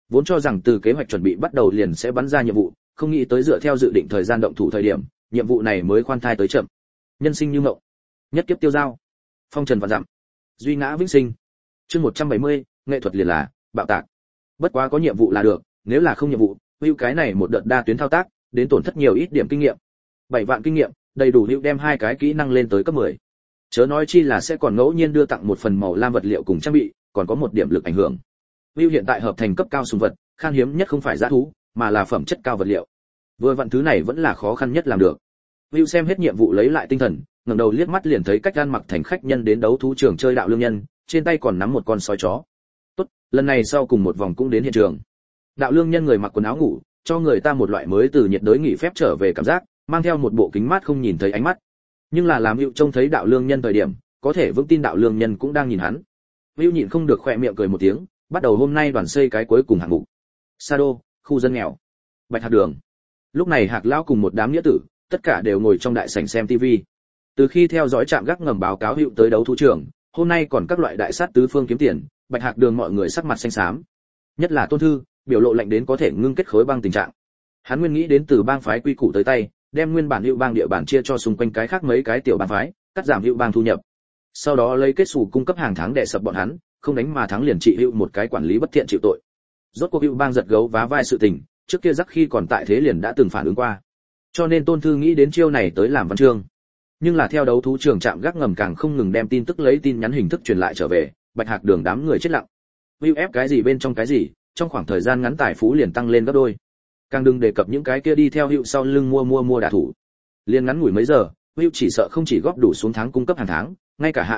Vốn cho rằng từ kế hoạch chuẩn bị bắt đầu liền sẽ bắn ra nhiệm vụ, không nghĩ tới dựa theo dự định thời gian động thủ thời điểm, nhiệm vụ này mới khoan thai tới chậm. Nhân sinh như mộng, nhất kiếp tiêu dao, phong trần vạn dặm, duy ngã vĩnh sinh. Chương 170, nghệ thuật liền là bạo tạc. Bất quá có nhiệm vụ là được, nếu là không nhiệm vụ, hữu cái này một đợt đa tuyến thao tác, đến tổn thất nhiều ít điểm kinh nghiệm. 7 vạn kinh nghiệm, đầy đủ hữu đem hai cái kỹ năng lên tới cấp 10. Chớ nói chi là sẽ còn ngẫu nhiên đưa tặng một phần màu lam vật liệu cùng trang bị, còn có một điểm lực ảnh hưởng. Hữu hiện tại hợp thành cấp cao sùng vật, khan hiếm nhất không phải giá thú, mà là phẩm chất cao vật liệu. Vừa vặn thứ này vẫn là khó khăn nhất làm được. Hữu xem hết nhiệm vụ lấy lại tinh thần, ngẩng đầu liếc mắt liền thấy cách gan mặc thành khách nhân đến đấu thú trường chơi đạo lương nhân, trên tay còn nắm một con sói chó. Tốt, lần này sau cùng một vòng cũng đến hiện trường. Đạo lương nhân người mặc quần áo ngủ, cho người ta một loại mới từ nhiệt đới nghỉ phép trở về cảm giác, mang theo một bộ kính mát không nhìn thấy ánh mắt. Nhưng là làm Hữu trông thấy đạo lương nhân thời điểm, có thể vững tin đạo lương nhân cũng đang nhìn hắn. Hữu nhịn không được khỏe miệng cười một tiếng, bắt đầu hôm nay đoàn xây cái cuối cùng hạng mục. Sa đô, khu dân nghèo, Bạch Hạc đường. Lúc này Hạc lão cùng một đám nghĩa tử, tất cả đều ngồi trong đại sảnh xem tivi. Từ khi theo dõi trạm gác ngầm báo cáo Hữu tới đấu thú trường, hôm nay còn các loại đại sát tứ phương kiếm tiền, Bạch Hạc đường mọi người sắc mặt xanh xám. Nhất là Tôn Thư, biểu lộ lạnh đến có thể ngưng kết khối băng tình trạng. Hắn nguyên nghĩ đến từ bang phái quy củ tới tay, đem nguyên bản Hữu bang địa bàn chia cho xung quanh cái khác mấy cái tiểu bang phái, cắt giảm Hữu bang thu nhập. Sau đó lấy kết sủ cung cấp hàng tháng để sập bọn hắn, không đánh mà thắng liền trị Hữu một cái quản lý bất thiện chịu tội. Rốt cuộc Hữu bang giật gấu vá vai sự tình, trước kia rắc khi còn tại thế liền đã từng phản ứng qua. Cho nên Tôn Thư nghĩ đến chiêu này tới làm văn chương. Nhưng là theo đấu thú trường trạm gác ngầm càng không ngừng đem tin tức lấy tin nhắn hình thức truyền lại trở về, Bạch Hạc đường đám người chết lặng. Hữu ép cái gì bên trong cái gì, trong khoảng thời gian ngắn tài phú liền tăng lên gấp đôi. Càng đừng đề cập những cái kia đi theo Hữu sau lưng mua đả thủ. Liên ngắn ngủi mấy giờ, Hữu chỉ sợ không chỉ góp đủ xuống tháng cung cấp hàng tháng, ngay cả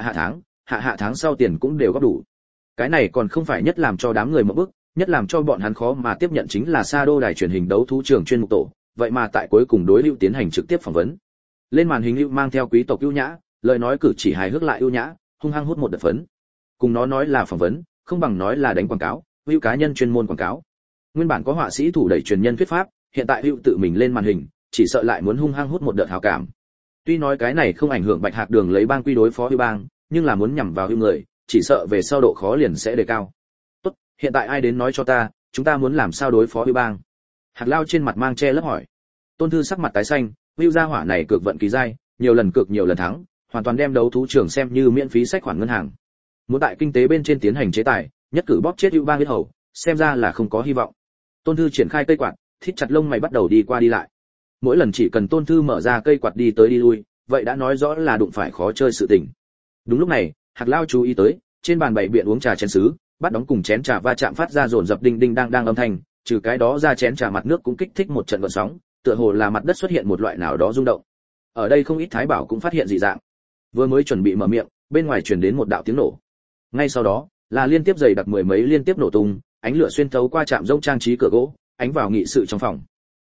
hạ tháng sau tiền cũng đều góp đủ. Cái này còn không phải nhất làm cho đám người một bức, nhất làm cho bọn hắn khó mà tiếp nhận chính là Sa đô đài truyền hình đấu thú trường chuyên mục tổ, vậy mà tại cuối cùng đối Hữu tiến hành trực tiếp phỏng vấn. Lên màn hình Hữu mang theo quý tộc ưu nhã, lời nói cử chỉ hài hước lại ưu nhã, hung hăng hút một đợt phấn. Cùng nó nói là phỏng vấn, không bằng nói là đánh quảng cáo, Hữu cá nhân chuyên môn quảng cáo. Nguyên bản có họa sĩ thủ đẩy truyền nhân thuyết pháp, hiện tại Hữu tự mình lên màn hình, chỉ sợ lại muốn hung hăng hút một đợt hào cảm. Tuy nói cái này không ảnh hưởng Bạch Hạc đường lấy bang quy đối phó Hữu bang, nhưng là muốn nhằm vào Hữu người, chỉ sợ về sau độ khó liền sẽ đề cao. Tốt, hiện tại ai đến nói cho ta, chúng ta muốn làm sao đối phó Hữu bang? Hạc Lao trên mặt mang che lấp hỏi. Tôn Thư sắc mặt tái xanh, Hữu gia hỏa này cược vận kỳ dai, nhiều lần cược nhiều lần thắng, hoàn toàn đem đấu thú trường xem như miễn phí sách khoản ngân hàng. Muốn tại kinh tế bên trên tiến hành chế tài, nhất cử bóp chết Hữu bang huyết hầu, xem ra là không có hy vọng. Tôn Thư triển khai cây quạt, thít chặt lông mày bắt đầu đi qua đi lại. Mỗi lần chỉ cần Tôn Thư mở ra cây quạt đi tới đi lui, vậy đã nói rõ là đụng phải khó chơi sự tình. Đúng lúc này, Hạc Lao chú ý tới, trên bàn bày biện uống trà chén sứ, bắt đóng cùng chén trà va chạm phát ra rồn dập đinh đinh đang âm thanh, trừ cái đó ra chén trà mặt nước cũng kích thích một trận gợn sóng, tựa hồ là mặt đất xuất hiện một loại nào đó rung động. Ở đây không ít thái bảo cũng phát hiện dị dạng. Vừa mới chuẩn bị mở miệng, bên ngoài truyền đến một đạo tiếng nổ. Ngay sau đó, là liên tiếp dày đặc mười mấy liên tiếp nổ tung, ánh lửa xuyên thấu qua trạm rông trang trí cửa gỗ, ánh vào nghị sự trong phòng.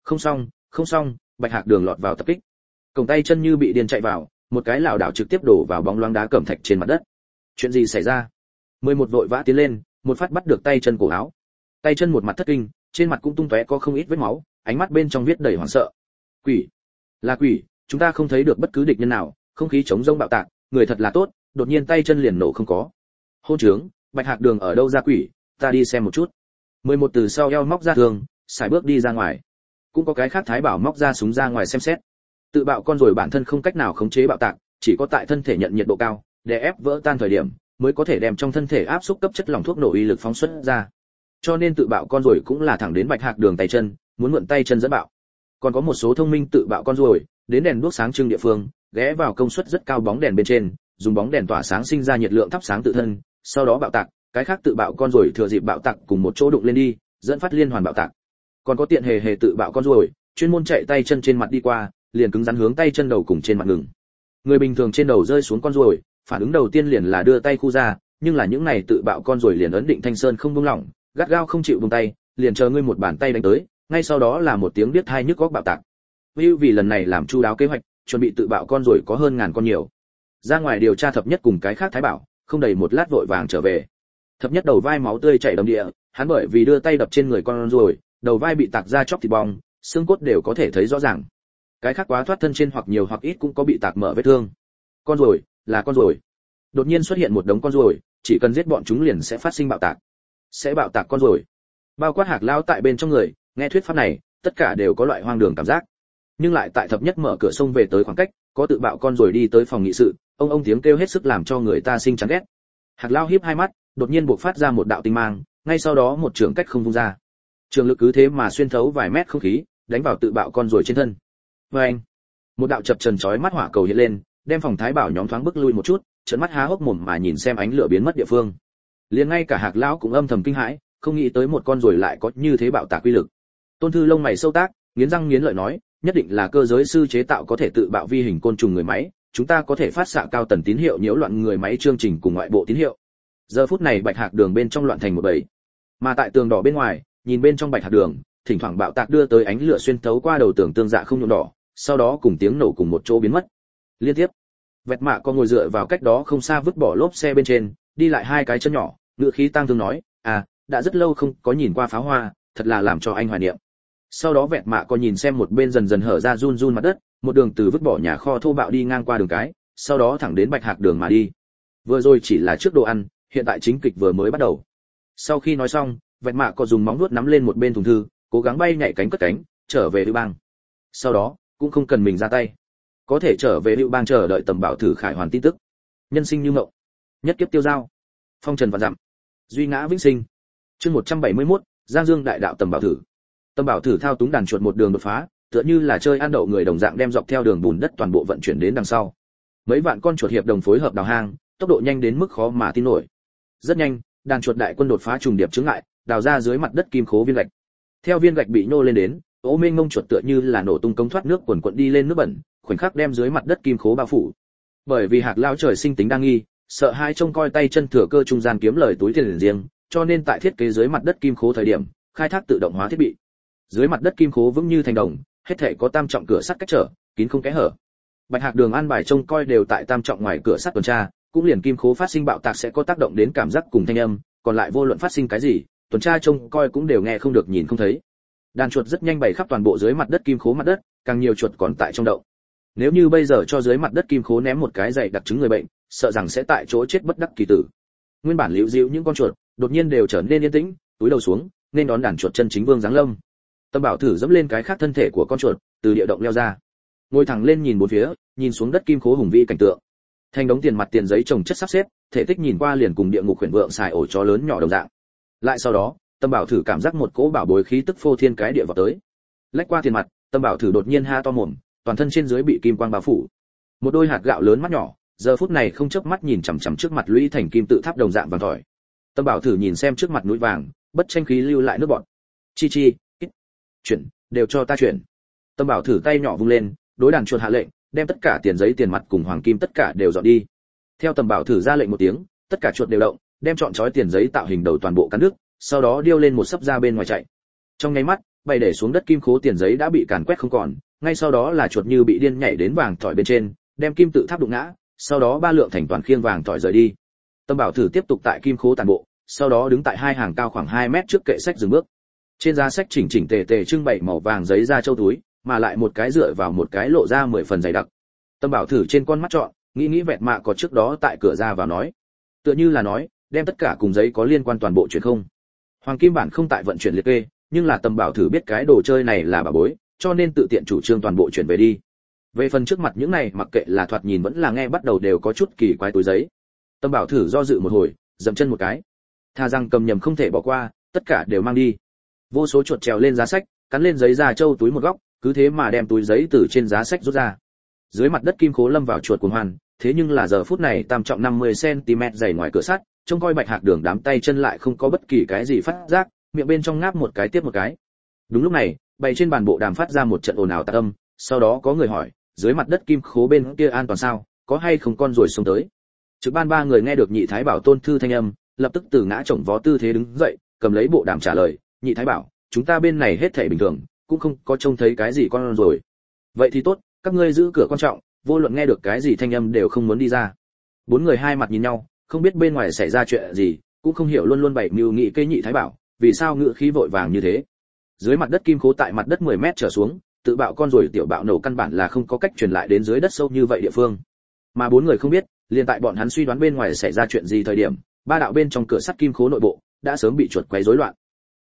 Không xong, Bạch Hạc đường lọt vào tập kích. Cổng tay chân như bị điên chạy vào, một cái lảo đảo trực tiếp đổ vào bóng loáng đá cẩm thạch trên mặt đất. Chuyện gì xảy ra? 11 vội vã tiến lên, một phát bắt được tay chân cổ áo. Tay chân một mặt thất kinh, trên mặt cũng tung tóe có không ít vết máu, ánh mắt bên trong viết đầy hoảng sợ. Quỷ, là quỷ, chúng ta không thấy được bất cứ địch nhân nào, không khí chống rông bạo tạc, người thật là tốt, đột nhiên tay chân liền nổ không có. Hôn trướng, Bạch Hạc đường ở đâu ra quỷ, ta đi xem một chút. 11 từ sau eo móc ra thường, xài bước đi ra ngoài. Cũng có cái khác thái bảo móc ra súng ra ngoài xem xét. Tự bạo con rồi bản thân không cách nào khống chế bạo tạc, chỉ có tại thân thể nhận nhiệt độ cao, để ép vỡ tan thời điểm, mới có thể đem trong thân thể áp xúc cấp chất lỏng thuốc nổ uy lực phóng xuất ra. Cho nên tự bạo con rồi cũng là thẳng đến Bạch Hạc đường tay chân, muốn mượn tay chân dẫn bạo. Còn có một số thông minh tự bạo con rồi, đến đèn đuốc sáng trưng địa phương, ghé vào công suất rất cao bóng đèn bên trên, dùng bóng đèn tỏa sáng sinh ra nhiệt lượng thắp sáng tự thân, sau đó bạo tạc, cái khác tự bạo con rồi thừa dịp bạo tạc cùng một chỗ đụng lên đi, dẫn phát liên hoàn bạo tạc. Còn có tiện hề tự bạo con rồi, chuyên môn chạy tay chân trên mặt đi qua, liền cứng rắn hướng tay chân đầu cùng trên mặt ngừng. Người bình thường trên đầu rơi xuống con rồi, phản ứng đầu tiên liền là đưa tay khu ra, nhưng là những này tự bạo con rồi liền ấn định thanh sơn không buông lỏng, gắt gao không chịu buông tay, liền chờ ngươi một bàn tay đánh tới, ngay sau đó là một tiếng điếc tai nhức óc bạo tạc. Vì lần này làm chu đáo kế hoạch, chuẩn bị tự bạo con rồi có hơn ngàn con nhiều. Ra ngoài điều tra thập nhất cùng cái khác thái bảo, không đầy một lát vội vàng trở về. Thập nhất đầu vai máu tươi chảy đầm địa, hắn bởi vì đưa tay đập trên người con rồi, đầu vai bị tạc ra chóc thịt bong, xương cốt đều có thể thấy rõ ràng. Cái khác quá thoát thân trên hoặc nhiều hoặc ít cũng có bị tạc mở vết thương. Con rồi, là con rồi. Đột nhiên xuất hiện một đống con rồi, chỉ cần giết bọn chúng liền sẽ phát sinh bạo tạc. Sẽ bạo tạc con rồi. Bao quát Hạc Lão tại bên trong người, nghe thuyết pháp này, tất cả đều có loại hoang đường cảm giác. Nhưng lại tại thập nhất mở cửa sông về tới khoảng cách, có tự bạo con rồi đi tới phòng nghị sự, ông tiếng kêu hết sức làm cho người ta sinh chán ghét. Hạc Lão híp hai mắt, đột nhiên bộc phát ra một đạo tinh mang, ngay sau đó một trường cách không vung ra. Trường lực cứ thế mà xuyên thấu vài mét không khí, đánh vào tự bạo con rồi trên thân. Oeng! Một đạo chập trần chói mắt hỏa cầu hiện lên, đem phòng Thái Bảo nhóm thoáng bước lui một chút, trợn mắt há hốc mồm mà nhìn xem ánh lửa biến mất địa phương. Liền ngay cả Hạc Lão cũng âm thầm kinh hãi, không nghĩ tới một con rồi lại có như thế bạo tạc quy lực. Tôn Thư lông mày sâu tác, nghiến răng nghiến lợi nói, nhất định là cơ giới sư chế tạo có thể tự bạo vi hình côn trùng người máy, chúng ta có thể phát xạ cao tần tín hiệu nhiễu loạn người máy chương trình cùng ngoại bộ tín hiệu. Giờ phút này Bạch Hạc Đường bên trong loạn thành một bầy, mà tại tường đỏ bên ngoài, nhìn bên trong Bạch Hạc Đường, thỉnh thoảng bạo tạc đưa tới ánh lửa xuyên thấu qua đầu tường tương dạ không nhuộm đỏ, sau đó cùng tiếng nổ cùng một chỗ biến mất. Liên tiếp, Vẹt Mạ có ngồi dựa vào cách đó không xa vứt bỏ lốp xe bên trên, đi lại hai cái chân nhỏ, ngựa khí tang thương nói, đã rất lâu không có nhìn qua pháo hoa, thật là làm cho anh hoài niệm. Sau đó Vẹt Mạ có nhìn xem một bên dần dần hở ra run run mặt đất, một đường từ vứt bỏ nhà kho thô bạo đi ngang qua đường cái, sau đó thẳng đến Bạch Hạc Đường mà đi. Vừa rồi chỉ là trước đồ ăn, hiện tại chính kịch vừa mới bắt đầu. Sau khi nói xong, Vẹt Mạ có dùng móng vuốt nắm lên một bên thùng thư, cố gắng bay nhảy cánh cất cánh, trở về Lưu Bang. Sau đó, cũng không cần mình ra tay, có thể trở về Lưu Bang chờ đợi Tầm Bảo Thử khải hoàn tin tức. Nhân sinh như mộng, nhất kiếp tiêu dao, phong trần vạn dặm, duy ngã vĩnh sinh. Chương 171, Giang Dương đại đạo Tầm Bảo Thử. Tầm Bảo Thử thao túng đàn chuột một đường đột phá, tựa như là chơi ăn đậu người đồng dạng đem dọc theo đường bùn đất toàn bộ vận chuyển đến đằng sau. Mấy vạn con chuột hiệp đồng phối hợp đào hang, tốc độ nhanh đến mức khó mà tin nổi. Rất nhanh, đàn chuột đại quân đột phá trùng điệp chướng ngại, đào ra dưới mặt đất kim khố viên gạch. Theo viên gạch bị nhô lên đến, ố mênh mông chuột tựa như là nổ tung cống thoát nước quần quật đi lên nước bẩn, khoảnh khắc đem dưới mặt đất kim khố bao phủ. Bởi vì Hạc Lão trời sinh tính đa nghi, sợ hai trông coi tay chân thừa cơ trung gian kiếm lời túi tiền riêng, cho nên tại thiết kế dưới mặt đất kim khố thời điểm, khai thác tự động hóa thiết bị. Dưới mặt đất kim khố vững như thành đồng, hết thảy có tam trọng cửa sắt cách trở, kín không kẽ hở. Bạch Hạc Đường an bài trông coi đều tại tam trọng ngoài cửa sắt tuần tra, cũng liền kim khố phát sinh bạo tạc sẽ có tác động đến cảm giác cùng thanh âm, còn lại vô luận phát sinh cái gì, tuần tra trông coi cũng đều nghe không được nhìn không thấy. Đàn chuột rất nhanh bày khắp toàn bộ dưới mặt đất kim khố mặt đất, càng nhiều chuột còn tại trong đậu. Nếu như bây giờ cho dưới mặt đất kim khố ném một cái dày đặc trứng người bệnh, sợ rằng sẽ tại chỗ chết bất đắc kỳ tử. Nguyên bản liễu dịu những con chuột, đột nhiên đều trở nên yên tĩnh, túi đầu xuống, nên đón đàn chuột chân chính vương giáng lâm. Tâm Bảo Thử dẫm lên cái khác thân thể của con chuột, từ địa động leo ra, ngồi thẳng lên nhìn bốn phía, nhìn xuống đất kim khố hùng vĩ cảnh tượng. Thành đống tiền mặt tiền giấy chồng chất sắp xếp, thể tích nhìn qua liền cùng địa ngục huyền vượng xài ổ chó lớn nhỏ đồng dạng. Lại sau đó, Tâm Bảo Thử cảm giác một cỗ bảo bối khí tức phô thiên cái địa vào tới. Lách qua tiền mặt, Tâm Bảo Thử đột nhiên ha to mồm, toàn thân trên dưới bị kim quang bao phủ. Một đôi hạt gạo lớn mắt nhỏ, giờ phút này không chớp mắt nhìn chằm chằm trước mặt lũy thành kim tự tháp đồng dạng vàng tỏi. Tâm Bảo Thử nhìn xem trước mặt núi vàng, bất tranh khí lưu lại nước bọt. Chi chi, chuyển, đều cho ta chuyển. Tâm Bảo Thử tay nhỏ vung lên, đối đàn chuột hạ lệnh, đem tất cả tiền giấy tiền mặt cùng hoàng kim tất cả đều dọn đi. Theo Tâm Bảo Thử ra lệnh một tiếng, tất cả chuột đều động, đem trọn chói tiền giấy tạo hình đầu toàn bộ cắn đứt, sau đó điêu lên một sấp ra bên ngoài chạy. Trong nháy mắt, bay để xuống đất kim khố tiền giấy đã bị càn quét không còn, ngay sau đó là chuột như bị điên nhảy đến vàng tỏi bên trên, đem kim tự tháp đụng ngã, sau đó ba lượng thành toàn khiêng vàng tỏi rời đi. Tâm Bảo Thử tiếp tục tại kim khố tàn bộ, sau đó đứng tại hai hàng cao khoảng 2 mét trước kệ sách dừng bước. Trên giá sách chỉnh chỉnh tề tề trưng bày màu vàng giấy da châu túi, mà lại một cái dựa vào một cái lộ ra 10 phần dày đặc. Tâm Bảo Thử trên con mắt trọn, nghĩ Vẹt Mạ có trước đó tại cửa ra vào nói, tựa như là nói, đem tất cả cùng giấy có liên quan toàn bộ chuyển không. Hoàng kim bản không tại vận chuyển liệt kê, nhưng là Tâm Bảo Thử biết cái đồ chơi này là bà bối, cho nên tự tiện chủ trương toàn bộ chuyển về đi. Về phần trước mặt những này mặc kệ là thoạt nhìn vẫn là nghe bắt đầu đều có chút kỳ quái túi giấy. Tâm Bảo Thử do dự một hồi, dậm chân một cái. Tha rằng cầm nhầm không thể bỏ qua, tất cả đều mang đi. Vô số chuột trèo lên giá sách, cắn lên giấy da châu túi một góc, cứ thế mà đem túi giấy từ trên giá sách rút ra. Dưới mặt đất kim khố lâm vào chuột cuồng hoan, thế nhưng là giờ phút này tam trọng 50 cm dày ngoài cửa sắt, trông coi Bạch Hạc Đường đám tay chân lại không có bất kỳ cái gì phát giác, miệng bên trong ngáp một cái tiếp một cái. Đúng lúc này, bày trên bàn bộ đàm phát ra một trận ồn ào tạc âm, sau đó có người hỏi, dưới mặt đất kim khố bên kia an toàn sao, có hay không con ruồi xông tới? Trực ban 3 người nghe được Nhị Thái Bảo Tôn Thư thanh âm, lập tức từ ngã chồng vó tư thế đứng dậy, cầm lấy bộ đàm trả lời, Nhị Thái Bảo, chúng ta bên này hết thảy bình thường, cũng không có trông thấy cái gì con ruồi. Vậy thì tốt, các ngươi giữ cửa quan trọng, vô luận nghe được cái gì thanh âm đều không muốn đi ra. 4 người hai mặt nhìn nhau, không biết bên ngoài xảy ra chuyện gì, cũng không hiểu luôn bày mưu nghị kế Nhị Thái Bảo, vì sao ngựa khí vội vàng như thế. Dưới mặt đất kim khố tại mặt đất 10 mét trở xuống, tự bạo con rồi tiểu bạo nổ căn bản là không có cách truyền lại đến dưới đất sâu như vậy địa phương. Mà 4 người không biết, liền tại bọn hắn suy đoán bên ngoài xảy ra chuyện gì thời điểm, ba đạo bên trong cửa sắt kim khố nội bộ đã sớm bị chuột quấy rối loạn.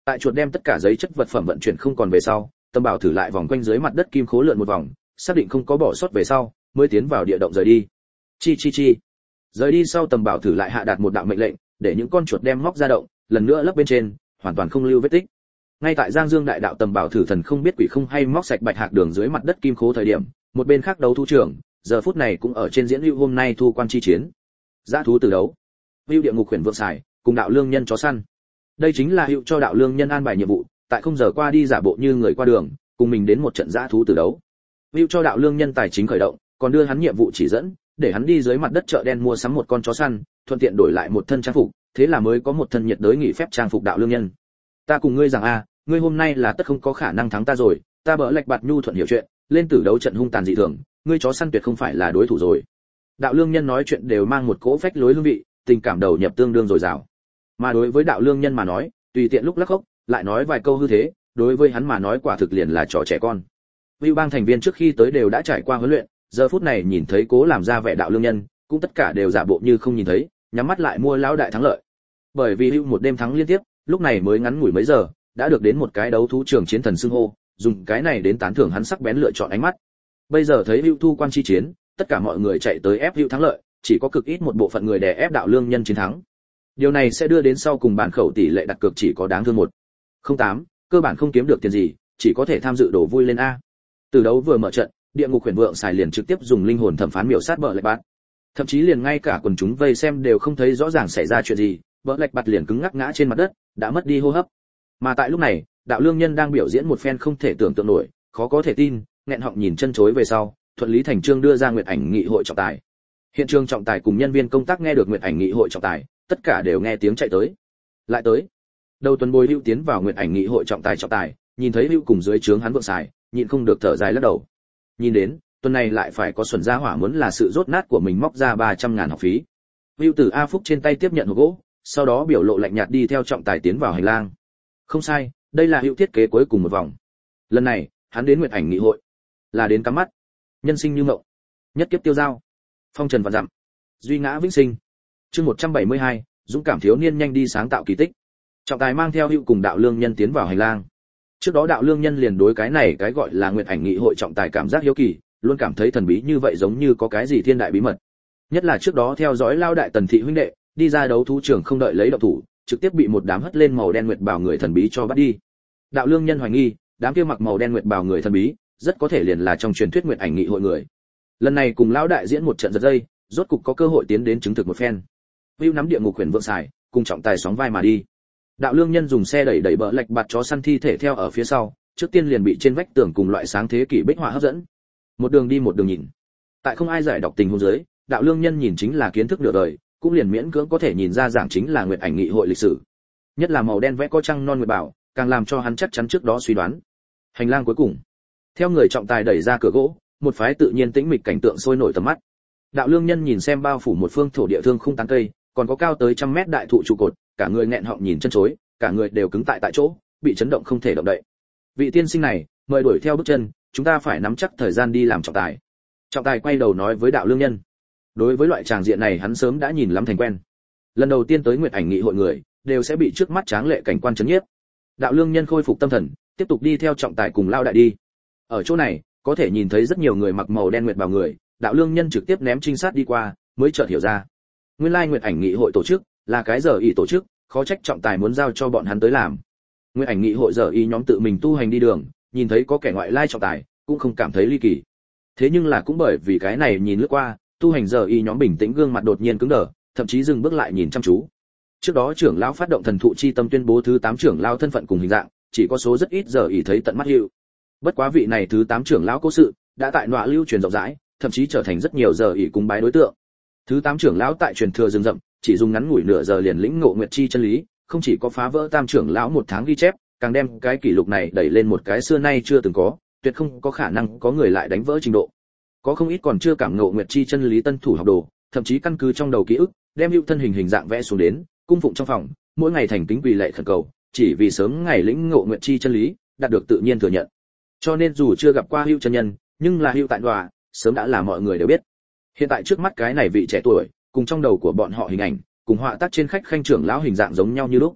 Tại chuột đem tất cả giấy chất vật phẩm vận chuyển không còn về sau, Tâm Bảo thử lại vòng quanh dưới mặt đất kim khố lượn một vòng, xác định không có bỏ sót về sau, mới tiến vào địa động rời đi. Chi. Rời đi sau Tầm Bảo thử lại hạ đạt một đạo mệnh lệnh, để những con chuột đem móc ra động, lần nữa lấp bên trên, hoàn toàn không lưu vết tích. Ngay tại Giang Dương đại đạo Tầm Bảo thử thần không biết quỷ không hay móc sạch bạch hạc đường dưới mặt đất kim khố thời điểm, một bên khác đấu thú trưởng, giờ phút này cũng ở trên diễn hữu hôm nay thu quan chi chiến. Dã thú từ đấu. Hữu địa ngục huyền vượng xài, cùng đạo lương nhân chó săn. Đây chính là hữu cho đạo lương nhân an bài nhiệm vụ, tại không giờ qua đi giả bộ như người qua đường, cùng mình đến một trận dã thú từ đấu. Hữu cho đạo lương nhân tài chính khởi động, còn đưa hắn nhiệm vụ chỉ dẫn, để hắn đi dưới mặt đất chợ đen mua sắm một con chó săn, thuận tiện đổi lại một thân trang phục, thế là mới có một thân nhiệt đới nghỉ phép trang phục đạo lương nhân. Ta cùng ngươi rằng ngươi hôm nay là tất không có khả năng thắng ta rồi, ta bỡ lạch bạt nhu thuận hiểu chuyện, lên tử đấu trận hung tàn dị thường, ngươi chó săn tuyệt không phải là đối thủ rồi. Đạo lương nhân nói chuyện đều mang một cỗ phách lối hương vị, tình cảm đầu nhập tương đương dồi dào. Mà đối với đạo lương nhân mà nói, tùy tiện lúc lắc khốc, lại nói vài câu hư thế, đối với hắn mà nói quả thực liền là trò trẻ con. Vưu bang thành viên trước khi tới đều đã trải qua huấn luyện, giờ phút này nhìn thấy cố làm ra vẻ đạo lương nhân, cũng tất cả đều giả bộ như không nhìn thấy, nhắm mắt lại mua lão đại thắng lợi. Bởi vì Hưu một đêm thắng liên tiếp, lúc này mới ngắn ngủi mấy giờ, đã được đến một cái đấu thú trường chiến thần xưng hô, dùng cái này đến tán thưởng hắn sắc bén lựa chọn ánh mắt. Bây giờ thấy Hưu thu quan chi chiến, tất cả mọi người chạy tới ép Hưu thắng lợi, chỉ có cực ít một bộ phận người đè ép đạo lương nhân chiến thắng. Điều này sẽ đưa đến sau cùng bản khẩu tỷ lệ đặt cược chỉ có đáng thương 1-08, cơ bản không kiếm được tiền gì, chỉ có thể tham dự đổ vui lên a. Từ đấu vừa mở trận, địa ngục huyền vượng xài liền trực tiếp dùng linh hồn thẩm phán miểu sát bợ lạch bạt. Thậm chí liền ngay cả quần chúng vây xem đều không thấy rõ ràng xảy ra chuyện gì, bợ lạch bạt liền cứng ngắc ngã trên mặt đất, đã mất đi hô hấp. Mà tại lúc này, đạo lương nhân đang biểu diễn một phen không thể tưởng tượng nổi, khó có thể tin, nghẹn họng nhìn chân chối về sau, thuận lý thành chương đưa ra nguyện ảnh nghị hội trọng tài. Hiện trường trọng tài cùng nhân viên công tác nghe được nguyện ảnh nghị hội trọng tài, tất cả đều nghe tiếng chạy tới. Lại tới. Đầu tuần bồi Hữu tiến vào nguyện ảnh nghị hội trọng tài, nhìn thấy Hữu cùng dưới trướng hắn vượng xài, nhịn không được thở dài lắc đầu. Nhìn đến, tuần này lại phải có xuẩn gia hỏa muốn là sự rốt nát của mình móc ra 300.000 học phí. Hữu từ A Phúc trên tay tiếp nhận hộp gỗ, sau đó biểu lộ lạnh nhạt đi theo trọng tài tiến vào hành lang. Không sai, đây là Hữu thiết kế cuối cùng một vòng. Lần này, hắn đến nguyện ảnh nghị hội, là đến cắm mắt. Nhân sinh như mộng, nhất kiếp tiêu dao, phong trần vạn dặm, duy ngã vĩnh sinh. Chương 172, dũng cảm thiếu niên nhanh đi sáng tạo kỳ tích. Trọng tài mang theo Hữu cùng đạo lương nhân tiến vào hành lang. Trước đó đạo lương nhân liền đối cái này cái gọi là nguyện ảnh nghị hội trọng tài cảm giác hiếu kỳ, luôn cảm thấy thần bí như vậy giống như có cái gì thiên đại bí mật. Nhất là trước đó theo dõi lao đại Tần thị huynh đệ, đi ra đấu thú trường không đợi lấy động thủ, trực tiếp bị một đám hất lên màu đen nguyệt bào người thần bí cho bắt đi. Đạo lương nhân hoài nghi, đám kia mặc màu đen nguyệt bào người thần bí, rất có thể liền là trong truyền thuyết nguyện ảnh nghị hội người. Lần này cùng lão đại diễn một trận giật dây, rốt cục có cơ hội tiến đến chứng thực một phen. Vưu nắm địa ngục huyền vượng xài, cùng trọng tài sóng vai mà đi. Đạo lương nhân dùng xe đẩy bỡ lạch bạt chó săn thi thể theo ở phía sau, trước tiên liền bị trên vách tường cùng loại sáng thế kỷ bích họa hấp dẫn. Một đường đi một đường nhìn. Tại không ai giải đọc tình huống dưới, đạo lương nhân nhìn chính là kiến thức nửa đời, cũng liền miễn cưỡng có thể nhìn ra giảng chính là nguyện ảnh nghị hội lịch sử. Nhất là màu đen vẽ có trăng non nguyệt bảo, càng làm cho hắn chắc chắn trước đó suy đoán. Hành lang cuối cùng, theo người trọng tài đẩy ra cửa gỗ, một phái tự nhiên tĩnh mịch cảnh tượng sôi nổi tầm mắt. Đạo lương nhân nhìn xem bao phủ một phương thổ địa thương khung tán cây, còn có cao tới 100 mét đại thụ trụ cột, cả người nghẹn họng nhìn chân chối, cả người đều cứng tại chỗ, bị chấn động không thể động đậy. Vị tiên sinh này, mời đuổi theo bước chân, chúng ta phải nắm chắc thời gian đi làm trọng tài. Trọng tài quay đầu nói với đạo lương nhân. Đối với loại tràng diện này hắn sớm đã nhìn lắm thành quen. Lần đầu tiên tới nguyện ảnh nghị hội người, đều sẽ bị trước mắt tráng lệ cảnh quan chấn nhiếp. Đạo lương nhân khôi phục tâm thần, tiếp tục đi theo trọng tài cùng lao đại đi. Ở chỗ này, có thể nhìn thấy rất nhiều người mặc màu đen nguyệt bào người, đạo lương nhân trực tiếp ném trinh sát đi qua, mới chợt hiểu ra. Nguyên lai nguyện ảnh nghị hội tổ chức là cái giờ ý tổ chức, khó trách trọng tài muốn giao cho bọn hắn tới làm. Nguyện ảnh nghị hội giờ ý nhóm tự mình tu hành đi đường, nhìn thấy có kẻ ngoại lai trọng tài, cũng không cảm thấy ly kỳ. Thế nhưng là cũng bởi vì cái này nhìn lướt qua, tu hành giờ ý nhóm bình tĩnh gương mặt đột nhiên cứng đờ, thậm chí dừng bước lại nhìn chăm chú. Trước đó trưởng lão phát động thần thụ chi tâm tuyên bố thứ 8 trưởng lão thân phận cùng hình dạng, chỉ có số rất ít giờ ý thấy tận mắt Hữu. Bất quá vị này thứ 8 trưởng lão cố sự, đã tại nọa lưu truyền rộng rãi, thậm chí trở thành rất nhiều giờ ý cúng bái đối tượng. Thứ 8 trưởng lão tại truyền thừa rừng rậm, chỉ dùng ngắn ngủi nửa giờ liền lĩnh ngộ nguyệt chi chân lý, không chỉ có phá vỡ tam trưởng lão 1 tháng ghi chép, càng đem cái kỷ lục này đẩy lên một cái xưa nay chưa từng có, tuyệt không có khả năng có người lại đánh vỡ trình độ. Có không ít còn chưa cảm ngộ nguyệt chi chân lý tân thủ học đồ, thậm chí căn cứ trong đầu ký ức, đem Hữu thân hình dạng vẽ xuống đến, cung phụng trong phòng, mỗi ngày thành kính quỳ lạy khẩn cầu, chỉ vì sớm ngày lĩnh ngộ nguyệt chi chân lý, đạt được tự nhiên thừa nhận. Cho nên dù chưa gặp qua Hữu chân nhân, nhưng là Hữu tại đòa, sớm đã là mọi người đều biết. Hiện tại trước mắt cái này vị trẻ tuổi, cùng trong đầu của bọn họ hình ảnh, cùng họa tác trên khách khanh trưởng lão hình dạng giống nhau như lúc.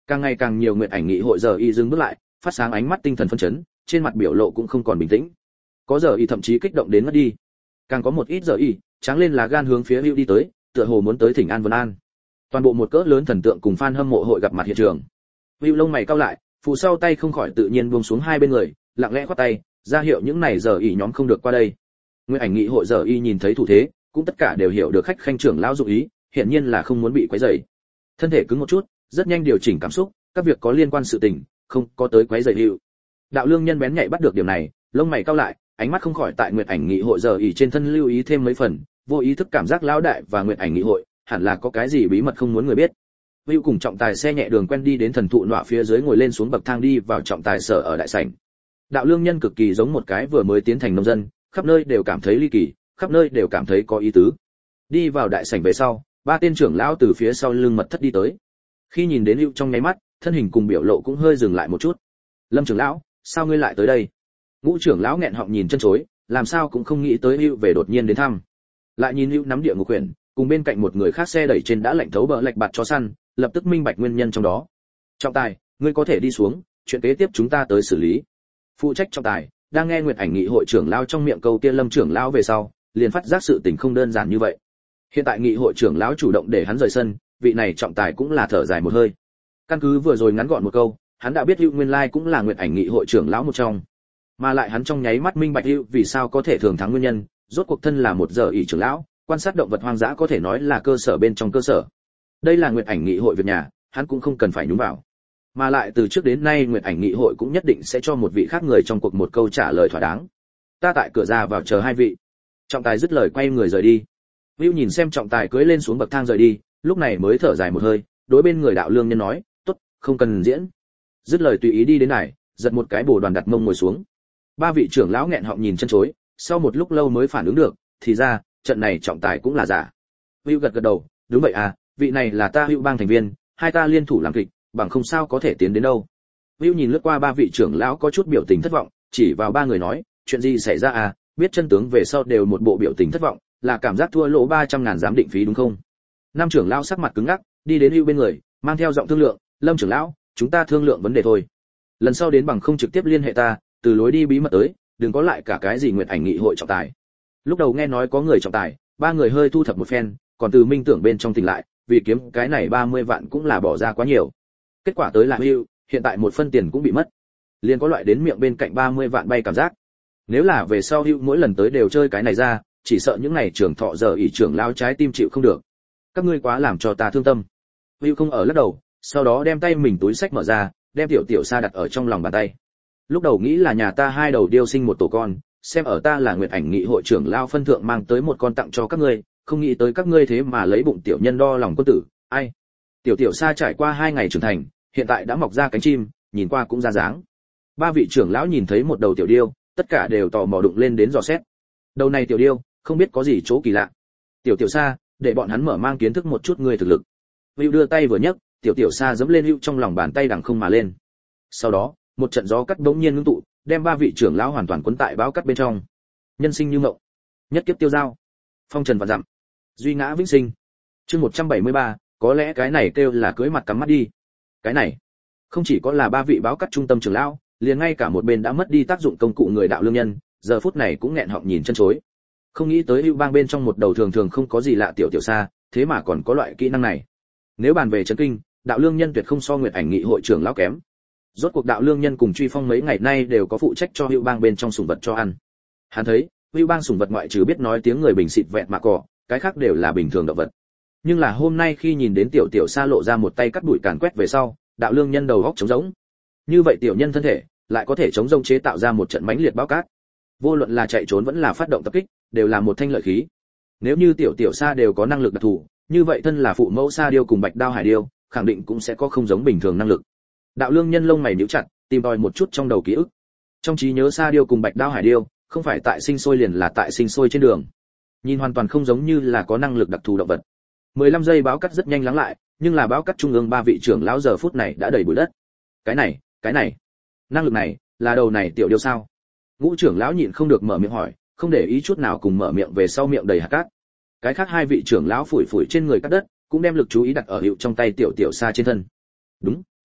Càng ngày càng nhiều nguyện ảnh nghị hội giờ y dừng bước lại, phát sáng ánh mắt tinh thần phấn chấn, trên mặt biểu lộ cũng không còn bình tĩnh. Có giờ y thậm chí kích động đến ngất đi. Càng có một ít giờ y tráng lên là gan hướng phía Hữu đi tới, tựa hồ muốn tới thỉnh an Vân An. Toàn bộ một cỡ lớn thần tượng cùng fan hâm mộ hội gặp mặt hiện trường. Hữu lông mày cau lại, phụ sau tay không khỏi tự nhiên buông xuống hai bên người, lặng lẽ khoát tay, ra hiệu những này giờ y nhóm không được qua đây. Nguyện ảnh nghị hội giờ y nhìn thấy thủ thế, cũng tất cả đều hiểu được khách khanh trưởng lão dụng ý, hiển nhiên là không muốn bị quấy rầy. Thân thể cứng một chút, rất nhanh điều chỉnh cảm xúc, các việc có liên quan sự tình, không có tới quấy rầy Hữu. Đạo Lương Nhân bén nhạy bắt được điểm này, lông mày cau lại, ánh mắt không khỏi tại Nguyệt Ảnh nghị hội giờ ỉ trên thân lưu ý thêm mấy phần, vô ý thức cảm giác lão đại và Nguyệt Ảnh nghị hội hẳn là có cái gì bí mật không muốn người biết. Hữu cùng trọng tài xe nhẹ đường quen đi đến thần thụ nọa phía dưới ngồi lên xuống bậc thang đi vào trọng tài sở ở đại sảnh. Đạo Lương Nhân cực kỳ giống một cái vừa mới tiến thành nông dân, khắp nơi đều cảm thấy ly kỳ, khắp nơi đều cảm thấy có ý tứ. Đi vào đại sảnh về sau, ba tên trưởng lão từ phía sau lưng mật thất đi tới. Khi nhìn đến Hữu trong nháy mắt, thân hình cùng biểu lộ cũng hơi dừng lại một chút. Lâm trưởng lão, sao ngươi lại tới đây? Ngũ trưởng lão nghẹn họng nhìn chân chối, làm sao cũng không nghĩ tới Hữu về đột nhiên đến thăm. Lại nhìn Hữu nắm địa ngục quyển, cùng bên cạnh một người khác xe đẩy trên đã lạnh thấu bờ lạch bạt chó săn, lập tức minh bạch nguyên nhân trong đó. Trọng tài, ngươi có thể đi xuống, chuyện kế tiếp chúng ta tới xử lý. Phụ trách trọng tài đang nghe Nguyệt Ảnh nghị hội trưởng lão trong miệng câu kia Lâm trưởng lão về sau, liền phát giác sự tình không đơn giản như vậy. Hiện tại nghị hội trưởng lão chủ động để hắn rời sân, vị này trọng tài cũng là thở dài một hơi. Căn cứ vừa rồi ngắn gọn một câu, hắn đã biết Hữu nguyên lai cũng là Nguyệt Ảnh nghị hội trưởng lão một trong, mà lại hắn trong nháy mắt minh bạch Hữu vì sao có thể thường thắng nguyên nhân, rốt cuộc thân là một giờ ỷ trưởng lão, quan sát động vật hoang dã có thể nói là cơ sở bên trong cơ sở. Đây là Nguyệt Ảnh nghị hội việc nhà, hắn cũng không cần phải nhúng vào. Mà lại từ trước đến nay Nguyệt Ảnh nghị hội cũng nhất định sẽ cho một vị khác người trong cuộc một câu trả lời thỏa đáng. Ta tại cửa ra vào chờ hai vị. Trọng tài dứt lời quay người rời đi. Hữu nhìn xem trọng tài cưỡi lên xuống bậc thang rời đi, lúc này mới thở dài một hơi, đối bên người Đạo Lương Nhân nói, "Tốt, không cần diễn." Dứt lời tùy ý đi đến này, giật một cái bồ đoàn đặt mông ngồi xuống. Ba vị trưởng lão nghẹn họng nhìn chân chối, sau một lúc lâu mới phản ứng được, thì ra, trận này trọng tài cũng là giả. Hữu gật gật đầu, đúng vậy à, vị này là ta Hữu bang thành viên, hai ta liên thủ làm kịch, bằng không sao có thể tiến đến đâu. Hữu nhìn lướt qua ba vị trưởng lão có chút biểu tình thất vọng, chỉ vào ba người nói, chuyện gì xảy ra à, biết chân tướng về sau đều một bộ biểu tình thất vọng, là cảm giác thua lỗ 300.000 giám định phí đúng không? Năm trưởng lão sắc mặt cứng ngắc, đi đến Hữu bên người, mang theo giọng thương lượng, Lâm trưởng lão, chúng ta thương lượng vấn đề thôi. Lần sau đến bằng không trực tiếp liên hệ ta, từ lối đi bí mật tới, đừng có lại cả cái gì Nguyệt Ảnh nghị hội trọng tài. Lúc đầu nghe nói có người trọng tài, ba người hơi thu thập một phen, còn từ minh tưởng bên trong tỉnh lại, vì kiếm cái này 30 vạn cũng là bỏ ra quá nhiều. Kết quả tới là Hữu, hiện tại một phân tiền cũng bị mất. Liền có loại đến miệng bên cạnh 30 vạn bay cảm giác. Nếu là về sau Hữu mỗi lần tới đều chơi cái này ra, chỉ sợ những này trưởng thọ giờ ỷ trưởng lão trái tim chịu không được. Các ngươi quá làm cho ta thương tâm. Hữu không ở lắc đầu, sau đó đem tay mình túi sách mở ra, đem tiểu tiểu sa đặt ở trong lòng bàn tay. Lúc đầu nghĩ là nhà ta hai đầu điêu sinh một tổ con, xem ở ta là Nguyệt Ảnh nghị hội trưởng lão phân thượng mang tới một con tặng cho các ngươi, không nghĩ tới các ngươi thế mà lấy bụng tiểu nhân đo lòng quân tử, ai. Tiểu tiểu sa trải qua 2 ngày trưởng thành, hiện tại đã mọc ra cánh chim, nhìn qua cũng ra dáng. Ba vị trưởng lão nhìn thấy một đầu tiểu điêu, tất cả đều tò mò đụng lên đến dò xét. Đầu này tiểu điêu, không biết có gì chỗ kỳ lạ. Tiểu tiểu sa, để bọn hắn mở mang kiến thức một chút ngươi thực lực. Hữu đưa tay vừa nhấc, tiểu tiểu sa giẫm lên Hữu trong lòng bàn tay đằng không mà lên. Sau đó, một trận gió cắt bỗng nhiên ngưng tụ, đem ba vị trưởng lão hoàn toàn cuốn tại bão cắt bên trong. Nhân sinh như mộng, nhất kiếp tiêu dao, phong trần vạn dặm, duy ngã vĩnh sinh. Chương 173, có lẽ cái này kêu là cưới mặt cắm mắt đi. Cái này, không chỉ có là ba vị báo cắt trung tâm trưởng lão, liền ngay cả một bên đã mất đi tác dụng công cụ người Đạo Lương Nhân, giờ phút này cũng nghẹn họng nhìn chân chối. Không nghĩ tới Hữu bang bên trong một đầu thường thường không có gì lạ tiểu tiểu sa, thế mà còn có loại kỹ năng này. Nếu bàn về chấn kinh, Đạo Lương Nhân tuyệt không so Nguyệt Ảnh nghị hội trưởng lão kém. Rốt cuộc Đạo Lương Nhân cùng Truy Phong mấy ngày nay đều có phụ trách cho Hữu bang bên trong sủng vật cho ăn. Hắn thấy, Hữu bang sủng vật ngoại trừ biết nói tiếng người bình xịt vẹn mà cỏ, cái khác đều là bình thường động vật. Nhưng là hôm nay khi nhìn đến tiểu tiểu sa lộ ra một tay cắt đuổi càn quét về sau, Đạo Lương Nhân đầu óc trống rỗng. Như vậy tiểu nhân thân thể lại có thể chống rông chế tạo ra một trận mãnh liệt bão cát. Vô luận là chạy trốn vẫn là phát động tập kích, đều là một thanh lợi khí. Nếu như tiểu tiểu sa đều có năng lực đặc thù, như vậy thân là phụ mẫu sa điêu cùng bạch đao hải điêu, khẳng định cũng sẽ có không giống bình thường năng lực. Đạo Lương Nhân lông mày nhíu chặt, tìm tòi một chút trong đầu ký ức. Trong trí nhớ sa điêu cùng bạch đao hải điêu, không phải tại sinh sôi liền là tại sinh sôi trên đường. Nhìn hoàn toàn không giống như là có năng lực đặc thù động vật. 15 giây bão cắt rất nhanh lắng lại, nhưng là bão cắt trung ương ba vị trưởng lão giờ phút này đã đầy bụi đất. Cái này, năng lực này, là đầu này tiểu điêu sao? Ngũ trưởng lão nhịn không được mở miệng hỏi, không để ý chút nào cùng mở miệng về sau miệng đầy hạt cát. Cái khác hai vị trưởng lão phủi phủi trên người cắt đất, cũng đem lực chú ý đặt ở Hữu trong tay tiểu tiểu sa trên thân. Đúng,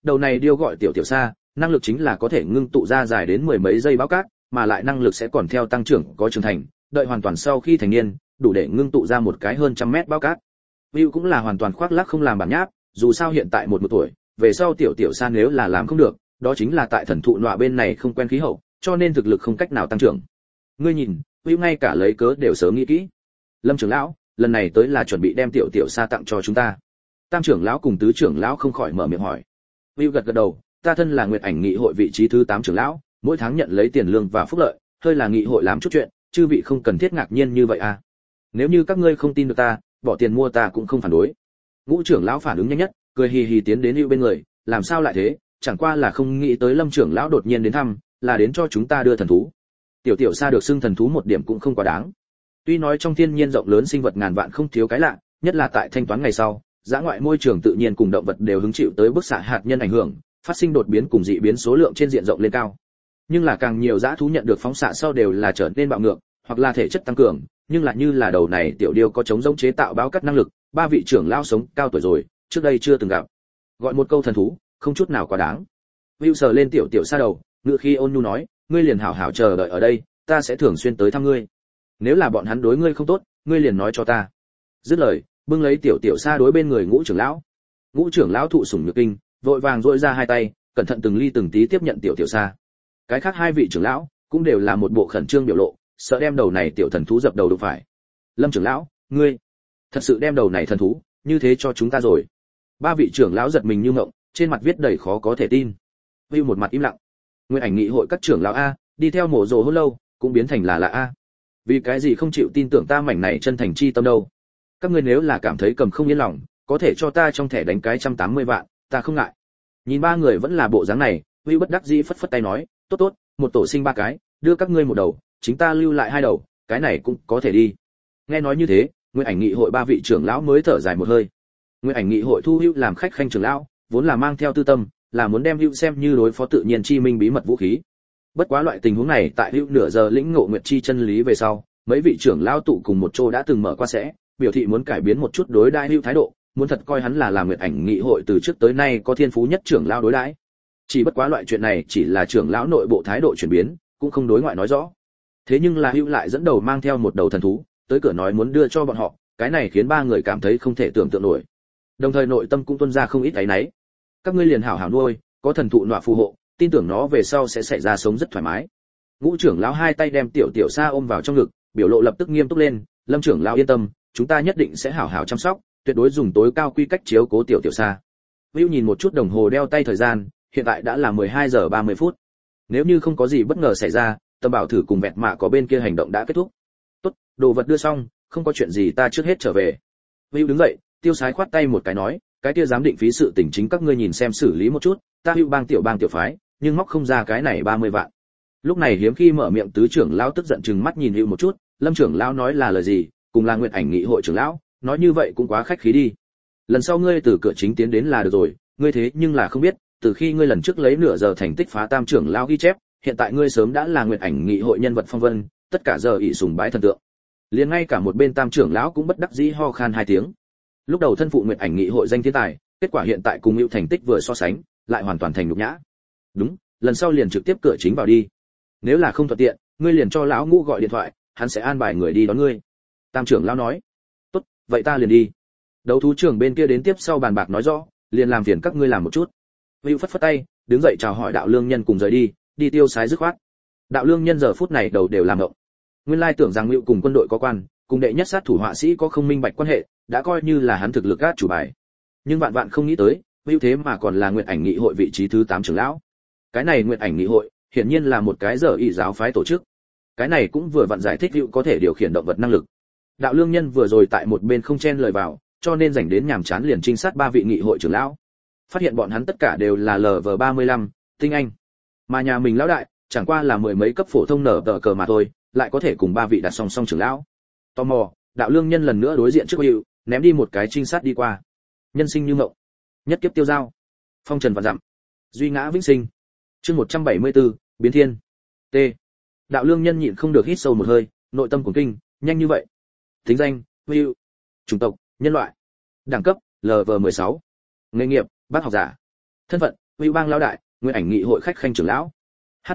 đầu này điêu gọi tiểu tiểu sa, năng lực chính là có thể ngưng tụ ra dài đến mười mấy giây báo cát, mà lại năng lực sẽ còn theo tăng trưởng có trưởng thành, đợi hoàn toàn sau khi thành niên, đủ để ngưng tụ ra một cái hơn trăm mét báo cát. View cũng là hoàn toàn khoác lác không làm bản nháp, dù sao hiện tại một tuổi, về sau tiểu tiểu sa nếu là làm không được, đó chính là tại thần thụ nọa bên này không quen khí hậu, cho nên thực lực không cách nào tăng trưởng. Ngươi nhìn, View ngay cả lấy cớ đều sớm nghĩ kỹ. Lâm trưởng lão, lần này tới là chuẩn bị đem tiểu tiểu sa tặng cho chúng ta. Tam trưởng lão cùng tứ trưởng lão không khỏi mở miệng hỏi. View gật gật đầu, ta thân là Nguyệt Ảnh nghị hội vị trí thứ 8 trưởng lão, mỗi tháng nhận lấy tiền lương và phúc lợi, hơi là nghị hội làm chút chuyện, chư vị không cần thiết ngạc nhiên như vậy à? Nếu như các ngươi không tin được ta, bỏ tiền mua ta cũng không phản đối. Ngũ trưởng lão phản ứng nhanh nhất, cười hì hì tiến đến Hữu bên người, làm sao lại thế, chẳng qua là không nghĩ tới Lâm trưởng lão đột nhiên đến thăm, là đến cho chúng ta đưa thần thú. Tiểu tiểu sa được xưng thần thú một điểm cũng không quá đáng. Tuy nói trong thiên nhiên rộng lớn sinh vật ngàn vạn không thiếu cái lạ, nhất là tại thanh toán ngày sau, dã ngoại môi trường tự nhiên cùng động vật đều hứng chịu tới bức xạ hạt nhân ảnh hưởng, phát sinh đột biến cùng dị biến số lượng trên diện rộng lên cao. Nhưng là càng nhiều dã thú nhận được phóng xạ sau đều là trở nên bạo ngược, hoặc là thể chất tăng cường, nhưng lại như là đầu này tiểu điêu có chống giống chế tạo báo cắt năng lực, ba vị trưởng lão sống cao tuổi rồi, trước đây chưa từng gặp. Gọi một câu thần thú, không chút nào quá đáng. Vưu sờ lên tiểu tiểu sa đầu, ngựa khi ôn nhu nói, ngươi liền hảo hảo chờ đợi ở đây, ta sẽ thường xuyên tới thăm ngươi. Nếu là bọn hắn đối ngươi không tốt, ngươi liền nói cho ta. Dứt lời, bưng lấy tiểu tiểu sa đối bên người Ngũ trưởng lão. Ngũ trưởng lão thụ sủng nhược kinh, vội vàng duỗi ra hai tay, cẩn thận từng ly từng tí tiếp nhận tiểu tiểu sa. Cái khác hai vị trưởng lão cũng đều là một bộ khẩn trương biểu lộ, sợ đem đầu này tiểu thần thú dập đầu đụng phải. Lâm trưởng lão, ngươi thật sự đem đầu này thần thú như thế cho chúng ta rồi? Ba vị trưởng lão giật mình như ngộng, trên mặt viết đầy khó có thể tin. Vưu một mặt im lặng. Nguyên Ảnh nghị hội các trưởng lão a, đi theo mổ rồ hôn lâu, cũng biến thành là a. Vì cái gì không chịu tin tưởng ta mảnh này chân thành chi tâm đâu? Các ngươi nếu là cảm thấy cầm không yên lòng, có thể cho ta trong thẻ đánh cái 180 vạn, ta không ngại. Nhìn ba người vẫn là bộ dáng này, Vưu bất đắc dĩ phất phất tay nói, tốt tốt, một tổ sinh ba cái, đưa các ngươi một đầu, chính ta lưu lại hai đầu, cái này cũng có thể đi. Nghe nói như thế, Nguyên Ảnh nghị hội ba vị trưởng lão mới thở dài một hơi. Nguyên Ảnh nghị hội thu Hữu làm khách khanh trưởng lão, vốn là mang theo tư tâm, là muốn đem Hữu xem như đối phó tự nhiên chi minh bí mật vũ khí. Bất quá loại tình huống này tại Hữu nửa giờ lĩnh ngộ nguyệt chi chân lý về sau, mấy vị trưởng lão tụ cùng một chỗ đã từng mở qua sẽ, biểu thị muốn cải biến một chút đối đãi Hữu thái độ, muốn thật coi hắn là Nguyệt Ảnh nghị hội từ trước tới nay có thiên phú nhất trưởng lão đối đãi. Chỉ bất quá loại chuyện này chỉ là trưởng lão nội bộ thái độ chuyển biến, cũng không đối ngoại nói rõ. Thế nhưng là Hữu lại dẫn đầu mang theo một đầu thần thú, tới cửa nói muốn đưa cho bọn họ, cái này khiến ba người cảm thấy không thể tưởng tượng nổi. Đồng thời nội tâm cũng tuôn ra không ít áy náy. Các ngươi liền hảo hảo nuôi, có thần thụ nọa phù hộ, tin tưởng nó về sau sẽ xảy ra sống rất thoải mái. Ngũ trưởng lão hai tay đem tiểu tiểu sa ôm vào trong ngực, biểu lộ lập tức nghiêm túc lên, Lâm trưởng lão yên tâm, chúng ta nhất định sẽ hảo hảo chăm sóc, tuyệt đối dùng tối cao quy cách chiếu cố tiểu tiểu sa. Vưu nhìn một chút đồng hồ đeo tay thời gian, hiện tại đã là 12 giờ 30 phút. Nếu như không có gì bất ngờ xảy ra, Tâm Bảo thử cùng Vẹt Mạ có bên kia hành động đã kết thúc. Tốt, đồ vật đưa xong, không có chuyện gì ta trước hết trở về. Vưu đứng dậy, tiêu sái khoát tay một cái nói, cái kia giám định phí sự tình chính các ngươi nhìn xem xử lý một chút, ta Hữu bang tiểu phái, nhưng móc không ra cái này 30 vạn. Lúc này hiếm khi mở miệng tứ trưởng lão tức giận chừng mắt nhìn Hữu một chút, Lâm trưởng lão nói là lời gì, cùng là Nguyệt Ảnh nghị hội trưởng lão, nói như vậy cũng quá khách khí đi. Lần sau ngươi từ cửa chính tiến đến là được rồi, ngươi thế nhưng là không biết, từ khi ngươi lần trước lấy nửa giờ thành tích phá tam trưởng lão ghi chép, hiện tại ngươi sớm đã là Nguyệt Ảnh nghị hội nhân vật phong vân, tất cả giờ ỷ sùng bái thần tượng. Liền ngay cả một bên tam trưởng lão cũng bất đắc dĩ ho khan hai tiếng. Lúc đầu thân phụ Nguyệt Ảnh nghị hội danh thiên tài, kết quả hiện tại cùng Hữu thành tích vừa so sánh, lại hoàn toàn thành nhục nhã. Đúng, lần sau liền trực tiếp cửa chính vào đi. Nếu là không thuận tiện, ngươi liền cho lão Ngũ gọi điện thoại, hắn sẽ an bài người đi đón ngươi. Tam trưởng lão nói. Tốt, vậy ta liền đi. Đấu thú trưởng bên kia đến tiếp sau bàn bạc nói rõ, liền làm phiền các ngươi làm một chút. Hữu phất phất tay, đứng dậy chào hỏi đạo lương nhân cùng rời đi, đi tiêu sái dứt khoát. Đạo lương nhân giờ phút này đầu đều làm động. Nguyên lai tưởng rằng Hữu cùng quân đội có quan, cùng đệ nhất sát thủ họa sĩ có không minh bạch quan hệ, đã coi như là hắn thực lực át chủ bài. Nhưng vạn vạn không nghĩ tới, Hữu thế mà còn là Nguyệt Ảnh nghị hội vị trí thứ 8 trưởng lão. Cái này Nguyệt Ảnh nghị hội, hiển nhiên là một cái giờ ỷ giáo phái tổ chức. Cái này cũng vừa vặn giải thích Hữu có thể điều khiển động vật năng lực. Đạo lương nhân vừa rồi tại một bên không chen lời vào, cho nên rảnh đến nhàm chán liền trinh sát ba vị nghị hội trưởng lão. Phát hiện bọn hắn tất cả đều là LV35, tinh anh. Mà nhà mình lão đại, chẳng qua là mười mấy cấp phổ thông nở tờ cờ mà thôi, lại có thể cùng ba vị đặt song song trưởng lão. Tò mò, đạo lương nhân lần nữa đối diện trước Hữu, ném đi một cái trinh sát đi qua. Nhân sinh như ngộng, nhất kiếp tiêu dao, phong trần vạn dặm, duy ngã vĩnh sinh. Chương 174, biến thiên. T. Đạo lương nhân nhịn không được hít sâu một hơi, nội tâm cuồng kinh, nhanh như vậy. Tính danh, Hữu. Chủng tộc, nhân loại. Đẳng cấp, LV16. Nghề nghiệp, bác học giả. Thân phận, Vưu Bang lão đại, Nguyên Ảnh Nghị hội khách khanh trưởng lão. HP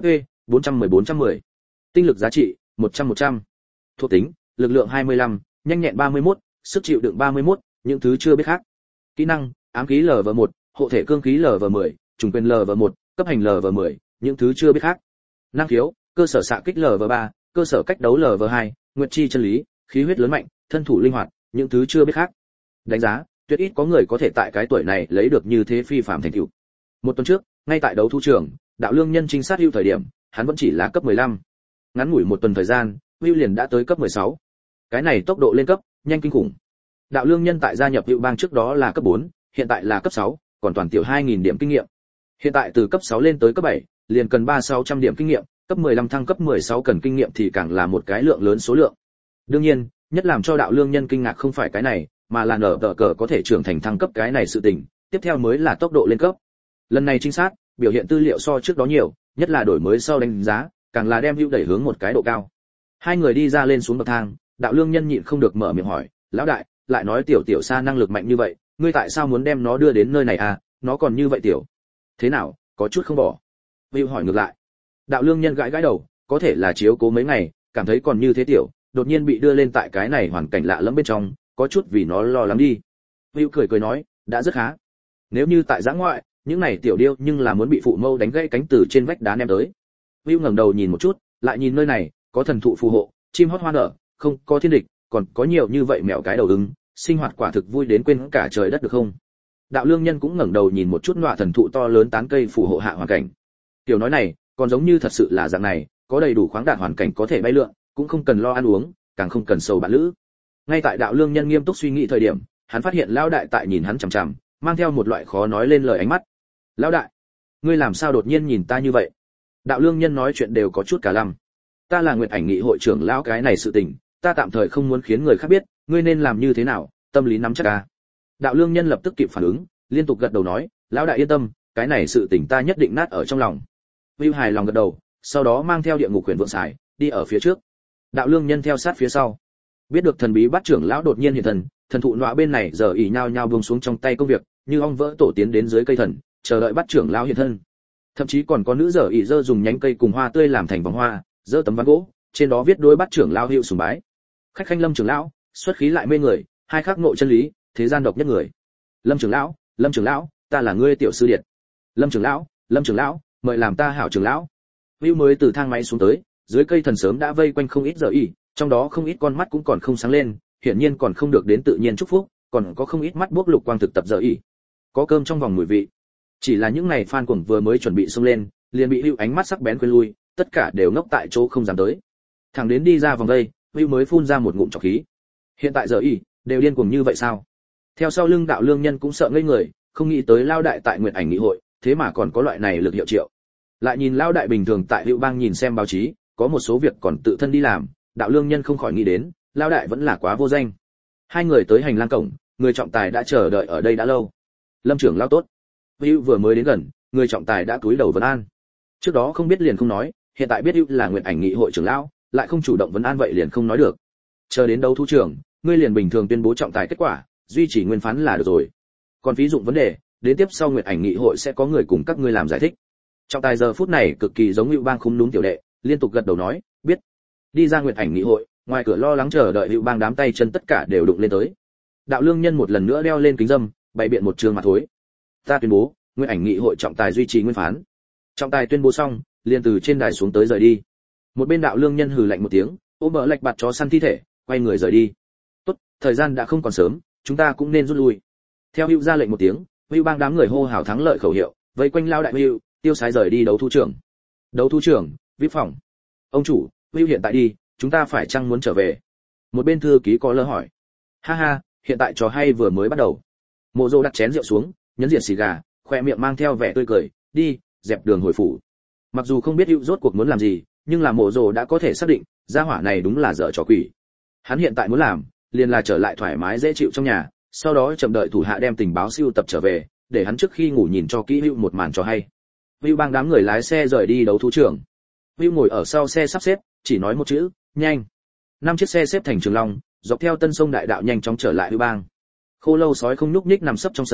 410. Tinh lực giá trị 100. Thuộc tính, lực lượng 25, nhanh nhẹn 31, sức chịu đựng 31, những thứ chưa biết khác. Kỹ năng, ám khí LV1, hộ thể cương khí LV10, trùng quyền LV1, cấp hành LV10, những thứ chưa biết khác. Năng khiếu, cơ sở xạ kích LV3, cơ sở cách đấu LV2, nguyệt chi chân lý, khí huyết lớn mạnh, thân thủ linh hoạt, những thứ chưa biết khác. Đánh giá, tuyệt ít có người có thể tại cái tuổi này lấy được như thế phi phàm thành tựu. Một tuần trước, ngay tại đấu thu trường, đạo lương nhân trinh sát hữu thời điểm, hắn vẫn chỉ là cấp 15. Ngắn ngủi một tuần thời gian, hữu liền đã tới cấp 16. Cái này tốc độ lên cấp, nhanh kinh khủng. Đạo lương nhân tại gia nhập hữu bang trước đó là cấp 4, hiện tại là cấp 6, còn toàn tiểu 2000 điểm kinh nghiệm. Hiện tại từ cấp 6 lên tới cấp 7, liền cần 3600 điểm kinh nghiệm, cấp 15 thăng cấp 16 cần kinh nghiệm thì càng là một cái lượng lớn số lượng. Đương nhiên, nhất làm cho đạo lương nhân kinh ngạc không phải cái này, mà là nở tờ cờ có thể trưởng thành thăng cấp cái này sự tình, tiếp theo mới là tốc độ lên cấp. Lần này trinh sát, biểu hiện tư liệu so trước đó nhiều, nhất là đổi mới sau đánh giá, càng là đem hữu đẩy hướng một cái độ cao. Hai người đi ra lên xuống bậc thang, đạo lương nhân nhịn không được mở miệng hỏi, lão đại, lại nói tiểu tiểu sa năng lực mạnh như vậy, ngươi tại sao muốn đem nó đưa đến nơi này à, nó còn như vậy tiểu. Thế nào, có chút không bỏ. Hữu hỏi ngược lại. Đạo lương nhân gãi gãi đầu, có thể là chiếu cố mấy ngày, cảm thấy còn như thế tiểu, đột nhiên bị đưa lên tại cái này hoàn cảnh lạ lẫm bên trong, có chút vì nó lo lắng đi. Hữu cười nói, đã rất khá. Nếu như tại giã ngoại, những này tiểu điêu nhưng là muốn bị phụ mâu đánh gãy cánh từ trên vách đá ném tới. Hữu ngẩng đầu nhìn một chút, lại nhìn nơi này, có thần thụ phù hộ, chim hót hoa nở, không có thiên địch, còn có nhiều như vậy mèo cái đầu ứng, sinh hoạt quả thực vui đến quên cả trời đất được không? Đạo lương nhân cũng ngẩng đầu nhìn một chút nọa thần thụ to lớn tán cây phù hộ hạ hoàn cảnh. Tiểu nói này, còn giống như thật sự là dạng này, có đầy đủ khoáng đạt hoàn cảnh có thể bay lượn, cũng không cần lo ăn uống, càng không cần sầu bạn lữ. Ngay tại đạo lương nhân nghiêm túc suy nghĩ thời điểm, hắn phát hiện lão đại tại nhìn hắn chằm chằm, mang theo một loại khó nói lên lời ánh mắt. Lão đại, ngươi làm sao đột nhiên nhìn ta như vậy? Đạo lương nhân nói chuyện đều có chút cả lăm. Ta là Nguyệt Ảnh Nghị hội trưởng lão, cái này sự tình, ta tạm thời không muốn khiến người khác biết, ngươi nên làm như thế nào, tâm lý nắm chắc à? Đạo lương nhân lập tức kịp phản ứng, liên tục gật đầu nói, lão đại yên tâm, cái này sự tình ta nhất định nát ở trong lòng. Vưu hài lòng gật đầu, sau đó mang theo địa ngục huyền vượng xài, đi ở phía trước. Đạo lương nhân theo sát phía sau. Biết được thần bí bắt trưởng lão đột nhiên hiện thần, thần thụ nọa bên này giờ ỉ nhao nhao buông xuống trong tay công việc, như ong vỡ tổ tiến đến dưới cây thần, chờ đợi bắt trưởng lão hiện thân. Thậm chí còn có nữ giờ ỉ dơ dùng nhánh cây cùng hoa tươi làm thành vòng hoa, dơ tấm ván gỗ, trên đó viết đối bắt trưởng lão hiệu sùng bái. Khách khanh Lâm trưởng lão, xuất khí lại mê người, hai khắc ngộ chân lý, thế gian độc nhất người. Lâm trưởng lão, ta là ngươi tiểu sư điệt. Lâm trưởng lão, mời làm ta hảo trưởng lão. Vưu mới từ thang máy xuống tới, dưới cây thần sớm đã vây quanh không ít giờ ỉ, trong đó không ít con mắt cũng còn không sáng lên, hiển nhiên còn không được đến tự nhiên chúc phúc, còn có không ít mắt buốc lục quang thực tập giờ ỉ. Có cơm trong vòng mùi vị. Chỉ là những này fan cuồng vừa mới chuẩn bị xông lên, liền bị Vưu ánh mắt sắc bén quên lui, tất cả đều ngốc tại chỗ không dám tới. Thằng đến đi ra vòng đây, Vưu mới phun ra một ngụm trọc khí. Hiện tại giờ ỉ đều điên cuồng như vậy sao? Theo sau lưng đạo lương nhân cũng sợ ngây người, không nghĩ tới lao đại tại Nguyệt Ảnh Nghị hội, thế mà còn có loại này lực hiệu triệu. Lại nhìn lao đại bình thường tại Hữu Bang nhìn xem báo chí, có một số việc còn tự thân đi làm, đạo lương nhân không khỏi nghĩ đến, lao đại vẫn là quá vô danh. Hai người tới hành lang cổng, người trọng tài đã chờ đợi ở đây đã lâu. Lâm trưởng lao tốt. Hữu vừa mới đến gần, người trọng tài đã cúi đầu vấn an. Trước đó không biết liền không nói, hiện tại biết Hữu là Nguyệt Ảnh Nghị hội trưởng lão, lại không chủ động vấn an vậy liền không nói được. Chờ đến đấu thu trưởng, ngươi liền bình thường tuyên bố trọng tài kết quả, duy trì nguyên phán là được rồi. Còn ví dụ vấn đề, đến tiếp sau Nguyệt Ảnh Nghị hội sẽ có người cùng các ngươi làm giải thích. Trọng tài giờ phút này cực kỳ giống Hữu Bang khúm núm tiểu đệ, liên tục gật đầu nói, biết. Đi ra Nguyệt Ảnh Nghị hội, ngoài cửa lo lắng chờ đợi Hữu Bang đám tay chân tất cả đều đụng lên tới. Đạo lương nhân một lần nữa đeo lên kính râm, bày biện một trường mặt thối. Ta tuyên bố, Nguyệt Ảnh Nghị hội trọng tài duy trì nguyên phán. Trọng tài tuyên bố xong, liền từ trên đài xuống tới rời đi. Một bên đạo lương nhân hừ lạnh một tiếng, ôm bờ lạch bạt chó săn thi thể, quay người rời đi. Tốt, thời gian đã không còn sớm, chúng ta cũng nên rút lui. Theo Hữu ra lệnh một tiếng, Hữu Bang đám người hô hào thắng lợi khẩu hiệu, vây quanh lao đại Hữu, tiêu sái rời đi đấu thu trưởng. Đấu thu trưởng, vip phòng. Ông chủ, Hữu hiện tại đi, chúng ta phải chăng muốn trở về? Một bên thư ký có lơ hỏi. Ha ha, hiện tại trò hay vừa mới bắt đầu. Mộ Dô đặt chén rượu xuống, nhấn diệt xì gà, khoe miệng mang theo vẻ tươi cười, đi, dẹp đường hồi phủ. Mặc dù không biết Hữu rốt cuộc muốn làm gì, nhưng là Mộ Dô đã có thể xác định, gia hỏa này đúng là dở trò quỷ. Hắn hiện tại muốn làm, liền là trở lại thoải mái dễ chịu trong nhà, sau đó chậm đợi thủ hạ đem tình báo siêu tập trở về, để hắn trước khi ngủ nhìn cho kỹ Hữu một màn cho hay. Hữu Bang đám người lái xe rời đi đấu thú trường. Hữu ngồi ở sau xe sắp xếp, chỉ nói một chữ, nhanh. 5 chiếc xe xếp thành trường long, dọc theo tân sông đại đạo nhanh chóng trở lại Hữu Bang. Khô lâu sói không nhúc nhích nằm sấp trong sân,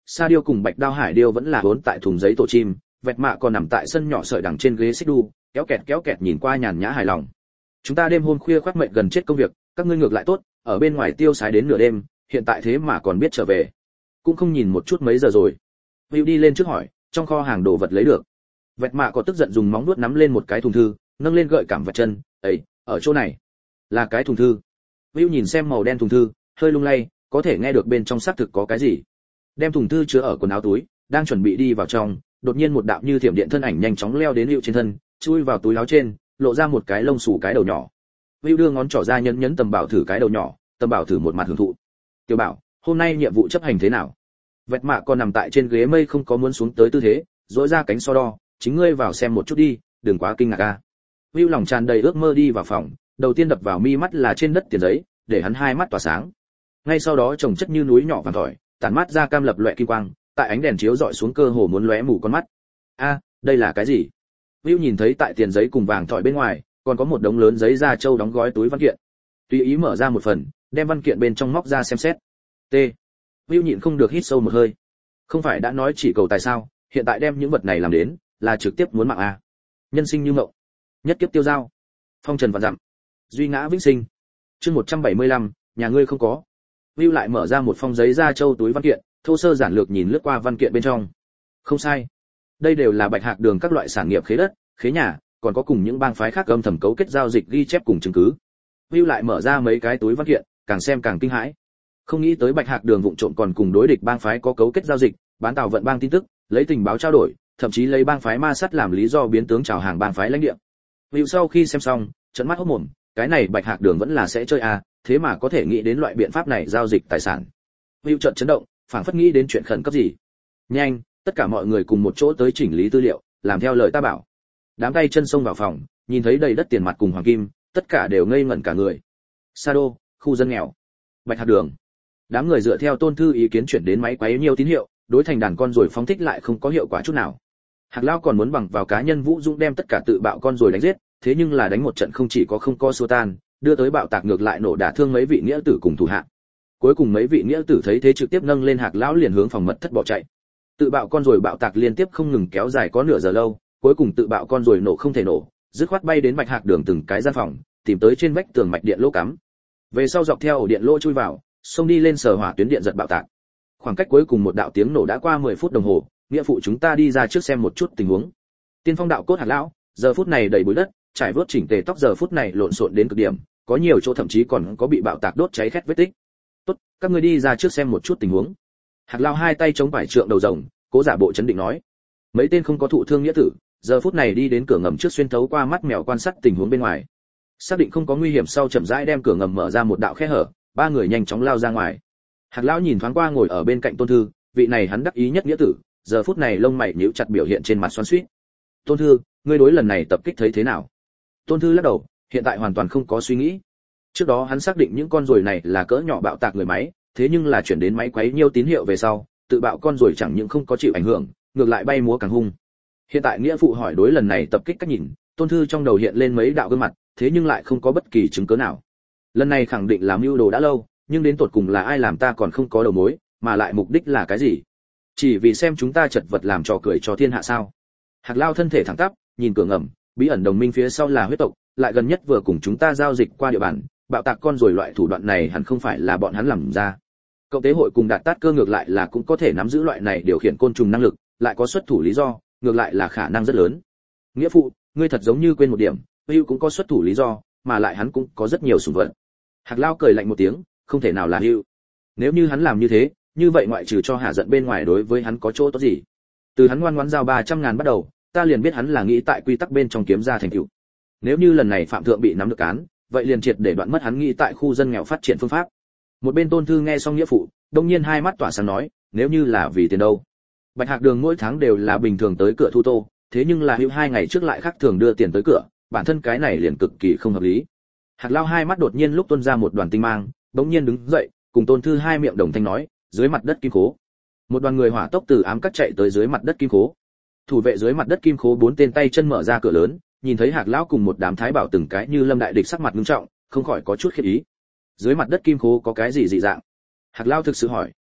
Sa điêu cùng bạch đao hải điêu vẫn là vốn tại thùng giấy tổ chim, vẹt mạ còn nằm tại sân nhỏ sợi đằng trên ghế xích đu, kéo kẹt nhìn qua nhàn nhã hài lòng. Chúng ta đêm hôm khuya khoác mệnh gần chết công việc, các ngươi ngược lại tốt, ở bên ngoài tiêu sái đến nửa đêm, hiện tại thế mà còn biết trở về. Cũng không nhìn một chút mấy giờ rồi. Will đi lên trước hỏi, trong kho hàng đồ vật lấy được. Vẹt mạ có tức giận dùng móng vuốt nắm lên một cái thùng thư, nâng lên gợi cảm vật chân, ấy, ở chỗ này, là cái thùng thư. Will nhìn xem màu đen thùng thư, hơi lung lay, có thể nghe được bên trong xác thực có cái gì. Đem thùng thư chứa ở quần áo túi, đang chuẩn bị đi vào trong, đột nhiên một đạo như thiểm điện thân ảnh nhanh chóng leo đến Will trên thân, chui vào túi áo trên, lộ ra một cái lông xù cái đầu nhỏ. Will đưa ngón trỏ ra nhấn Tầm Bảo thử cái đầu nhỏ, Tầm Bảo thử một mặt hưởng thụ. Tiểu Bảo, hôm nay nhiệm vụ chấp hành thế nào? Vẹt mạ còn nằm tại trên ghế mây không có muốn xuống tới tư thế, duỗi ra cánh so đo, chính ngươi vào xem một chút đi, đừng quá kinh ngạc a. Will lòng tràn đầy ước mơ đi vào phòng, đầu tiên đập vào mi mắt là trên đất tiền giấy, để hắn hai mắt tỏa sáng. Ngay sau đó chồng chất như núi nhỏ vàng tỏi, tản mát ra cam lập loè kim quang, tại ánh đèn chiếu rọi xuống cơ hồ muốn lóe mù con mắt. A, đây là cái gì? Will nhìn thấy tại tiền giấy cùng vàng tỏi bên ngoài, còn có một đống lớn giấy da trâu đóng gói túi văn kiện. Tùy ý mở ra một phần, đem văn kiện bên trong móc ra xem xét. T. Will nhịn không được hít sâu một hơi. Không phải đã nói chỉ cầu tài sao, hiện tại đem những vật này làm đến, là trực tiếp muốn mạng a. Nhân sinh như ngộng, nhất kiếp tiêu dao. Phong trần vạn dặm, duy ngã vĩnh sinh. Chương 175, nhà ngươi không có. Will lại mở ra một phong giấy da trâu túi văn kiện, thô sơ giản lược nhìn lướt qua văn kiện bên trong. Không sai, đây đều là Bạch Hạc Đường các loại sản nghiệp khế đất, khế nhà, còn có cùng những bang phái khác âm thầm cấu kết giao dịch ghi chép cùng chứng cứ. Will lại mở ra mấy cái túi văn kiện, càng xem càng kinh hãi. Không nghĩ tới Bạch Hạc Đường vụng trộm còn cùng đối địch bang phái có cấu kết giao dịch, bán tàu vận bang tin tức, lấy tình báo trao đổi, thậm chí lấy bang phái ma sát làm lý do biến tướng chào hàng bang phái lãnh địa. Will sau khi xem xong, trợn mắt hốt mồm, cái này Bạch Hạc Đường vẫn là sẽ chơi à, thế mà có thể nghĩ đến loại biện pháp này giao dịch tài sản. Will chợt chấn động, phảng phất nghĩ đến chuyện khẩn cấp gì. Nhanh, tất cả mọi người cùng một chỗ tới chỉnh lý tư liệu, làm theo lời ta bảo. Đám tay chân xông vào phòng, nhìn thấy đầy đất tiền mặt cùng hoàng kim, tất cả đều ngây ngẩn cả người. Sa đô, khu dân nghèo, Bạch Hạc Đường. Đám người dựa theo Tôn thư ý kiến chuyển đến máy quấy nhiều tín hiệu, đối thành đàn con rồi phóng thích lại không có hiệu quả chút nào. Hạc Lão còn muốn bằng vào cá nhân vũ dũng đem tất cả tự bạo con rồi đánh giết, thế nhưng là đánh một trận không chỉ có không co xua tan, đưa tới bạo tạc ngược lại nổ đả thương mấy vị nghĩa tử cùng thủ hạ. Cuối cùng mấy vị nghĩa tử thấy thế trực tiếp nâng lên Hạc Lão liền hướng phòng mật thất bỏ chạy. Tự bạo con rồi bạo tạc liên tiếp không ngừng kéo dài có nửa giờ lâu, cuối cùng tự bạo con rồi nổ không thể nổ, dứt khoát bay đến Bạch Hạc Đường từng cái gian phòng, tìm tới trên vách tường mạch điện lỗ cắm. Về sau dọc theo ổ điện lỗ chui vào, xông đi lên sở hỏa tuyến điện giật bạo tạc. Khoảng cách cuối cùng một đạo tiếng nổ đã qua 10 phút đồng hồ, nghĩa phụ chúng ta đi ra trước xem một chút tình huống. Tiên phong đạo cốt Hạc Lão, giờ phút này đầy bụi đất, trải vớt chỉnh tề tóc giờ phút này lộn xộn đến cực điểm, có nhiều chỗ thậm chí còn có bị bạo tạc đốt cháy khét vết tích. Tốt, các ngươi đi ra trước xem một chút tình huống. Hạc Lão hai tay chống phải trượng đầu rồng, cố giả bộ chấn định nói. Mấy tên không có thụ thương nghĩa tử, giờ phút này đi đến cửa ngầm trước xuyên thấu qua mắt mèo quan sát tình huống bên ngoài. Xác định không có nguy hiểm sau chậm rãi đem cửa ngầm mở ra một đạo khe hở, ba người nhanh chóng lao ra ngoài. Hạc Lão nhìn thoáng qua ngồi ở bên cạnh Tôn thư, vị này hắn đắc ý nhất nghĩa tử, giờ phút này lông mày nhíu chặt biểu hiện trên mặt xoắn xuýt. Tôn thư, ngươi đối lần này tập kích thấy thế nào? Tôn thư lắc đầu, hiện tại hoàn toàn không có suy nghĩ. Trước đó hắn xác định những con ruồi này là cỡ nhỏ bạo tạc người máy, thế nhưng là chuyển đến máy quấy nhiêu tín hiệu về sau, tự bạo con ruồi chẳng những không có chịu ảnh hưởng, ngược lại bay múa càng hung. Hiện tại nghĩa phụ hỏi đối lần này tập kích cách nhìn, Tôn thư trong đầu hiện lên mấy đạo gương mặt, thế nhưng lại không có bất kỳ chứng cứ nào. Lần này khẳng định là mưu đồ đã lâu, nhưng đến tột cùng là ai làm ta còn không có đầu mối, mà lại mục đích là cái gì? Chỉ vì xem chúng ta chật vật làm trò cười cho thiên hạ sao? Hạc Lao thân thể thẳng tắp, nhìn cửa ngầm, bí ẩn đồng minh phía sau là huyết tộc, lại gần nhất vừa cùng chúng ta giao dịch qua địa bàn, bạo tạc con rồi loại thủ đoạn này hẳn không phải là bọn hắn làm ra. Cộng tế hội cùng Đạt Tát Cơ ngược lại là cũng có thể nắm giữ loại này điều khiển côn trùng năng lực, lại có xuất thủ lý do, ngược lại là khả năng rất lớn. Nghĩa phụ, ngươi thật giống như quên một điểm, Hưu cũng có xuất thủ lý do, mà lại hắn cũng có rất nhiều sủng vật. Hạc Lao cười lạnh một tiếng, không thể nào là Hưu. Nếu như hắn làm như thế, như vậy ngoại trừ cho hạ giận bên ngoài đối với hắn có chỗ tốt gì? Từ hắn ngoan ngoãn giao 300.000 bắt đầu, ta liền biết hắn là nghĩ tại quy tắc bên trong kiếm ra thành tựu. Nếu như lần này phạm thượng bị nắm được cán, vậy liền triệt để đoạn mất hắn nghĩ tại khu dân nghèo phát triển phương pháp. Một bên Tôn thư nghe xong nghĩa phụ, đông nhiên hai mắt tỏa sáng nói, nếu như là vì tiền đâu? Bạch Hạc Đường mỗi tháng đều là bình thường tới cửa thu tô, thế nhưng là Hưu 2 ngày trước lại khác thường đưa tiền tới cửa, bản thân cái này liền cực kỳ không hợp lý. Hạc Lao hai mắt đột nhiên lúc tuôn ra một đoàn tinh mang, bỗng nhiên đứng dậy, cùng Tôn thư hai miệng đồng thanh nói, dưới mặt đất kim khố. Một đoàn người hỏa tốc từ ám cắt chạy tới dưới mặt đất kim khố. Thủ vệ dưới mặt đất kim khố 4 tên tay chân mở ra cửa lớn, nhìn thấy Hạc Lão cùng một đám thái bảo từng cái như lâm đại địch sắc mặt nghiêm trọng, không khỏi có chút khiếp ý. Dưới mặt đất kim khố có cái gì dị dạng? Hạc Lão thực sự hỏi.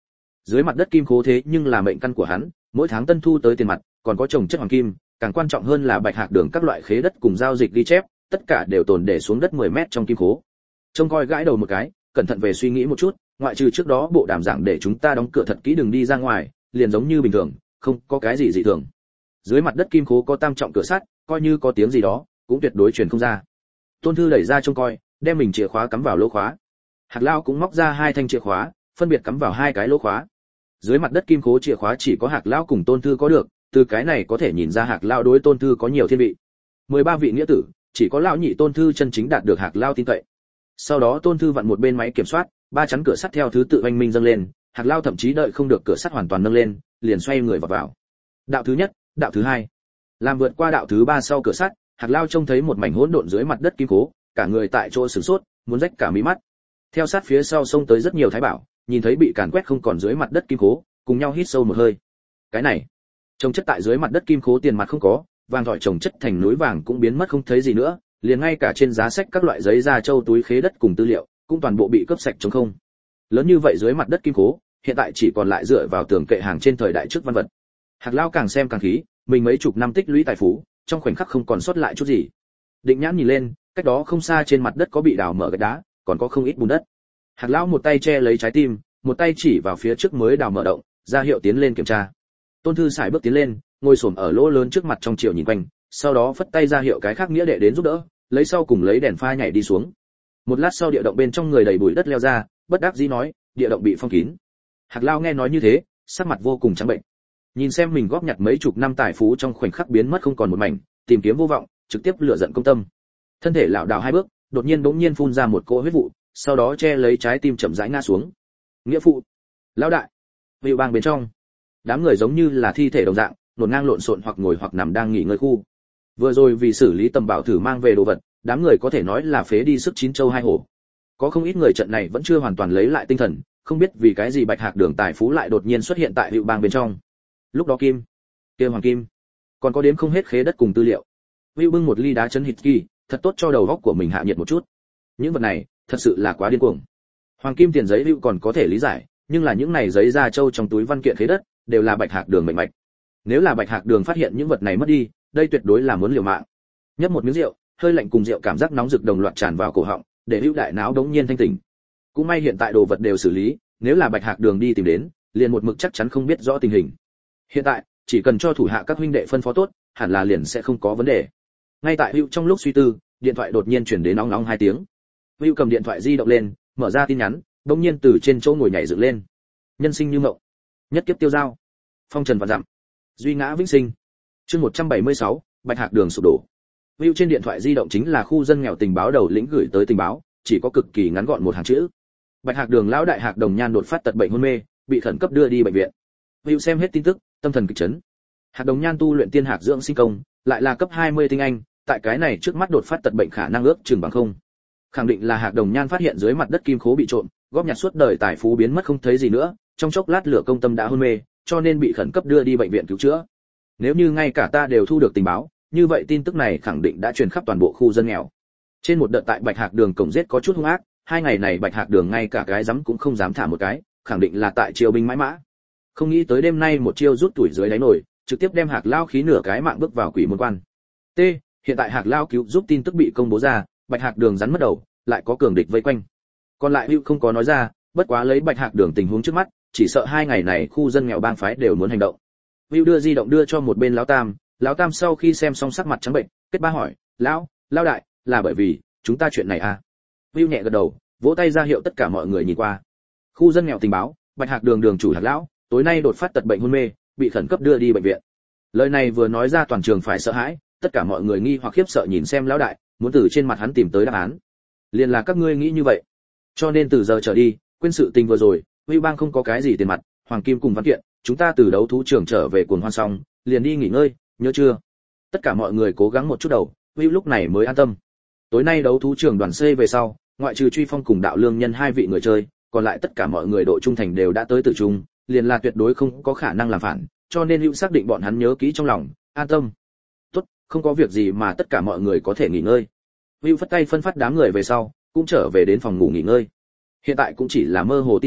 Dưới mặt đất kim khố thế nhưng là mệnh căn của hắn, mỗi tháng tân thu tới tiền mặt, còn có trồng chất hoàng kim, càng quan trọng hơn là bạch hạc đường các loại khế đất cùng giao dịch ghi chép, tất cả đều tồn để xuống đất 10 mét trong kim khố. Trông coi gãi đầu một cái, cẩn thận về suy nghĩ một chút, ngoại trừ trước đó bộ đàm giảng để chúng ta đóng cửa thật kỹ đừng đi ra ngoài, liền giống như bình thường, không có cái gì dị thường. Dưới mặt đất kim khố có tam trọng cửa sắt, coi như có tiếng gì đó, cũng tuyệt đối truyền không ra. Tôn Thư đẩy ra trông coi, đem mình chìa khóa cắm vào lỗ khóa. Hạc Lao cũng móc ra 2 thanh chìa khóa, phân biệt cắm vào 2 cái lỗ khóa. Dưới mặt đất kim khố chìa khóa chỉ có Hạc Lao cùng Tôn Thư có được, từ cái này có thể nhìn ra Hạc Lao đối Tôn Thư có nhiều thiên vị. 13 vị nghĩa tử, chỉ có lão nhị Tôn Thư chân chính đạt được Hạc Lao tin cậy. Sau đó Tôn Thư vặn một bên máy kiểm soát, 3 chắn cửa sắt theo thứ tự oanh minh dâng lên, Hạc Lao thậm chí đợi không được cửa sắt hoàn toàn nâng lên, liền xoay người vào. Đạo thứ nhất, đạo thứ hai. Làm vượt qua đạo thứ 3 sau cửa sắt, Hạc Lao trông thấy một mảnh hỗn độn dưới mặt đất kim cố, cả người tại chỗ sửng sốt, muốn rách cả mí mắt. Theo sát phía sau xông tới rất nhiều thái bảo, nhìn thấy bị càn quét không còn dưới mặt đất kim cố, cùng nhau hít sâu một hơi. Cái này, trồng chất tại dưới mặt đất kim cố tiền mặt không có, vàng thỏi trồng chất thành núi vàng cũng biến mất không thấy gì nữa, liền ngay cả trên giá sách các loại giấy da trâu túi khế đất cùng tư liệu, cũng toàn bộ bị cướp sạch trống không. Lớn như vậy dưới mặt đất kim cố, hiện tại chỉ còn lại dựa vào tường kệ hàng trên thời đại trước văn vật. Hạc Lao càng xem càng khí, mình mấy chục năm tích lũy tài phú, trong khoảnh khắc không còn sót lại chút gì. Định nhãn nhìn lên, cách đó không xa trên mặt đất có bị đào mở gạch đá, còn có không ít bùn đất. Hạc Lão một tay che lấy trái tim, một tay chỉ vào phía trước mới đào mở động, ra hiệu tiến lên kiểm tra. Tôn Thư sải bước tiến lên, ngồi xổm ở lỗ lớn trước mặt trong chiều nhìn quanh, sau đó phất tay ra hiệu cái khác nghĩa đệ đến giúp đỡ, lấy sau cùng lấy đèn pha nhảy đi xuống. Một lát sau địa động bên trong người đầy bụi đất leo ra, bất đắc dĩ nói, địa động bị phong kín. Hạc Lao nghe nói như thế, sắc mặt vô cùng trắng bệnh. Nhìn xem mình góp nhặt mấy chục năm tài phú trong khoảnh khắc biến mất không còn một mảnh, tìm kiếm vô vọng, trực tiếp lựa giận công tâm. Thân thể lảo đảo 2 bước, đột nhiên bỗng nhiên phun ra một cỗ huyết vụ, sau đó che lấy trái tim chậm rãi ngã xuống. Nghĩa phụ, lão đại, Vịu Bang bên trong, đám người giống như là thi thể đồng dạng, lộn ngang lộn xộn hoặc ngồi hoặc nằm đang nghỉ ngơi khu. Vừa rồi vì xử lý tầm bảo thử mang về đồ vật, đám người có thể nói là phế đi sức 9 châu 2 hổ. Có không ít người trận này vẫn chưa hoàn toàn lấy lại tinh thần, không biết vì cái gì Bạch Hạc Đường tài phú lại đột nhiên xuất hiện tại Vịu Bang bên trong. Lúc đó kim, kia hoàng kim, còn có đếm không hết khế đất cùng tư liệu. Vịu bưng một ly đá chấn hít kỳ, thật tốt cho đầu óc của mình hạ nhiệt một chút. Những vật này, thật sự là quá điên cuồng. Hoàng kim tiền giấy Vịu còn có thể lý giải, nhưng là những này giấy da trâu trong túi văn kiện khế đất, đều là Bạch Hạc Đường mệnh mạch. Nếu là Bạch Hạc Đường phát hiện những vật này mất đi, đây tuyệt đối là muốn liều mạng. Nhấp một miếng rượu, hơi lạnh cùng rượu cảm giác nóng rực đồng loạt tràn vào cổ họng, để Vịu đại não đống nhiên thanh tỉnh. Cũng may hiện tại đồ vật đều xử lý, nếu là Bạch Hạc Đường đi tìm đến, liền một mực chắc chắn không biết rõ tình hình. Hiện tại, chỉ cần cho thủ hạ các huynh đệ phân phó tốt, hẳn là liền sẽ không có vấn đề. Ngay tại Vịu trong lúc suy tư, điện thoại đột nhiên chuyển đến nóng nóng 2 tiếng. Vịu cầm điện thoại di động lên, mở ra tin nhắn, đột nhiên từ trên chỗ ngồi nhảy dựng lên. Nhân sinh như mộng, nhất kiếp tiêu dao, phong trần vạn dặm, duy ngã vĩnh sinh. Chương 176, Bạch Hạc Đường sụp đổ. Vịu trên điện thoại di động chính là khu dân nghèo tình báo đầu lĩnh gửi tới tình báo, chỉ có cực kỳ ngắn gọn một hàng chữ. Bạch Hạc Đường lão đại Hạc Đồng Nhan đột phát tật bệnh hôn mê, bị khẩn cấp đưa đi bệnh viện. Vịu xem hết tin tức, tâm thần kịch chấn. Hạc Đồng Nhan tu luyện tiên hạc dưỡng sinh công, lại là cấp 20 tinh anh, tại cái này trước mắt đột phát tật bệnh khả năng ước chừng bằng không. Khẳng định là Hạc Đồng Nhan phát hiện dưới mặt đất kim khố bị trộm, góp nhặt suốt đời tài phú biến mất không thấy gì nữa, trong chốc lát lửa công tâm đã hôn mê, cho nên bị khẩn cấp đưa đi bệnh viện cứu chữa. Nếu như ngay cả ta đều thu được tình báo, như vậy tin tức này khẳng định đã truyền khắp toàn bộ khu dân nghèo. Trên một đợt tại Bạch Hạc Đường cổng giết có chút hung ác, 2 ngày này Bạch Hạc Đường ngay cả cái dám cũng không dám thả một cái, khẳng định là tại triều binh mãi mã. Không nghĩ tới đêm nay một chiêu rút tuổi dưới đáy nổi, trực tiếp đem Hạc Lao khí nửa cái mạng bước vào quỷ môn quan. T, hiện tại Hạc Lao cứu giúp tin tức bị công bố ra, Bạch Hạc Đường rắn mất đầu, lại có cường địch vây quanh. Còn lại Hữu không có nói ra, bất quá lấy Bạch Hạc Đường tình huống trước mắt, chỉ sợ 2 ngày này khu dân nghèo bang phái đều muốn hành động. Hữu đưa di động đưa cho một bên lão Tam sau khi xem xong sắc mặt trắng bệnh, kết ba hỏi, lão đại, là bởi vì chúng ta chuyện này à? Hữu nhẹ gật đầu, vỗ tay ra hiệu tất cả mọi người nhìn qua. Khu dân nghèo tình báo, Bạch Hạc Đường đường chủ Hạc lão, tối nay đột phát tật bệnh hôn mê, bị khẩn cấp đưa đi bệnh viện. Lời này vừa nói ra toàn trường phải sợ hãi, tất cả mọi người nghi hoặc khiếp sợ nhìn xem lão đại, muốn từ trên mặt hắn tìm tới đáp án. Liền là các ngươi nghĩ như vậy. Cho nên từ giờ trở đi, quên sự tình vừa rồi, Vưu Bang không có cái gì tiền mặt, hoàng kim cùng văn kiện, chúng ta từ đấu thú trường trở về cuồng hoan xong, liền đi nghỉ ngơi, nhớ chưa? Tất cả mọi người cố gắng một chút đầu, Vưu lúc này mới an tâm. Tối nay đấu thú trường đoàn C về sau, ngoại trừ Truy Phong cùng Đạo Lương Nhân 2 vị người chơi, còn lại tất cả mọi người độ trung thành đều đã tới tử trung, liền là tuyệt đối không có khả năng làm phản, cho nên Hữu xác định bọn hắn nhớ kỹ trong lòng, an tâm. Tốt, không có việc gì mà tất cả mọi người có thể nghỉ ngơi. Hữu phất tay phân phát đám người về sau, cũng trở về đến phòng ngủ nghỉ ngơi. Hiện tại cũng chỉ là mơ hồ tin tức,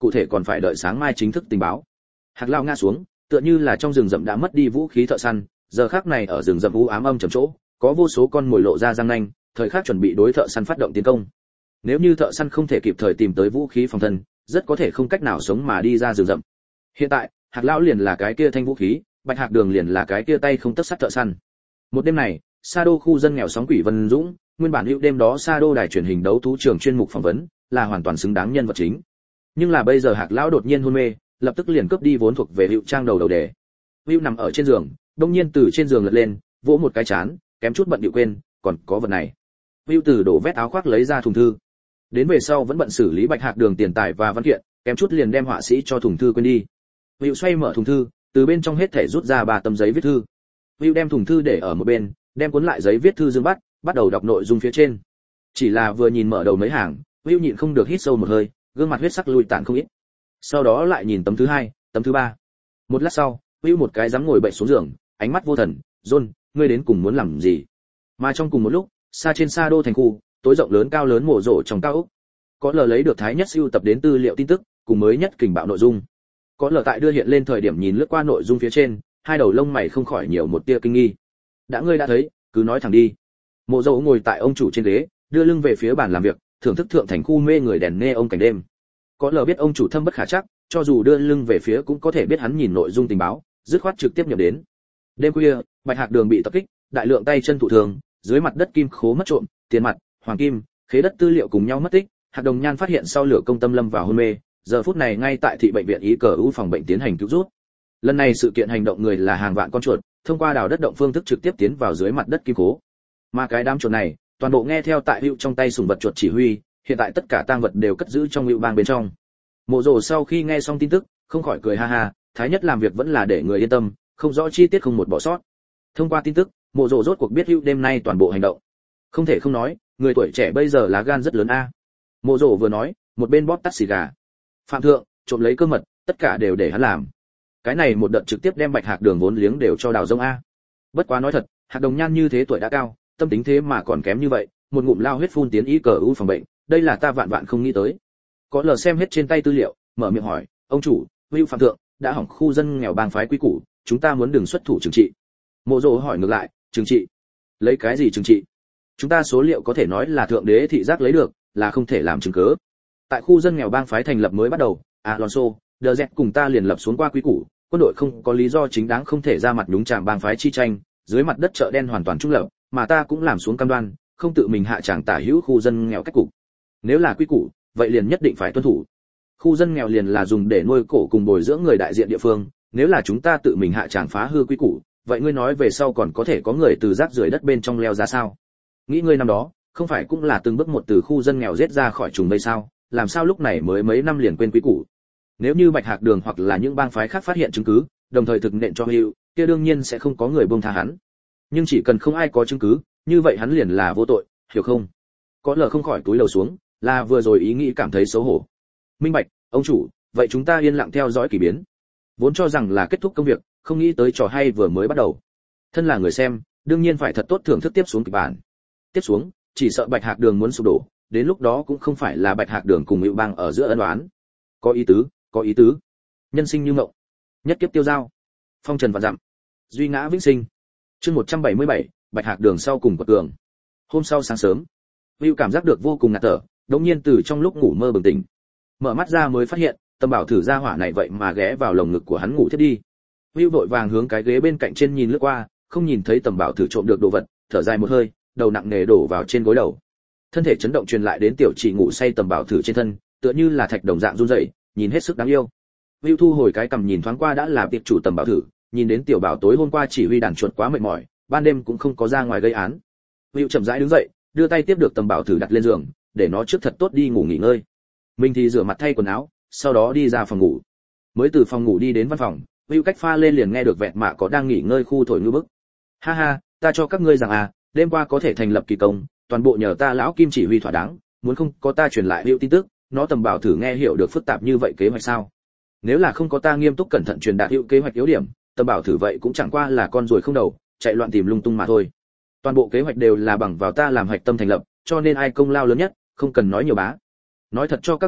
cụ thể còn phải đợi sáng mai chính thức tình báo. Hạc Lao ngã xuống, tựa như là trong rừng rậm đã mất đi vũ khí thợ săn, giờ khắc này ở rừng rậm u ám âm trầm chỗ, có vô số con mồi lộ ra răng nanh, thời khắc chuẩn bị đối thợ săn phát động tiến công. Nếu như thợ săn không thể kịp thời tìm tới vũ khí phòng thân, rất có thể không cách nào sống mà đi ra rừng rậm. Hiện tại, Hạc Lão liền là cái kia thanh vũ khí, Bạch Hạc Đường liền là cái kia tay không tấc sắt thợ săn. Một đêm này, Sa Đô khu dân nghèo sóng quỷ Vân Dũng, nguyên bản hữu đêm đó Sa Đô đài truyền hình đấu thú trường chuyên mục phỏng vấn, là hoàn toàn xứng đáng nhân vật chính. Nhưng là bây giờ Hạc Lão đột nhiên hôn mê, lập tức liền cướp đi vốn thuộc về hữu trang đầu đề. Hữu nằm ở trên giường, đột nhiên từ trên giường lật lên, vỗ một cái chán, kém chút bận điệu quên, còn có vật này. Hữu từ đổ vét áo khoác lấy ra thùng thư. Đến về sau vẫn bận xử lý Bạch Hạc Đường tiền tài và văn kiện, kém chút liền đem họa sĩ cho thùng thư quên đi. Hữu xoay mở thùng thư, từ bên trong hết thể rút ra 3 tấm giấy viết thư. Hữu đem thùng thư để ở một bên, đem cuốn lại giấy viết thư dương bắt đầu đọc nội dung phía trên. Chỉ là vừa nhìn mở đầu mấy hàng, Hữu nhịn không được hít sâu một hơi, gương mặt huyết sắc lùi tàn không ít. Sau đó lại nhìn tấm thứ 2, tấm thứ 3. Một lát sau, Hữu một cái dám ngồi bệnh xuống giường, ánh mắt vô thần, "John, ngươi đến cùng muốn làm gì?" Mà trong cùng một lúc, xa trên Sa Đô thành khu, tối rộng lớn cao lớn mộ rộ trong cao ốc. Có lờ lấy được thái nhất sưu tập đến tư liệu tin tức, cùng mới nhất kình bạo nội dung. Có lờ tại đưa hiện lên thời điểm nhìn lướt qua nội dung phía trên, hai đầu lông mày không khỏi nhiều một tia kinh nghi. Ngươi đã thấy, cứ nói thẳng đi. Mộ Dầu ngồi tại ông chủ trên ghế, đưa lưng về phía bàn làm việc, thưởng thức thượng thành khu mê người đèn nghe ông cảnh đêm. Có lờ biết ông chủ thâm bất khả trắc, cho dù đưa lưng về phía cũng có thể biết hắn nhìn nội dung tình báo, dứt khoát trực tiếp nhập đến. Đêm khuya, Bạch Hạc Đường bị tập kích, đại lượng tay chân thụ thường, dưới mặt đất kim khố mất trộm, tiền mặt, hoàng kim, khế đất tư liệu cùng nhau mất tích. Hạc Đồng Nhan phát hiện sau lửa công tâm lâm vào hôn mê, giờ phút này ngay tại thị bệnh viện ý cờ ưu phòng bệnh tiến hành cứu rút. Lần này sự kiện hành động người là hàng vạn con chuột, thông qua đào đất động phương thức trực tiếp tiến vào dưới mặt đất kim cố. Mà cái đám chuột này, toàn bộ nghe theo tại hữu trong tay sùng vật chuột chỉ huy, hiện tại tất cả tang vật đều cất giữ trong hữu bang bên trong. Mộ Dồ sau khi nghe xong tin tức, không khỏi cười ha ha, thái nhất làm việc vẫn là để người yên tâm, không rõ chi tiết không một bỏ sót. Thông qua tin tức, Mộ Dồ rốt cuộc biết hữu đêm nay toàn bộ hành động. Không thể không nói, người tuổi trẻ bây giờ lá gan rất lớn a. Mộ Dồ vừa nói, một bên bóp tắt xì gà. Phạm thượng, trộm lấy cơ mật, tất cả đều để hắn làm. Cái này một đợt trực tiếp đem Bạch Hạc Đường vốn liếng đều cho đào rông a. Bất quá nói thật, Hạc Đồng Nhan như thế tuổi đã cao, tâm tính thế mà còn kém như vậy, một ngụm lao huyết phun tiến ý cờ u phòng bệnh, đây là ta vạn vạn không nghĩ tới. Có lờ xem hết trên tay tư liệu, mở miệng hỏi, ông chủ, Hữu Phạm thượng đã hỏng khu dân nghèo bang phái quy củ, chúng ta muốn đừng xuất thủ trừng trị. Mộ Dồ hỏi ngược lại, trừng trị? Lấy cái gì trừng trị? Chúng ta số liệu có thể nói là thượng đế thị giác lấy được, là không thể làm chứng cứ. Tại khu dân nghèo bang phái thành lập mới bắt đầu, Alonso, DZ cùng ta liền lập xuống qua quy củ, quân đội không có lý do chính đáng không thể ra mặt nhúng chàm bang phái chi tranh, dưới mặt đất chợ đen hoàn toàn trung lập, mà ta cũng làm xuống cam đoan, không tự mình hạ tràng tả hữu khu dân nghèo cách cục. Nếu là quy củ, vậy liền nhất định phải tuân thủ. Khu dân nghèo liền là dùng để nuôi cổ cùng bồi dưỡng người đại diện địa phương, nếu là chúng ta tự mình hạ tràng phá hư quy củ, vậy ngươi nói về sau còn có thể có người từ rác rưởi đất bên trong leo ra sao? Nghĩ ngươi năm đó, không phải cũng là từng bước một từ khu dân nghèo giết ra khỏi trùng vây sao, làm sao lúc này mới mấy năm liền quên quy củ? Nếu như Bạch Hạc Đường hoặc là những bang phái khác phát hiện chứng cứ, đồng thời thực nện cho Hữu, kia đương nhiên sẽ không có người buông tha hắn. Nhưng chỉ cần không ai có chứng cứ, như vậy hắn liền là vô tội, hiểu không? Có lờ không khỏi túi lầu xuống, là vừa rồi ý nghĩ cảm thấy xấu hổ. Minh bạch, ông chủ, vậy chúng ta yên lặng theo dõi kỳ biến. Vốn cho rằng là kết thúc công việc, không nghĩ tới trò hay vừa mới bắt đầu. Thân là người xem, đương nhiên phải thật tốt thưởng thức tiếp xuống kịch bản. Tiếp xuống, chỉ sợ Bạch Hạc Đường muốn sụp đổ, đến lúc đó cũng không phải là Bạch Hạc Đường cùng Hữu bang ở giữa ân oán. Có ý tứ, có ý tứ. Nhân sinh như mộng, nhất kiếp tiêu dao, phong trần vạn dặm, duy ngã vĩnh sinh. Chương 177, Bạch Hạc Đường sau cùng quật cường. Hôm sau sáng sớm, Hữu cảm giác được vô cùng ngạt thở, đột nhiên từ trong lúc ngủ mơ bừng tỉnh. Mở mắt ra mới phát hiện, Tâm Bảo Thử gia hỏa này vậy mà ghé vào lồng ngực của hắn ngủ thiếp đi. Hữu vội vàng hướng cái ghế bên cạnh trên nhìn lướt qua, không nhìn thấy Tầm Bảo Thử trộm được đồ vật, thở dài một hơi, đầu nặng nề đổ vào trên gối đầu. Thân thể chấn động truyền lại đến tiểu chỉ ngủ say Tầm Bảo Thử trên thân, tựa như là thạch đồng dạng run rẩy, nhìn hết sức đáng yêu. Hữu thu hồi cái cầm nhìn thoáng qua đã là tiệp chủ Tầm Bảo Thử, nhìn đến tiểu bảo tối hôm qua chỉ huy đàn chuột quá mệt mỏi, ban đêm cũng không có ra ngoài gây án. Hữu chậm rãi đứng dậy, đưa tay tiếp được Tầm Bảo Thử đặt lên giường, để nó trước thật tốt đi ngủ nghỉ ngơi. Mình thì rửa mặt thay quần áo, sau đó đi ra phòng ngủ. Mới từ phòng ngủ đi đến văn phòng, Hữu cách pha lên liền nghe được vẹn mạ có đang nghỉ ngơi khu thổi ngư bức. Ha ha, ta cho các ngươi rằng đêm qua có thể thành lập kỳ công, toàn bộ nhờ ta lão Kim chỉ huy thỏa đáng, muốn không có ta truyền lại Hữu tin tức, nó Tầm Bảo Thử nghe hiểu được phức tạp như vậy kế hoạch sao? Nếu là không có ta nghiêm túc cẩn thận truyền đạt Hữu kế hoạch yếu điểm, Tầm Bảo Thử vậy cũng chẳng qua là con ruồi không đầu, chạy loạn tìm lung tung mà thôi. Toàn bộ kế hoạch đều là bằng vào ta làm hạch tâm thành lập, cho nên ai công lao lớn nhất, không cần nói nhiều bá. Nói thật cho các ngươi biết,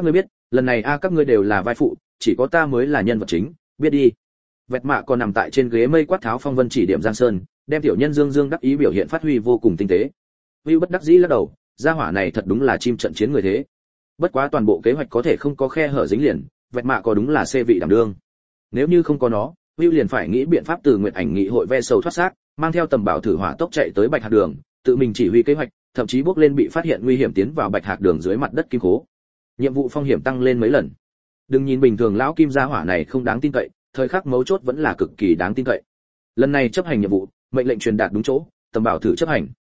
lần này các ngươi đều là vai phụ, chỉ có ta mới là nhân vật chính, biết đi. Vẹt Mạ còn nằm tại trên ghế mây quát tháo phong vân chỉ điểm Giang Sơn, đem tiểu nhân dương dương đắc ý biểu hiện phát huy vô cùng tinh tế. Vưu bất đắc dĩ lắc đầu, gia hỏa này thật đúng là chim trận chiến người thế. Bất quá toàn bộ kế hoạch có thể không có khe hở dính liền, Vẹt Mạ có đúng là xê vị đảm đương. Nếu như không có nó, Vưu liền phải nghĩ biện pháp từ Nguyệt Ảnh nghị hội ve sầu thoát xác, mang theo tầm bảo thử hỏa tốc chạy tới Bạch Hạc Đường, tự mình chỉ huy kế hoạch, thậm chí bước lên bị phát hiện nguy hiểm tiến vào Bạch Hạc Đường dưới mặt đất kim cố. Nhiệm vụ phong hiểm tăng lên mấy lần. Đừng nhìn bình thường lão kim gia hỏa này không đáng tin cậy, thời khắc mấu chốt vẫn là cực kỳ đáng tin cậy. Lần này chấp hành nhiệm vụ, mệnh lệnh truyền đạt đúng chỗ, tầm bảo thử chấp hành.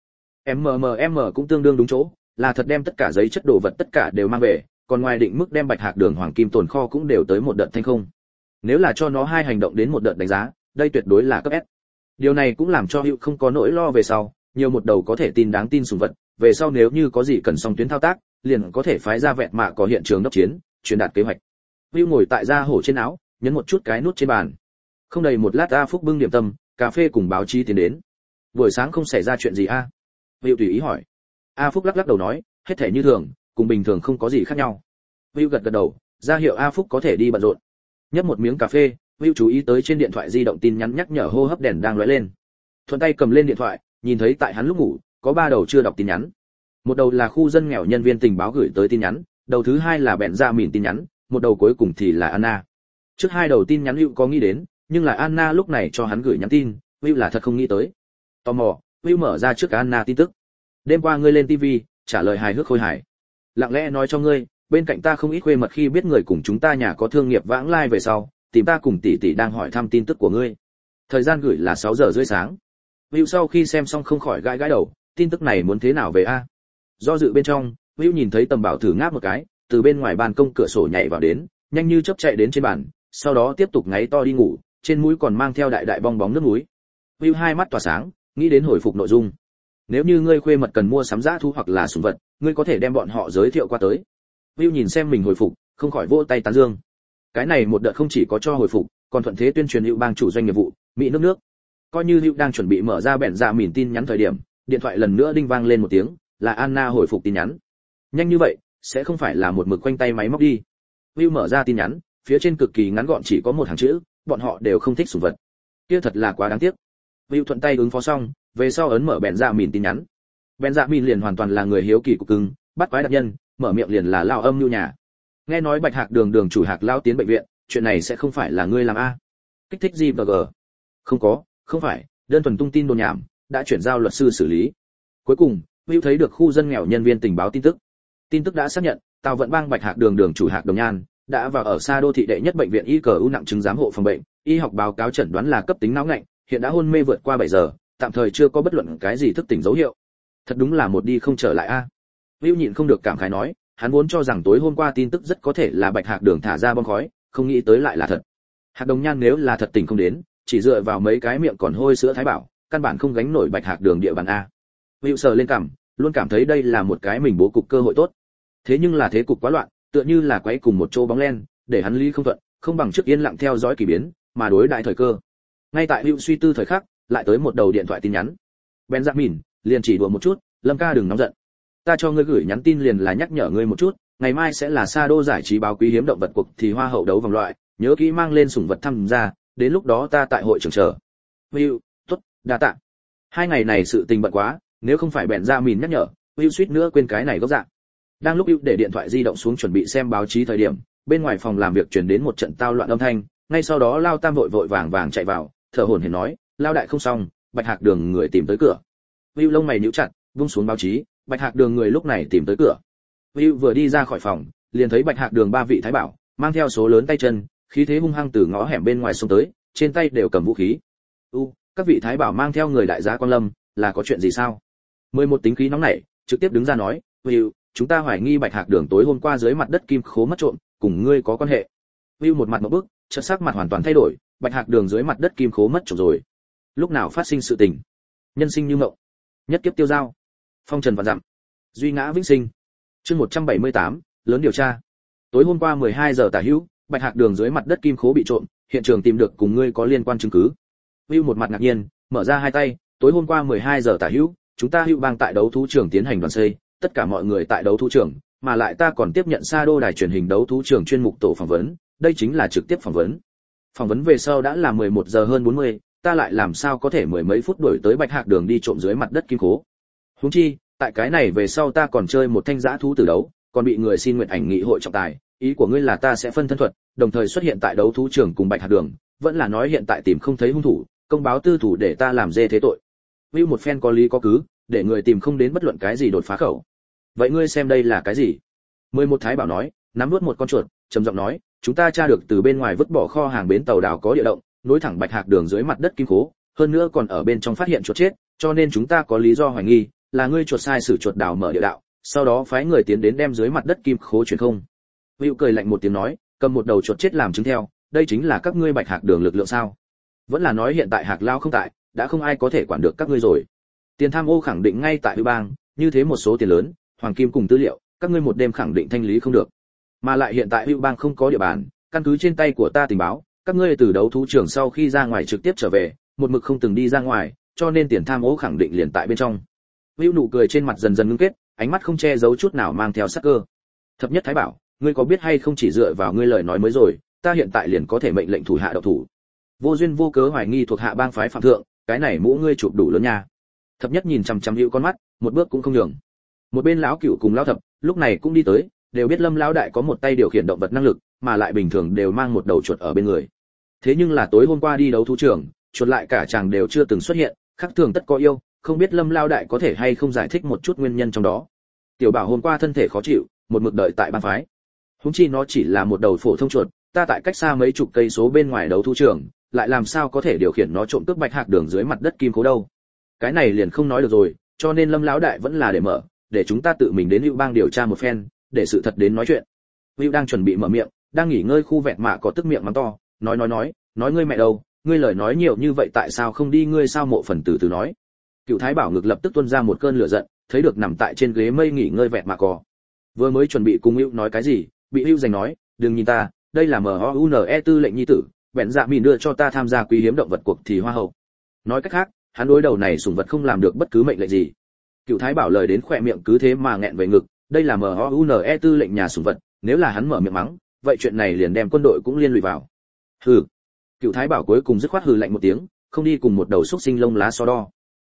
MMM cũng tương đương đúng chỗ, là thật đem tất cả giấy chất đồ vật tất cả đều mang về, còn ngoài định mức đem Bạch Hạc Đường hoàng kim tồn kho cũng đều tới một đợt thanh không. Nếu là cho nó hai hành động đến một đợt đánh giá, đây tuyệt đối là cấp S. Điều này cũng làm cho Hữu không có nỗi lo về sau, nhiều một đầu có thể tin đáng tin sủng vật, về sau nếu như có gì cần song tuyến thao tác, liền có thể phái ra Vẹt Mạ có hiện trường đốc chiến, truyền đạt kế hoạch. Hữu ngồi tại da hổ trên áo, nhấn một chút cái nút trên bàn. Không đầy một lát A Phúc bưng điểm tâm, cà phê cùng báo chí tiến đến. Buổi sáng không xảy ra chuyện gì a? Hữu tùy ý hỏi. A Phúc lắc lắc đầu nói, hết thể như thường, cùng bình thường không có gì khác nhau. Hữu gật gật đầu, ra hiệu A Phúc có thể đi bận rộn. Nhấp một miếng cà phê, Hữu chú ý tới trên điện thoại di động tin nhắn nhắc nhở hô hấp đèn đang lóe lên. Thuận tay cầm lên điện thoại, nhìn thấy tại hắn lúc ngủ, có 3 đầu chưa đọc tin nhắn. Một đầu là khu dân nghèo nhân viên tình báo gửi tới tin nhắn, đầu thứ 2 là bẹn ra mìn tin nhắn, một đầu cuối cùng thì là Anna. Trước 2 đầu tin nhắn Hữu có nghĩ đến, nhưng là Anna lúc này cho hắn gửi nhắn tin, Hữu là thật không nghĩ tới. Tò mò, Hữu mở ra trước Anna tin tức. Đêm qua ngươi lên TV, trả lời hài hước khôi hài. Lặng lẽ nói cho ngươi, bên cạnh ta không ít khuê mật khi biết người cùng chúng ta nhà có thương nghiệp vãng lai về sau, tìm ta cùng tỷ tỷ đang hỏi thăm tin tức của ngươi. Thời gian gửi là 6 giờ rưỡi sáng. Hữu sau khi xem xong không khỏi gãi gãi đầu, tin tức này muốn thế nào về a? Do dự bên trong, Hữu nhìn thấy Tầm Bảo thử ngáp một cái, từ bên ngoài ban công cửa sổ nhảy vào đến, nhanh như chớp chạy đến trên bàn, sau đó tiếp tục ngáy to đi ngủ, trên mũi còn mang theo đại đại bong bóng nước núi. Hữu hai mắt tỏa sáng, nghĩ đến hồi phục nội dung. Nếu như ngươi khuê mật cần mua sắm dã thú hoặc là sủng vật, ngươi có thể đem bọn họ giới thiệu qua tới. Hữu nhìn xem mình hồi phục, không khỏi vỗ tay tán dương. Cái này một đợt không chỉ có cho hồi phục, còn thuận thế tuyên truyền Hữu bang chủ doanh nghiệp vụ, Mỹ nước nước. Coi như Hữu đang chuẩn bị mở ra bèn dạ mìn tin nhắn thời điểm, điện thoại lần nữa đinh vang lên một tiếng, là Anna hồi phục tin nhắn. Nhanh như vậy, sẽ không phải là một mực quanh tay máy móc đi. Hữu mở ra tin nhắn, phía trên cực kỳ ngắn gọn chỉ có một hàng chữ, bọn họ đều không thích sủng vật. Kia thật là quá đáng tiếc. Hữu thuận tay ứng phó xong, về sau ấn mở bèn dạ mìn tin nhắn. Bèn dạ mìn liền hoàn toàn là người hiếu kỳ của cưng, bắt quái đặc nhân, mở miệng liền là lao âm nhu nhà. Nghe nói Bạch Hạc Đường đường chủ Hạc lao tiến bệnh viện, chuyện này sẽ không phải là ngươi làm a? Kích thích gì bg? Không có, không phải, đơn thuần tung tin đồn nhảm, đã chuyển giao luật sư xử lý. Cuối cùng, Hữu thấy được khu dân nghèo nhân viên tình báo tin tức. Tin tức đã xác nhận, Tào Vận Bang Bạch Hạc Đường đường chủ Hạc Đồng Nhan đã vào ở xa đô thị đệ nhất bệnh viện y cờ u nặng chứng giám hộ phòng bệnh, y học báo cáo chẩn đoán là cấp tính não ngạnh, hiện đã hôn mê vượt qua 7 giờ, tạm thời chưa có bất luận cái gì thức tỉnh dấu hiệu. Thật đúng là một đi không trở lại a. Hữu nhịn không được cảm khái nói, hắn vốn cho rằng tối hôm qua tin tức rất có thể là Bạch Hạc Đường thả ra bom khói, không nghĩ tới lại là thật. Hạc Đồng Nhan nếu là thật tỉnh không đến, chỉ dựa vào mấy cái miệng còn hôi sữa thái bảo, căn bản không gánh nổi Bạch Hạc Đường địa bàn a. Hữu sờ lên cằm, luôn cảm thấy đây là một cái mình bố cục cơ hội tốt. Thế nhưng là thế cục quá loạn, tựa như là quấy cùng một chỗ bóng len, để hắn lý không thuận, không bằng trước yên lặng theo dõi kỳ biến, mà đối đại thời cơ. Ngay tại Hữu suy tư thời khắc, lại tới một đầu điện thoại tin nhắn. Benjamin, liền chỉ đùa một chút, Lâm ca đừng nóng giận. Ta cho ngươi gửi nhắn tin liền là nhắc nhở ngươi một chút, ngày mai sẽ là Sa Đô giải trí báo quý hiếm động vật cuộc thì hoa hậu đấu vòng loại, nhớ kỹ mang lên sủng vật tham gia, đến lúc đó ta tại hội trường chờ. Hữu, tốt, đa tạ. 2 ngày này sự tình bận quá, nếu không phải bèn ra mìn nhắc nhở, Hữu suýt nữa quên cái này gốc dạng. Đang lúc Hữu để điện thoại di động xuống chuẩn bị xem báo chí thời điểm, bên ngoài phòng làm việc truyền đến một trận tao loạn âm thanh, ngay sau đó Lao Tam vội vội vàng vàng chạy vào, thở hổn hển nói, Lao đại không xong, Bạch Hạc Đường người tìm tới cửa. Hữu lông mày nhíu chặt, vung xuống báo chí, Bạch Hạc Đường người lúc này tìm tới cửa. Hữu vừa đi ra khỏi phòng, liền thấy Bạch Hạc Đường 3 vị thái bảo, mang theo số lớn tay chân, khí thế hung hăng từ ngõ hẻm bên ngoài xông tới, trên tay đều cầm vũ khí. Các vị thái bảo mang theo người đại gia Quan Lâm, là có chuyện gì sao? 11 tính khí nóng nảy, trực tiếp đứng ra nói, Hữu, chúng ta hoài nghi Bạch Hạc Đường tối hôm qua dưới mặt đất kim khố mất trộm, cùng ngươi có quan hệ. Hữu một mặt ngộp bức, chợt sắc mặt hoàn toàn thay đổi, Bạch Hạc Đường dưới mặt đất kim khố mất trộm rồi. Lúc nào phát sinh sự tình? Nhân sinh như mộng, nhất kiếp tiêu dao, phong trần vạn dặm, duy ngã vĩnh sinh. Chương 178, lớn điều tra. Tối hôm qua 12 giờ tả hữu, Bạch Hạc Đường dưới mặt đất kim khố bị trộm, hiện trường tìm được cùng ngươi có liên quan chứng cứ. Hữu một mặt ngạc nhiên, mở ra hai tay, tối hôm qua 12 giờ tả hữu, chúng ta Hữu bang tại đấu thú trường tiến hành đoàn xây, tất cả mọi người tại đấu thú trường, mà lại ta còn tiếp nhận Sa Đô đài truyền hình đấu thú trường chuyên mục tổ phỏng vấn, đây chính là trực tiếp phỏng vấn. Phỏng vấn về sau đã là 11 giờ hơn 40, ta lại làm sao có thể mười mấy phút đuổi tới Bạch Hạc Đường đi trộm dưới mặt đất kim cố. Huống chi, tại cái này về sau ta còn chơi một thanh dã thú tử đấu, còn bị người xin nguyện ảnh nghị hội trọng tài, ý của ngươi là ta sẽ phân thân thuật, đồng thời xuất hiện tại đấu thú trường cùng Bạch Hạc Đường, vẫn là nói hiện tại tìm không thấy hung thủ, công báo tư thủ để ta làm dê thế tội. View một phen có lý có cứ, để người tìm không đến bất luận cái gì đột phá khẩu. Vậy ngươi xem đây là cái gì? 11 Thái Bảo nói, nắm nuốt một con chuột, trầm giọng nói, chúng ta tra được từ bên ngoài vứt bỏ kho hàng bến tàu đảo có địa động, nối thẳng Bạch Hạc Đường dưới mặt đất kim cố, hơn nữa còn ở bên trong phát hiện chuột chết, cho nên chúng ta có lý do hoài nghi là ngươi chuột sai sử chuột đảo mở địa đạo, sau đó phái người tiến đến đem dưới mặt đất kim khố chuyển không. Vưu cười lạnh một tiếng nói, cầm một đầu chuột chết làm chứng theo, đây chính là các ngươi Bạch Hạc Đường lực lượng sao? Vẫn là nói hiện tại Hạc Lao không tại, đã không ai có thể quản được các ngươi rồi. Tiền tham ô khẳng định ngay tại Hư Bang, như thế một số tiền lớn, hoàng kim cùng tư liệu, các ngươi một đêm khẳng định thanh lý không được. Mà lại hiện tại Hư Bang không có địa bàn, căn cứ trên tay của ta tình báo, các ngươi từ đấu thú trường sau khi ra ngoài trực tiếp trở về, một mực không từng đi ra ngoài, cho nên tiền tham ô khẳng định liền tại bên trong. Vưu nụ cười trên mặt dần dần ngưng kết, ánh mắt không che giấu chút nào mang theo sắc cơ. Thập nhất Thái Bảo, ngươi có biết hay không chỉ dựa vào ngươi lời nói mới rồi, ta hiện tại liền có thể mệnh lệnh thủ hạ động thủ. Vô duyên vô cớ hoài nghi thuộc hạ bang phái phạm thượng, cái này mũ ngươi chụp đủ lớn nha. Thập nhất nhìn chằm chằm Hữu con mắt, một bước cũng không nhường. Một bên lão cửu cùng lão thập, lúc này cũng đi tới, đều biết Lâm lão đại có một tay điều khiển động vật năng lực, mà lại bình thường đều mang một đầu chuột ở bên người. Thế nhưng là tối hôm qua đi đấu thú trường, chuột lại cả chàng đều chưa từng xuất hiện, khác thường tất có yêu, không biết Lâm lão đại có thể hay không giải thích một chút nguyên nhân trong đó. Tiểu Bảo hôm qua thân thể khó chịu, một mực đợi tại ban phái. Huống chi nó chỉ là một đầu phổ thông chuột, ta tại cách xa mấy chục cây số bên ngoài đấu thú trường, lại làm sao có thể điều khiển nó trộm cướp Bạch Hạc Đường dưới mặt đất kim cố đâu. Cái này liền không nói được rồi, cho nên Lâm lão đại vẫn là để mở, để chúng ta tự mình đến Hữu Bang điều tra một phen, để sự thật đến nói chuyện. Hữu đang chuẩn bị mở miệng, đang nghỉ ngơi khu vẹn mạ có tức miệng mắng to, nói ngươi mẹ đâu, ngươi lời nói nhiều như vậy tại sao không đi ngươi sao mộ phần từ từ nói. Cựu Thái Bảo ngực lập tức tuôn ra một cơn lửa giận, thấy được nằm tại trên ghế mây nghỉ ngơi vẹn mạ cò. Vừa mới chuẩn bị cùng Hữu nói cái gì, bị Hữu giành nói, đừng nhìn ta, đây là MOUNE tư lệnh nhi tử, bèn dạ mìn đưa cho ta tham gia quý hiếm động vật cuộc thì hoa hậu. Nói cách khác, hắn đối đầu này sủng vật không làm được bất cứ mệnh lệnh gì. Cựu Thái Bảo lời đến khỏe miệng cứ thế mà nghẹn về ngực, đây là MOUNE tư lệnh nhà sủng vật, nếu là hắn mở miệng mắng, vậy chuyện này liền đem quân đội cũng liên lụy vào. Hừ. Cựu Thái Bảo cuối cùng dứt khoát hừ lạnh một tiếng, không đi cùng một đầu xúc sinh lông lá so đo.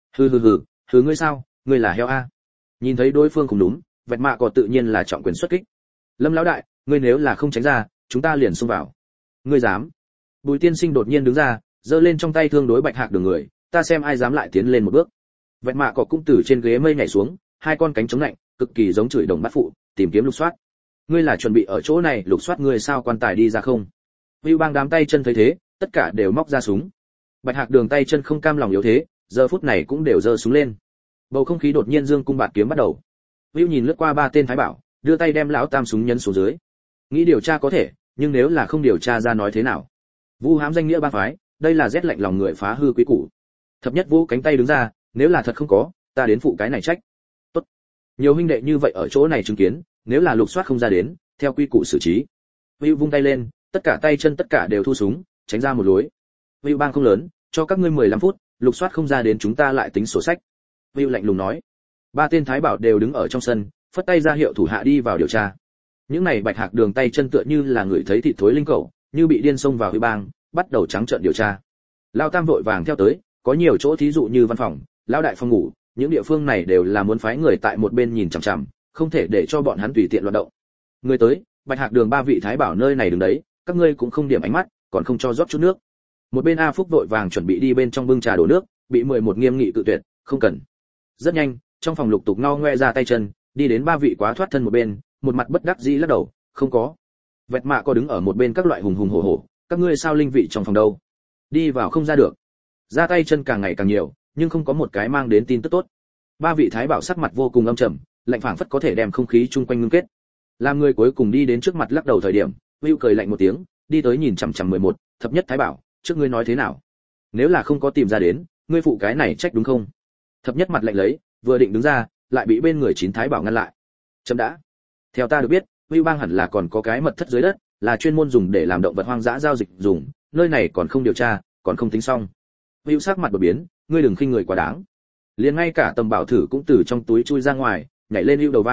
Hừ ngươi sao, ngươi là heo a. Nhìn thấy đối phương không đúng, vẹt mạ có tự nhiên là trọng quyền xuất kích. Lâm lão đại, ngươi nếu là không tránh ra, chúng ta liền xông vào. Ngươi dám? Bùi Tiên Sinh đột nhiên đứng ra, giơ lên trong tay thương đối Bạch Hạc Đường người, ta xem ai dám lại tiến lên một bước. Vẹt mạ có cũng từ trên ghế mây nhảy xuống, hai con cánh chống lạnh, cực kỳ giống chửi đồng bắt phụ, tìm kiếm lục soát. Ngươi là chuẩn bị ở chỗ này lục soát ngươi sao quan tài đi ra không? Vưu Bang đám tay chân thấy thế, tất cả đều móc ra súng. Bạch Hạc Đường tay chân không cam lòng yếu thế, giờ phút này cũng đều giơ súng lên. Bầu không khí đột nhiên dương cung bạt kiếm bắt đầu. Vưu nhìn lướt qua ba tên Thái Bảo, đưa tay đem lão tam súng nhấn xuống dưới. Nghĩ điều tra có thể, nhưng nếu là không điều tra ra nói thế nào? Vu hãm danh nghĩa ba phái, đây là rét lạnh lòng người phá hư quý củ. Thập nhất Vũ cánh tay đứng ra, nếu là thật không có, ta đến phụ cái này trách. Tốt. Nhiều huynh đệ như vậy ở chỗ này chứng kiến, nếu là lục soát không ra đến, theo quy củ xử trí. Vưu vung tay lên, tất cả tay chân tất cả đều thu súng, tránh ra một lối. Vưu Bang không lớn, cho các ngươi 15 phút, lục soát không ra đến chúng ta lại tính sổ sách. Vưu lạnh lùng nói. Ba tên Thái Bảo đều đứng ở trong sân, phất tay ra hiệu thủ hạ đi vào điều tra. Những này Bạch Hạc Đường tay chân tựa như là người thấy thịt thối linh cẩu, như bị điên xông vào Vưu Bang, bắt đầu trắng trợn điều tra. Lão tam vội vàng theo tới, có nhiều chỗ thí dụ như văn phòng, lão đại phòng ngủ, những địa phương này đều là muốn phái người tại một bên nhìn chằm chằm, không thể để cho bọn hắn tùy tiện loạn động. Người tới, Bạch Hạc Đường ba vị Thái Bảo nơi này đứng đấy, các ngươi cũng không điểm ánh mắt, còn không cho rót chút nước. Một bên A Phúc vội vàng chuẩn bị đi bên trong bưng trà đổ nước, bị 11 nghiêm nghị cự tuyệt, không cần. Rất nhanh, trong phòng lục tục ngao ngoe ra tay chân, đi đến ba vị quá thoát thân một bên, một mặt bất đắc dĩ lắc đầu, không có. Vẹt mạ có đứng ở một bên các loại hùng hùng hổ hổ, các ngươi sao linh vị trong phòng đâu? Đi vào không ra được. Ra tay chân càng ngày càng nhiều, nhưng không có một cái mang đến tin tức tốt. Ba vị Thái Bảo sắc mặt vô cùng âm trầm, lạnh phảng phất có thể đem không khí chung quanh ngưng kết. Làm người cuối cùng đi đến trước mặt lắc đầu thời điểm, Hữu cười lạnh một tiếng, đi tới nhìn chằm chằm 11, thập nhất Thái Bảo, trước ngươi nói thế nào? Nếu là không có tìm ra đến, ngươi phụ cái này trách đúng không? Thập nhất mặt lạnh lấy, vừa định đứng ra, lại bị bên người 9 Thái Bảo ngăn lại. Chấm đã. Theo ta được biết, Hữu Bang hẳn là còn có cái mật thất dưới đất, là chuyên môn dùng để làm động vật hoang dã giao dịch dùng, nơi này còn không điều tra, còn không tính xong. Hữu sắc mặt đột biến, ngươi đừng khinh người quá đáng. Liền ngay cả Tầm Bảo Thử cũng từ trong túi chui ra ngoài, nhảy lên Hữu đầu vai,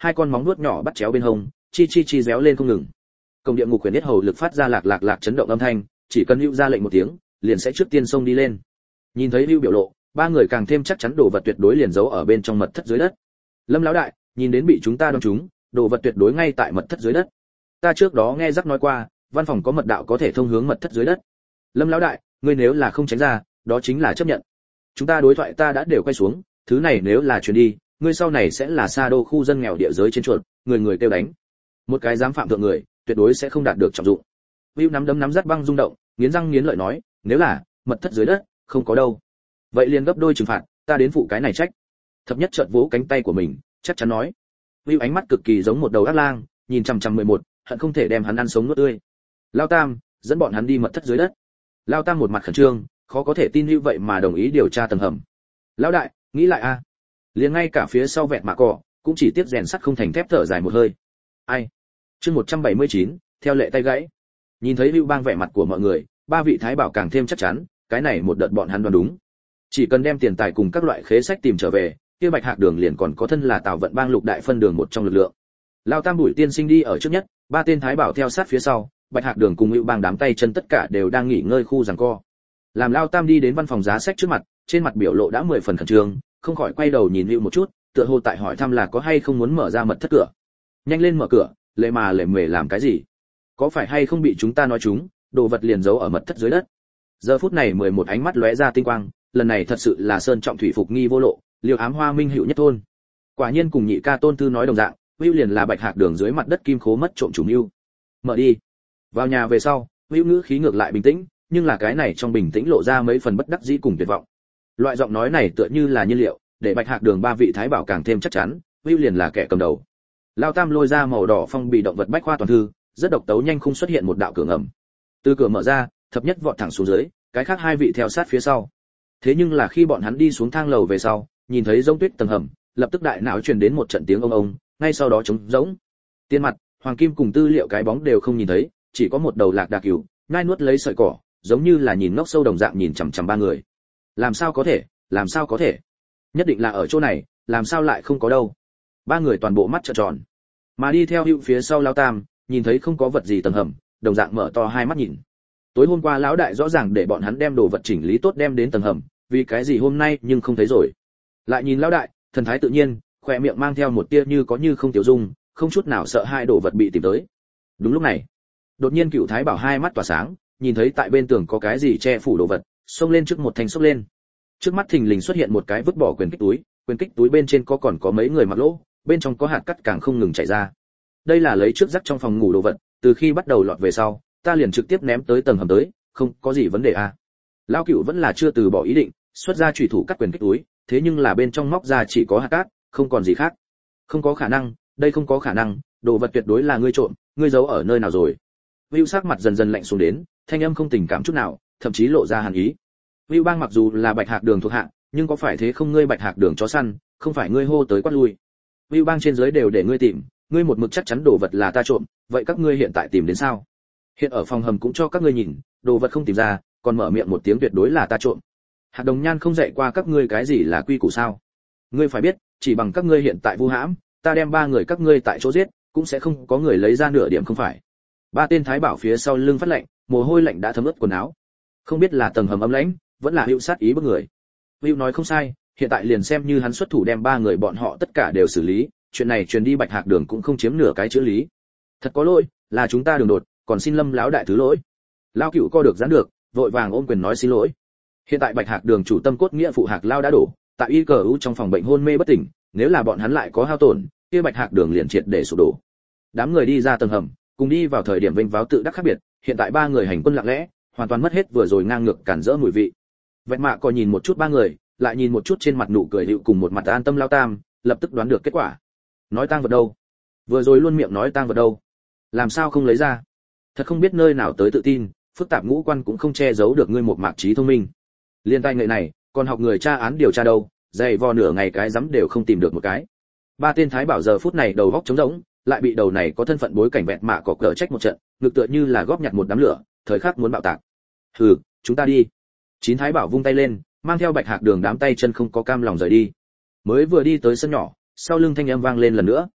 hai con móng vuốt nhỏ bắt chéo bên hông, chi chi chi réo lên không ngừng. Công địa ngục quyền nhất hầu lực phát ra lạc lạc lạc chấn động âm thanh, chỉ cần hữu ra lệnh một tiếng, liền sẽ trước tiên xông đi lên. Nhìn thấy hữu biểu lộ, ba người càng thêm chắc chắn đồ vật tuyệt đối liền giấu ở bên trong mật thất dưới đất. Lâm lão đại, nhìn đến bị chúng ta đâm trúng, đồ vật tuyệt đối ngay tại mật thất dưới đất. Ta trước đó nghe rắc nói qua, văn phòng có mật đạo có thể thông hướng mật thất dưới đất. Lâm lão đại, ngươi nếu là không tránh ra, đó chính là chấp nhận. Chúng ta đối thoại ta đã đều quay xuống, thứ này nếu là truyền đi, ngươi sau này sẽ là sa đô khu dân nghèo địa giới trên chuột, người người kêu đánh. Một cái dám phạm thượng người, tuyệt đối sẽ không đạt được trọng dụng. Vưu nắm đấm nắm rất băng rung động, nghiến răng nghiến lợi nói, nếu là mật thất dưới đất, không có đâu. Vậy liền gấp đôi trừng phạt, ta đến phụ cái này trách. Thập nhất chợt vỗ cánh tay của mình, chắc chắn nói. Vưu ánh mắt cực kỳ giống một đầu ác lang, nhìn chằm chằm 11, hận không thể đem hắn ăn sống nuốt tươi. Lao Tam, dẫn bọn hắn đi mật thất dưới đất. Lao Tam một mặt khẩn trương, khó có thể tin như vậy mà đồng ý điều tra tầng hầm. Lão đại, nghĩ lại a. Liền ngay cả phía sau vẹn mạ cỏ, cũng chỉ tiếc rèn sắt không thành thép thở dài một hơi. Ai? Chương 179, theo lệ tay gãy. Nhìn thấy Vưu Bang vẻ mặt của mọi người, ba vị thái bảo càng thêm chắc chắn, cái này một đợt bọn hắn đoán đúng. Chỉ cần đem tiền tài cùng các loại khế sách tìm trở về, kia Bạch Hạc Đường liền còn có thân là Tào Vận Bang lục đại phân đường một trong lực lượng. Lao Tam Bùi tiên sinh đi ở trước nhất, ba tên thái bảo theo sát phía sau, Bạch Hạc Đường cùng Vưu Bang đám tay chân tất cả đều đang nghỉ ngơi khu giằng co. Làm Lao Tam đi đến văn phòng giá sách trước mặt, trên mặt biểu lộ đã 10 phần khẩn trương, không khỏi quay đầu nhìn Vưu một chút, tựa hồ tại hỏi thăm là có hay không muốn mở ra mật thất cửa. Nhanh lên mở cửa, lệ mà lệ mề làm cái gì? Có phải hay không bị chúng ta nói chúng, đồ vật liền giấu ở mật thất dưới đất? Giờ phút này 11 ánh mắt lóe ra tinh quang, lần này thật sự là sơn trọng thủy phục nghi vô lộ, liều ám hoa minh hữu nhất thôn. Quả nhiên cùng nhị ca Tôn Tư nói đồng dạng, Vưu liền là Bạch Hạc Đường dưới mặt đất kim khố mất trộm chủ mưu. Mở đi. Vào nhà về sau, Vưu ngữ khí ngược lại bình tĩnh, nhưng là cái này trong bình tĩnh lộ ra mấy phần bất đắc dĩ cùng tuyệt vọng. Loại giọng nói này tựa như là nhiên liệu, để Bạch Hạc Đường ba vị thái bảo càng thêm chắc chắn, Vưu liền là kẻ cầm đầu. Lao Tam lôi ra màu đỏ phong bì động vật bách khoa toàn thư, rất độc tấu nhanh khung xuất hiện một đạo cửa ngầm. Từ cửa mở ra, thập nhất vọt thẳng xuống dưới, cái khác hai vị theo sát phía sau. Thế nhưng là khi bọn hắn đi xuống thang lầu về sau, nhìn thấy rông tuyết tầng hầm, lập tức đại não truyền đến một trận tiếng ông, ngay sau đó trống rỗng. Tiền mặt, hoàng kim cùng tư liệu cái bóng đều không nhìn thấy, chỉ có một đầu lạc đà cừu, nhai nuốt lấy sợi cỏ, giống như là nhìn ngốc sâu đồng dạng nhìn chằm chằm ba người. Làm sao có thể, làm sao có thể? Nhất định là ở chỗ này, làm sao lại không có đâu? Ba người toàn bộ mắt trợn tròn. Mà đi theo hữu phía sau Lao Tam, nhìn thấy không có vật gì tầng hầm, đồng dạng mở to hai mắt nhìn. Tối hôm qua lão đại rõ ràng để bọn hắn đem đồ vật chỉnh lý tốt đem đến tầng hầm, vì cái gì hôm nay nhưng không thấy rồi. Lại nhìn lão đại, thần thái tự nhiên, khỏe miệng mang theo một tia như có như không tiểu dung, không chút nào sợ hai đồ vật bị tìm tới. Đúng lúc này, đột nhiên Cựu Thái Bảo hai mắt tỏa sáng, nhìn thấy tại bên tường có cái gì che phủ đồ vật, xông lên trước một thanh xốc lên. Trước mắt thình lình xuất hiện một cái vứt bỏ quyền kích túi bên trên còn có mấy người mặc lỗ, bên trong có hạt cắt càng không ngừng chảy ra. Đây là lấy trước rắc trong phòng ngủ đồ vật, từ khi bắt đầu lọt về sau, ta liền trực tiếp ném tới tầng hầm tới, không có gì vấn đề à. Lão Cựu vẫn là chưa từ bỏ ý định, xuất ra chủy thủ cắt quyền kích túi, thế nhưng là bên trong móc ra chỉ có hạt cát, không còn gì khác. Không có khả năng, đây không có khả năng, đồ vật tuyệt đối là ngươi trộm, ngươi giấu ở nơi nào rồi? Vưu sắc mặt dần dần lạnh xuống đến, thanh âm không tình cảm chút nào, thậm chí lộ ra hàn ý. Vưu Bang mặc dù là Bạch Hạc Đường thuộc hạ, nhưng có phải thế không, ngươi Bạch Hạc Đường chó săn, không phải ngươi hô tới quát lui. Vưu Bang trên dưới đều để ngươi tìm, ngươi một mực chắc chắn đồ vật là ta trộm, vậy các ngươi hiện tại tìm đến sao? Hiện ở phòng hầm cũng cho các ngươi nhìn, đồ vật không tìm ra, còn mở miệng một tiếng tuyệt đối là ta trộm. Hạt Đồng Nhan không dạy qua các ngươi cái gì là quy củ sao? Ngươi phải biết, chỉ bằng các ngươi hiện tại vu hãm, ta đem ba người các ngươi tại chỗ giết, cũng sẽ không có người lấy ra nửa điểm không phải. Ba tên thái bảo phía sau lưng phát lạnh, mồ hôi lạnh đã thấm ướt quần áo. Không biết là tầng hầm ấm lãnh, vẫn là hữu sát ý bức người. Hữu nói không sai, hiện tại liền xem như hắn xuất thủ đem ba người bọn họ tất cả đều xử lý, chuyện này truyền đi Bạch Hạc Đường cũng không chiếm nửa cái chữ lý. Thật có lỗi, là chúng ta đường đột, còn xin Lâm lão đại thứ lỗi. Lão Cựu co được giãn được, vội vàng ôm quyền nói xin lỗi. Hiện tại Bạch Hạc Đường chủ tâm cốt nghĩa phụ Hạc Lao đã đổ, tại y cờ u trong phòng bệnh hôn mê bất tỉnh, nếu là bọn hắn lại có hao tổn, kia Bạch Hạc Đường liền triệt để sụp đổ. Đám người đi ra tầng hầm, cùng đi vào thời điểm vênh váo tự đắc khác biệt, hiện tại ba người hành quân lặng lẽ, hoàn toàn mất hết vừa rồi ngang ngược cản rỡ mùi vị. Vẹn Mạ có nhìn một chút ba người, lại nhìn một chút trên mặt nụ cười hữu cùng một mặt an tâm Lao Tam, lập tức đoán được kết quả. Nói tang vật đâu? Vừa rồi luôn miệng nói tang vật đâu? Làm sao không lấy ra? Thật không biết nơi nào tới tự tin, phức tạp ngũ quan cũng không che giấu được ngươi một mạc trí thông minh. Liên tay nghệ này, còn học người tra án điều tra đâu, dày vò nửa ngày cái dám đều không tìm được một cái. Ba tên thái bảo giờ phút này đầu góc trống rỗng, lại bị đầu này có thân phận bối cảnh Vẹn Mạ có cờ trách một trận, ngực tựa như là góp nhặt một đám lửa, thời khắc muốn bạo tạc. Hừ, chúng ta đi. Chín thái bảo vung tay lên, mang theo Bạch Hạc Đường đám tay chân không có cam lòng rời đi. Mới vừa đi tới sân nhỏ, sau lưng thanh âm vang lên lần nữa.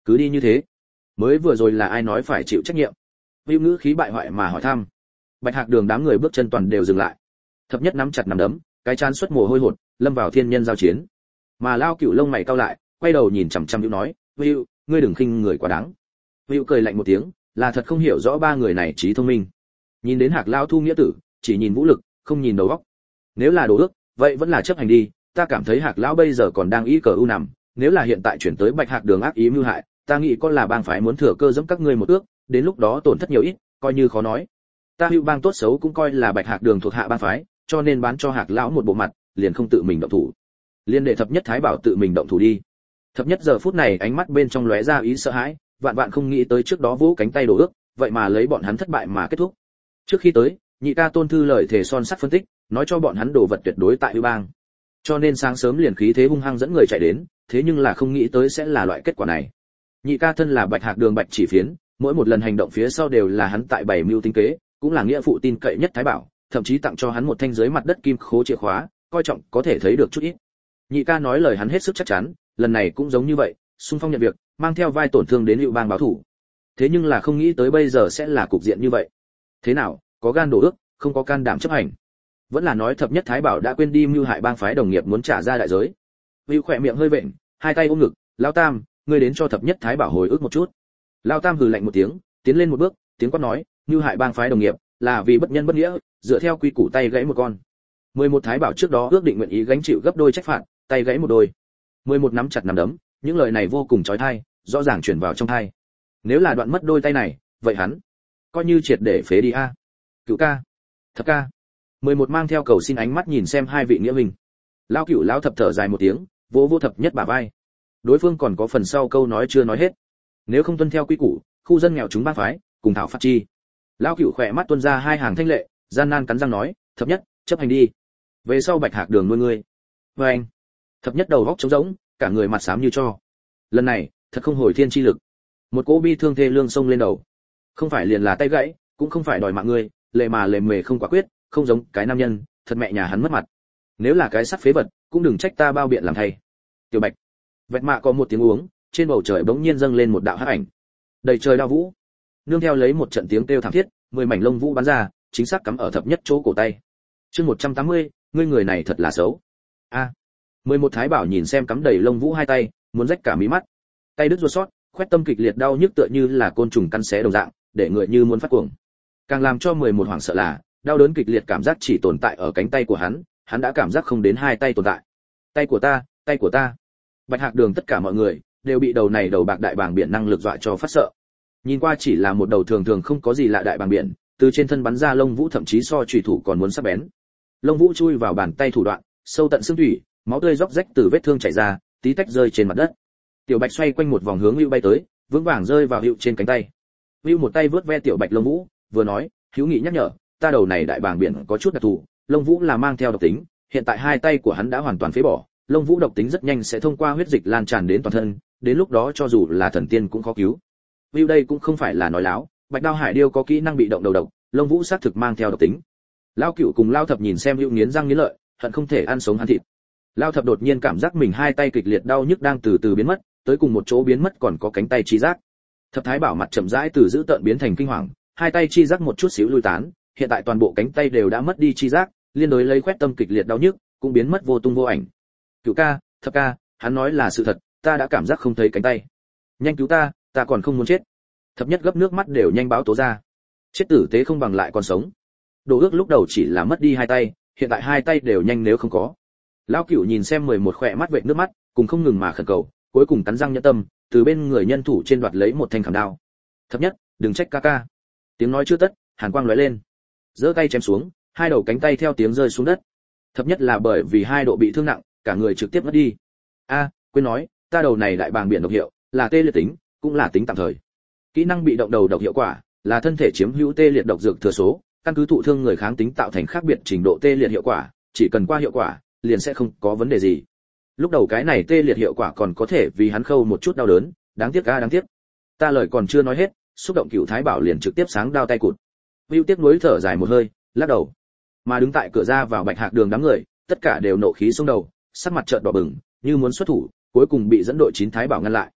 Cứ đi như thế. Mới vừa rồi là ai nói phải chịu trách nhiệm? Vưu ngữ khí bại hoại mà hỏi thăm. Bạch Hạc Đường đám người bước chân toàn đều dừng lại. Thập nhất nắm chặt nắm đấm, cái trán xuất mồ hôi hột, lâm vào thiên nhân giao chiến. Mà Lao Cửu lông mày cau lại, quay đầu nhìn chằm chằm Vưu nói, "Vưu, ngươi đừng khinh người quá đáng." Vưu cười lạnh một tiếng, là thật không hiểu rõ ba người này trí thông minh. Nhìn đến Hạc Lao thu nghĩa tử, chỉ nhìn vũ lực, không nhìn đầu óc. Nếu là đồ ước, vậy vẫn là chấp hành đi, ta cảm thấy Hạc lão bây giờ còn đang ý cờ ưu nằm, nếu là hiện tại chuyển tới Bạch Hạc Đường ác ý mưu hại, ta nghĩ có là bang phái muốn thừa cơ giẫm các ngươi một ước, đến lúc đó tổn thất nhiều ít, coi như khó nói. Ta Hưu bang tốt xấu cũng coi là Bạch Hạc Đường thuộc hạ bang phái, cho nên bán cho Hạc lão một bộ mặt, liền không tự mình động thủ. Liên đệ thập nhất Thái Bảo tự mình động thủ đi. Thập nhất giờ phút này ánh mắt bên trong lóe ra ý sợ hãi, vạn vạn không nghĩ tới trước đó vỗ cánh tay đổ ước, vậy mà lấy bọn hắn thất bại mà kết thúc. Trước khi tới, nhị ca Tôn Thư lời thề son sắt phân tích, nói cho bọn hắn đồ vật tuyệt đối tại Hưu bang. Cho nên sáng sớm liền khí thế hung hăng dẫn người chạy đến, thế nhưng là không nghĩ tới sẽ là loại kết quả này. Nhị ca thân là Bạch Hạc Đường Bạch Chỉ Phiến, mỗi một lần hành động phía sau đều là hắn tại bảy mưu tính kế, cũng là nghĩa phụ tin cậy nhất Thái Bảo, thậm chí tặng cho hắn một thanh dưới mặt đất kim khố chìa khóa, coi trọng có thể thấy được chút ít. Nhị ca nói lời hắn hết sức chắc chắn, lần này cũng giống như vậy, xung phong nhận việc, mang theo vai tổn thương đến Hữu bang báo thủ. Thế nhưng là không nghĩ tới bây giờ sẽ là cục diện như vậy. Thế nào, có gan đổ ước, không có can đảm chấp hành. Vẫn là nói thập nhất Thái Bảo đã quên đi mưu hại bang phái đồng nghiệp muốn trả ra đại giới. Hữu khỏe miệng hơi vện, hai tay ôm ngực, "Lão Tam, ngươi đến cho thập nhất Thái Bảo hồi ức một chút." Lão Tam hừ lạnh một tiếng, tiến lên một bước, tiếng quát nói, "Mưu hại bang phái đồng nghiệp, là vì bất nhân bất nghĩa, dựa theo quy củ tay gãy một con." 11 Thái Bảo trước đó ước định nguyện ý gánh chịu gấp đôi trách phạt, tay gãy một đôi. 11 nắm chặt nắm đấm, những lời này vô cùng chói tai, rõ ràng truyền vào trong tai. Nếu là đoạn mất đôi tay này, vậy hắn coi như triệt để phế đi a. Cửu ca, Thập ca. 11 mang theo cầu xin ánh mắt nhìn xem hai vị nghĩa huynh. Lão Cửu lão thập thở dài một tiếng, vỗ vỗ thập nhất bả vai. Đối phương còn có phần sau câu nói chưa nói hết. Nếu không tuân theo quy củ, khu dân nghèo chúng ba phái, cùng thảo phạt chi. Lão Cửu khỏe mắt tuôn ra hai hàng thanh lệ, gian nan cắn răng nói, "Thập nhất, chấp hành đi. Về sau Bạch Hạc Đường nuôi ngươi." Và anh, thập nhất đầu góc trống rỗng, cả người mặt xám như tro. Lần này, thật không hồi thiên chi lực. Một cỗ bi thương thê lương xông lên đầu. Không phải liền là tay gãy, cũng không phải đòi mạng ngươi, lệ mà lệ mề không quả quyết, không giống cái nam nhân, thật mẹ nhà hắn mất mặt. Nếu là cái sắt phế vật, cũng đừng trách ta bao biện làm thay. Tiểu Bạch. Vẹt mạ có một tiếng uống, trên bầu trời bỗng nhiên dâng lên một đạo hắc ảnh. Đầy trời đao vũ. Nương theo lấy một trận tiếng kêu thảm thiết, 10 mảnh lông vũ bắn ra, chính xác cắm ở thập nhất chỗ cổ tay. Chương 180, ngươi người này thật là xấu. A. 11 Thái Bảo nhìn xem cắm đầy lông vũ hai tay, muốn rách cả mí mắt. Tay đứt ruột sót, khoét tâm kịch liệt đau nhức tựa như là côn trùng căn xé đồng dạng, để người như muốn phát cuồng. Càng làm cho 11 hoảng sợ là, đau đớn kịch liệt cảm giác chỉ tồn tại ở cánh tay của hắn đã cảm giác không đến hai tay tồn tại. Tay của ta, tay của ta. Bạch Hạc Đường tất cả mọi người đều bị đầu này đầu bạc đại bàng biển năng lực dọa cho phát sợ. Nhìn qua chỉ là một đầu thường thường không có gì lạ đại bàng biển, từ trên thân bắn ra lông vũ thậm chí so chủy thủ còn muốn sắc bén. Lông vũ chui vào bàn tay thủ đoạn, sâu tận xương thủy, máu tươi róc rách từ vết thương chảy ra, tí tách rơi trên mặt đất. Tiểu Bạch xoay quanh một vòng hướng Hữu bay tới, vững vàng rơi vào Hữu trên cánh tay. Hữu một tay vớt ve Tiểu Bạch lông vũ, vừa nói, Hữu nghị nhắc nhở, ta đầu này đại bàng biển có chút đặc thù, lông vũ là mang theo độc tính, hiện tại hai tay của hắn đã hoàn toàn phế bỏ, lông vũ độc tính rất nhanh sẽ thông qua huyết dịch lan tràn đến toàn thân, đến lúc đó cho dù là thần tiên cũng khó cứu. Hữu đây cũng không phải là nói láo, Bạch Đao Hải Điêu có kỹ năng bị động đầu độc, lông vũ xác thực mang theo độc tính. Lao Cửu cùng Lao Thập nhìn xem Hữu nghiến răng nghiến lợi, hận không thể ăn sống hắn thịt. Lao Thập đột nhiên cảm giác mình hai tay kịch liệt đau nhức đang từ từ biến mất, tới cùng một chỗ biến mất còn có cánh tay chi giác. Thập Thái Bảo mặt chậm rãi từ dữ tợn biến thành kinh hoàng, hai tay chi giác một chút xíu lui tán, hiện tại toàn bộ cánh tay đều đã mất đi chi giác, liên đối lấy khoét tâm kịch liệt đau nhức, cũng biến mất vô tung vô ảnh. Cửu ca, Thập ca, hắn nói là sự thật, ta đã cảm giác không thấy cánh tay. Nhanh cứu ta, ta còn không muốn chết. Thập nhất gấp nước mắt đều nhanh báo tố ra. Chết tử tế không bằng lại còn sống. Đồ ước lúc đầu chỉ là mất đi hai tay, hiện tại hai tay đều nhanh nếu không có. Lão Cửu nhìn xem 11 khỏe mắt vệt nước mắt, cùng không ngừng mà khẩn cầu, cuối cùng cắn răng nhẫn tâm, từ bên người nhân thủ trên đoạt lấy một thanh khảm đao. Thập nhất, đừng trách ca ca. Tiếng nói chưa tất, hàn quang lóe lên, giơ tay chém xuống, hai đầu cánh tay theo tiếng rơi xuống đất. Thập nhất là bởi vì hai độ bị thương nặng, cả người trực tiếp ngất đi. A, quên nói, ta đầu này đại bàng biển độc hiệu, là tê liệt tính, cũng là tính tạm thời. Kỹ năng bị động đầu độc hiệu quả, là thân thể chiếm hữu tê liệt độc dược thừa số, căn cứ thụ thương người kháng tính tạo thành khác biệt trình độ tê liệt hiệu quả, chỉ cần qua hiệu quả, liền sẽ không có vấn đề gì. Lúc đầu cái này tê liệt hiệu quả còn có thể vì hắn khâu một chút đau đớn, đáng tiếc a đáng tiếc. Ta lời còn chưa nói hết, xúc động Cửu Thái Bảo liền trực tiếp sáng đao tay cụt. Vưu tiếc nuối thở dài một hơi, lắc đầu. Mà đứng tại cửa ra vào Bạch Hạc Đường đám người, tất cả đều nộ khí xông đầu, sắc mặt trợn đỏ bừng, như muốn xuất thủ, cuối cùng bị dẫn đội 9 Thái Bảo ngăn lại.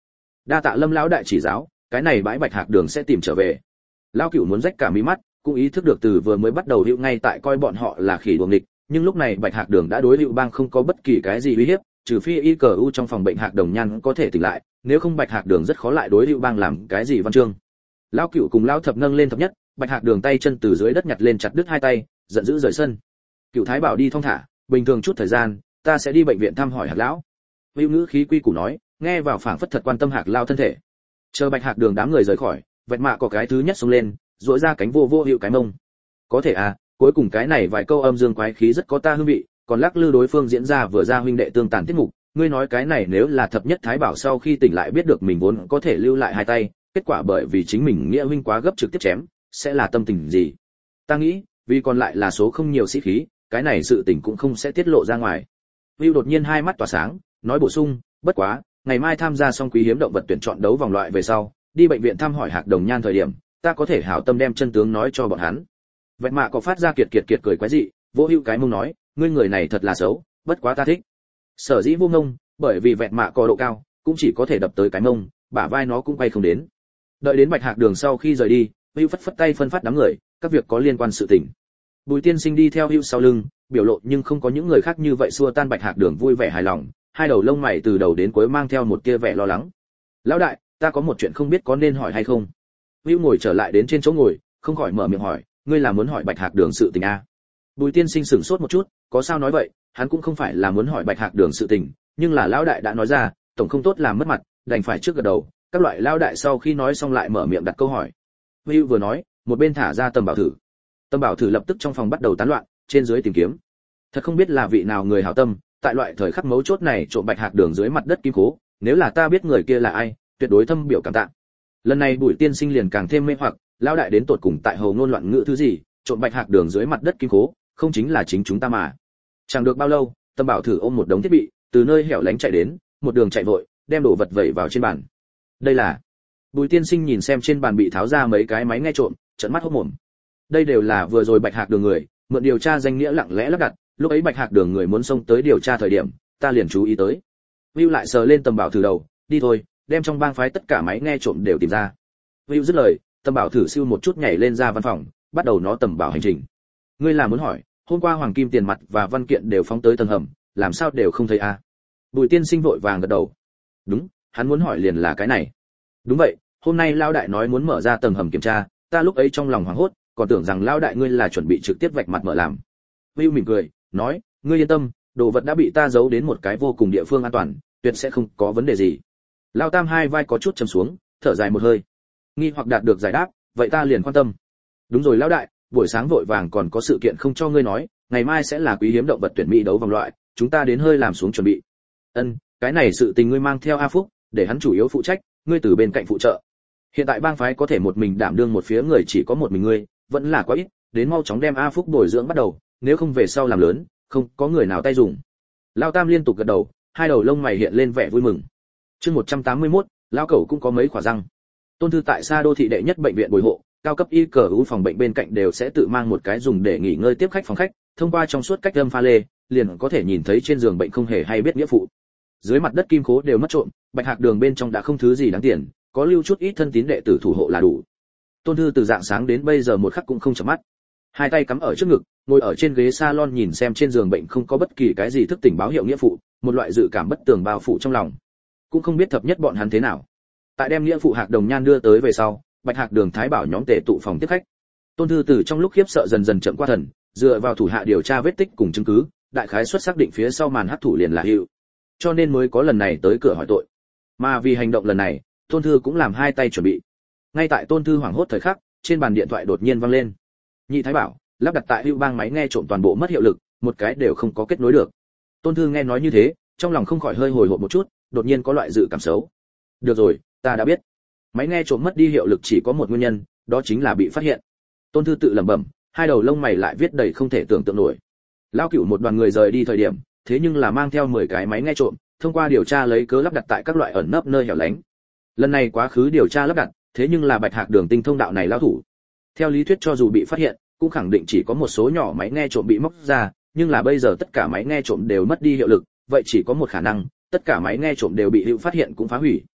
Đa tạ Lâm lão đại chỉ giáo, cái này bãi Bạch Hạc Đường sẽ tìm trở về. Lão Cửu muốn rách cả mí mắt, cũng ý thức được từ vừa mới bắt đầu hữu ngay tại coi bọn họ là khỉ đuổi nghịch, nhưng lúc này Bạch Hạc Đường đã đối hữu bang không có bất kỳ cái gì uy hiếp, trừ phi y cờ u trong phòng bệnh Hạc Đồng Nhan có thể tỉnh lại, nếu không Bạch Hạc Đường rất khó lại đối hữu bang làm cái gì văn chương. Lão Cửu cùng lão Thập nâng lên thập nhất, Bạch Hạc Đường tay chân từ dưới đất nhặt lên chặt đứt hai tay, giận dữ rời sân. Cửu Thái bảo đi thong thả, bình thường chút thời gian, ta sẽ đi bệnh viện thăm hỏi Hạc lão. Hữu ngữ khí quy củ nói, nghe vào phảng phất thật quan tâm Hạc lão thân thể. Chờ Bạch Hạc Đường đám người rời khỏi, Vẹt Mạ có cái thứ nhất xông lên, duỗi ra cánh vô hữu cái mông. Có thể à, cuối cùng cái này vài câu âm dương quái khí rất có ta hương vị, còn lắc lư đối phương diễn ra vừa ra huynh đệ tương tàn tiết mục, ngươi nói cái này nếu là thập nhất Thái bảo sau khi tỉnh lại biết được mình vốn có thể lưu lại hai tay, kết quả bởi vì chính mình nghĩa huynh quá gấp trực tiếp chém, sẽ là tâm tình gì? Ta nghĩ, vì còn lại là số không nhiều sĩ khí, cái này sự tình cũng không sẽ tiết lộ ra ngoài. Vưu đột nhiên hai mắt tỏa sáng, nói bổ sung, bất quá, ngày mai tham gia xong quý hiếm động vật tuyển chọn đấu vòng loại về sau, đi bệnh viện thăm hỏi Hạc Đồng Nhan thời điểm, ta có thể hảo tâm đem chân tướng nói cho bọn hắn. Vẹt Mạ có phát ra kiệt cười quái dị, vỗ hữu cái mông nói, ngươi người này thật là xấu, bất quá ta thích. Sở dĩ vô ngông, bởi vì Vẹt Mạ có độ cao, cũng chỉ có thể đập tới cái mông, bả vai nó cũng quay không đến. Đợi đến Bạch Hạc Đường sau khi rời đi, Hữu phất phất tay phân phát đám người, các việc có liên quan sự tình. Bùi Tiên Sinh đi theo Hữu sau lưng, biểu lộ nhưng không có những người khác như vậy xua tan Bạch Hạc Đường vui vẻ hài lòng, hai đầu lông mày từ đầu đến cuối mang theo một tia vẻ lo lắng. Lão đại, ta có một chuyện không biết có nên hỏi hay không. Hữu ngồi trở lại đến trên chỗ ngồi, không khỏi mở miệng hỏi, ngươi là muốn hỏi Bạch Hạc Đường sự tình a? Bùi Tiên Sinh sửng sốt một chút, có sao nói vậy, hắn cũng không phải là muốn hỏi Bạch Hạc Đường sự tình, nhưng là lão đại đã nói ra, tổng không tốt làm mất mặt, đành phải trước gật đầu. Các loại lão đại sau khi nói xong lại mở miệng đặt câu hỏi. Hữu vừa nói, một bên thả ra Tầm Bảo Thử. Tầm Bảo Thử lập tức trong phòng bắt đầu tán loạn, trên dưới tìm kiếm. Thật không biết là vị nào người hảo tâm, tại loại thời khắc mấu chốt này trộm Bạch Hạc Đường dưới mặt đất kim cố, nếu là ta biết người kia là ai, tuyệt đối thâm biểu cảm tạ. Lần này Bùi Tiên Sinh liền càng thêm mê hoặc, lão đại đến tột cùng tại hầu ngôn loạn ngữ thứ gì, trộm Bạch Hạc Đường dưới mặt đất kim cố, không chính là chính chúng ta mà. Chẳng được bao lâu, Tầm Bảo Thử ôm một đống thiết bị, từ nơi hẻo lánh chạy đến, một đường chạy vội, đem đồ vật vẩy vào trên bàn. Đây là. Bùi Tiên Sinh nhìn xem trên bàn bị tháo ra mấy cái máy nghe trộm, trợn mắt hốt mồm. Đây đều là vừa rồi Bạch Hạc Đường người, mượn điều tra danh nghĩa lặng lẽ lắp đặt, lúc ấy Bạch Hạc Đường người muốn xông tới điều tra thời điểm, ta liền chú ý tới. Vưu lại sờ lên Tầm Bảo Thử đầu, đi thôi, đem trong bang phái tất cả máy nghe trộm đều tìm ra. Vưu dứt lời, Tầm Bảo Thử siêu một chút nhảy lên ra văn phòng, bắt đầu nó tầm bảo hành trình. Ngươi là muốn hỏi, hôm qua hoàng kim tiền mặt và văn kiện đều phóng tới tầng hầm, làm sao đều không thấy a? Bùi Tiên Sinh vội vàng gật đầu. Đúng, hắn muốn hỏi liền là cái này. Đúng vậy, hôm nay lão đại nói muốn mở ra tầng hầm kiểm tra, ta lúc ấy trong lòng hoảng hốt, còn tưởng rằng lão đại ngươi là chuẩn bị trực tiếp vạch mặt mở làm. Vưu mỉm cười, nói, ngươi yên tâm, đồ vật đã bị ta giấu đến một cái vô cùng địa phương an toàn, tuyệt sẽ không có vấn đề gì. Lão Tam hai vai có chút trầm xuống, thở dài một hơi. Nghi hoặc đạt được giải đáp, vậy ta liền quan tâm. Đúng rồi lão đại, buổi sáng vội vàng còn có sự kiện không cho ngươi nói, ngày mai sẽ là quý hiếm động vật tuyển mỹ đấu vòng loại, chúng ta đến hơi làm xuống chuẩn bị. Ân, cái này sự tình ngươi mang theo A Phúc, để hắn chủ yếu phụ trách, ngươi từ bên cạnh phụ trợ. Hiện tại bang phái có thể một mình đảm đương một phía người chỉ có một mình ngươi, vẫn là quá ít, đến mau chóng đem A Phúc bồi dưỡng bắt đầu, nếu không về sau làm lớn, không có người nào tay dùng. Lão Tam liên tục gật đầu, hai đầu lông mày hiện lên vẻ vui mừng. Chương 181, lão cẩu cũng có mấy khỏa răng. Tôn Thư tại Sa đô thị đệ nhất bệnh viện bồi hộ, cao cấp y cờ u phòng bệnh bên cạnh đều sẽ tự mang một cái dùng để nghỉ ngơi tiếp khách phòng khách, thông qua trong suốt cách âm pha lê, liền có thể nhìn thấy trên giường bệnh không hề hay biết nghĩa phụ. Dưới mặt đất kim khố đều mất trộm, Bạch Hạc Đường bên trong đã không thứ gì đáng tiền, có lưu chút ít thân tín đệ tử thủ hộ là đủ. Tôn Thư từ dạng sáng đến bây giờ một khắc cũng không chợp mắt. Hai tay cắm ở trước ngực, ngồi ở trên ghế salon nhìn xem trên giường bệnh không có bất kỳ cái gì thức tỉnh báo hiệu nghĩa phụ, một loại dự cảm bất tường bao phủ trong lòng. Cũng không biết thập nhất bọn hắn thế nào. Tại đem nghĩa phụ Hạc Đồng Nhan đưa tới về sau, Bạch Hạc Đường Thái bảo nhóm tề tụ phòng tiếp khách. Tôn Thư từ trong lúc khiếp sợ dần dần chậm qua thần, dựa vào thủ hạ điều tra vết tích cùng chứng cứ, đại khái xuất xác định phía sau màn hắc thủ liền là Hữu, cho nên mới có lần này tới cửa hỏi tội. Mà vì hành động lần này, Tôn Thư cũng làm hai tay chuẩn bị. Ngay tại Tôn Thư hoảng hốt thời khắc, trên bàn điện thoại đột nhiên vang lên. Nhị Thái bảo, lắp đặt tại Hữu bang máy nghe trộm toàn bộ mất hiệu lực, một cái đều không có kết nối được. Tôn Thư nghe nói như thế, trong lòng không khỏi hơi hồi hộp một chút, đột nhiên có loại dự cảm xấu. Được rồi, ta đã biết. Máy nghe trộm mất đi hiệu lực chỉ có một nguyên nhân, đó chính là bị phát hiện. Tôn Thư tự lẩm bẩm, hai đầu lông mày lại viết đầy không thể tưởng tượng nổi. Lão Cửu một đoàn người rời đi thời điểm, thế nhưng là mang theo 10 cái máy nghe trộm, thông qua điều tra lấy cớ lắp đặt tại các loại ẩn nấp nơi hẻo lánh. Lần này quá khứ điều tra lắp đặt, thế nhưng là Bạch Hạc Đường tinh thông đạo này lão thủ. Theo lý thuyết cho dù bị phát hiện, cũng khẳng định chỉ có một số nhỏ máy nghe trộm bị móc ra, nhưng là bây giờ tất cả máy nghe trộm đều mất đi hiệu lực, vậy chỉ có một khả năng, tất cả máy nghe trộm đều bị Hữu phát hiện cũng phá hủy.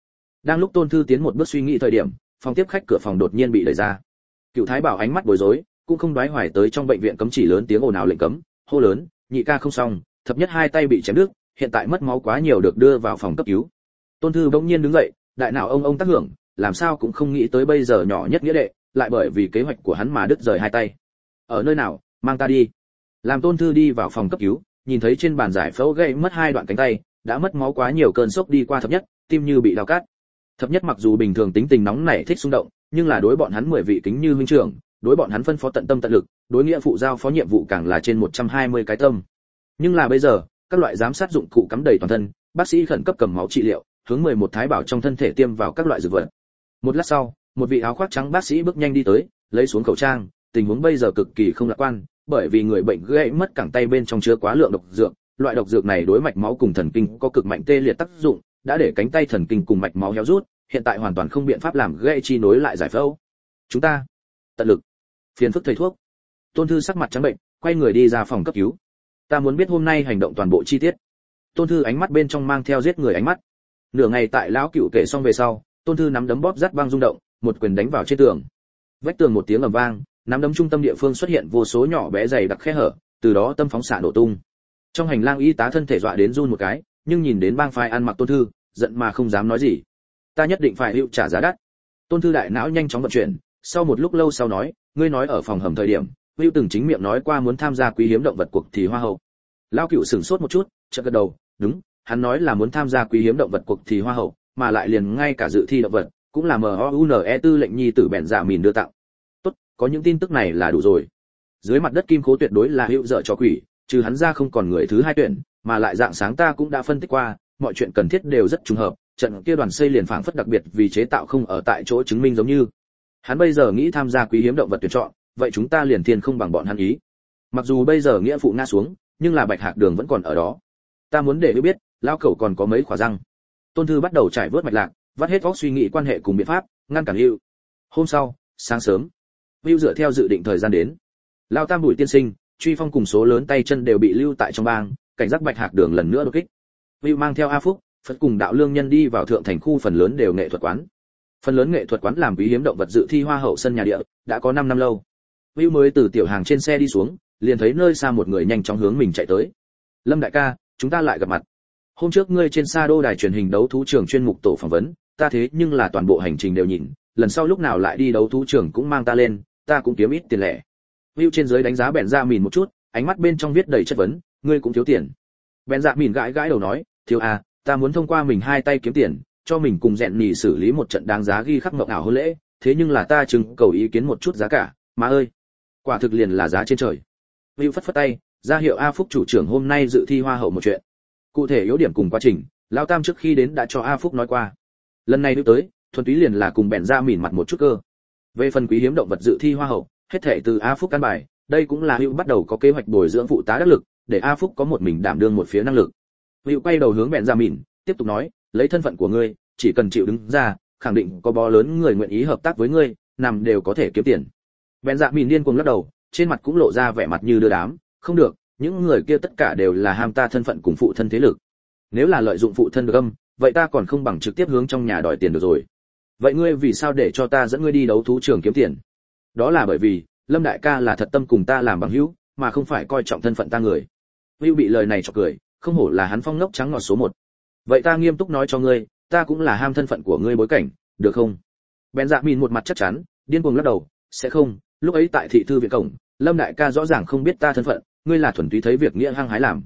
Đang lúc Tôn Thư tiến một bước suy nghĩ thời điểm, phòng tiếp khách cửa phòng đột nhiên bị đẩy ra. Cựu Thái Bảo ánh mắt bối rối, cũng không đoái hoài tới trong bệnh viện cấm chỉ lớn tiếng ồn ào lệnh cấm, hô lớn, nhị ca không xong, thập nhất hai tay bị chém đứt, hiện tại mất máu quá nhiều được đưa vào phòng cấp cứu. Tôn Thư bỗng nhiên đứng dậy, đại não ông tác hưởng, làm sao cũng không nghĩ tới bây giờ nhỏ nhất nghĩa đệ, lại bởi vì kế hoạch của hắn mà đứt rời hai tay. Ở nơi nào, mang ta đi. Làm Tôn Thư đi vào phòng cấp cứu, nhìn thấy trên bàn giải phẫu gãy mất hai đoạn cánh tay, đã mất máu quá nhiều cơn sốc đi qua thập nhất, tim như bị đào cắt. Thập nhất mặc dù bình thường tính tình nóng nảy thích xung động, nhưng là đối bọn hắn 10 vị kính như huynh trưởng, đối bọn hắn phân phó tận tâm tận lực, đối nghĩa phụ giao phó nhiệm vụ càng là trên 120 cái tâm. Nhưng là bây giờ, các loại giám sát dụng cụ cắm đầy toàn thân, bác sĩ khẩn cấp cầm máu trị liệu, hướng 11 Thái Bảo trong thân thể tiêm vào các loại dược vật. Một lát sau, một vị áo khoác trắng bác sĩ bước nhanh đi tới, lấy xuống khẩu trang, tình huống bây giờ cực kỳ không lạc quan, bởi vì người bệnh gãy mất cẳng tay bên trong chứa quá lượng độc dược, loại độc dược này đối mạch máu cùng thần kinh có cực mạnh tê liệt tác dụng, đã để cánh tay thần kinh cùng mạch máu héo rút, hiện tại hoàn toàn không biện pháp làm gãy chi nối lại giải phẫu. Chúng ta tận lực. Phiền phức thầy thuốc. Tôn Thư sắc mặt trắng bệnh, quay người đi ra phòng cấp cứu. Ta muốn biết hôm nay hành động toàn bộ chi tiết. Tôn Thư ánh mắt bên trong mang theo giết người ánh mắt. Nửa ngày tại lão cựu kể xong về sau, Tôn Thư nắm đấm bóp rát băng rung động, một quyền đánh vào trên tường. Vách tường một tiếng ầm vang, nắm đấm trung tâm địa phương xuất hiện vô số nhỏ bé dày đặc khe hở, từ đó tâm phóng xạ nổ tung. Trong hành lang y tá thân thể dọa đến run một cái, nhưng nhìn đến bang phái ăn mặc Tôn Thư, giận mà không dám nói gì. Ta nhất định phải hữu trả giá đắt. Tôn Thư đại não nhanh chóng vận chuyển, sau một lúc lâu sau nói, ngươi nói ở phòng hầm thời điểm, hữu từng chính miệng nói qua muốn tham gia quý hiếm động vật cuộc thi hoa hậu. Lão cựu sửng sốt một chút, chợt gật đầu, đúng, hắn nói là muốn tham gia quý hiếm động vật cuộc thi hoa hậu, mà lại liền ngay cả dự thi động vật, cũng là MOUNE tư lệnh nhi tử bèn dạ mìn đưa tặng. Tốt, có những tin tức này là đủ rồi. Dưới mặt đất Kim Khố tuyệt đối là hữu dợ cho quỷ, trừ hắn ra không còn người thứ hai tuyển, mà lại dạng sáng ta cũng đã phân tích qua, mọi chuyện cần thiết đều rất trùng hợp, trận kia đoàn xây liền phảng phất đặc biệt vì chế tạo không ở tại chỗ chứng minh giống như. Hắn bây giờ nghĩ tham gia quý hiếm động vật tuyển chọn, vậy chúng ta liền thiên không bằng bọn hắn ý. Mặc dù bây giờ nghĩa phụ ngã xuống, nhưng là Bạch Hạc Đường vẫn còn ở đó. Ta muốn để biết, lao cẩu còn có mấy khỏa răng. Tôn Thư bắt đầu trải vớt mạch lạc, vắt hết óc suy nghĩ quan hệ cùng biện pháp, ngăn cản Hữu. Hôm sau, sáng sớm, Hữu dựa theo dự định thời gian đến. Lao Tam Bùi tiên sinh, Truy Phong cùng số lớn tay chân đều bị lưu tại trong bang, cảnh giác Bạch Hạc Đường lần nữa đột kích. Hữu mang theo A Phúc, Phật cùng Đạo Lương Nhân đi vào thượng thành khu, phần lớn đều nghệ thuật quán. Phần lớn nghệ thuật quán làm quý hiếm động vật dự thi hoa hậu sân nhà địa, đã có 5 năm lâu. Hữu mới từ tiểu hàng trên xe đi xuống, liền thấy nơi xa một người nhanh chóng hướng mình chạy tới. Lâm đại ca, chúng ta lại gặp mặt. Hôm trước ngươi trên Sa Đô đài truyền hình đấu thú trường chuyên mục tổ phỏng vấn, ta thế nhưng là toàn bộ hành trình đều nhìn, lần sau lúc nào lại đi đấu thú trường cũng mang ta lên, ta cũng kiếm ít tiền lẻ. Hữu trên dưới đánh giá bèn ra mìn một chút, ánh mắt bên trong viết đầy chất vấn, ngươi cũng thiếu tiền. Bèn dạ mìn gãi gãi đầu nói, thiếu à, ta muốn thông qua mình hai tay kiếm tiền, cho mình cùng dẹn nhì xử lý một trận đáng giá ghi khắc ngọc ảo hôn lễ, thế nhưng là ta chừng cầu ý kiến một chút giá cả, má ơi, quả thực liền là giá trên trời. Hữu phất phất tay, ra hiệu A Phúc chủ trưởng hôm nay dự thi hoa hậu một chuyện. Cụ thể yếu điểm cùng quá trình, lão Tam trước khi đến đã cho A Phúc nói qua. Lần này đưa tới, thuần túy liền là cùng bèn ra mìn mặt một chút cơ. Về phần quý hiếm động vật dự thi hoa hậu, hết thảy từ A Phúc căn bài, đây cũng là Hữu bắt đầu có kế hoạch bồi dưỡng phụ tá đắc lực, để A Phúc có một mình đảm đương một phía năng lực. Hữu quay đầu hướng bèn ra mìn, tiếp tục nói, lấy thân phận của ngươi, chỉ cần chịu đứng ra, khẳng định có bó lớn người nguyện ý hợp tác với ngươi, nằm đều có thể kiếm tiền. Bèn dạ mìn điên cuồng lắc đầu, trên mặt cũng lộ ra vẻ mặt như đưa đám, không được, những người kia tất cả đều là ham ta thân phận cùng phụ thân thế lực. Nếu là lợi dụng phụ thân được âm, vậy ta còn không bằng trực tiếp hướng trong nhà đòi tiền được rồi. Vậy ngươi vì sao để cho ta dẫn ngươi đi đấu thú trường kiếm tiền? Đó là bởi vì, Lâm đại ca là thật tâm cùng ta làm bằng hữu, mà không phải coi trọng thân phận ta người. Hữu bị lời này chọc cười, không hổ là hắn phong ngốc trắng ngọt số 1. Vậy ta nghiêm túc nói cho ngươi, ta cũng là ham thân phận của ngươi bối cảnh, được không? Bèn dạ mìn một mặt chắc chắn, điên cuồng lắc đầu, sẽ không, lúc ấy tại thị thư viện cổng, Lâm đại ca rõ ràng không biết ta thân phận, ngươi là thuần túy thấy việc nghĩa hăng hái làm.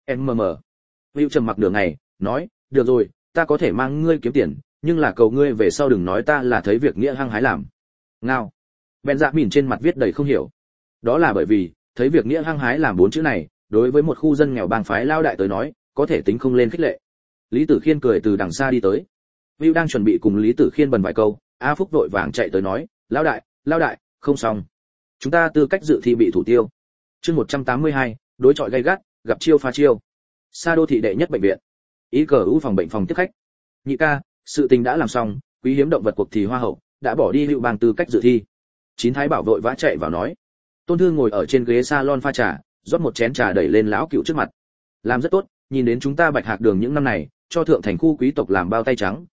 Hữu trầm mặc nửa ngày, nói, được rồi, ta có thể mang ngươi kiếm tiền, nhưng là cầu ngươi về sau đừng nói ta là thấy việc nghĩa hăng hái làm. Ngao. Bèn dạ mìn trên mặt viết đầy không hiểu. Đó là bởi vì, thấy việc nghĩa hăng hái làm 4 chữ này, đối với một khu dân nghèo bang phái lao đại tới nói, có thể tính không lên khích lệ. Lý Tử Khiên cười từ đằng xa đi tới. Hữu đang chuẩn bị cùng Lý Tử Khiên bần vài câu, A Phúc vội vàng chạy tới nói, lao đại, không xong. Chúng ta tư cách dự thi bị thủ tiêu. Chương 182, đối chọi gay gắt, gặp chiêu pha chiêu. Sa Đô thị đệ nhất bệnh viện. ICU phòng bệnh phòng tiếp khách. Nhị ca, sự tình đã làm xong, quý hiếm động vật cuộc thi hoa hậu đã bỏ đi Hữu bang tư cách dự thi. Chín Thái Bảo vội vã chạy vào nói. Tôn Thư ngồi ở trên ghế salon pha trà, rót một chén trà đẩy lên lão cựu trước mặt. Làm rất tốt, nhìn đến chúng ta Bạch Hạc Đường những năm này, cho thượng thành khu quý tộc làm bao tay trắng,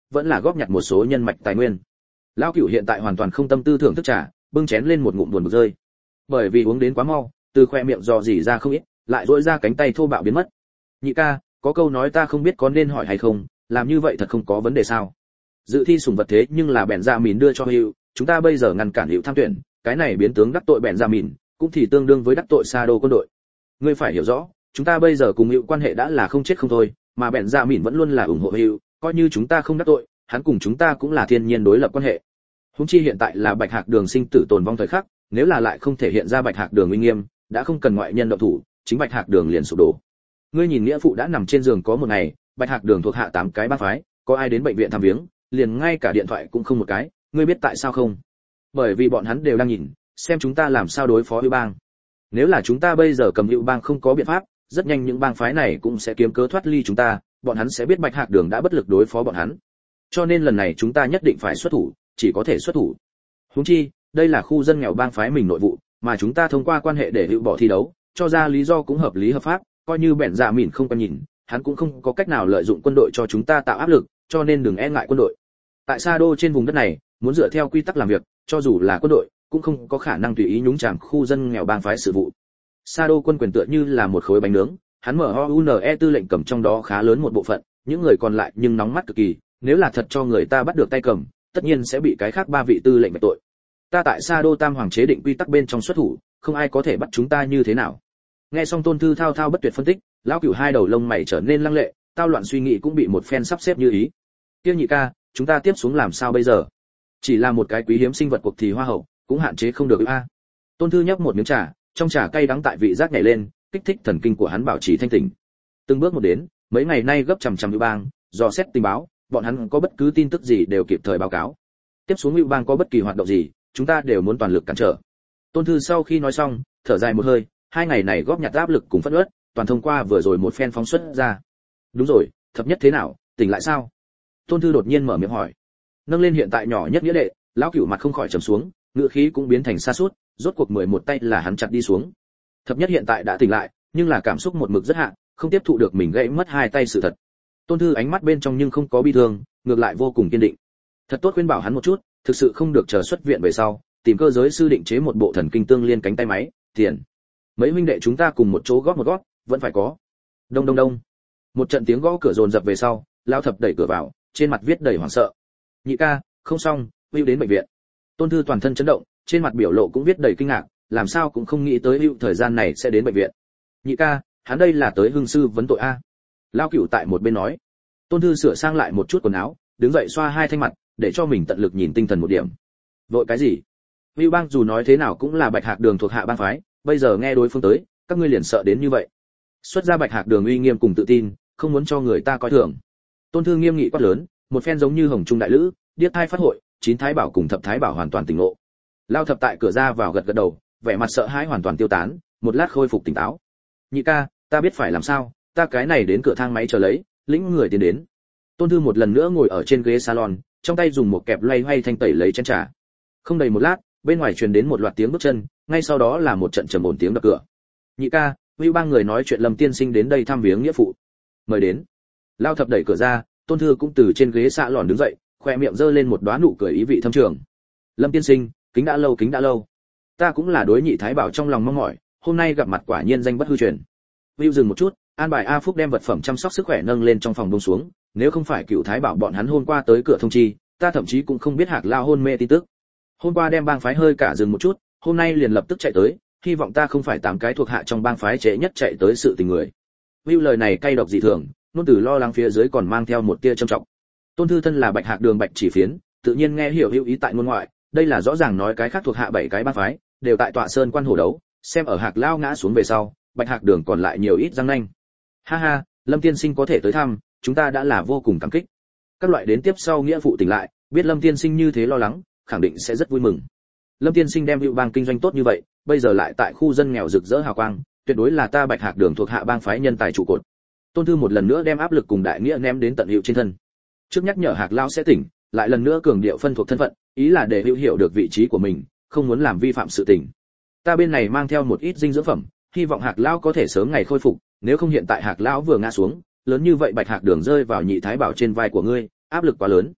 vẫn là góp nhặt một số nhân mạch tài nguyên. Lão Cửu hiện tại hoàn toàn không tâm tư thưởng thức trà, bưng chén lên một ngụm buồn bực rơi. Bởi vì uống đến quá mau, từ khoe miệng dò dỉ ra không ít, lại duỗi ra cánh tay thô bạo biến mất. Nhị ca, có câu nói ta không biết có nên hỏi hay không, làm như vậy thật không có vấn đề sao? Dự thi sủng vật thế nhưng là bèn ra mìn đưa cho Hữu, chúng ta bây giờ ngăn cản Hữu tham tuyển, cái này biến tướng đắc tội bèn ra mìn, cũng thì tương đương với đắc tội Sa Đô quân đội. Ngươi phải hiểu rõ, chúng ta bây giờ cùng Hữu quan hệ đã là không chết không thôi, mà bèn ra mìn vẫn luôn là ủng hộ Hữu, coi như chúng ta không đắc tội, hắn cùng chúng ta cũng là thiên nhiên đối lập quan hệ. Huống chi hiện tại là Bạch Hạc Đường sinh tử tồn vong thời khắc, nếu là lại không thể hiện ra Bạch Hạc Đường uy nghiêm, đã không cần ngoại nhân động thủ, chính Bạch Hạc Đường liền sụp đổ. Ngươi nhìn nghĩa phụ đã nằm trên giường có một ngày, Bạch Hạc Đường thuộc hạ 8 cái bang phái, có ai đến bệnh viện thăm viếng, liền ngay cả điện thoại cũng không một cái, ngươi biết tại sao không? Bởi vì bọn hắn đều đang nhìn, xem chúng ta làm sao đối phó Hữu bang. Nếu là chúng ta bây giờ cầm Hữu bang không có biện pháp, rất nhanh những bang phái này cũng sẽ kiếm cớ thoát ly chúng ta, bọn hắn sẽ biết Bạch Hạc Đường đã bất lực đối phó bọn hắn. Cho nên lần này chúng ta nhất định phải xuất thủ, chỉ có thể xuất thủ. Huống chi, đây là khu dân nghèo bang phái mình nội vụ, mà chúng ta thông qua quan hệ để Hữu bỏ thi đấu, cho ra lý do cũng hợp lý hợp pháp, coi như bèn dạ mìn không quan nhìn, hắn cũng không có cách nào lợi dụng quân đội cho chúng ta tạo áp lực, cho nên đừng e ngại quân đội. Tại Sa Đô trên vùng đất này, muốn dựa theo quy tắc làm việc, cho dù là quân đội, cũng không có khả năng tùy ý nhúng chàm khu dân nghèo bang phái sự vụ. Sa Đô quân quyền tựa như là một khối bánh nướng, hắn mở OUNE tư lệnh cầm trong đó khá lớn một bộ phận, những người còn lại nhưng nóng mắt cực kỳ, nếu là thật cho người ta bắt được tay cầm, tất nhiên sẽ bị cái khác 3 vị tư lệnh về tội. Ta tại Sa Đô Tam Hoàng chế định quy tắc bên trong xuất thủ, không ai có thể bắt chúng ta như thế nào. Nghe xong Tôn Thư thao thao bất tuyệt phân tích, lão Cửu hai đầu lông mày trở nên lăng lệ, tao loạn suy nghĩ cũng bị một phen sắp xếp như ý. Tiêu nhị ca, chúng ta tiếp xuống làm sao bây giờ? Chỉ là một cái quý hiếm sinh vật cuộc thì hoa hậu, cũng hạn chế không được a. Tôn Thư nhấp một miếng trà, trong trà cay đắng tại vị giác nhảy lên, kích thích thần kinh của hắn bảo trì thanh tỉnh. Từng bước một đến, mấy ngày nay gấp chằm chằm Hữu bang, dò xét tình báo, bọn hắn có bất cứ tin tức gì đều kịp thời báo cáo. Tiếp xuống Hữu bang có bất kỳ hoạt động gì, chúng ta đều muốn toàn lực cản trở. Tôn Thư sau khi nói xong, thở dài một hơi, 2 ngày này góp nhặt áp lực cùng phẫn uất, toàn thông qua vừa rồi một phen phóng xuất ra. Đúng rồi, thập nhất thế nào, tỉnh lại sao? Tôn Thư đột nhiên mở miệng hỏi. Nâng lên hiện tại nhỏ nhất nghĩa đệ, lão Cửu mặt không khỏi trầm xuống, ngựa khí cũng biến thành sa sút, rốt cuộc 11 tay là hắn chặt đi xuống. Thập nhất hiện tại đã tỉnh lại, nhưng là cảm xúc một mực rất hạn, không tiếp thụ được mình gãy mất 2 tay sự thật. Tôn Thư ánh mắt bên trong nhưng không có bi thương, ngược lại vô cùng kiên định. Thật tốt khuyên bảo hắn một chút, thực sự không được chờ xuất viện về sau, tìm cơ giới sư định chế một bộ thần kinh tương liên cánh tay máy, tiền. Mấy huynh đệ chúng ta cùng một chỗ góp một góp, vẫn phải có. Đông đông đông. Một trận tiếng gõ cửa dồn dập về sau, Lão Thập đẩy cửa vào, trên mặt viết đầy hoảng sợ. Nhị ca, không xong, Hữu đến bệnh viện. Tôn Thư toàn thân chấn động, trên mặt biểu lộ cũng viết đầy kinh ngạc, làm sao cũng không nghĩ tới Hữu thời gian này sẽ đến bệnh viện. Nhị ca, hắn đây là tới hưng sư vấn tội a. Lão Cửu tại một bên nói. Tôn Thư sửa sang lại một chút quần áo, đứng dậy xoa 2 thanh mặt, để cho mình tận lực nhìn tinh thần một điểm. Vội cái gì? Hữu bang dù nói thế nào cũng là Bạch Hạc Đường thuộc hạ bang phái, bây giờ nghe đối phương tới, các ngươi liền sợ đến như vậy. Xuất ra Bạch Hạc Đường uy nghiêm cùng tự tin, không muốn cho người ta coi thường. Tôn Thư nghiêm nghị quát lớn, một phen giống như hồng trung đại lữ, điếc thai phát hội, 9 thái bảo cùng thập thái bảo hoàn toàn tỉnh ngộ. Lao Thập tại cửa ra vào gật gật đầu, vẻ mặt sợ hãi hoàn toàn tiêu tán, một lát khôi phục tỉnh táo. Nhị ca, ta biết phải làm sao, ta cái này đến cửa thang máy chờ lấy, lĩnh người tiến đến. Tôn Thư một lần nữa ngồi ở trên ghế salon, trong tay dùng một kẹp loay hoay thanh tẩy lấy chén trà. Không đầy một lát, bên ngoài truyền đến một loạt tiếng bước chân, ngay sau đó là một trận trầm ổn tiếng đập cửa. Nhị ca, Hữu bang người nói chuyện Lâm tiên sinh đến đây thăm viếng nghĩa phụ. Mời đến. Lao Thập đẩy cửa ra, Tôn Thư cũng từ trên ghế xạ lòn đứng dậy, khoe miệng giơ lên một đóa nụ cười ý vị thâm trường. Lâm tiên sinh, kính đã lâu. Ta cũng là đối nhị thái bảo trong lòng mong mỏi, hôm nay gặp mặt quả nhiên danh bất hư truyền. Hữu dừng một chút, an bài A Phúc đem vật phẩm chăm sóc sức khỏe nâng lên trong phòng buông xuống, nếu không phải Cựu thái bảo bọn hắn hôm qua tới cửa thông chi, ta thậm chí cũng không biết Hạc Lao hôn mê tin tức. Hôm qua đem bang phái hơi cả dừng một chút, hôm nay liền lập tức chạy tới, hy vọng ta không phải 8 cái thuộc hạ trong bang phái trễ nhất chạy tới sự tình người. Hữu lời này cay độc dị thường, nôn từ lo lắng phía dưới còn mang theo một tia trầm trọng. Tôn Thư thân là Bạch Hạc Đường Bạch Chỉ Phiến, tự nhiên nghe hiểu Hữu ý tại ngôn ngoại, đây là rõ ràng nói cái khác thuộc hạ 7 cái bang phái đều tại tọa sơn quan hổ đấu, xem ở Hạc Lao ngã xuống về sau, Bạch Hạc Đường còn lại nhiều ít răng nanh. Ha ha, Lâm tiên sinh có thể tới thăm, chúng ta đã là vô cùng cảm kích. Các loại đến tiếp sau nghĩa phụ tỉnh lại, biết Lâm tiên sinh như thế lo lắng, khẳng định sẽ rất vui mừng. Lâm tiên sinh đem Hữu bang kinh doanh tốt như vậy, bây giờ lại tại khu dân nghèo rực rỡ hào quang, tuyệt đối là ta Bạch Hạc Đường thuộc hạ bang phái nhân tài trụ cột. Tôn Thư một lần nữa đem áp lực cùng đại nghĩa ném đến tận Hữu trên thân. Trước nhắc nhở Hạc Lao sẽ tỉnh, lại lần nữa cường điệu phân thuộc thân phận, ý là để Hữu hiểu được vị trí của mình, không muốn làm vi phạm sự tình. Ta bên này mang theo một ít dinh dưỡng phẩm, hy vọng Hạc Lao có thể sớm ngày khôi phục, nếu không hiện tại Hạc Lão vừa ngã xuống, lớn như vậy Bạch Hạc Đường rơi vào nhị thái bảo trên vai của ngươi, áp lực quá lớn.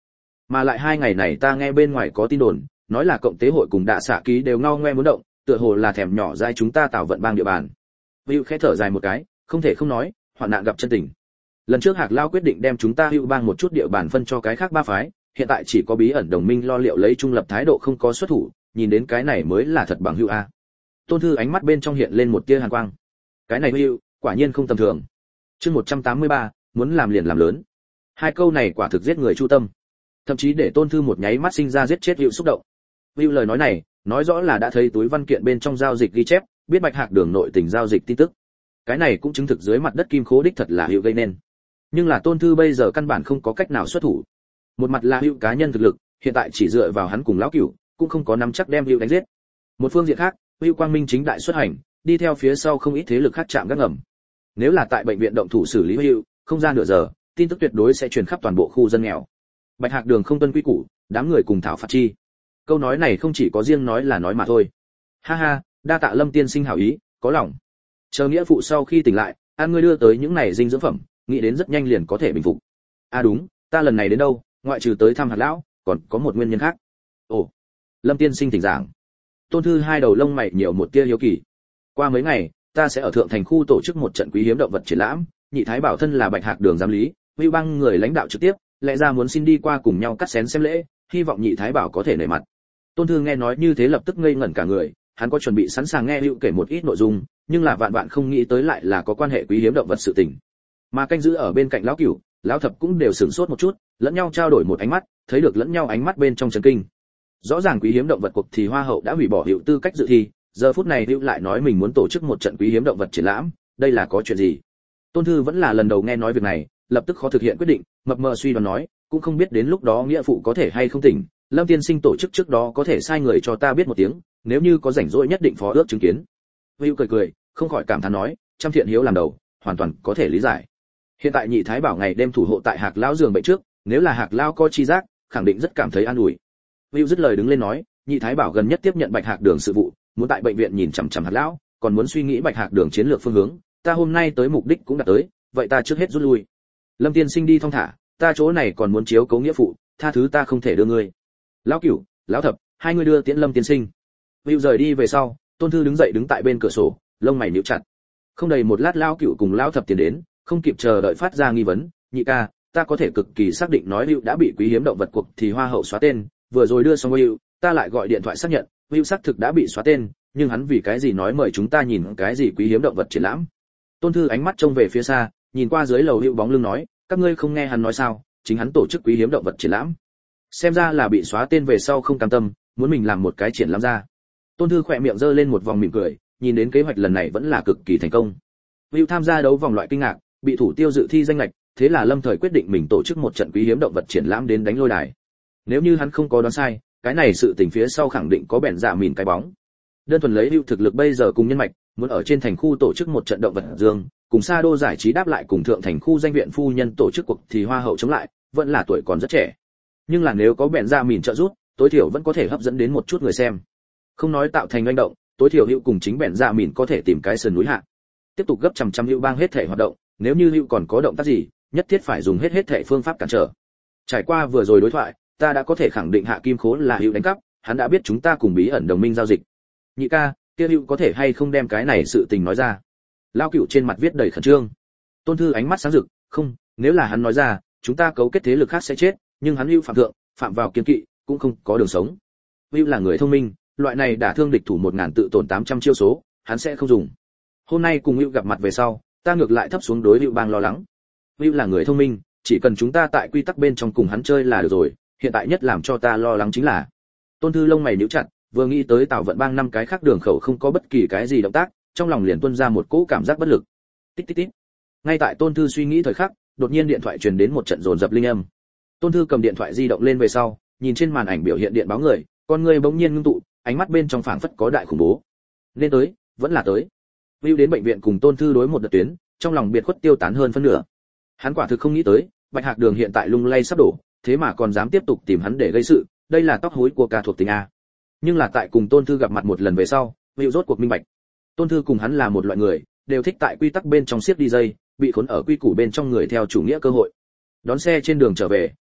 Mà lại 2 ngày này ta nghe bên ngoài có tin đồn, nói là cộng tế hội cùng đạ xạ ký đều ngao ngoe muốn động, tựa hồ là thèm nhỏ dai chúng ta tạo vận bang địa bàn. Hữu khẽ thở dài một cái, không thể không nói, hoạn nạn gặp chân tình. Lần trước Hạc Lao quyết định đem chúng ta Hữu bang một chút địa bàn phân cho cái khác 3 phái, hiện tại chỉ có bí ẩn đồng minh lo liệu lấy trung lập thái độ không có xuất thủ, nhìn đến cái này mới là thật bằng hữu a. Tôn Thư ánh mắt bên trong hiện lên một tia hàn quang. Cái này hữu, quả nhiên không tầm thường. Chương 183, muốn làm liền làm lớn. 2 câu này quả thực giết người chu tâm. Thậm chí để Tôn Thư một nháy mắt sinh ra giết chết hữu xúc động. Hữu lời nói này, nói rõ là đã thấy túi văn kiện bên trong giao dịch ghi chép, biết Bạch Hạc Đường nội tình giao dịch tin tức. Cái này cũng chứng thực dưới mặt đất kim khố đích thật là hữu gây nên. Nhưng là Tôn Thư bây giờ căn bản không có cách nào xuất thủ. Một mặt là hữu cá nhân thực lực, hiện tại chỉ dựa vào hắn cùng lão cửu, cũng không có nắm chắc đem hữu đánh giết. Một phương diện khác, hữu quang minh chính đại xuất hành, đi theo phía sau không ít thế lực khác chạm gác ngầm. Nếu là tại bệnh viện động thủ xử lý hữu, không ra nửa giờ, tin tức tuyệt đối sẽ truyền khắp toàn bộ khu dân nghèo. Bạch Hạc Đường không tuân quy củ, đám người cùng thảo phạt chi. Câu nói này không chỉ có riêng nói là nói mà thôi. Ha ha, đa tạ Lâm tiên sinh hảo ý, có lòng. Chờ nghĩa phụ sau khi tỉnh lại, ăn ngươi đưa tới những này dinh dưỡng phẩm, nghĩ đến rất nhanh liền có thể bình phục. À đúng, ta lần này đến đâu, ngoại trừ tới thăm Hạt lão, còn có một nguyên nhân khác. Ồ, Lâm tiên sinh thỉnh giảng. Tôn Thư 2 đầu lông mày nhiều một tia hiếu kỳ. Qua mấy ngày, ta sẽ ở thượng thành khu tổ chức một trận quý hiếm động vật triển lãm, Nhị Thái Bảo thân là Bạch Hạc Đường giám lý, Hữu bang người lãnh đạo trực tiếp, lẽ ra muốn xin đi qua cùng nhau cắt xén xem lễ, hy vọng Nhị Thái Bảo có thể nể mặt. Tôn Thư nghe nói như thế lập tức ngây ngẩn cả người, hắn có chuẩn bị sẵn sàng nghe Hữu kể một ít nội dung, nhưng là vạn vạn không nghĩ tới lại là có quan hệ quý hiếm động vật sự tình. Mà canh giữ ở bên cạnh lão cửu, lão thập cũng đều sửng sốt một chút, lẫn nhau trao đổi một ánh mắt, thấy được lẫn nhau ánh mắt bên trong chấn kinh. Rõ ràng quý hiếm động vật cuộc thì Hoa hậu đã hủy bỏ Hữu tư cách dự thi, giờ phút này Hữu lại nói mình muốn tổ chức một trận quý hiếm động vật triển lãm, đây là có chuyện gì? Tôn Thư vẫn là lần đầu nghe nói việc này, lập tức khó thực hiện quyết định, mập mờ suy đoán nói, cũng không biết đến lúc đó nghĩa phụ có thể hay không tỉnh, Lâm tiên sinh tổ chức trước đó có thể sai người cho ta biết một tiếng, nếu như có rảnh rỗi nhất định phó ước chứng kiến. Hữu cười cười, không khỏi cảm thán nói, trăm thiện hiếu làm đầu, hoàn toàn có thể lý giải. Hiện tại Nhị Thái Bảo ngày đêm thủ hộ tại Hạc lão giường bệnh trước, nếu là Hạc lão có chi giác, khẳng định rất cảm thấy an ủi. Hữu dứt lời đứng lên nói, Nhị Thái Bảo gần nhất tiếp nhận Bạch Hạc Đường sự vụ, muốn tại bệnh viện nhìn chằm chằm Hạc lão, còn muốn suy nghĩ Bạch Hạc Đường chiến lược phương hướng, ta hôm nay tới mục đích cũng đã tới, vậy ta trước hết rút lui. Lâm tiên sinh đi thong thả, ta chỗ này còn muốn chiếu cố nghĩa phụ, tha thứ ta không thể đưa ngươi. Lão Cửu, lão Thập, 2 người đưa tiễn Lâm tiên sinh. Hữu rời đi về sau, Tôn Thư đứng dậy đứng tại bên cửa sổ, lông mày nhíu chặt. Không đầy một lát lão Cửu cùng lão Thập tiến đến, không kịp chờ đợi phát ra nghi vấn, Nhị ca, ta có thể cực kỳ xác định nói Hữu đã bị quý hiếm động vật cuộc thì Hoa hậu xóa tên, vừa rồi đưa xong Hữu, ta lại gọi điện thoại xác nhận, Hữu xác thực đã bị xóa tên, nhưng hắn vì cái gì nói mời chúng ta nhìn cái gì quý hiếm động vật triển lãm? Tôn Thư ánh mắt trông về phía xa, nhìn qua dưới lầu Hữu bóng lưng nói, các ngươi không nghe hắn nói sao, chính hắn tổ chức quý hiếm động vật triển lãm. Xem ra là bị xóa tên về sau không cam tâm, muốn mình làm một cái triển lãm ra. Tôn Thư khỏe miệng giơ lên một vòng mỉm cười, nhìn đến kế hoạch lần này vẫn là cực kỳ thành công. Hữu tham gia đấu vòng loại kinh ngạc, bị thủ tiêu dự thi danh lệch, thế là Lâm Thời quyết định mình tổ chức một trận quý hiếm động vật triển lãm đến đánh lôi đài. Nếu như hắn không có đoán sai, cái này sự tình phía sau khẳng định có bèn dạ mìn cái bóng. Đơn thuần lấy Hữu thực lực bây giờ cùng nhân mạch, muốn ở trên thành khu tổ chức một trận động vật dương, cùng Sa Đô giải trí đáp lại cùng thượng thành khu danh viện phu nhân tổ chức cuộc thì Hoa hậu chống lại, vẫn là tuổi còn rất trẻ. Nhưng là nếu có bèn ra mìn trợ giúp, tối thiểu vẫn có thể hấp dẫn đến một chút người xem. Không nói tạo thành manh động, tối thiểu Hữu cùng chính bèn ra mìn có thể tìm cái sườn núi hạ. Tiếp tục gấp trăm Hữu bang hết thể hoạt động, nếu như Hữu còn có động tác gì, nhất thiết phải dùng hết thể phương pháp cản trở. Trải qua vừa rồi đối thoại, ta đã có thể khẳng định Hạ Kim Khố là Hữu đánh cắp, hắn đã biết chúng ta cùng bí ẩn đồng minh giao dịch. Nhị ca, kia Hữu có thể hay không đem cái này sự tình nói ra? Lao Cửu trên mặt viết đầy khẩn trương. Tôn Thư ánh mắt sáng rực, không, nếu là hắn nói ra, chúng ta cấu kết thế lực khác sẽ chết, nhưng hắn Hữu phạm thượng, phạm vào kiên kỵ, cũng không có đường sống. Hữu là người thông minh, loại này đả thương địch thủ 1000 tự tổn 800 chiêu số, hắn sẽ không dùng. Hôm nay cùng Hữu gặp mặt về sau, ta ngược lại thấp xuống đối Hữu bang lo lắng. Hữu là người thông minh, chỉ cần chúng ta tại quy tắc bên trong cùng hắn chơi là được rồi, hiện tại nhất làm cho ta lo lắng chính là. Tôn Thư lông mày nhíu chặt, vừa nghĩ tới Tào Vận bang 5 cái khác đường khẩu không có bất kỳ cái gì động tác, trong lòng liền tuôn ra một cỗ cảm giác bất lực. Tích tích tích. Ngay tại Tôn Thư suy nghĩ thời khắc, đột nhiên điện thoại truyền đến một trận dồn dập linh âm. Tôn Thư cầm điện thoại di động lên về sau, nhìn trên màn ảnh biểu hiện điện báo người, con người bỗng nhiên ngưng tụ, ánh mắt bên trong phảng phất có đại khủng bố. Nên tới, vẫn là tới. Vưu đến bệnh viện cùng Tôn Thư đối một đợt tuyến, trong lòng biệt khuất tiêu tán hơn phân nửa. Hắn quả thực không nghĩ tới, Bạch Hạc Đường hiện tại lung lay sắp đổ, thế mà còn dám tiếp tục tìm hắn để gây sự, đây là tóc hối của ca thuộc tình a. Nhưng là tại cùng Tôn Thư gặp mặt một lần về sau, Vưu rốt cuộc minh bạch. Tôn Thư cùng hắn là một loại người, đều thích tại quy tắc bên trong siết đi dây, bị khốn ở quy củ bên trong người theo chủ nghĩa cơ hội. Đón xe trên đường trở về,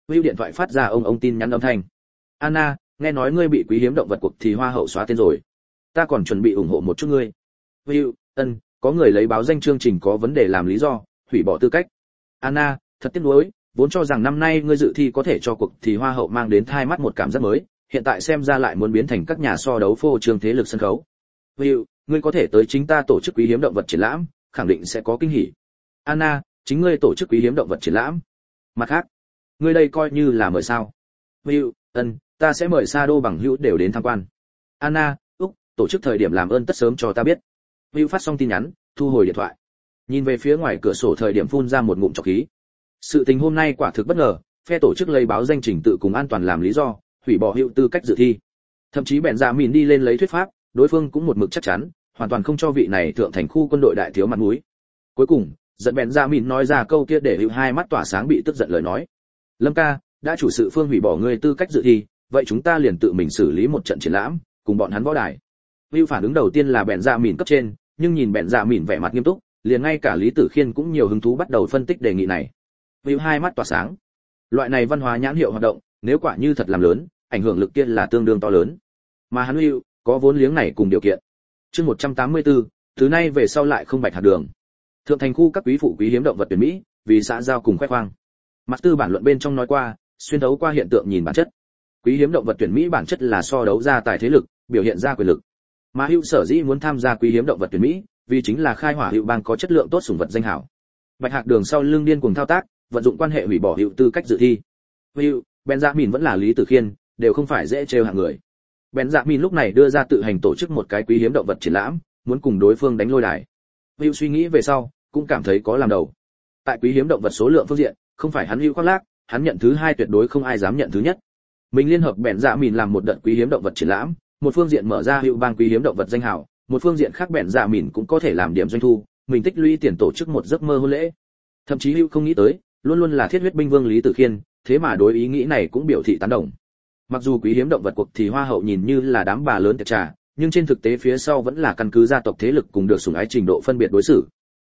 Will điện thoại phát ra ông tin nhắn âm thanh. Anna, nghe nói ngươi bị quý hiếm động vật cuộc thì hoa hậu xóa tên rồi. Ta còn chuẩn bị ủng hộ một chút ngươi. Will, có người lấy báo danh chương trình có vấn đề làm lý do, hủy bỏ tư cách. Anna, thật tiếc nuối, vốn cho rằng năm nay ngươi dự thi có thể cho cuộc thì hoa hậu mang đến thai mắt một cảm giác mới, hiện tại xem ra lại muốn biến thành các nhà so đấu phô trương thế lực sân khấu. Will, ngươi có thể tới chính ta tổ chức quý hiếm động vật triển lãm, khẳng định sẽ có kinh hỉ. Anna, chính ngươi tổ chức quý hiếm động vật triển lãm. Mặt khác, ngươi đây coi như là mời sao? Will, ta sẽ mời Sa Đô bằng hữu đều đến tham quan. Anna, tổ chức thời điểm làm ơn tất sớm cho ta biết. Will phát xong tin nhắn, thu hồi điện thoại. Nhìn về phía ngoài cửa sổ thời điểm phun ra một ngụm trọc khí. Sự tình hôm nay quả thực bất ngờ, phe tổ chức lấy báo danh trình tự cùng an toàn làm lý do, hủy bỏ hữu tư cách dự thi. Thậm chí bèn dạ mìn đi lên lấy thuyết pháp, đối phương cũng một mực chắc chắn, hoàn toàn không cho vị này thượng thành khu quân đội đại thiếu mặt mũi. Cuối cùng, giận bèn dạ mìn nói ra câu kia để hữu hai mắt tỏa sáng bị tức giận lời nói. Lâm ca, đã chủ sự phương hủy bỏ người tư cách dự thi, vậy chúng ta liền tự mình xử lý một trận triển lãm, cùng bọn hắn võ đài. Will phản ứng đầu tiên là bèn dạ mìn cấp trên, nhưng nhìn bèn dạ mìn vẻ mặt nghiêm túc, liền ngay cả Lý Tử Khiên cũng nhiều hứng thú bắt đầu phân tích đề nghị này. Will hai mắt tỏa sáng. Loại này văn hóa nhãn hiệu hoạt động, nếu quả như thật làm lớn, ảnh hưởng lực kia là tương đương to lớn. Mà hắn Will có vốn liếng này cùng điều kiện. Chương 184, từ nay về sau lại không bạch hạt đường. Thượng thành khu các quý phụ quý hiếm động vật tuyển Mỹ, vì xã giao cùng khoe khoang. Mặt tư bản luận bên trong nói qua, xuyên thấu qua hiện tượng nhìn bản chất. Quý hiếm động vật tuyển Mỹ bản chất là so đấu ra tài thế lực, biểu hiện ra quyền lực. Mà Hữu sở dĩ muốn tham gia quý hiếm động vật tuyển Mỹ, vì chính là khai hỏa Hữu bang có chất lượng tốt sủng vật danh hảo. Bạch Hạc Đường sau lưng điên cuồng thao tác, vận dụng quan hệ hủy bỏ Hữu tư cách dự thi. Hữu, Benjamin vẫn là Lý Tử Khiên, đều không phải dễ trêu hạng người. Benjamin lúc này đưa ra tự hành tổ chức một cái quý hiếm động vật triển lãm, muốn cùng đối phương đánh lôi đài. Hữu suy nghĩ về sau, cũng cảm thấy có làm đầu. Tại quý hiếm động vật số lượng phương diện, không phải hắn Hữu khoác lác, hắn nhận thứ hai tuyệt đối không ai dám nhận thứ nhất. Mình liên hợp Benjamin làm một đợt quý hiếm động vật triển lãm, một phương diện mở ra Hữu bang quý hiếm động vật danh hảo, một phương diện khác Benjamin cũng có thể làm điểm doanh thu, mình tích lũy tiền tổ chức một giấc mơ hôn lễ. Thậm chí Hữu không nghĩ tới, luôn luôn là thiết huyết binh vương Lý Tử Khiên, thế mà đối ý nghĩ này cũng biểu thị tán đồng. Mặc dù quý hiếm động vật cuộc thì hoa hậu nhìn như là đám bà lớn tiệc trà, nhưng trên thực tế phía sau vẫn là căn cứ gia tộc thế lực cùng được sủng ái trình độ phân biệt đối xử.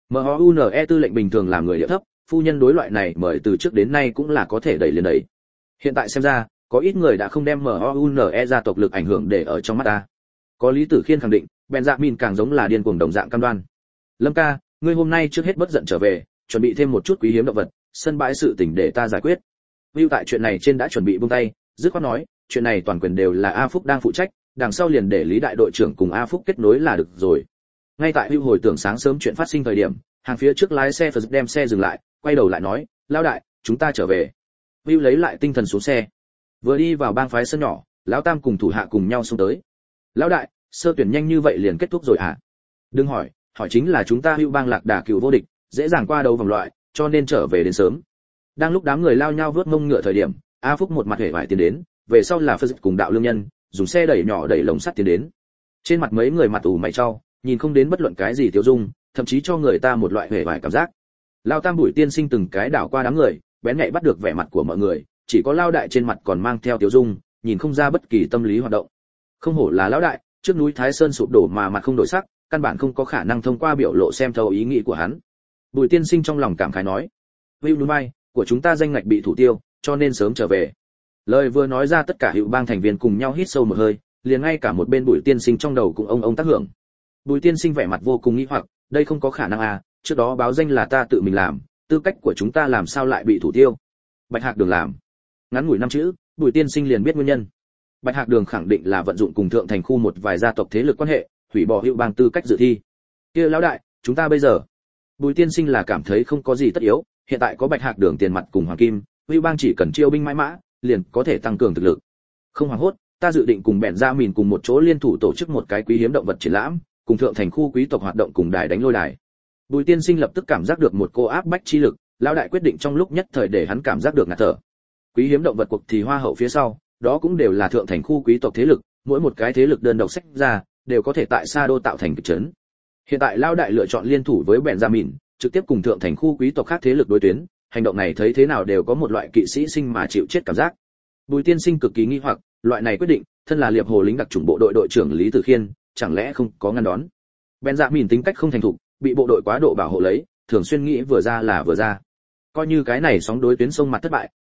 MHUNE tư lệnh bình thường làm người địa thấp, phu nhân đối loại này mời từ trước đến nay cũng là có thể đẩy liền đẩy. Hiện tại xem ra, có ít người đã không đem MHUNE gia tộc lực ảnh hưởng để ở trong mắt ta. Có Lý Tử Khiên khẳng định, Benjamin càng giống là điên cuồng đồng dạng cam đoan. Lâm ca, ngươi hôm nay trước hết bất giận trở về, chuẩn bị thêm một chút quý hiếm động vật, sân bãi sự tình để ta giải quyết. View tại chuyện này trên đã chuẩn bị buông tay, dứt khoát nói, chuyện này toàn quyền đều là A Phúc đang phụ trách, đằng sau liền để Lý đại đội trưởng cùng A Phúc kết nối là được rồi. Ngay tại View hồi tưởng sáng sớm chuyện phát sinh thời điểm, hàng phía trước lái xe Phật đem xe dừng lại, quay đầu lại nói, lão đại, chúng ta trở về. View lấy lại tinh thần xuống xe. Vừa đi vào bang phái sân nhỏ, lão tam cùng thủ hạ cùng nhau xông tới. Lão đại, sơ tuyển nhanh như vậy liền kết thúc rồi à? Đừng hỏi, hỏi chính là chúng ta Hữu bang lạc đà cựu vô địch, dễ dàng qua đầu vòng loại, cho nên trở về đến sớm. Đang lúc đám người lao nhau vớt mông ngựa thời điểm, A Phúc một mặt hề vải tiến đến, về sau là Phật cùng đạo lương nhân, dùng xe đẩy nhỏ đẩy lồng sắt tiến đến. Trên mặt mấy người mặt ủ mày chau, nhìn không đến bất luận cái gì tiêu dung, thậm chí cho người ta một loại hề vải cảm giác. Lao tam bụi tiên sinh từng cái đảo qua đám người, bén nhạy bắt được vẻ mặt của mọi người, chỉ có lao đại trên mặt còn mang theo tiêu dung, nhìn không ra bất kỳ tâm lý hoạt động. Không hổ là lão đại, trước núi Thái Sơn sụp đổ mà mặt không đổi sắc, căn bản không có khả năng thông qua biểu lộ xem thấu ý nghĩ của hắn. Bùi tiên sinh trong lòng cảm khái nói, Hữu núi bay của chúng ta danh ngạch bị thủ tiêu, cho nên sớm trở về. Lời vừa nói ra tất cả Hữu bang thành viên cùng nhau hít sâu một hơi, liền ngay cả một bên Bùi tiên sinh trong đầu cũng ông tác hưởng. Bùi tiên sinh vẻ mặt vô cùng nghi hoặc, đây không có khả năng à, trước đó báo danh là ta tự mình làm, tư cách của chúng ta làm sao lại bị thủ tiêu? Bạch Hạc Đường làm. Ngắn ngủi 5 chữ, Bùi tiên sinh liền biết nguyên nhân. Bạch Hạc Đường khẳng định là vận dụng cùng thượng thành khu một vài gia tộc thế lực quan hệ, hủy bỏ Hữu bang tư cách dự thi. Kia lão đại, chúng ta bây giờ? Bùi tiên sinh là cảm thấy không có gì tất yếu, hiện tại có Bạch Hạc Đường tiền mặt cùng hoàng kim, Hữu bang chỉ cần chiêu binh mãi mã, liền có thể tăng cường thực lực. Không hoảng hốt, ta dự định cùng bèn ra mìn cùng một chỗ liên thủ tổ chức một cái quý hiếm động vật triển lãm, cùng thượng thành khu quý tộc hoạt động cùng đài đánh lôi đài. Bùi tiên sinh lập tức cảm giác được một cô áp bách chi lực, lão đại quyết định trong lúc nhất thời để hắn cảm giác được ngạt thở. Quý hiếm động vật cuộc thì hoa hậu phía sau, đó cũng đều là thượng thành khu quý tộc thế lực, mỗi một cái thế lực đơn độc sách ra, đều có thể tại Sa Đô tạo thành kịch trấn. Hiện tại lão đại lựa chọn liên thủ với Benjamin, trực tiếp cùng thượng thành khu quý tộc khác thế lực đối tuyến, hành động này thấy thế nào đều có một loại kỵ sĩ sinh mà chịu chết cảm giác. Bùi tiên sinh cực kỳ nghi hoặc, loại này quyết định, thân là Liệp Hồ lính đặc chủng bộ đội đội trưởng Lý Tử Khiên, chẳng lẽ không có ngăn đón. Benjamin tính cách không thành thục, bị bộ đội quá độ bảo hộ lấy, thường xuyên nghĩ vừa ra là vừa ra. Coi như cái này sóng đối tuyến sông mặt thất bại,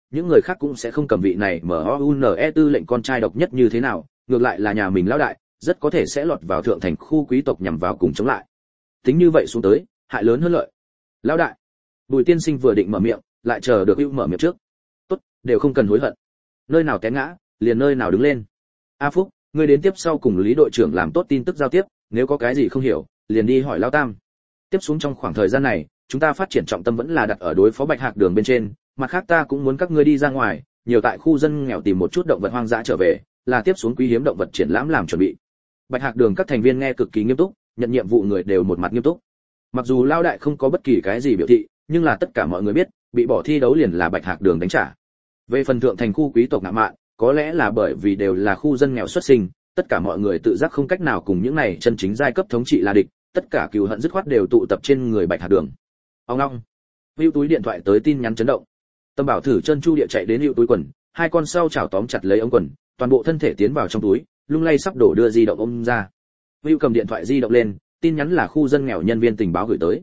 những người khác cũng sẽ không cầm vị này MOUNE tư lệnh con trai độc nhất như thế nào, ngược lại là nhà mình lão đại, rất có thể sẽ lọt vào thượng thành khu quý tộc nhằm vào cùng chống lại. Tính như vậy xuống tới, hại lớn hơn lợi. Lão đại, Bùi tiên sinh vừa định mở miệng, lại chờ được Hữu mở miệng trước. Tốt, đều không cần hối hận. Nơi nào té ngã, liền nơi nào đứng lên. A Phúc, ngươi đến tiếp sau cùng Lý đội trưởng làm tốt tin tức giao tiếp, nếu có cái gì không hiểu, liền đi hỏi Lão Tam. Tiếp xuống trong khoảng thời gian này, chúng ta phát triển trọng tâm vẫn là đặt ở đối phó Bạch Hạc Đường bên trên, mặt khác ta cũng muốn các ngươi đi ra ngoài, nhiều tại khu dân nghèo tìm một chút động vật hoang dã trở về, là tiếp xuống quý hiếm động vật triển lãm làm chuẩn bị. Bạch Hạc Đường các thành viên nghe cực kỳ nghiêm túc, nhận nhiệm vụ người đều một mặt nghiêm túc. Mặc dù Lão đại không có bất kỳ cái gì biểu thị, nhưng là tất cả mọi người biết, bị bỏ thi đấu liền là Bạch Hạc Đường đánh trả. Về phần thượng thành khu quý tộc ngạ mạn, có lẽ là bởi vì đều là khu dân nghèo xuất sinh, tất cả mọi người tự giác không cách nào cùng những này chân chính giai cấp thống trị là địch, tất cả cừu hận dứt khoát đều tụ tập trên người Bạch Hạc Đường. Ông long, hữu túi điện thoại tới tin nhắn chấn động. Tâm Bảo thử chân chu địa chạy đến hữu túi quần, hai con sau chảo tóm chặt lấy ống quần, toàn bộ thân thể tiến vào trong túi, lung lay sắp đổ đưa di động ôm ra. Hữu cầm điện thoại di động lên, tin nhắn là khu dân nghèo nhân viên tình báo gửi tới.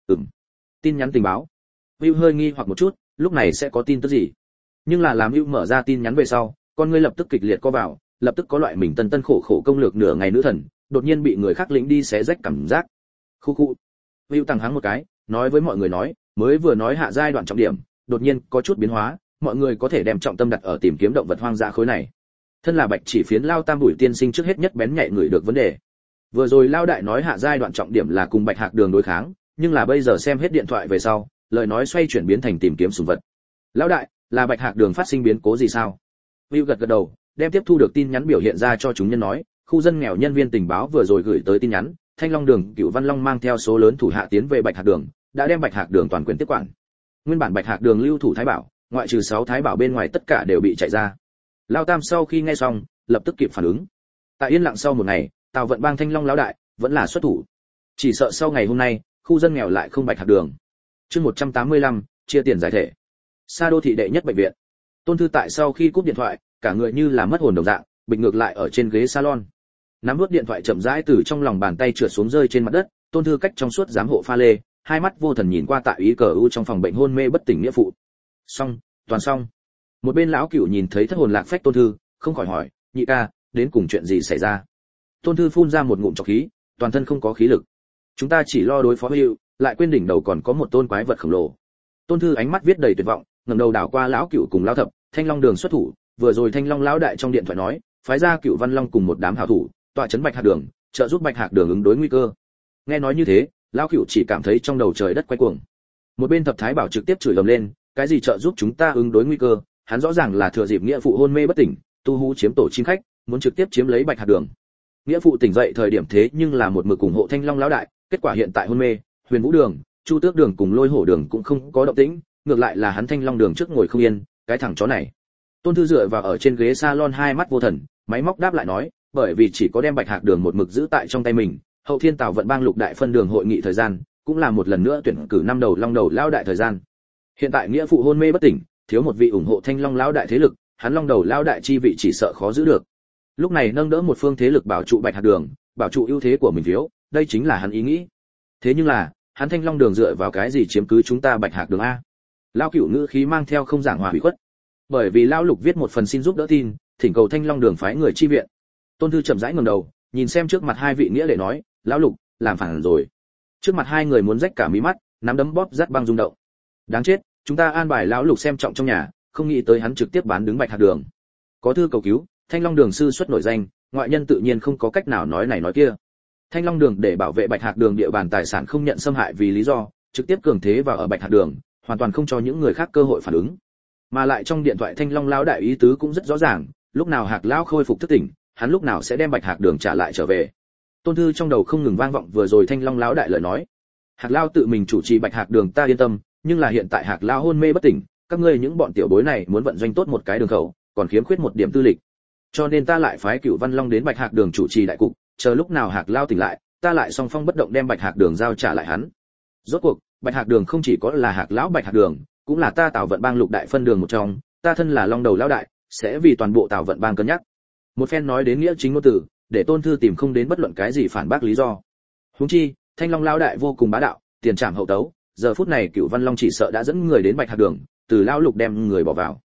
Tin nhắn tình báo. Hữu hơi nghi hoặc một chút, lúc này sẽ có tin tức gì? Nhưng là làm Hữu mở ra tin nhắn về sau, con ngươi lập tức kịch liệt co vào, lập tức có loại mình tân tân khổ khổ công lược nửa ngày nữ thần, đột nhiên bị người khác lĩnh đi xé rách cảm giác. Khu khu. Hữu tăng hắng một cái, nói với mọi người nói, mới vừa nói hạ giai đoạn trọng điểm, đột nhiên có chút biến hóa, mọi người có thể đem trọng tâm đặt ở tìm kiếm động vật hoang dã khối này. Thân là Bạch Chỉ Phiến Lao Tam Bùi tiên sinh trước hết nhất bén nhạy người được vấn đề. Vừa rồi Lao đại nói hạ giai đoạn trọng điểm là cùng Bạch Hạc Đường đối kháng, nhưng là bây giờ xem hết điện thoại về sau, lời nói xoay chuyển biến thành tìm kiếm sủng vật. Lão đại, là Bạch Hạc Đường phát sinh biến cố gì sao? Hữu gật gật đầu, đem tiếp thu được tin nhắn biểu hiện ra cho chúng nhân nói, khu dân nghèo nhân viên tình báo vừa rồi gửi tới tin nhắn, Thanh Long Đường Cửu Văn Long mang theo số lớn thủ hạ tiến về Bạch Hạc Đường, đã đem Bạch Hạc Đường toàn quyền tiếp quản. Nguyên bản Bạch Hạc Đường lưu thủ Thái Bảo, ngoại trừ 6 Thái Bảo bên ngoài tất cả đều bị chạy ra. Lao Tam sau khi nghe xong, lập tức kịp phản ứng. Tại yên lặng sau một ngày, Tào Vận Bang Thanh Long lão đại vẫn là xuất thủ. Chỉ sợ sau ngày hôm nay, khu dân nghèo lại không Bạch Hạc Đường. Chương 185, chia tiền giải thể. Sa đô thị đệ nhất bệnh viện. Tôn Thư tại sau khi cúp điện thoại, cả người như là mất hồn đồng dạng, bịch ngược lại ở trên ghế salon. Nắm nuốt điện thoại chậm rãi từ trong lòng bàn tay trượt xuống rơi trên mặt đất, Tôn Thư cách trong suốt giám hộ pha lê, hai mắt vô thần nhìn qua tại ý cờ u trong phòng bệnh hôn mê bất tỉnh nghĩa phụ. Xong, toàn xong. Một bên lão cửu nhìn thấy thất hồn lạc phách Tôn Thư, không khỏi hỏi, nhị ca, đến cùng chuyện gì xảy ra? Tôn Thư phun ra một ngụm trọc khí, toàn thân không có khí lực. Chúng ta chỉ lo đối phó Hữu, lại quên đỉnh đầu còn có một tôn quái vật khổng lồ. Tôn Thư ánh mắt viết đầy tuyệt vọng, ngẩng đầu đảo qua lão cửu cùng lão thập, Thanh Long Đường xuất thủ, vừa rồi Thanh Long lão đại trong điện thoại nói, phái ra Cửu Văn Long cùng một đám hảo thủ, tọa trấn Bạch Hạc Đường, trợ giúp Bạch Hạc Đường ứng đối nguy cơ. Nghe nói như thế, lão cửu chỉ cảm thấy trong đầu trời đất quay cuồng. Một bên Thập Thái Bảo trực tiếp chửi ầm lên, cái gì trợ giúp chúng ta ứng đối nguy cơ, hắn rõ ràng là thừa dịp nghĩa phụ hôn mê bất tỉnh, tu hú chiếm tổ chim khách, muốn trực tiếp chiếm lấy Bạch Hạc Đường. Nghĩa phụ tỉnh dậy thời điểm thế nhưng là một mực ủng hộ Thanh Long lão đại, kết quả hiện tại hôn mê, Huyền Vũ Đường, Chu Tước Đường cùng Lôi Hổ Đường cũng không có động tĩnh, ngược lại là hắn Thanh Long Đường trước ngồi không yên, cái thằng chó này. Tôn Thư dựa vào ở trên ghế salon hai mắt vô thần, máy móc đáp lại nói, bởi vì chỉ có đem Bạch Hạc Đường một mực giữ tại trong tay mình, hậu thiên Tào Vận Bang lục đại phân đường hội nghị thời gian, cũng là một lần nữa tuyển cử năm đầu Long đầu lão đại thời gian. Hiện tại nghĩa phụ hôn mê bất tỉnh, thiếu một vị ủng hộ Thanh Long lão đại thế lực, hắn Long đầu lão đại chi vị chỉ sợ khó giữ được. Lúc này nâng đỡ một phương thế lực bảo trụ Bạch Hạc Đường, bảo trụ ưu thế của mình phiếu, đây chính là hắn ý nghĩ. Thế nhưng là, hắn Thanh Long Đường dựa vào cái gì chiếm cứ chúng ta Bạch Hạc Đường a? Lão cửu ngữ khí mang theo không giảng hòa hủy khuất. Bởi vì lão lục viết một phần xin giúp đỡ tin, thỉnh cầu Thanh Long Đường phái người chi viện. Tôn Thư chậm rãi ngẩng đầu, nhìn xem trước mặt hai vị nghĩa để nói, lão lục, làm phản rồi. Trước mặt hai người muốn rách cả mí mắt, nắm đấm bóp rát băng rung động. Đáng chết, chúng ta an bài lão lục xem trọng trong nhà, không nghĩ tới hắn trực tiếp bán đứng Bạch Hạc Đường. Có thư cầu cứu, Thanh Long Đường sư xuất nổi danh, ngoại nhân tự nhiên không có cách nào nói này nói kia. Thanh Long Đường để bảo vệ Bạch Hạc Đường địa bàn tài sản không nhận xâm hại vì lý do, trực tiếp cường thế vào ở Bạch Hạc Đường, hoàn toàn không cho những người khác cơ hội phản ứng. Mà lại trong điện thoại Thanh Long lão đại ý tứ cũng rất rõ ràng, lúc nào Hạc lão khôi phục thức tỉnh, hắn lúc nào sẽ đem Bạch Hạc Đường trả lại trở về. Tôn Thư trong đầu không ngừng vang vọng vừa rồi Thanh Long lão đại lời nói. Hạc lão tự mình chủ trì Bạch Hạc Đường ta yên tâm, nhưng là hiện tại Hạc lão hôn mê bất tỉnh, các ngươi những bọn tiểu bối này muốn vận doanh tốt một cái đường khẩu, còn khiếm khuyết một điểm tư lịch. Cho nên ta lại phái Cửu Văn Long đến Bạch Hạc Đường chủ trì đại cục, chờ lúc nào Hạc lão tỉnh lại, ta lại song phong bất động đem Bạch Hạc Đường giao trả lại hắn. Rốt cuộc, Bạch Hạc Đường không chỉ có là Hạc lão Bạch Hạc Đường, cũng là ta Tào Vận Bang lục đại phân đường một trong, ta thân là Long đầu lão đại, sẽ vì toàn bộ Tào Vận Bang cân nhắc. Một phen nói đến nghĩa chính ngôn từ, để Tôn Thư tìm không đến bất luận cái gì phản bác lý do. Huống chi, Thanh Long lão đại vô cùng bá đạo, tiền trảm hậu tấu, giờ phút này Cửu Văn Long chỉ sợ đã dẫn người đến Bạch Hạc Đường, từ lão lục đem người bỏ vào.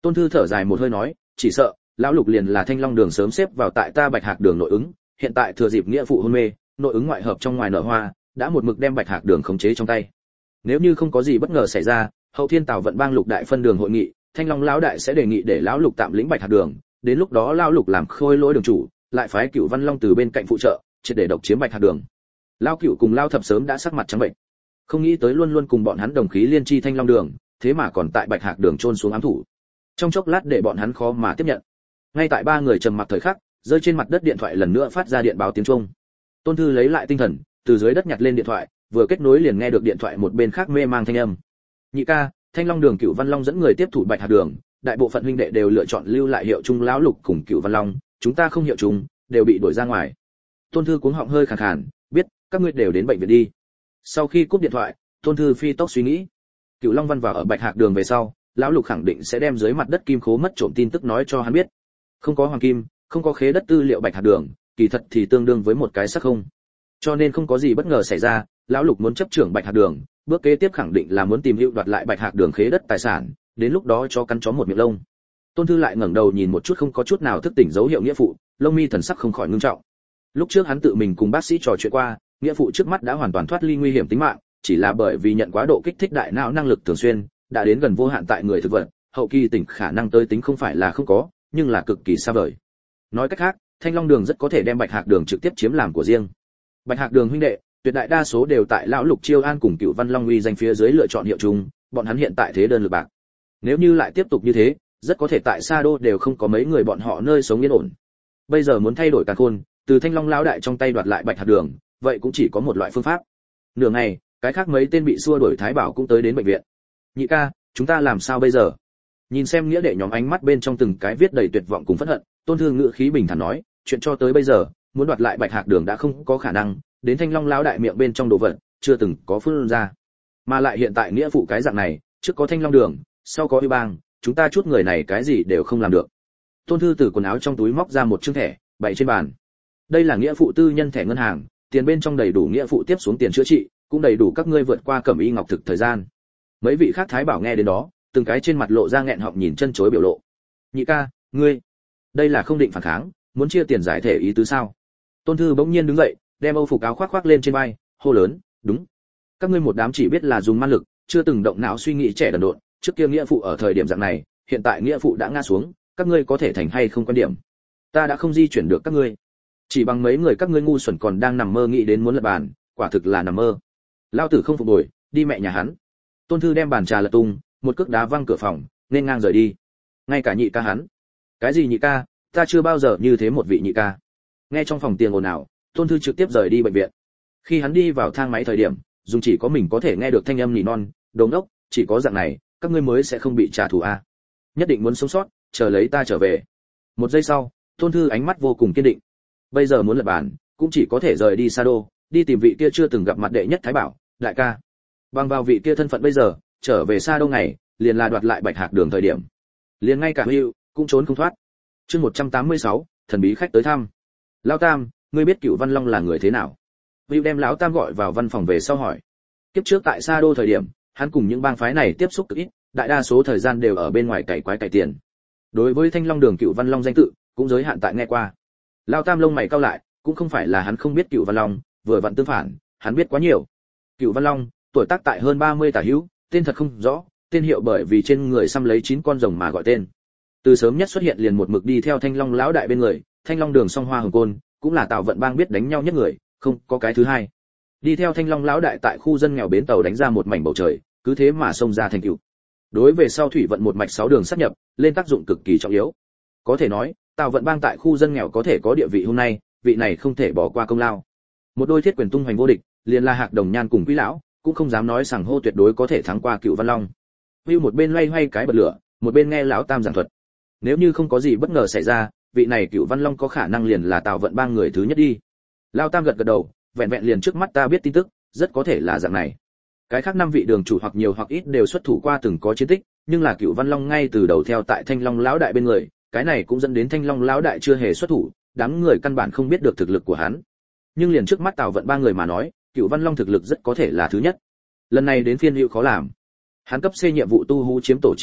Tôn Thư thở dài một hơi nói, chỉ sợ lão Lục liền là Thanh Long Đường sớm xếp vào tại ta Bạch Hạc Đường nội ứng, hiện tại thừa dịp nghĩa phụ hôn mê, nội ứng ngoại hợp trong ngoài nở hoa, đã một mực đem Bạch Hạc Đường khống chế trong tay. Nếu như không có gì bất ngờ xảy ra, hậu thiên Tào vận bang Lục đại phân đường hội nghị, Thanh Long lão đại sẽ đề nghị để lão Lục tạm lĩnh Bạch Hạc Đường, đến lúc đó lão Lục làm khôi lỗi đường chủ, lại phái Cửu Văn Long từ bên cạnh phụ trợ, triệt để độc chiếm Bạch Hạc Đường. Lão Cửu cùng Lão Thập sớm đã sắc mặt trắng bệnh, không nghĩ tới luôn luôn cùng bọn hắn đồng khí liên chi Thanh Long Đường, thế mà còn tại Bạch Hạc Đường chôn xuống ám thủ. Trong chốc lát để bọn hắn khó mà tiếp nhận. Ngay tại ba người trầm mặc thời khắc, rơi trên mặt đất điện thoại lần nữa phát ra điện báo tiếng chuông. Tôn Thư lấy lại tinh thần, từ dưới đất nhặt lên điện thoại, vừa kết nối liền nghe được điện thoại một bên khác mê mang thanh âm. Nhị ca, Thanh Long Đường Cửu Văn Long dẫn người tiếp thủ Bạch Hạc Đường, đại bộ phận huynh đệ đều lựa chọn lưu lại hiệu chung lão Lục cùng Cửu Văn Long, chúng ta không hiệu chung, đều bị đuổi ra ngoài. Tôn Thư cuống họng hơi khàn khàn, biết, các ngươi đều đến bệnh viện đi. Sau khi cúp điện thoại, Tôn Thư phi tốc suy nghĩ. Cửu Long Văn vào ở Bạch Hạc Đường về sau, lão Lục khẳng định sẽ đem dưới mặt đất kim khố mất trộm tin tức nói cho hắn biết. Không có hoàng kim, không có khế đất tư liệu Bạch Hạc Đường, kỳ thật thì tương đương với một cái xác không. Cho nên không có gì bất ngờ xảy ra, lão Lục muốn chấp trưởng Bạch Hạc Đường, bước kế tiếp khẳng định là muốn tìm hữu đoạt lại Bạch Hạc Đường khế đất tài sản, đến lúc đó cho cắn chó một miệng lông. Tôn Thư lại ngẩng đầu nhìn một chút không có chút nào thức tỉnh dấu hiệu nghĩa phụ, lông mi thần sắc không khỏi ngưng trọng. Lúc trước hắn tự mình cùng bác sĩ trò chuyện qua, nghĩa phụ trước mắt đã hoàn toàn thoát ly nguy hiểm tính mạng, chỉ là bởi vì nhận quá độ kích thích đại não năng lực thường xuyên, đã đến gần vô hạn tại người thực vật, hậu kỳ tỉnh khả năng tới tính không phải là không có, nhưng là cực kỳ xa vời. Nói cách khác, Thanh Long Đường rất có thể đem Bạch Hạc Đường trực tiếp chiếm làm của riêng. Bạch Hạc Đường huynh đệ, tuyệt đại đa số đều tại lão Lục Chiêu An cùng Cửu Văn Long uy danh phía dưới lựa chọn hiệu chung, bọn hắn hiện tại thế đơn lực bạc. Nếu như lại tiếp tục như thế, rất có thể tại Sa Đô đều không có mấy người bọn họ nơi sống yên ổn. Bây giờ muốn thay đổi càn khôn, từ Thanh Long lão đại trong tay đoạt lại Bạch Hạc Đường, vậy cũng chỉ có một loại phương pháp. Nửa ngày, cái khác mấy tên bị xua đuổi Thái Bảo cũng tới đến bệnh viện. Nhị ca, chúng ta làm sao bây giờ? Nhìn xem nghĩa đệ nhóm ánh mắt bên trong từng cái viết đầy tuyệt vọng cùng phẫn hận, Tôn Thư ngữ khí bình thản nói, chuyện cho tới bây giờ, muốn đoạt lại Bạch Hạc Đường đã không có khả năng, đến Thanh Long lão đại miệng bên trong đồ vật, chưa từng có phun ra. Mà lại hiện tại nghĩa phụ cái dạng này, trước có Thanh Long Đường, sau có Uy Bang, chúng ta chút người này cái gì đều không làm được. Tôn Thư từ quần áo trong túi móc ra một chương thẻ, bày trên bàn. Đây là nghĩa phụ tư nhân thẻ ngân hàng, tiền bên trong đầy đủ nghĩa phụ tiếp xuống tiền chữa trị, cũng đầy đủ các ngươi vượt qua Cẩm Y Ngọc Thực thời gian. Mấy vị khác Thái Bảo nghe đến đó, từng cái trên mặt lộ ra nghẹn họng nhìn chân chối biểu lộ. Nhị ca, ngươi, đây là không định phản kháng, muốn chia tiền giải thể ý tứ sao? Tôn Thư bỗng nhiên đứng dậy, đem âu phục áo khoác khoác lên trên vai, hô lớn, đúng. Các ngươi một đám chỉ biết là dùng man lực, chưa từng động não suy nghĩ trẻ đần độn, trước kia nghĩa phụ ở thời điểm dạng này, hiện tại nghĩa phụ đã ngã xuống, các ngươi có thể thành hay không quan điểm. Ta đã không di chuyển được các ngươi. Chỉ bằng mấy người các ngươi ngu xuẩn còn đang nằm mơ nghĩ đến muốn lật bàn, quả thực là nằm mơ. Lao tử không phục hồi, đi mẹ nhà hắn. Tôn Thư đem bàn trà lật tung, một cước đá văng cửa phòng, nên ngang rời đi. Ngay cả nhị ca hắn. Cái gì nhị ca, ta chưa bao giờ như thế một vị nhị ca. Nghe trong phòng tiền ồn ào, Tôn Thư trực tiếp rời đi bệnh viện. Khi hắn đi vào thang máy thời điểm, dùng chỉ có mình có thể nghe được thanh âm nỉ non, đồ ngốc, chỉ có dạng này, các ngươi mới sẽ không bị trả thù a. Nhất định muốn sống sót, chờ lấy ta trở về. Một giây sau, Tôn Thư ánh mắt vô cùng kiên định. Bây giờ muốn lật bàn, cũng chỉ có thể rời đi Sa Đô, đi tìm vị kia chưa từng gặp mặt đệ nhất Thái Bảo, đại ca. Bằng vào vị kia thân phận bây giờ, trở về Sa Đô ngày, liền là đoạt lại Bạch Hạc Đường thời điểm. Liền ngay cả Hưu cũng trốn không thoát. Chương 186, thần bí khách tới thăm. Lão Tam, ngươi biết Cửu Văn Long là người thế nào? Hưu đem lão Tam gọi vào văn phòng về sau hỏi. Kiếp trước tại Sa Đô thời điểm, hắn cùng những bang phái này tiếp xúc cực ít, đại đa số thời gian đều ở bên ngoài cày quái cày tiền. Đối với Thanh Long Đường Cửu Văn Long danh tự, cũng giới hạn tại nghe qua. Lão Tam lông mày cau lại, cũng không phải là hắn không biết Cửu Văn Long, vừa vặn tương phản, hắn biết quá nhiều. Cửu Văn Long, tuổi tác tại hơn 30 tả hữu, tên thật không rõ, tên hiệu bởi vì trên người xăm lấy 9 con rồng mà gọi tên. Từ sớm nhất xuất hiện liền một mực đi theo Thanh Long lão đại bên người, Thanh Long Đường song hoa hồng côn, cũng là Tào Vận Bang biết đánh nhau nhất người, không có cái thứ hai. Đi theo Thanh Long lão đại tại khu dân nghèo bến tàu đánh ra một mảnh bầu trời, cứ thế mà xông ra thành tựu. Đối về sau thủy vận một mạch 6 đường sát nhập, lên tác dụng cực kỳ trọng yếu. Có thể nói, Tào Vận Bang tại khu dân nghèo có thể có địa vị hôm nay, vị này không thể bỏ qua công lao. Một đôi thiết quyền tung hoành vô địch, liền là Hạc Đồng Nhan cùng Quý lão, cũng không dám nói sảng hô tuyệt đối có thể thắng qua Cửu Văn Long. Vưu một bên loay hoay cái bật lửa, một bên nghe lão Tam giảng thuật. Nếu như không có gì bất ngờ xảy ra, vị này Cửu Văn Long có khả năng liền là Tào Vận Bang người thứ nhất đi. Lão Tam gật gật đầu, vẹn vẹn liền trước mắt ta biết tin tức, rất có thể là dạng này. Cái khác 5 vị đường chủ hoặc nhiều hoặc ít đều xuất thủ qua từng có chiến tích, nhưng là Cửu Văn Long ngay từ đầu theo tại Thanh Long lão đại bên người, cái này cũng dẫn đến Thanh Long lão đại chưa hề xuất thủ, đám người căn bản không biết được thực lực của hắn. Nhưng liền trước mắt Tào Vận Bang người mà nói, Cửu Văn Long thực lực rất có thể là thứ nhất. Lần này đến phiên Hữu khó làm. Hắn cấp C nhiệm vụ tu hú chiếm tổ chim khách,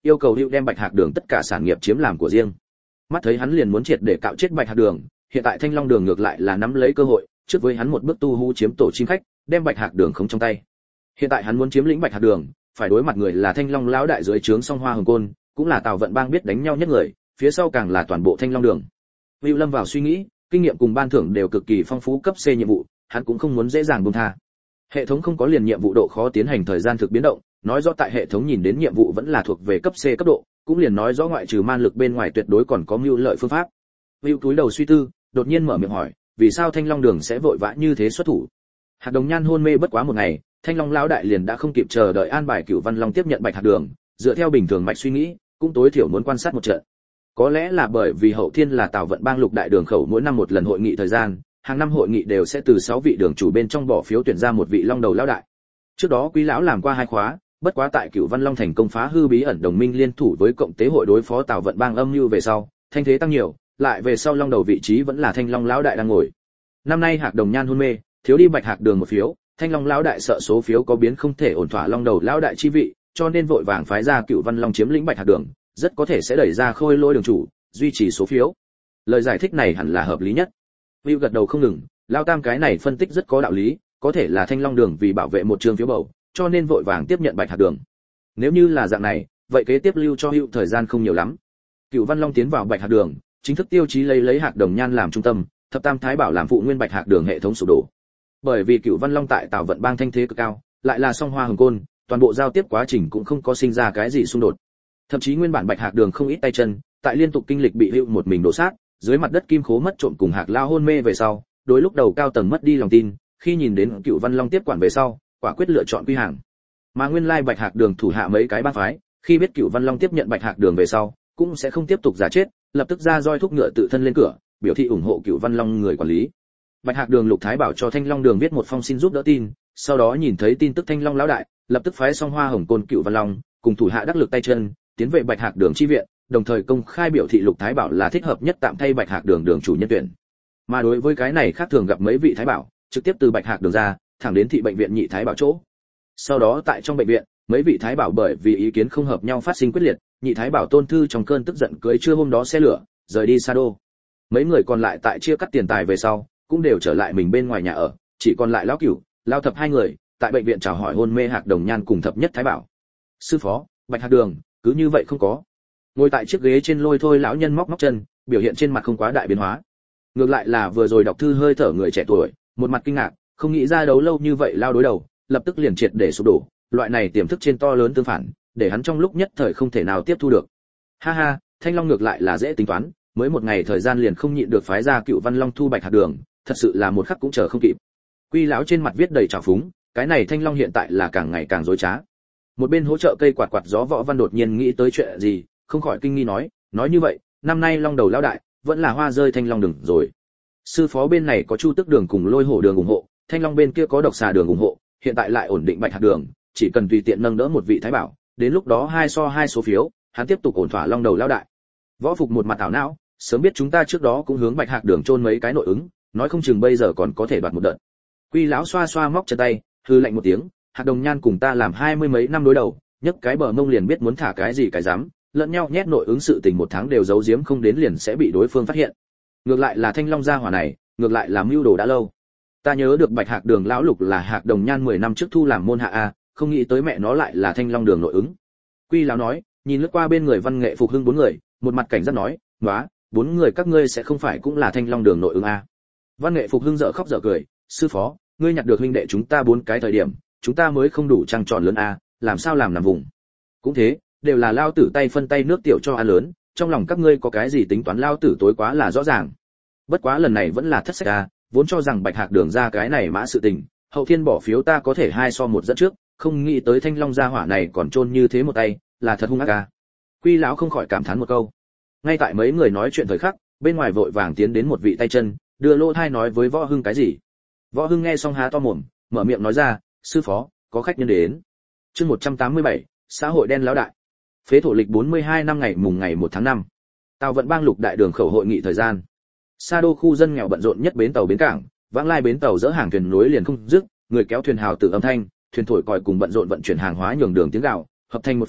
yêu cầu hữu đem Bạch Hạc Đường tất cả sản nghiệp chiếm làm của riêng. Mắt thấy hắn liền muốn triệt để cạo chết Bạch Hạc Đường, hiện tại Thanh Long Đường ngược lại là nắm lấy cơ hội, trước với hắn một bước tu hú chiếm tổ chim khách, đem Bạch Hạc Đường không trong tay. Hiện tại hắn muốn chiếm lĩnh Bạch Hạc Đường, phải đối mặt người là Thanh Long lão đại dưới trướng Song Hoa Hồng Côn, cũng là Tào Vận Bang biết đánh nhau nhất người, phía sau càng là toàn bộ Thanh Long Đường. Vưu Lâm vào suy nghĩ, kinh nghiệm cùng ban thưởng đều cực kỳ phong phú, cấp C nhiệm vụ, hắn cũng không muốn dễ dàng buông tha. Hệ thống không có liền nhiệm vụ độ khó tiến hành thời gian thực biến động, nói rõ tại hệ thống nhìn đến nhiệm vụ vẫn là thuộc về cấp C cấp độ, cũng liền nói rõ ngoại trừ man lực bên ngoài tuyệt đối còn có mưu lợi phương pháp. Vưu túi đầu suy tư, đột nhiên mở miệng hỏi, vì sao Thanh Long Đường sẽ vội vã như thế xuất thủ? Hạc Đồng Nhan hôn mê bất quá một ngày, Thanh Long lão đại liền đã không kịp chờ đợi an bài Cửu Văn Long tiếp nhận Bạch Hạc Đường, dựa theo bình thường mạch suy nghĩ, cũng tối thiểu muốn quan sát một trận. Có lẽ là bởi vì hậu thiên là Tào Vận Bang lục đại đường khẩu mỗi năm một lần hội nghị thời gian, hàng năm hội nghị đều sẽ từ 6 vị đường chủ bên trong bỏ phiếu tuyển ra một vị long đầu lão đại. Trước đó Quý lão làm qua 2 khóa, bất quá tại Cửu Văn Long thành công phá hư bí ẩn đồng minh liên thủ với cộng tế hội đối phó Tào Vận Bang âm mưu về sau, thanh thế tăng nhiều, lại về sau long đầu vị trí vẫn là Thanh Long lão đại đang ngồi. Năm nay Hạc Đồng Nhan hôn mê, thiếu đi Bạch Hạc Đường một phiếu, Thanh Long lão đại sợ số phiếu có biến không thể ổn thỏa long đầu lão đại chi vị, cho nên vội vàng phái ra Cửu Văn Long chiếm lĩnh Bạch Hạc Đường, rất có thể sẽ đẩy ra Khôi Lôi đường chủ, duy trì số phiếu. Lời giải thích này hẳn là hợp lý nhất. Vưu gật đầu không ngừng, Lao Tam cái này phân tích rất có đạo lý, có thể là Thanh Long Đường vì bảo vệ một trường phiếu bầu, cho nên vội vàng tiếp nhận Bạch Hạc Đường. Nếu như là dạng này, vậy kế tiếp lưu cho Hữu thời gian không nhiều lắm. Cửu Văn Long tiến vào Bạch Hạc Đường, chính thức tiêu chí lấy Hạc Đồng Nhan làm trung tâm, Thập Tam Thái Bảo làm phụ nguyên Bạch Hạc Đường hệ thống sụp đổ. Bởi vì Cửu Văn Long tại Tào Vận Bang thanh thế cực cao, lại là Song Hoa Hồng Côn, toàn bộ giao tiếp quá trình cũng không có sinh ra cái gì xung đột. Thậm chí nguyên bản Bạch Hạc Đường không ít tay chân, tại liên tục kinh lịch bị Hữu một mình đổ sát, dưới mặt đất kim khố mất trộm cùng Hạc Lao hôn mê về sau, đối lúc đầu cao tầng mất đi lòng tin, khi nhìn đến Cửu Văn Long tiếp quản về sau, quả quyết lựa chọn quy hàng. Mà nguyên lai Bạch Hạc Đường thủ hạ mấy cái bang phái, khi biết Cửu Văn Long tiếp nhận Bạch Hạc Đường về sau, cũng sẽ không tiếp tục giả chết, lập tức ra roi thúc ngựa tự thân lên cửa, biểu thị ủng hộ Cửu Văn Long người quản lý. Bạch Hạc Đường Lục Thái Bảo cho Thanh Long Đường viết một phong xin giúp đỡ tin, sau đó nhìn thấy tin tức Thanh Long lão đại, lập tức phái Song Hoa Hồng Côn Cửu Văn Long cùng thủ hạ đắc lực tay chân, tiến về Bạch Hạc Đường chi viện, đồng thời công khai biểu thị Lục Thái Bảo là thích hợp nhất tạm thay Bạch Hạc Đường đường chủ nhân tuyển. Mà đối với cái này khác thường gặp mấy vị thái bảo, trực tiếp từ Bạch Hạc Đường ra, thẳng đến thị bệnh viện Nhị Thái Bảo chỗ. Sau đó tại trong bệnh viện, mấy vị thái bảo bởi vì ý kiến không hợp nhau phát sinh quyết liệt, Nhị Thái Bảo Tôn Thư trong cơn tức giận cưới trưa hôm đó xe lửa, rời đi Sa Đô. Mấy người còn lại tại chia cắt tiền tài về sau, cũng đều trở lại mình bên ngoài nhà ở, chỉ còn lại lão Cửu, Lao Thập 2 người, tại bệnh viện chào hỏi hôn mê Hạc Đồng Nhan cùng Thập Nhất Thái Bảo. Sư phó, Bạch Hạc Đường, cứ như vậy không có. Ngồi tại chiếc ghế trên Lôi Thôi lão nhân móc móc chân, biểu hiện trên mặt không quá đại biến hóa. Ngược lại là vừa rồi đọc thư hơi thở người trẻ tuổi, một mặt kinh ngạc, không nghĩ ra đấu lâu như vậy lao đối đầu, lập tức liền triệt để sụp đổ, loại này tiềm thức trên to lớn tương phản, để hắn trong lúc nhất thời không thể nào tiếp thu được. Ha ha, Thanh Long ngược lại là dễ tính toán, mới một ngày thời gian liền không nhịn được phái ra Cửu Văn Long thu Bạch Hạc Đường, thật sự là một khắc cũng chờ không kịp. Quy lão trên mặt viết đầy trào phúng, cái này Thanh Long hiện tại là càng ngày càng dối trá. Một bên hỗ trợ cây quạt quạt gió Võ Văn đột nhiên nghĩ tới chuyện gì, không khỏi kinh nghi nói như vậy, năm nay Long đầu lão đại vẫn là hoa rơi Thanh Long Đường rồi. Sư phó bên này có Chu Tức Đường cùng Lôi Hổ Đường ủng hộ, Thanh Long bên kia có Độc Xà Đường ủng hộ, hiện tại lại ổn định Bạch Hạc Đường, chỉ cần tùy tiện nâng đỡ một vị thái bảo, đến lúc đó 2 so 2 số phiếu, hắn tiếp tục ổn thỏa Long đầu lão đại. Võ Phục một mặt ảo não, sớm biết chúng ta trước đó cũng hướng Bạch Hạc Đường chôn mấy cái nội ứng, nói không chừng bây giờ còn có thể đoạt một đợt. Quy lão xoa xoa móc chân tay, hư lạnh một tiếng, Hạc Đồng Nhan cùng ta làm 20 mấy năm đối đầu, nhấc cái bờ mông liền biết muốn thả cái gì cái dám, lẫn nhau nhét nội ứng sự tình 1 tháng đều giấu giếm không đến liền sẽ bị đối phương phát hiện. Ngược lại là Thanh Long gia hỏa này, ngược lại là mưu đồ đã lâu. Ta nhớ được Bạch Hạc Đường lão lục là Hạc Đồng Nhan 10 năm trước thu làm môn hạ a, không nghĩ tới mẹ nó lại là Thanh Long Đường nội ứng. Quy lão nói, nhìn lướt qua bên người Văn Nghệ Phục Hưng 4 người, một mặt cảnh giác nói, "Nóa, 4 người các ngươi sẽ không phải cũng là Thanh Long Đường nội ứng a?" Văn Nghệ Phục Hưng dở khóc dở cười, "Sư phó, ngươi nhặt được huynh đệ chúng ta 4 cái thời điểm, chúng ta mới không đủ trăng tròn lớn a, làm sao làm nằm vùng. Cũng thế, đều là lao tử tay phân tay nước tiểu cho ăn lớn, trong lòng các ngươi có cái gì tính toán lao tử tối quá là rõ ràng. Bất quá lần này vẫn là thất sách a, vốn cho rằng Bạch Hạc Đường ra cái này mã sự tình, hậu thiên bỏ phiếu ta có thể 2 so 1 dẫn trước, không nghĩ tới Thanh Long gia hỏa này còn chôn như thế một tay, là thật hung ác a." Quy lão không khỏi cảm thán một câu. Ngay tại mấy người nói chuyện thời khắc, bên ngoài vội vàng tiến đến một vị tay chân, đưa lô thai nói với Võ Hưng cái gì. Võ Hưng nghe xong há to mồm, mở miệng nói ra, "Sư phó, có khách nhân đến." Chương 187, xã hội đen lão đại. Phế thổ lịch 42 năm ngày mùng ngày 1 tháng 5. Tào Vận Bang lục đại đường khẩu hội nghị thời gian. Sa Đô khu dân nghèo bận rộn nhất bến tàu bến cảng, vãng lai bến tàu dỡ hàng thuyền nối liền không dứt, người kéo thuyền hào tự âm thanh, thuyền thổi còi cùng bận rộn vận chuyển hàng hóa nhường đường tiếng gạo, hợp thành một phái,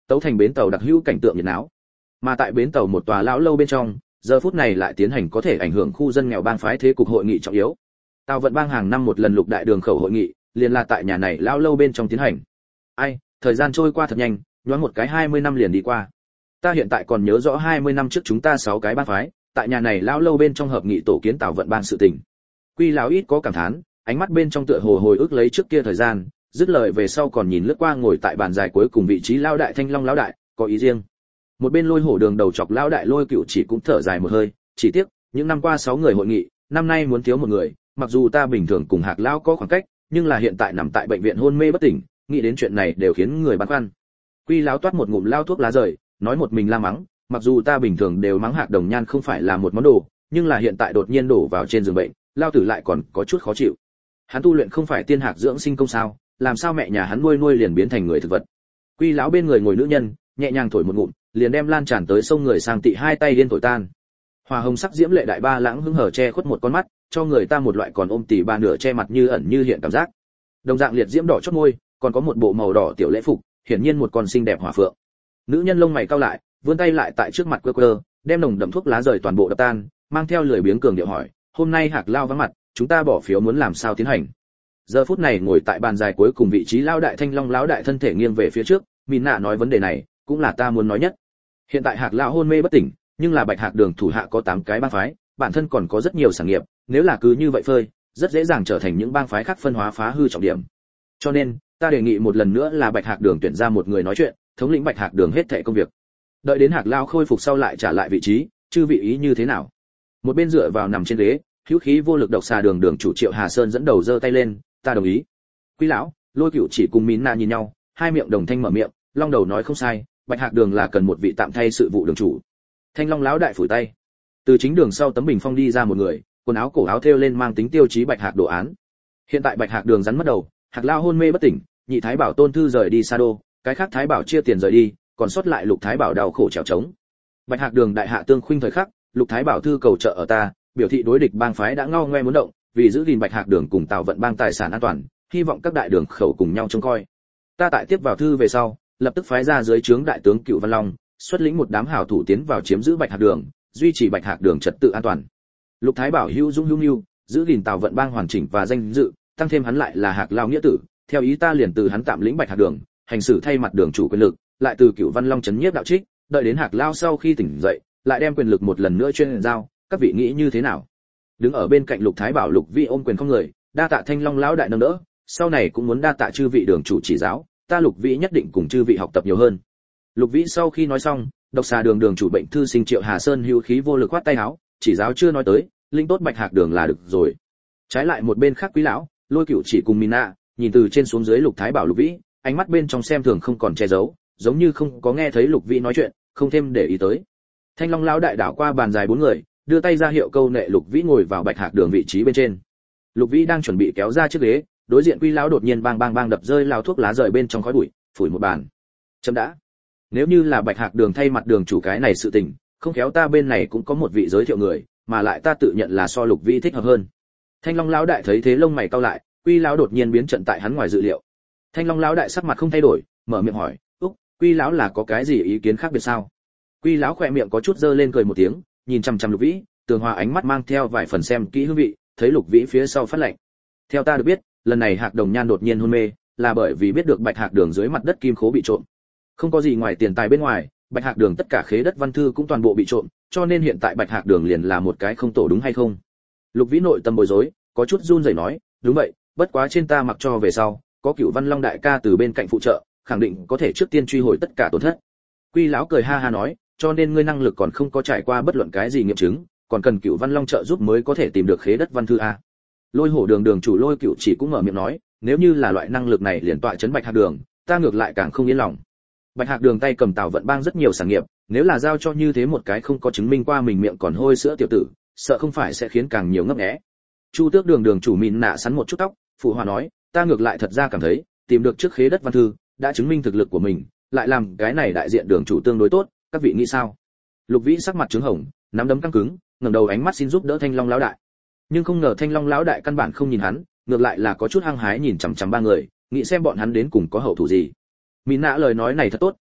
tấu thành bến tàu đặc hữu cảnh tượng nhiệt náo. Mà tại bến tàu một tòa lão lâu bên trong, giờ phút này lại tiến hành có thể ảnh hưởng khu dân nghèo bang phái thế cục hội nghị trọng yếu. Tào Vận Bang hàng năm một lần lục đại đường khẩu hội nghị, liền là tại nhà này lão lâu bên trong tiến hành. Ai, thời gian trôi qua thật nhanh, nhoáng một cái 20 năm liền đi qua. Ta hiện tại còn nhớ rõ 20 năm trước chúng ta 6 cái bang phái, tại nhà này lão lâu bên trong hợp nghị tổ kiến Tào Vận Bang sự tình. Quy lão ít có cảm thán, ánh mắt bên trong tựa hồ hồi ức lấy trước kia thời gian, dứt lời về sau còn nhìn lướt qua ngồi tại bàn dài cuối cùng vị trí lão đại Thanh Long lão đại, có ý riêng. Một bên Lôi Hổ Đường đầu chọc lão đại Lôi Cựu chỉ cũng thở dài một hơi, chỉ tiếc, những năm qua 6 người hội nghị, năm nay muốn thiếu một người, mặc dù ta bình thường cùng Hạc lão có khoảng cách, nhưng là hiện tại nằm tại bệnh viện hôn mê bất tỉnh, nghĩ đến chuyện này đều khiến người băn khoăn. Quy lão toát một ngụm lao thuốc lá rời, nói một mình la mắng, mặc dù ta bình thường đều mắng Hạc Đồng Nhan không phải là một món đồ, nhưng là hiện tại đột nhiên đổ vào trên giường bệnh, lao tử lại còn có chút khó chịu. Hắn tu luyện không phải tiên hạc dưỡng sinh công sao, làm sao mẹ nhà hắn nuôi liền biến thành người thực vật. Quy lão bên người ngồi nữ nhân, nhẹ nhàng thổi một ngụm, liền đem lan tràn tới sông người sang tị hai tay điên thổi tan. Hoa hồng sắc diễm lệ đại ba lãng hứng hở che khuất một con mắt, cho người ta một loại còn ôm tỉ ba nửa che mặt như ẩn như hiện cảm giác. Đồng dạng liệt diễm đỏ chót môi, còn có một bộ màu đỏ tiểu lễ phục, hiển nhiên một con xinh đẹp hỏa phượng. Nữ nhân lông mày cau lại, vươn tay lại tại trước mặt quơ, đem nồng đậm thuốc lá rời toàn bộ đập tan, mang theo lười biếng cường điệu hỏi, hôm nay Hạc lao vắng mặt, chúng ta bỏ phiếu muốn làm sao tiến hành. Giờ phút này ngồi tại bàn dài cuối cùng vị trí lão đại Thanh Long lão đại thân thể nghiêng về phía trước, Mìn Nạ nói vấn đề này, cũng là ta muốn nói nhất. Hiện tại Hạc lão hôn mê bất tỉnh, nhưng là Bạch Hạc Đường thủ hạ có 8 cái bang phái, bản thân còn có rất nhiều sản nghiệp, nếu là cứ như vậy phơi, rất dễ dàng trở thành những bang phái khác phân hóa phá hư trọng điểm. Cho nên, ta đề nghị một lần nữa là Bạch Hạc Đường tuyển ra một người nói chuyện, thống lĩnh Bạch Hạc Đường hết thảy công việc. Đợi đến Hạc lão khôi phục sau lại trả lại vị trí, chư vị ý như thế nào? Một bên dựa vào nằm trên ghế, hữu khí vô lực độc xà đường đường chủ Triệu Hà Sơn dẫn đầu giơ tay lên, ta đồng ý. Quý lão, Lôi Cựu chỉ cùng Mín Na nhìn nhau, hai miệng đồng thanh mở miệng, Long đầu nói không sai, Bạch Hạc Đường là cần một vị tạm thay sự vụ đường chủ. Thanh Long lão đại phủi tay. Từ chính đường sau tấm bình phong đi ra một người, quần áo cổ áo thêu lên mang tính tiêu chí Bạch Hạc đồ án. Hiện tại Bạch Hạc Đường rắn mất đầu, Hạc lão hôn mê bất tỉnh, nhị thái bảo Tôn Thư rời đi Sa Đô, cái khác thái bảo chia tiền rời đi, còn sót lại Lục thái bảo đau khổ trèo trống. Bạch Hạc Đường đại hạ tương khuynh thời khắc, Lục thái bảo thư cầu trợ ở ta, biểu thị đối địch bang phái đã ngao ngoe muốn động, vì giữ gìn Bạch Hạc Đường cùng Tào Vận Bang tài sản an toàn, hy vọng các đại đường khẩu cùng nhau trông coi. Ta tại tiếp vào thư về sau, lập tức phái ra dưới trướng đại tướng Cựu Văn Long, xuất lĩnh một đám hảo thủ tiến vào chiếm giữ Bạch Hạc Đường, duy trì Bạch Hạc Đường trật tự an toàn. Lục thái bảo hữu dũng hữu nhu, giữ gìn Tào Vận Bang hoàn chỉnh và danh dự, tăng thêm hắn lại là Hạc lao nghĩa tử, theo ý ta liền từ hắn tạm lĩnh Bạch Hạc Đường, hành xử thay mặt đường chủ quyền lực, lại từ Cựu Văn Long chấn nhiếp đạo trích, đợi đến Hạc lao sau khi tỉnh dậy, lại đem quyền lực một lần nữa chuyên giao, các vị nghĩ như thế nào? Đứng ở bên cạnh Lục thái bảo Lục Vĩ ôm quyền không người, đa tạ Thanh Long lão đại nâng đỡ, sau này cũng muốn đa tạ chư vị đường chủ chỉ giáo, ta Lục Vĩ nhất định cùng chư vị học tập nhiều hơn. Lục Vĩ sau khi nói xong, độc xà đường đường chủ bệnh thư sinh Triệu Hà Sơn hữu khí vô lực khoát tay áo, chỉ giáo chưa nói tới, linh tốt Bạch Hạc Đường là được rồi. Trái lại một bên khác Quý lão, Lôi Cựu chỉ cùng Mina, nhìn từ trên xuống dưới Lục thái bảo Lục Vĩ, ánh mắt bên trong xem thường không còn che giấu, giống như không có nghe thấy Lục Vĩ nói chuyện, không thêm để ý tới. Thanh Long lão đại đảo qua bàn dài 4 người, đưa tay ra hiệu câu nệ Lục Vĩ ngồi vào Bạch Hạc Đường vị trí bên trên. Lục Vĩ đang chuẩn bị kéo ra chiếc ghế, đối diện Quy lão đột nhiên bang bang bang đập rơi lao thuốc lá rời bên trong khói bụi, phủi một bàn. Chấm đã. Nếu như là Bạch Hạc Đường thay mặt đường chủ cái này sự tình, không khéo ta bên này cũng có một vị giới thiệu người, mà lại ta tự nhận là so Lục Vĩ thích hợp hơn. Thanh Long lão đại thấy thế lông mày cau lại, Quy lão đột nhiên biến trận tại hắn ngoài dự liệu. Thanh Long lão đại sắc mặt không thay đổi, mở miệng hỏi, "Úc, Quy lão là có cái gì ý kiến khác biệt sao?" Quy lão khỏe miệng có chút dơ lên cười một tiếng, nhìn chằm chằm Lục Vĩ, tường hòa ánh mắt mang theo vài phần xem kỹ hương vị, thấy Lục Vĩ phía sau phát lạnh. Theo ta được biết, lần này Hạc Đồng Nhan đột nhiên hôn mê, là bởi vì biết được Bạch Hạc Đường dưới mặt đất kim khố bị trộm. Không có gì ngoài tiền tài bên ngoài, Bạch Hạc Đường tất cả khế đất văn thư cũng toàn bộ bị trộm, cho nên hiện tại Bạch Hạc Đường liền là một cái không tổ đúng hay không? Lục Vĩ nội tâm bối rối, có chút run rẩy nói, đúng vậy, bất quá trên ta mặc cho về sau, có Cửu Văn Long đại ca từ bên cạnh phụ trợ, khẳng định có thể trước tiên truy hồi tất cả tổn thất. Quy lão cười ha ha nói, cho nên ngươi năng lực còn không có trải qua bất luận cái gì nghiệm chứng, còn cần Cửu Văn Long trợ giúp mới có thể tìm được khế đất văn thư a. Lôi Hổ Đường đường chủ Lôi Cựu chỉ cũng mở miệng nói, nếu như là loại năng lực này liền tọa trấn Bạch Hạc Đường, ta ngược lại càng không yên lòng. Bạch Hạc Đường tay cầm Tào Vận Bang rất nhiều sản nghiệp, nếu là giao cho như thế một cái không có chứng minh qua mình miệng còn hôi sữa tiểu tử, sợ không phải sẽ khiến càng nhiều ngấp nghé. Chu Tước Đường đường chủ Mìn Nạ sắn một chút tóc, phụ hòa nói, ta ngược lại thật ra cảm thấy, tìm được trước khế đất văn thư, đã chứng minh thực lực của mình, lại làm cái này đại diện đường chủ tương đối tốt, các vị nghĩ sao? Lục Vĩ sắc mặt trướng hồng, nắm đấm căng cứng, ngẩng đầu ánh mắt xin giúp đỡ Thanh Long lão đại. Nhưng không ngờ Thanh Long lão đại căn bản không nhìn hắn, ngược lại là có chút hăng hái nhìn chằm chằm ba người, nghĩ xem bọn hắn đến cùng có hậu thủ gì. Mìn Nạ lời nói này thật tốt,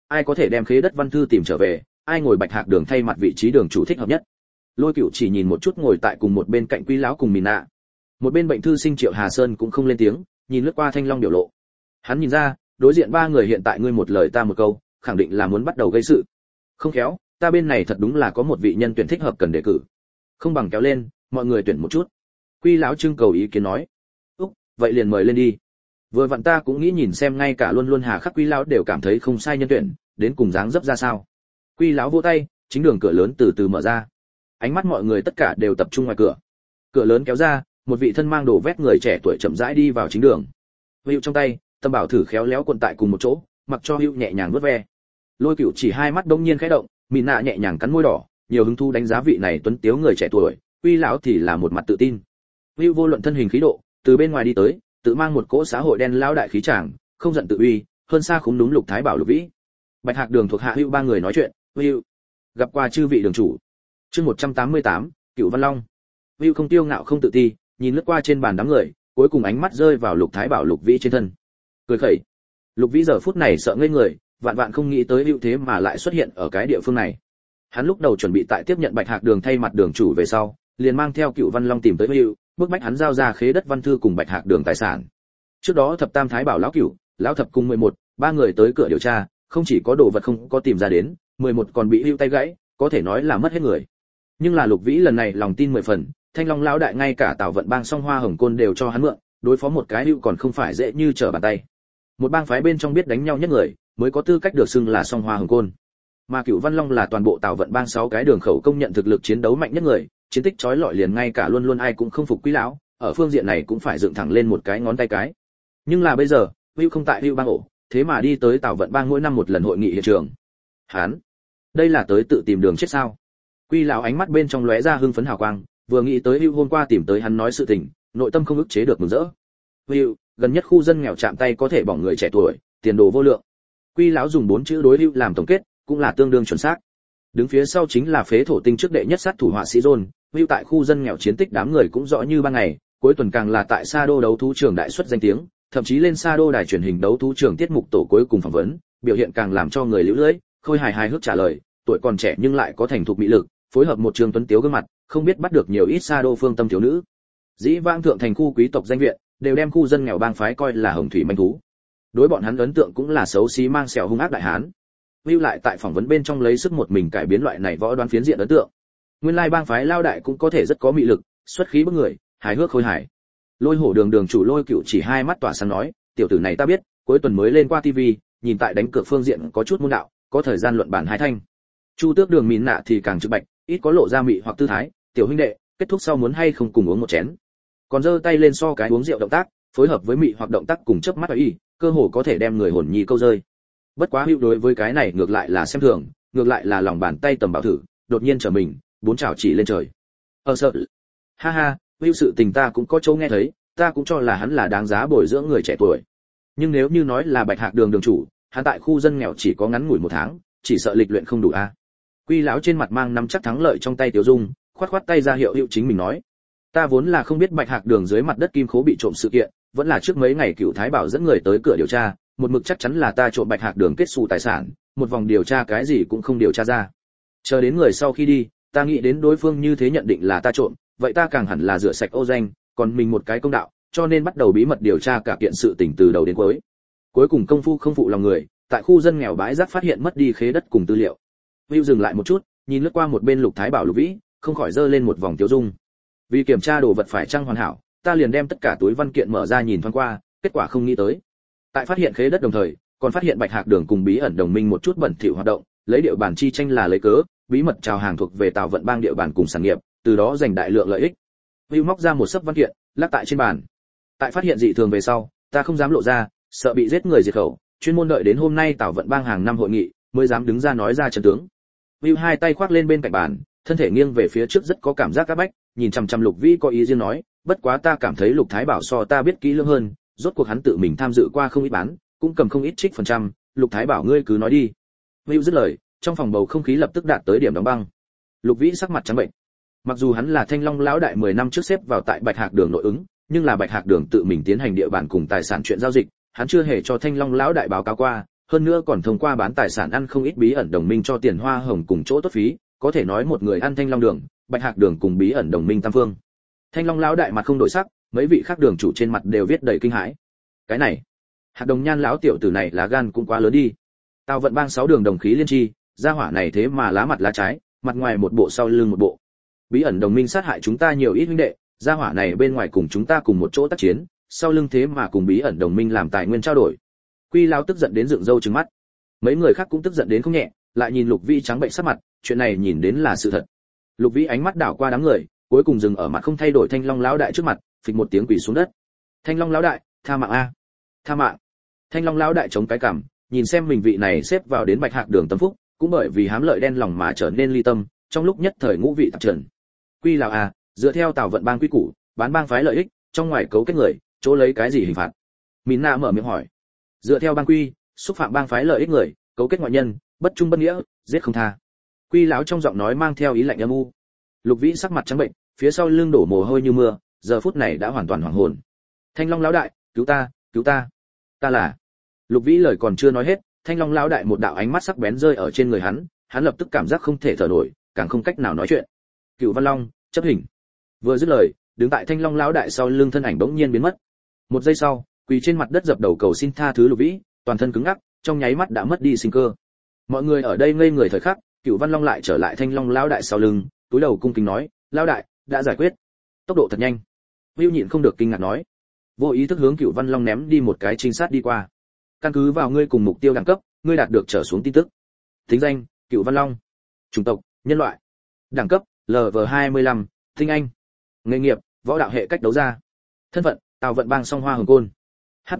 ai có thể đem khế đất văn thư tìm trở về, ai ngồi Bạch Hạc Đường thay mặt vị trí đường chủ thích hợp nhất. Lôi Cửu chỉ nhìn một chút ngồi tại cùng một bên cạnh Quý lão cùng Mìn Nạ. Một bên bệnh thư sinh Triệu Hà Sơn cũng không lên tiếng, nhìn lướt qua Thanh Long biểu lộ. Hắn nhìn ra, đối diện ba người hiện tại ngươi một lời ta một câu, khẳng định là muốn bắt đầu gây sự. Không khéo, ta bên này thật đúng là có một vị nhân tuyển thích hợp cần đề cử. Không bằng kéo lên, mọi người tuyển một chút. Quy lão trưng cầu ý kiến nói. Úc, vậy liền mời lên đi. Vừa vặn ta cũng nghĩ nhìn xem ngay cả luôn luôn hà khắc Quy lão đều cảm thấy không sai nhân tuyển, đến cùng dáng dấp ra sao. Quy lão vỗ tay, chính đường cửa lớn từ từ mở ra. Ánh mắt mọi người tất cả đều tập trung ngoài cửa. Cửa lớn kéo ra, một vị thân mang đồ vét người trẻ tuổi chậm rãi đi vào chính đường. Hữu trong tay, Tâm Bảo thử khéo léo cuộn tại cùng một chỗ, mặc cho Hữu nhẹ nhàng vuốt ve. Lôi Cửu chỉ hai mắt đông nhiên khẽ động, Mìn Nạ nhẹ nhàng cắn môi đỏ, nhiều hứng thú đánh giá vị này tuấn tiếu người trẻ tuổi. Quy lão thì là một mặt tự tin. Hữu vô luận thân hình khí độ, từ bên ngoài đi tới, tự mang một cỗ xã hội đen lão đại khí tràng, không giận tự uy, hơn xa khúm núm Lục Thái Bảo Lục Vĩ. Bạch Hạc Đường thuộc hạ Hữu ba người nói chuyện. Hữu gặp qua chư vị đường chủ. Chương 188, Cửu Văn Long. Hữu không tiêu ngạo không tự ti, nhìn lướt qua trên bàn đám người, cuối cùng ánh mắt rơi vào Lục Thái Bảo Lục Vĩ trên thân. Cười khẩy. Lục Vĩ giờ phút này sợ ngây người, vạn vạn không nghĩ tới Hữu thế mà lại xuất hiện ở cái địa phương này. Hắn lúc đầu chuẩn bị tại tiếp nhận Bạch Hạc Đường thay mặt đường chủ về sau, liền mang theo Cửu Văn Long tìm tới Hữu, bức bách hắn giao ra khế đất văn thư cùng Bạch Hạc Đường tài sản. Trước đó Thập Tam Thái Bảo lão Cửu, lão Thập cùng 11, ba người tới cửa điều tra, không chỉ có đồ vật không có tìm ra đến, 11 còn bị Hữu tay gãy, có thể nói là mất hết người. Nhưng là Lục Vĩ lần này lòng tin 10 phần, Thanh Long lão đại ngay cả Tào Vận Bang Song Hoa Hồng Côn đều cho hắn mượn, đối phó một cái Hữu còn không phải dễ như trở bàn tay. Một bang phái bên trong biết đánh nhau nhất người, mới có tư cách được xưng là Song Hoa Hồng Côn. Mà Cửu Văn Long là toàn bộ Tào Vận Bang 6 cái đường khẩu công nhận thực lực chiến đấu mạnh nhất người, chiến tích chói lọi liền ngay cả luôn luôn ai cũng không phục Quý lão, ở phương diện này cũng phải dựng thẳng lên một cái ngón tay cái. Nhưng là bây giờ, Hữu không tại Hữu bang ổ, thế mà đi tới Tào Vận Bang mỗi năm một lần hội nghị hiện trường. Hắn, đây là tới tự tìm đường chết sao? Quy lão ánh mắt bên trong lóe ra hưng phấn hào quang, vừa nghĩ tới Hữu hôm qua tìm tới hắn nói sự tình, nội tâm không ức chế được mừng rỡ. Hữu, gần nhất khu dân nghèo chạm tay có thể bỏng người trẻ tuổi, tiền đồ vô lượng. Quy lão dùng 4 chữ đối Hữu làm tổng kết, cũng là tương đương chuẩn xác. Đứng phía sau chính là phế thổ tinh trước đệ nhất sát thủ họa sĩ John, Hữu tại khu dân nghèo chiến tích đám người cũng rõ như ban ngày, cuối tuần càng là tại Sa Đô đấu thú trường đại xuất danh tiếng, thậm chí lên Sa Đô đài truyền hình đấu thú trường tiết mục tổ cuối cùng phỏng vấn, biểu hiện càng làm cho người liễu lưỡi, khôi hài hài hước trả lời, tuổi còn trẻ nhưng lại có thành thục mỹ lực, phối hợp một trường tuấn tiếu gương mặt, không biết bắt được nhiều ít Sa Đô phương tâm thiếu nữ. Dĩ vãng thượng thành khu quý tộc danh viện, đều đem khu dân nghèo bang phái coi là hồng thủy manh thú. Đối bọn hắn ấn tượng cũng là xấu xí mang sẹo hung ác đại hán. Hữu lại tại phỏng vấn bên trong lấy sức một mình cải biến loại này võ đoán phiến diện ấn tượng. Nguyên lai bang phái lao đại cũng có thể rất có mị lực, xuất khí bức người, hài hước khôi hài. Lôi Hổ Đường đường chủ Lôi Cửu chỉ hai mắt tỏa sáng nói, tiểu tử này ta biết, cuối tuần mới lên qua TV, nhìn tại đánh cược phương diện có chút môn đạo, có thời gian luận bản hai thanh. Chu Tước Đường Mìn Nạ thì càng trực bạch, ít có lộ ra mị hoặc tư thái, tiểu huynh đệ, kết thúc sau muốn hay không cùng uống một chén. Còn giơ tay lên so cái uống rượu động tác, phối hợp với mị hoặc động tác cùng chớp mắt y, cơ hồ có thể đem người hồn nhi câu rơi. Bất quá Hữu đối với cái này ngược lại là xem thường, ngược lại là lòng bàn tay Tầm Bảo thử, đột nhiên trở mình, 4 chảo chỉ lên trời. Sợ. Ha ha, Hữu sự tình ta cũng có chỗ nghe thấy, ta cũng cho là hắn là đáng giá bồi dưỡng người trẻ tuổi. Nhưng nếu như nói là Bạch Hạc Đường đường chủ, hắn tại khu dân nghèo chỉ có ngắn ngủi 1 tháng, chỉ sợ lịch luyện không đủ a. Quy lão trên mặt mang nắm chắc thắng lợi trong tay Tiểu Dung, khoát khoát tay ra hiệu Hữu chính mình nói. Ta vốn là không biết Bạch Hạc Đường dưới mặt đất kim khố bị trộm sự kiện, vẫn là trước mấy ngày Cửu Thái Bảo dẫn người tới cửa điều tra, một mực chắc chắn là ta trộm Bạch Hạc Đường kết xù tài sản, một vòng điều tra cái gì cũng không điều tra ra. Chờ đến người sau khi đi, ta nghĩ đến đối phương như thế nhận định là ta trộm, vậy ta càng hẳn là rửa sạch ô danh, còn mình một cái công đạo, cho nên bắt đầu bí mật điều tra cả kiện sự tình từ đầu đến cuối. Cuối cùng công phu không phụ lòng người, tại khu dân nghèo bãi rác phát hiện mất đi khế đất cùng tư liệu. Hữu dừng lại một chút, nhìn lướt qua một bên Lục Thái Bảo Lục Vĩ, không khỏi giơ lên một vòng tiêu dung. Vì kiểm tra đồ vật phải chăng hoàn hảo, ta liền đem tất cả túi văn kiện mở ra nhìn thoáng qua, kết quả không nghĩ tới. Tại phát hiện khế đất đồng thời, còn phát hiện Bạch Hạc Đường cùng bí ẩn đồng minh một chút bẩn thỉu hoạt động, lấy địa bàn chi tranh là lấy cớ, bí mật chào hàng thuộc về Tào Vận Bang địa bàn cùng sản nghiệp, từ đó giành đại lượng lợi ích. Hữu móc ra một xấp văn kiện, lắc tại trên bàn. Tại phát hiện dị thường về sau, ta không dám lộ ra, sợ bị giết người diệt khẩu, chuyên môn đợi đến hôm nay Tào Vận Bang hàng năm hội nghị, mới dám đứng ra nói ra trận tướng. Hữu hai tay khoác lên bên cạnh bàn, thân thể nghiêng về phía trước rất có cảm giác áp bách, nhìn chằm chằm Lục Vĩ có ý riêng nói, bất quá ta cảm thấy Lục Thái Bảo so ta biết kỹ lưỡng hơn, rốt cuộc hắn tự mình tham dự qua không ít bán, cũng cầm không ít trích phần trăm, Lục Thái Bảo ngươi cứ nói đi. Hữu dứt lời, trong phòng bầu không khí lập tức đạt tới điểm đóng băng. Lục Vĩ sắc mặt trắng bệnh. Mặc dù hắn là Thanh Long lão đại 10 năm trước xếp vào tại Bạch Hạc Đường nội ứng, nhưng là Bạch Hạc Đường tự mình tiến hành địa bàn cùng tài sản chuyện giao dịch, hắn chưa hề cho Thanh Long lão đại báo cáo qua, hơn nữa còn thông qua bán tài sản ăn không ít bí ẩn đồng minh cho tiền hoa hồng cùng chỗ tốt phí, có thể nói một người ăn Thanh Long đường, Bạch Hạc đường cùng bí ẩn đồng minh tam phương. Thanh Long lão đại mặt không đổi sắc, mấy vị khác đường chủ trên mặt đều viết đầy kinh hãi. Cái này, Hạc Đồng Nhan lão tiểu tử này lá gan cũng quá lớn đi. Tào Vận Bang 6 đường đồng khí liên chi, gia hỏa này thế mà lá mặt lá trái, mặt ngoài một bộ sau lưng một bộ. Bí ẩn đồng minh sát hại chúng ta nhiều ít huynh đệ, gia hỏa này bên ngoài cùng chúng ta cùng một chỗ tác chiến, sau lưng thế mà cùng bí ẩn đồng minh làm tài nguyên trao đổi. Quy lão tức giận đến dựng râu trừng mắt. Mấy người khác cũng tức giận đến không nhẹ, lại nhìn Lục Vĩ trắng bệnh sắc mặt, chuyện này nhìn đến là sự thật. Lục Vĩ ánh mắt đảo qua đám người, cuối cùng dừng ở mặt không thay đổi Thanh Long lão đại trước mặt, phịch một tiếng quỳ xuống đất. Thanh Long lão đại, tha mạng a, tha mạng. Thanh Long lão đại chống cái cằm, nhìn xem mình vị này xếp vào đến Bạch Hạc đường tâm phúc, cũng bởi vì hám lợi đen lòng mà trở nên ly tâm, trong lúc nhất thời ngũ vị tạp trần. Quy lão a, dựa theo Tào Vận Bang quy củ, bán bang phái lợi ích, trong ngoài cấu kết người, chỗ lấy cái gì hình phạt? Mín Na mở miệng hỏi. Dựa theo bang quy, xúc phạm bang phái lợi ích người, cấu kết ngoại nhân, bất trung bất nghĩa, giết không tha. Quy lão trong giọng nói mang theo ý lạnh âm u. Lục Vĩ sắc mặt trắng bệnh, phía sau lưng đổ mồ hôi như mưa, giờ phút này đã hoàn toàn hoảng hồn. Thanh Long lão đại, cứu ta, cứu ta. Ta là. Lục Vĩ lời còn chưa nói hết, Thanh Long lão đại một đạo ánh mắt sắc bén rơi ở trên người hắn, hắn lập tức cảm giác không thể thở nổi, càng không cách nào nói chuyện. Cửu Văn Long, chấp hình. Vừa dứt lời, đứng tại Thanh Long lão đại sau lưng thân ảnh bỗng nhiên biến mất. Một giây sau, quỳ trên mặt đất dập đầu cầu xin tha thứ Lục Vĩ, toàn thân cứng ngắc, trong nháy mắt đã mất đi sinh cơ. Mọi người ở đây ngây người thời khắc, Cửu Văn Long lại trở lại Thanh Long lão đại sau lưng, cúi đầu cung kính nói, lão đại, đã giải quyết. Tốc độ thật nhanh. Vưu nhịn không được kinh ngạc nói. Vô ý thức hướng Cửu Văn Long ném đi một cái trinh sát đi qua. Căn cứ vào ngươi cùng mục tiêu đẳng cấp, ngươi đạt được trở xuống tin tức. Tính danh, Cửu Văn Long. Chủng tộc, nhân loại. Đẳng cấp, LV25, tinh anh. Nghề nghiệp, võ đạo hệ cách đấu ra. Thân phận, Tào Vận Bang song hoa hồng côn. HP,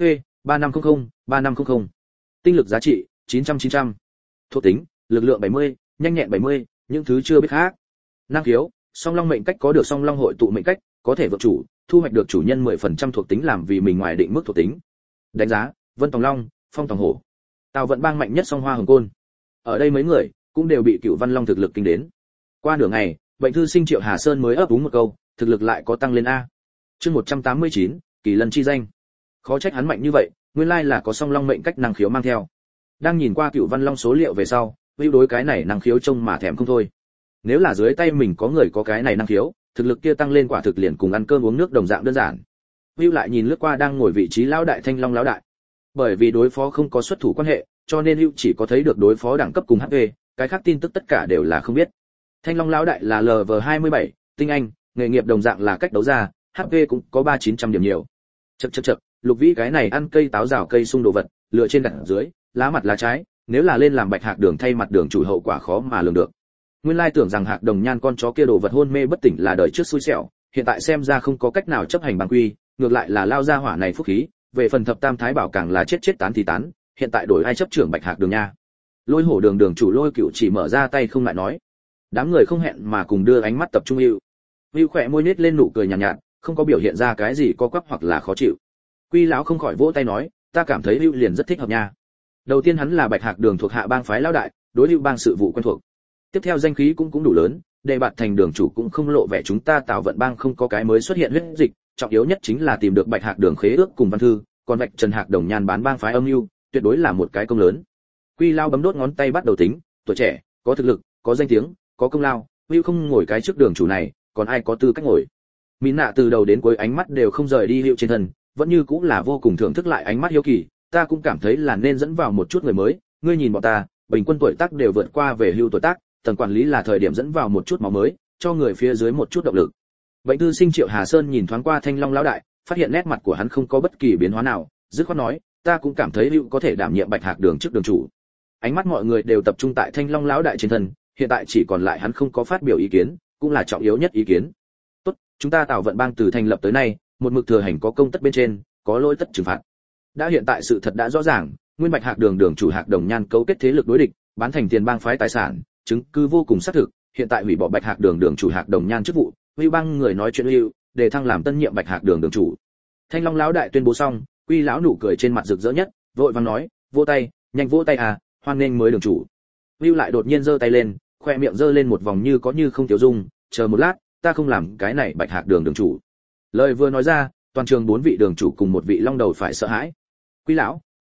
3500. Tinh lực giá trị, 900. Thuộc tính, lực lượng 70, nhanh nhẹn 70, những thứ chưa biết khác. Năng khiếu, song long mệnh cách có được song long hội tụ mệnh cách, có thể vượt chủ, thu hoạch được chủ nhân 10% thuộc tính làm vì mình ngoài định mức thuộc tính. Đánh giá, Vân Tòng Long, Phong Tòng Hổ. Tào Vận Bang mạnh nhất song hoa hồng côn. Ở đây mấy người cũng đều bị Cửu Văn Long thực lực kinh đến. Qua nửa ngày, bệnh thư sinh Triệu Hà Sơn mới ấp úng một câu, thực lực lại có tăng lên a. Chương 189, Kỳ Lân chi danh. Khó trách hắn mạnh như vậy, nguyên lai là có song long mệnh cách năng khiếu mang theo. Đang nhìn qua Cửu Văn Long số liệu về sau, Vưu đối cái này năng khiếu trông mà thèm không thôi. Nếu là dưới tay mình có người có cái này năng khiếu, thực lực kia tăng lên quả thực liền cùng ăn cơm uống nước đồng dạng đơn giản. Vưu lại nhìn lướt qua đang ngồi vị trí lão đại Thanh Long lão đại. Bởi vì đối phó không có xuất thủ quan hệ, cho nên Vưu chỉ có thấy được đối phó đẳng cấp cùng HP, cái khác tin tức tất cả đều là không biết. Thanh Long lão đại là LV27, tinh anh, nghề nghiệp đồng dạng là cách đấu ra, HP cũng có 3900 điểm nhiều. Chậc, Lục Vĩ cái này ăn cây táo rào cây sung đồ vật, lựa trên đặt dưới, lá mặt lá trái, nếu là lên làm Bạch Hạc đường thay mặt đường chủ hậu quả khó mà lường được. Nguyên lai tưởng rằng Hạc Đồng Nhan con chó kia đồ vật hôn mê bất tỉnh là đời trước xui xẻo, hiện tại xem ra không có cách nào chấp hành bang quy, ngược lại là lao ra hỏa này phúc khí, về phần thập tam thái bảo càng là chết tán thì tán, hiện tại đổi ai chấp trưởng Bạch Hạc đường nha. Lôi Hổ đường đường chủ Lôi Cửu chỉ mở ra tay không lại nói. Đám người không hẹn mà cùng đưa ánh mắt tập trung Hưu. Hưu khỏe môi nết lên nụ cười nhàn nhạt, không có biểu hiện ra cái gì co quắp hoặc là khó chịu. Quy lão không khỏi vỗ tay nói, ta cảm thấy Hưu liền rất thích hợp nha. Đầu tiên hắn là Bạch Hạc đường thuộc hạ bang phái lão đại, đối Hưu bang sự vụ quen thuộc. Tiếp theo danh khí cũng đủ lớn, đề bạt thành đường chủ cũng không lộ vẻ chúng ta Tào Vận Bang không có cái mới xuất hiện huyết dịch, trọng yếu nhất chính là tìm được Bạch Hạc đường khế ước cùng văn thư, còn vạch Trần Hạc Đồng Nhan bán bang phái âm mưu, tuyệt đối là một cái công lớn. Quy lão bấm đốt ngón tay bắt đầu tính, tuổi trẻ, có thực lực, có danh tiếng, có công lao, Hưu không ngồi cái trước đường chủ này, còn ai có tư cách ngồi. Mín Nạ từ đầu đến cuối ánh mắt đều không rời đi Hưu trên thân, vẫn như cũng là vô cùng thưởng thức lại ánh mắt hiếu kỳ, ta cũng cảm thấy là nên dẫn vào một chút người mới, ngươi nhìn bọn ta, bình quân tuổi tác đều vượt qua về Hưu tuổi tác, tầng quản lý là thời điểm dẫn vào một chút máu mới, cho người phía dưới một chút động lực. Bệnh thư sinh Triệu Hà Sơn nhìn thoáng qua Thanh Long lão đại, phát hiện nét mặt của hắn không có bất kỳ biến hóa nào, dứt khoát nói, ta cũng cảm thấy Hưu có thể đảm nhiệm Bạch Hạc đường trước đường chủ. Ánh mắt mọi người đều tập trung tại Thanh Long lão đại trên thân, hiện tại chỉ còn lại hắn không có phát biểu ý kiến, cũng là trọng yếu nhất ý kiến. Tốt, chúng ta Tào Vận Bang từ thành lập tới nay, một mực thừa hành có công tất bên trên, có lỗi tất trừng phạt. Đã hiện tại sự thật đã rõ ràng, nguyên Bạch Hạc đường đường chủ Hạc Đồng Nhan cấu kết thế lực đối địch, bán thành tiền bang phái tài sản, chứng cứ vô cùng xác thực, hiện tại hủy bỏ Bạch Hạc đường đường chủ Hạc Đồng Nhan chức vụ, Hưu bang người nói chuyện Hưu, để thăng làm tân nhiệm Bạch Hạc đường đường chủ. Thanh Long lão đại tuyên bố xong, Quy lão nụ cười trên mặt rực rỡ nhất, vội vàng nói, vỗ tay, nhanh vỗ tay à, hoan nghênh mới đường chủ. Hưu lại đột nhiên giơ tay lên, khoe miệng giơ lên một vòng như có như không tiểu dung, chờ một lát, ta không làm cái này Bạch Hạc đường đường chủ. Lời vừa nói ra, toàn trường 4 vị đường chủ cùng một vị long đầu phải sợ hãi. Quy lão,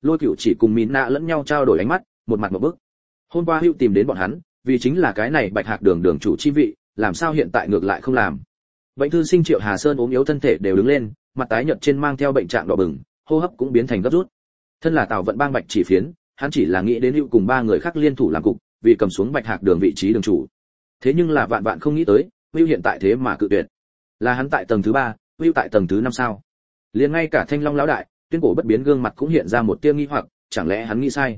Lôi Cửu chỉ cùng Mín Nạ lẫn nhau trao đổi ánh mắt, một mặt một bức. Hôm qua Hữu tìm đến bọn hắn, vì chính là cái này Bạch Hạc Đường đường chủ chi vị, làm sao hiện tại ngược lại không làm? Bệnh thư sinh Triệu Hà Sơn ốm yếu thân thể đều đứng lên, mặt tái nhợt trên mang theo bệnh trạng đỏ bừng, hô hấp cũng biến thành gấp rút. Thân là Tào Vận Bang Bạch Chỉ Phiến, hắn chỉ là nghĩ đến Hữu cùng ba người khác liên thủ làm cục, vì cầm xuống Bạch Hạc Đường vị trí đường chủ. Thế nhưng là vạn vạn không nghĩ tới, Hữu hiện tại thế mà cự tuyệt. Là hắn tại tầng thứ 3, Hữu tại tầng thứ 5 sao? Liền ngay cả Thanh Long lão đại, tuyên cổ bất biến gương mặt cũng hiện ra một tia nghi hoặc, chẳng lẽ hắn nghĩ sai?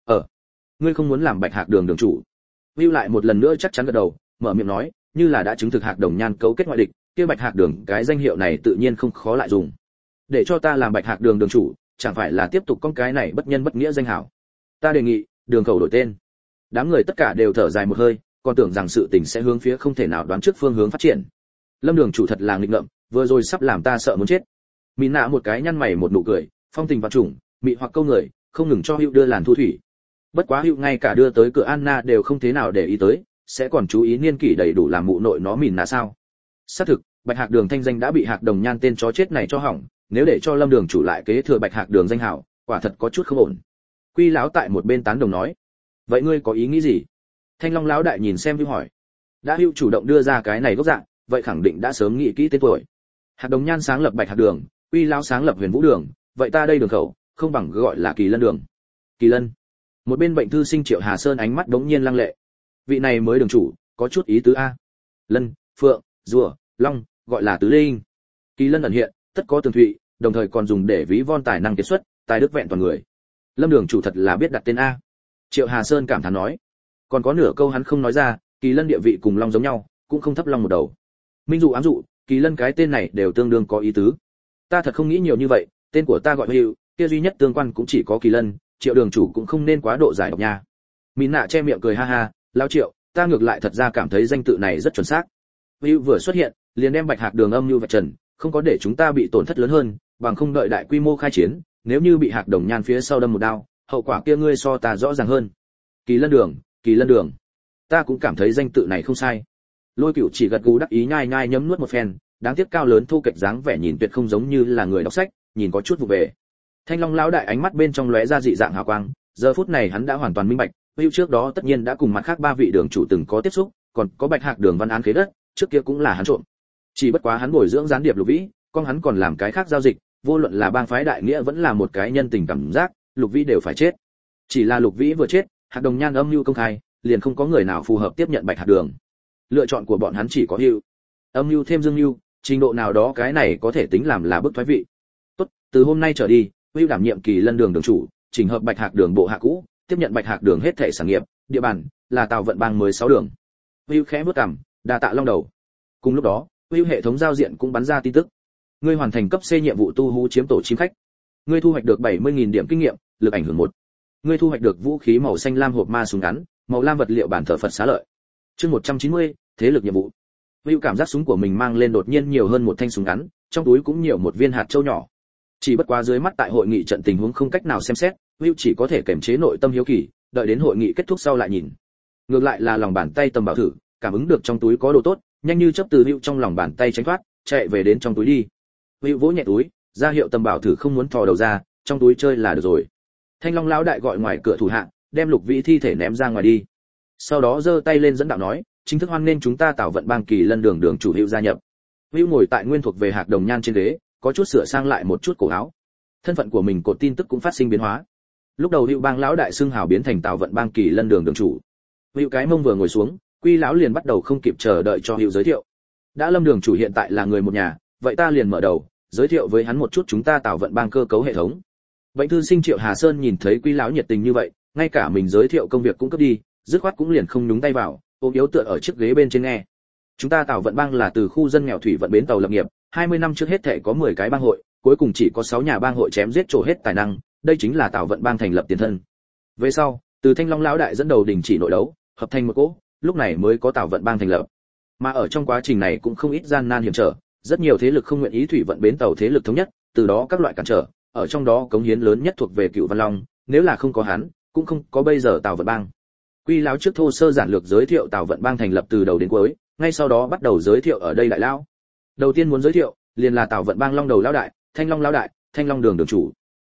Ngươi không muốn làm Bạch Hạc Đường đường chủ? Hữu lại một lần nữa chắc chắn gật đầu, mở miệng nói, như là đã chứng thực Hạc Đồng Nhan cấu kết ngoại địch, kia Bạch Hạc Đường cái danh hiệu này tự nhiên không khó lại dùng. Để cho ta làm Bạch Hạc Đường đường chủ, chẳng phải là tiếp tục con cái này bất nhân bất nghĩa danh hảo. Ta đề nghị, Đường Khẩu đổi tên. Đám người tất cả đều thở dài một hơi, còn tưởng rằng sự tình sẽ hướng phía không thể nào đoán trước phương hướng phát triển. Lâm đường chủ thật là nghịch ngợm, vừa rồi sắp làm ta sợ muốn chết. Mịn Nạ một cái nhăn mày một nụ cười, phong tình vạn trùng, mị hoặc câu người, không ngừng cho Hữu đưa làn thu thủy. Bất quá Hữu ngay cả đưa tới cửa Anna đều không thế nào để ý tới, sẽ còn chú ý niên kỷ đầy đủ làm mụ nội nó Mịn Nạ sao? Xác thực, Bạch Hạc Đường thanh danh đã bị Hạc Đồng Nhan tên chó chết này cho hỏng, nếu để cho Lâm đường chủ lại kế thừa Bạch Hạc Đường danh hảo, quả thật có chút không ổn. Quy lão tại một bên tán đồng nói, vậy ngươi có ý nghĩ gì? Thanh Long lão đại nhìn xem Hữu hỏi. Đã Hữu chủ động đưa ra cái này gốc dạng, vậy khẳng định đã sớm nghĩ kỹ tên tuổi. Hạc Đồng Nhan sáng lập Bạch Hạc Đường, Quy lão sáng lập Huyền Vũ Đường, vậy ta đây Đường Khẩu, không bằng gọi là Kỳ Lân Đường. Kỳ Lân. Một bên bệnh thư sinh Triệu Hà Sơn ánh mắt đống nhiên lăng lệ. Vị này mới đường chủ, có chút ý tứ a. Lân, Phượng, Rùa, Long, gọi là tứ linh. Kỳ Lân ẩn hiện, tất có tường thụy, đồng thời còn dùng để ví von tài năng kiệt xuất, tài đức vẹn toàn người. Lâm đường chủ thật là biết đặt tên a. Triệu Hà Sơn cảm thán nói. Còn có nửa câu hắn không nói ra, Kỳ Lân địa vị cùng Long giống nhau, cũng không thấp Long một đầu. Minh dụ ám dụ, Kỳ Lân cái tên này đều tương đương có ý tứ. Ta thật không nghĩ nhiều như vậy, tên của ta gọi Hữu, kia duy nhất tương quan cũng chỉ có Kỳ Lân, Triệu đường chủ cũng không nên quá độ giải độc nha. Mịn Nạ che miệng cười ha ha, lão Triệu, ta ngược lại thật ra cảm thấy danh tự này rất chuẩn xác. Hữu vừa xuất hiện, liền đem Bạch Hạc Đường âm mưu vạch trần, không có để chúng ta bị tổn thất lớn hơn, bằng không đợi đại quy mô khai chiến, nếu như bị Hạc Đồng Nhan phía sau đâm một đao, hậu quả kia ngươi so ta rõ ràng hơn. Kỳ Lân Đường, Kỳ Lân Đường. Ta cũng cảm thấy danh tự này không sai. Lôi Cửu chỉ gật gù đắc ý nhai nhai nhấm nuốt một phen, đáng tiếc cao lớn thu kệch dáng vẻ nhìn tuyệt không giống như là người đọc sách, nhìn có chút vụ về. Thanh Long lão đại ánh mắt bên trong lóe ra dị dạng hào quang, giờ phút này hắn đã hoàn toàn minh bạch, Hữu trước đó tất nhiên đã cùng mặt khác ba vị đường chủ từng có tiếp xúc, còn có Bạch Hạc Đường văn án khế đất, trước kia cũng là hắn trộm. Chỉ bất quá hắn bồi dưỡng gián điệp Lục Vĩ, con hắn còn làm cái khác giao dịch, vô luận là bang phái đại nghĩa vẫn là một cái nhân tình cảm giác, Lục Vĩ đều phải chết. Chỉ là Lục Vĩ vừa chết, Hạc Đồng Nhan âm mưu công khai, liền không có người nào phù hợp tiếp nhận Bạch Hạc Đường. Lựa chọn của bọn hắn chỉ có Hữu. Âm mưu thêm dương mưu, trình độ nào đó cái này có thể tính làm là bước thoái vị. Tốt, từ hôm nay trở đi, Hữu đảm nhiệm Kỳ Lân Đường đường chủ, chỉnh hợp Bạch Hạc Đường bộ hạ cũ, tiếp nhận Bạch Hạc Đường hết thảy sản nghiệp, địa bàn là Tào Vận Bang 16 đường. Hữu khẽ bước cằm, đa tạ Long đầu. Cùng lúc đó, Hữu hệ thống giao diện cũng bắn ra tin tức. Ngươi hoàn thành cấp C nhiệm vụ tu hú chiếm tổ chim khách. Ngươi thu hoạch được 70.000 điểm kinh nghiệm, lực ảnh hưởng 1. Ngươi thu hoạch được vũ khí màu xanh lam hộp ma súng ngắn, màu lam vật liệu bản thờ Phật xá lợi. Chương 190, thế lực nhiệm vụ. Hữu cảm giác súng của mình mang lên đột nhiên nhiều hơn một thanh súng ngắn, trong túi cũng nhiều một viên hạt châu nhỏ. Chỉ bất quá dưới mắt tại hội nghị trận tình huống không cách nào xem xét, Hữu chỉ có thể kiềm chế nội tâm hiếu kỳ, đợi đến hội nghị kết thúc sau lại nhìn. Ngược lại là lòng bàn tay tầm bảo thử, cảm ứng được trong túi có đồ tốt, nhanh như chớp từ Hữu trong lòng bàn tay tránh thoát, chạy về đến trong túi đi. Hữu vỗ nhẹ túi, ra hiệu tầm bảo thử không muốn thò đầu ra, trong túi chơi là được rồi. Thanh Long lão đại gọi ngoài cửa thủ hạ, đem Lục Vĩ thi thể ném ra ngoài đi. Sau đó giơ tay lên dẫn đạo nói, chính thức hoan nghênh chúng ta Tào Vận Bang Kỳ Lân Đường đường chủ Hữu gia nhập. Hữu ngồi tại nguyên thuộc về Hạc Đồng Nhan trên ghế, có chút sửa sang lại một chút cổ áo. Thân phận của mình cột tin tức cũng phát sinh biến hóa. Lúc đầu Hữu bang lão đại xưng hào biến thành Tào Vận Bang Kỳ Lân Đường đường chủ. Hữu cái mông vừa ngồi xuống, Quy lão liền bắt đầu không kịp chờ đợi cho Hữu giới thiệu. Đã Lâm đường chủ hiện tại là người một nhà, vậy ta liền mở đầu, giới thiệu với hắn một chút chúng ta Tào Vận Bang cơ cấu hệ thống. Bệnh thư sinh Triệu Hà Sơn nhìn thấy Quy lão nhiệt tình như vậy, ngay cả mình giới thiệu công việc cũng cấp đi, dứt khoát cũng liền không nhúng tay vào, ôm yếu tựa ở chiếc ghế bên trên nghe. Chúng ta Tào Vận Bang là từ khu dân nghèo thủy vận bến tàu lập nghiệp, 20 năm trước hết thảy có 10 cái bang hội, cuối cùng chỉ có 6 nhà bang hội chém giết trổ hết tài năng, đây chính là Tào Vận Bang thành lập tiền thân. Về sau, từ Thanh Long lão đại dẫn đầu đình chỉ nội đấu, hợp thành một cỗ, lúc này mới có Tào Vận Bang thành lập. Mà ở trong quá trình này cũng không ít gian nan hiểm trở, rất nhiều thế lực không nguyện ý thủy vận bến tàu thế lực thống nhất, từ đó các loại cản trở, ở trong đó cống hiến lớn nhất thuộc về Cựu Văn Long, nếu là không có hắn, cũng không có bây giờ Tào Vận Bang. Quy lão trước thô sơ giản lược giới thiệu Tào Vận Bang thành lập từ đầu đến cuối, ngay sau đó bắt đầu giới thiệu ở đây đại lão. Đầu tiên muốn giới thiệu, liền là Tào Vận Bang Long đầu lão đại, Thanh Long lão đại, Thanh Long đường đường chủ.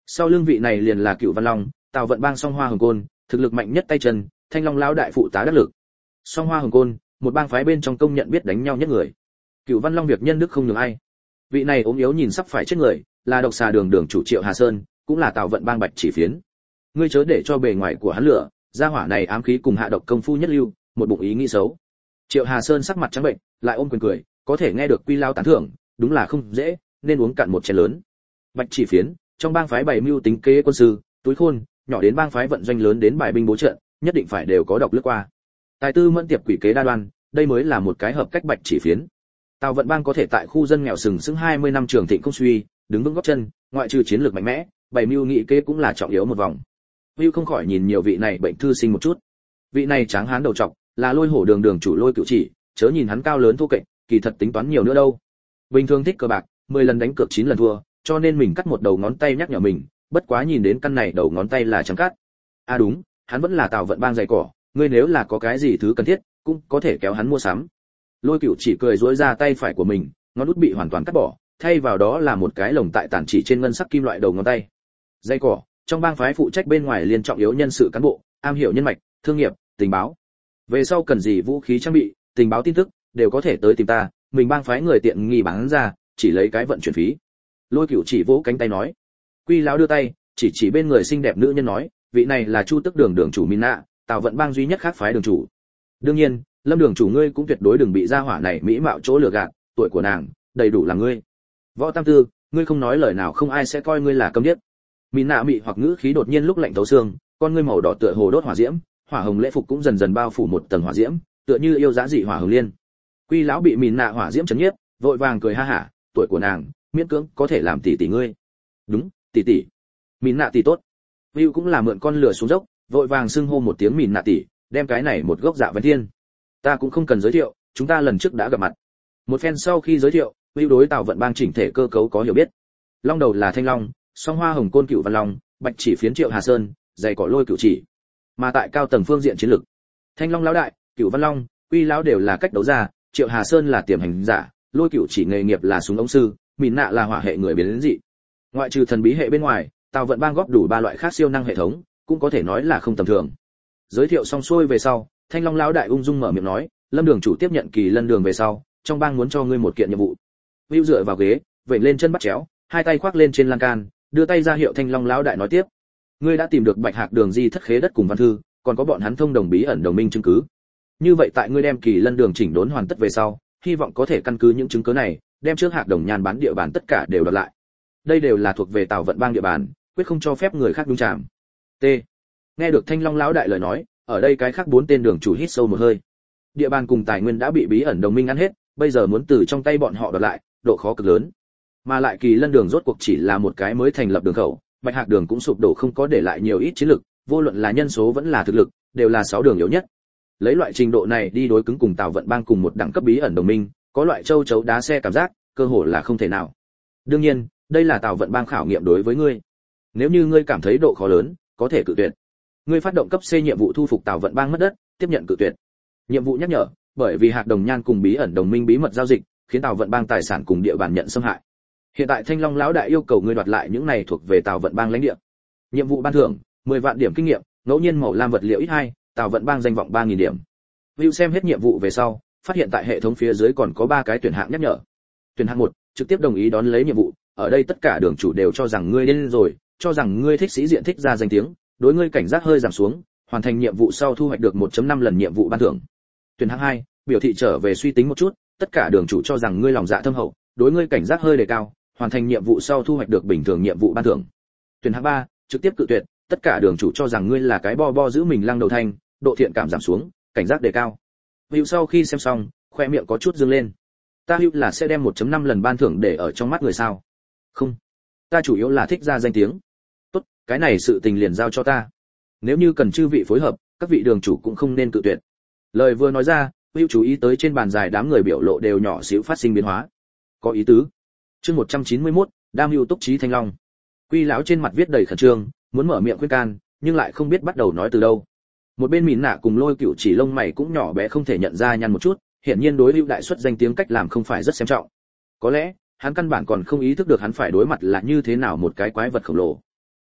Sau lưng vị này liền là Cựu Văn Long, Tào Vận Bang Song Hoa Hồng Côn, thực lực mạnh nhất tay chân, Thanh Long lão đại phụ tá đắc lực. Song Hoa Hồng Côn, một bang phái bên trong công nhận biết đánh nhau nhất người. Cựu Văn Long việc nhân đức không nhường ai. Vị này ốm yếu nhìn sắp phải chết người, là độc xà đường chủ Triệu Hà Sơn, cũng là Tào Vận Bang Bạch Chỉ Phiến. Ngươi chớ để cho bề ngoài của hắn lửa, gia hỏa này ám khí cùng hạ độc công phu nhất lưu, một bụng ý nghĩ xấu. Triệu Hà Sơn sắc mặt trắng bệnh, lại ôm quyền cười, có thể nghe được Quy Lao tán thưởng, đúng là không dễ, nên uống cạn một chén lớn. Bạch Chỉ Phiến, trong bang phái bày mưu tính kế quân sư, túi khôn, nhỏ đến bang phái vận doanh lớn đến bài binh bố trận, nhất định phải đều có độc lướt qua. Tài tư mẫn tiệp quỷ kế đa đoan, đây mới là một cái hợp cách Bạch Chỉ Phiến. Tào Vận Bang có thể tại khu dân nghèo sừng sững 20 năm trường thịnh không suy, đứng vững gót chân, ngoại trừ chiến lược mạnh mẽ, bày mưu nghị kế cũng là trọng yếu một vòng. Vưu không khỏi nhìn nhiều vị này bệnh thư sinh một chút. Vị này tráng hán đầu trọc, là Lôi Hổ đường chủ Lôi Cửu Chỉ, chớ nhìn hắn cao lớn thô kệch, kỳ thật tính toán nhiều nữa đâu. Bình thường thích cờ bạc, 10 lần đánh cược 9 lần thua, cho nên mình cắt một đầu ngón tay nhắc nhở mình, bất quá nhìn đến căn này đầu ngón tay là chẳng cắt. À đúng, hắn vẫn là Tào Vận Bang dày cỏ, ngươi nếu là có cái gì thứ cần thiết, cũng có thể kéo hắn mua sắm. Lôi Cửu Chỉ cười duỗi ra tay phải của mình, ngón út bị hoàn toàn cắt bỏ, thay vào đó là một cái lồng tại tản chỉ trên ngân sắc kim loại đầu ngón tay. Dây cỏ, trong bang phái phụ trách bên ngoài liên trọng yếu nhân sự cán bộ, am hiểu nhân mạch, thương nghiệp, tình báo. Về sau cần gì vũ khí trang bị, tình báo tin tức, đều có thể tới tìm ta, mình bang phái người tiện nghi bán ra, chỉ lấy cái vận chuyển phí. Lôi Cửu Chỉ vỗ cánh tay nói. Quy lão đưa tay, chỉ bên người xinh đẹp nữ nhân nói, vị này là Chu Tức đường chủ Mina, Tào Vận Bang duy nhất khác phái đường chủ. Đương nhiên, Lâm đường chủ ngươi cũng tuyệt đối đừng bị gia hỏa này mỹ mạo chỗ lừa gạt, tuổi của nàng đầy đủ là ngươi. Võ Tam Tư, ngươi không nói lời nào không ai sẽ coi ngươi là câm điếc. Mina mị hoặc ngữ khí đột nhiên lúc lạnh thấu xương, con ngươi màu đỏ tựa hồ đốt hỏa diễm, hỏa hồng lễ phục cũng dần dần bao phủ một tầng hỏa diễm, tựa như yêu dã dị hỏa hồng liên. Quy lão bị Mina hỏa diễm chấn nhiếp, vội vàng cười ha hả, tuổi của nàng miễn cưỡng có thể làm tỷ tỷ ngươi. Đúng, tỷ tỷ. Mina tỷ tốt. Vưu cũng là mượn con lửa xuống dốc, vội vàng xưng hô một tiếng Mina tỷ, đem cái này một gốc dạ vấn thiên. Ta cũng không cần giới thiệu, chúng ta lần trước đã gặp mặt. Một phen sau khi giới thiệu, Vưu đối Tào Vận Bang chỉnh thể cơ cấu có hiểu biết. Long đầu là Thanh Long, Song Hoa Hồng Côn Cựu Văn Long, Bạch Chỉ Phiến Triệu Hà Sơn, dày cỏ Lôi Cửu Chỉ. Mà tại cao tầng phương diện chiến lược, Thanh Long lão đại, Cựu Văn Long, Quy lão đều là cách đấu ra, Triệu Hà Sơn là tiềm hành giả, Lôi Cửu Chỉ nghề nghiệp là súng ống sư, Mina là hỏa hệ người biến đến dị. Ngoại trừ thần bí hệ bên ngoài, Tào Vận Bang góp đủ 3 loại khác siêu năng hệ thống, cũng có thể nói là không tầm thường. Giới thiệu xong xuôi về sau, Thanh Long lão đại ung dung mở miệng nói, Lâm đường chủ tiếp nhận Kỳ Lân đường về sau, trong bang muốn cho ngươi một kiện nhiệm vụ. Vưu dựa vào ghế, vểnh lên chân bắt chéo, hai tay khoác lên trên lan can, đưa tay ra hiệu Thanh Long lão đại nói tiếp. Ngươi đã tìm được Bạch Hạc đường di thất khế đất cùng văn thư, còn có bọn hắn thông đồng bí ẩn đồng minh chứng cứ. Như vậy tại ngươi đem Kỳ Lân đường chỉnh đốn hoàn tất về sau, hy vọng có thể căn cứ những chứng cứ này, đem trước Hạc Đồng Nhan bán địa bàn tất cả đều đoạt lại. Đây đều là thuộc về Tào Vận Bang địa bàn, quyết không cho phép người khác nhúng chàm. T. Nghe được Thanh Long lão đại lời nói, ở đây cái khác 4 tên đường chủ hít sâu một hơi. Địa bàn cùng tài nguyên đã bị bí ẩn đồng minh ăn hết, bây giờ muốn từ trong tay bọn họ đoạt lại, độ khó cực lớn. Mà lại Kỳ Lân đường rốt cuộc chỉ là một cái mới thành lập đường khẩu, Bạch Hạc đường cũng sụp đổ không có để lại nhiều ít chiến lực, vô luận là nhân số vẫn là thực lực, đều là 6 đường yếu nhất. Lấy loại trình độ này đi đối cứng cùng Tào Vận Bang cùng một đẳng cấp bí ẩn đồng minh, có loại châu chấu đá xe cảm giác, cơ hội là không thể nào. Đương nhiên, đây là Tào Vận Bang khảo nghiệm đối với ngươi. Nếu như ngươi cảm thấy độ khó lớn, có thể cự tuyệt. Ngươi phát động cấp C nhiệm vụ thu phục Tào Vận Bang mất đất, tiếp nhận cự tuyệt. Nhiệm vụ nhắc nhở, bởi vì Hạc Đồng Nhan cùng bí ẩn đồng minh bí mật giao dịch, khiến Tào Vận Bang tài sản cùng địa bàn nhận xâm hại. Hiện tại Thanh Long lão đại yêu cầu ngươi đoạt lại những này thuộc về Tào Vận Bang lãnh địa. Nhiệm vụ ban thưởng, 10 vạn điểm kinh nghiệm, ngẫu nhiên màu lam vật liệu X2, Tào Vận Bang danh vọng 3000 điểm. View xem hết nhiệm vụ về sau, phát hiện tại hệ thống phía dưới còn có 3 cái tuyển hạng nhắc nhở. Tuyển hạng 1, trực tiếp đồng ý đón lấy nhiệm vụ, ở đây tất cả đường chủ đều cho rằng ngươi điên rồi, cho rằng ngươi thích sĩ diện thích ra danh tiếng, đối ngươi cảnh giác hơi giảm xuống, hoàn thành nhiệm vụ sau thu hoạch được 1.5 lần nhiệm vụ ban thưởng. Tuyển hạng 2, biểu thị trở về suy tính một chút, tất cả đường chủ cho rằng ngươi lòng dạ thâm hậu, đối ngươi cảnh giác hơi đề cao, hoàn thành nhiệm vụ sau thu hoạch được bình thường nhiệm vụ ban thưởng. Tuyển hạng 3, trực tiếp cự tuyệt, tất cả đường chủ cho rằng ngươi là cái bo giữ mình lăng đầu thanh, độ thiện cảm giảm xuống, cảnh giác đề cao. Hữu sau khi xem xong, khoe miệng có chút dương lên. Ta Hữu là sẽ đem 1.5 lần ban thưởng để ở trong mắt người sao? Không, ta chủ yếu là thích ra danh tiếng. Tốt, cái này sự tình liền giao cho ta. Nếu như cần chư vị phối hợp, các vị đường chủ cũng không nên cự tuyệt. Lời vừa nói ra, Hữu chú ý tới trên bàn dài đám người biểu lộ đều nhỏ xíu phát sinh biến hóa. Có ý tứ. Chương 191, Đam Hữu túc trí Thanh Long. Quy lão trên mặt viết đầy khẩn trương, muốn mở miệng khuyên can, nhưng lại không biết bắt đầu nói từ đâu. Một bên Mìn Nạ cùng Lôi Cửu Chỉ lông mày cũng nhỏ bé không thể nhận ra nhăn một chút, hiển nhiên đối Hữu đại xuất danh tiếng cách làm không phải rất xem trọng. Có lẽ, hắn căn bản còn không ý thức được hắn phải đối mặt là như thế nào một cái quái vật khổng lồ.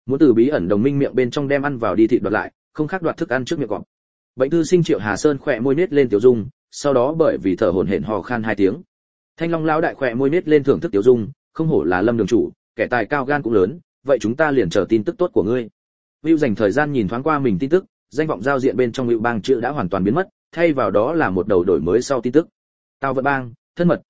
muốn từ bí ẩn đồng minh miệng bên trong đem ăn vào đi thịt đoạt lại, không khác đoạt thức ăn trước miệng cọp. Bệnh thư sinh Triệu Hà Sơn khỏe môi nết lên tiểu dung, sau đó bởi vì thở hổn hển hò khan 2 tiếng. Thanh Long lão đại khỏe môi nết lên thưởng thức tiểu dung, không hổ là Lâm đường chủ, kẻ tài cao gan cũng lớn, vậy chúng ta liền chờ tin tức tốt của ngươi. Vưu dành thời gian nhìn thoáng qua mình tin tức, danh vọng giao diện bên trong Vưu Bang chữ đã hoàn toàn biến mất, thay vào đó là một đầu đổi mới sau tin tức. Tào Vận Bang, thân mật,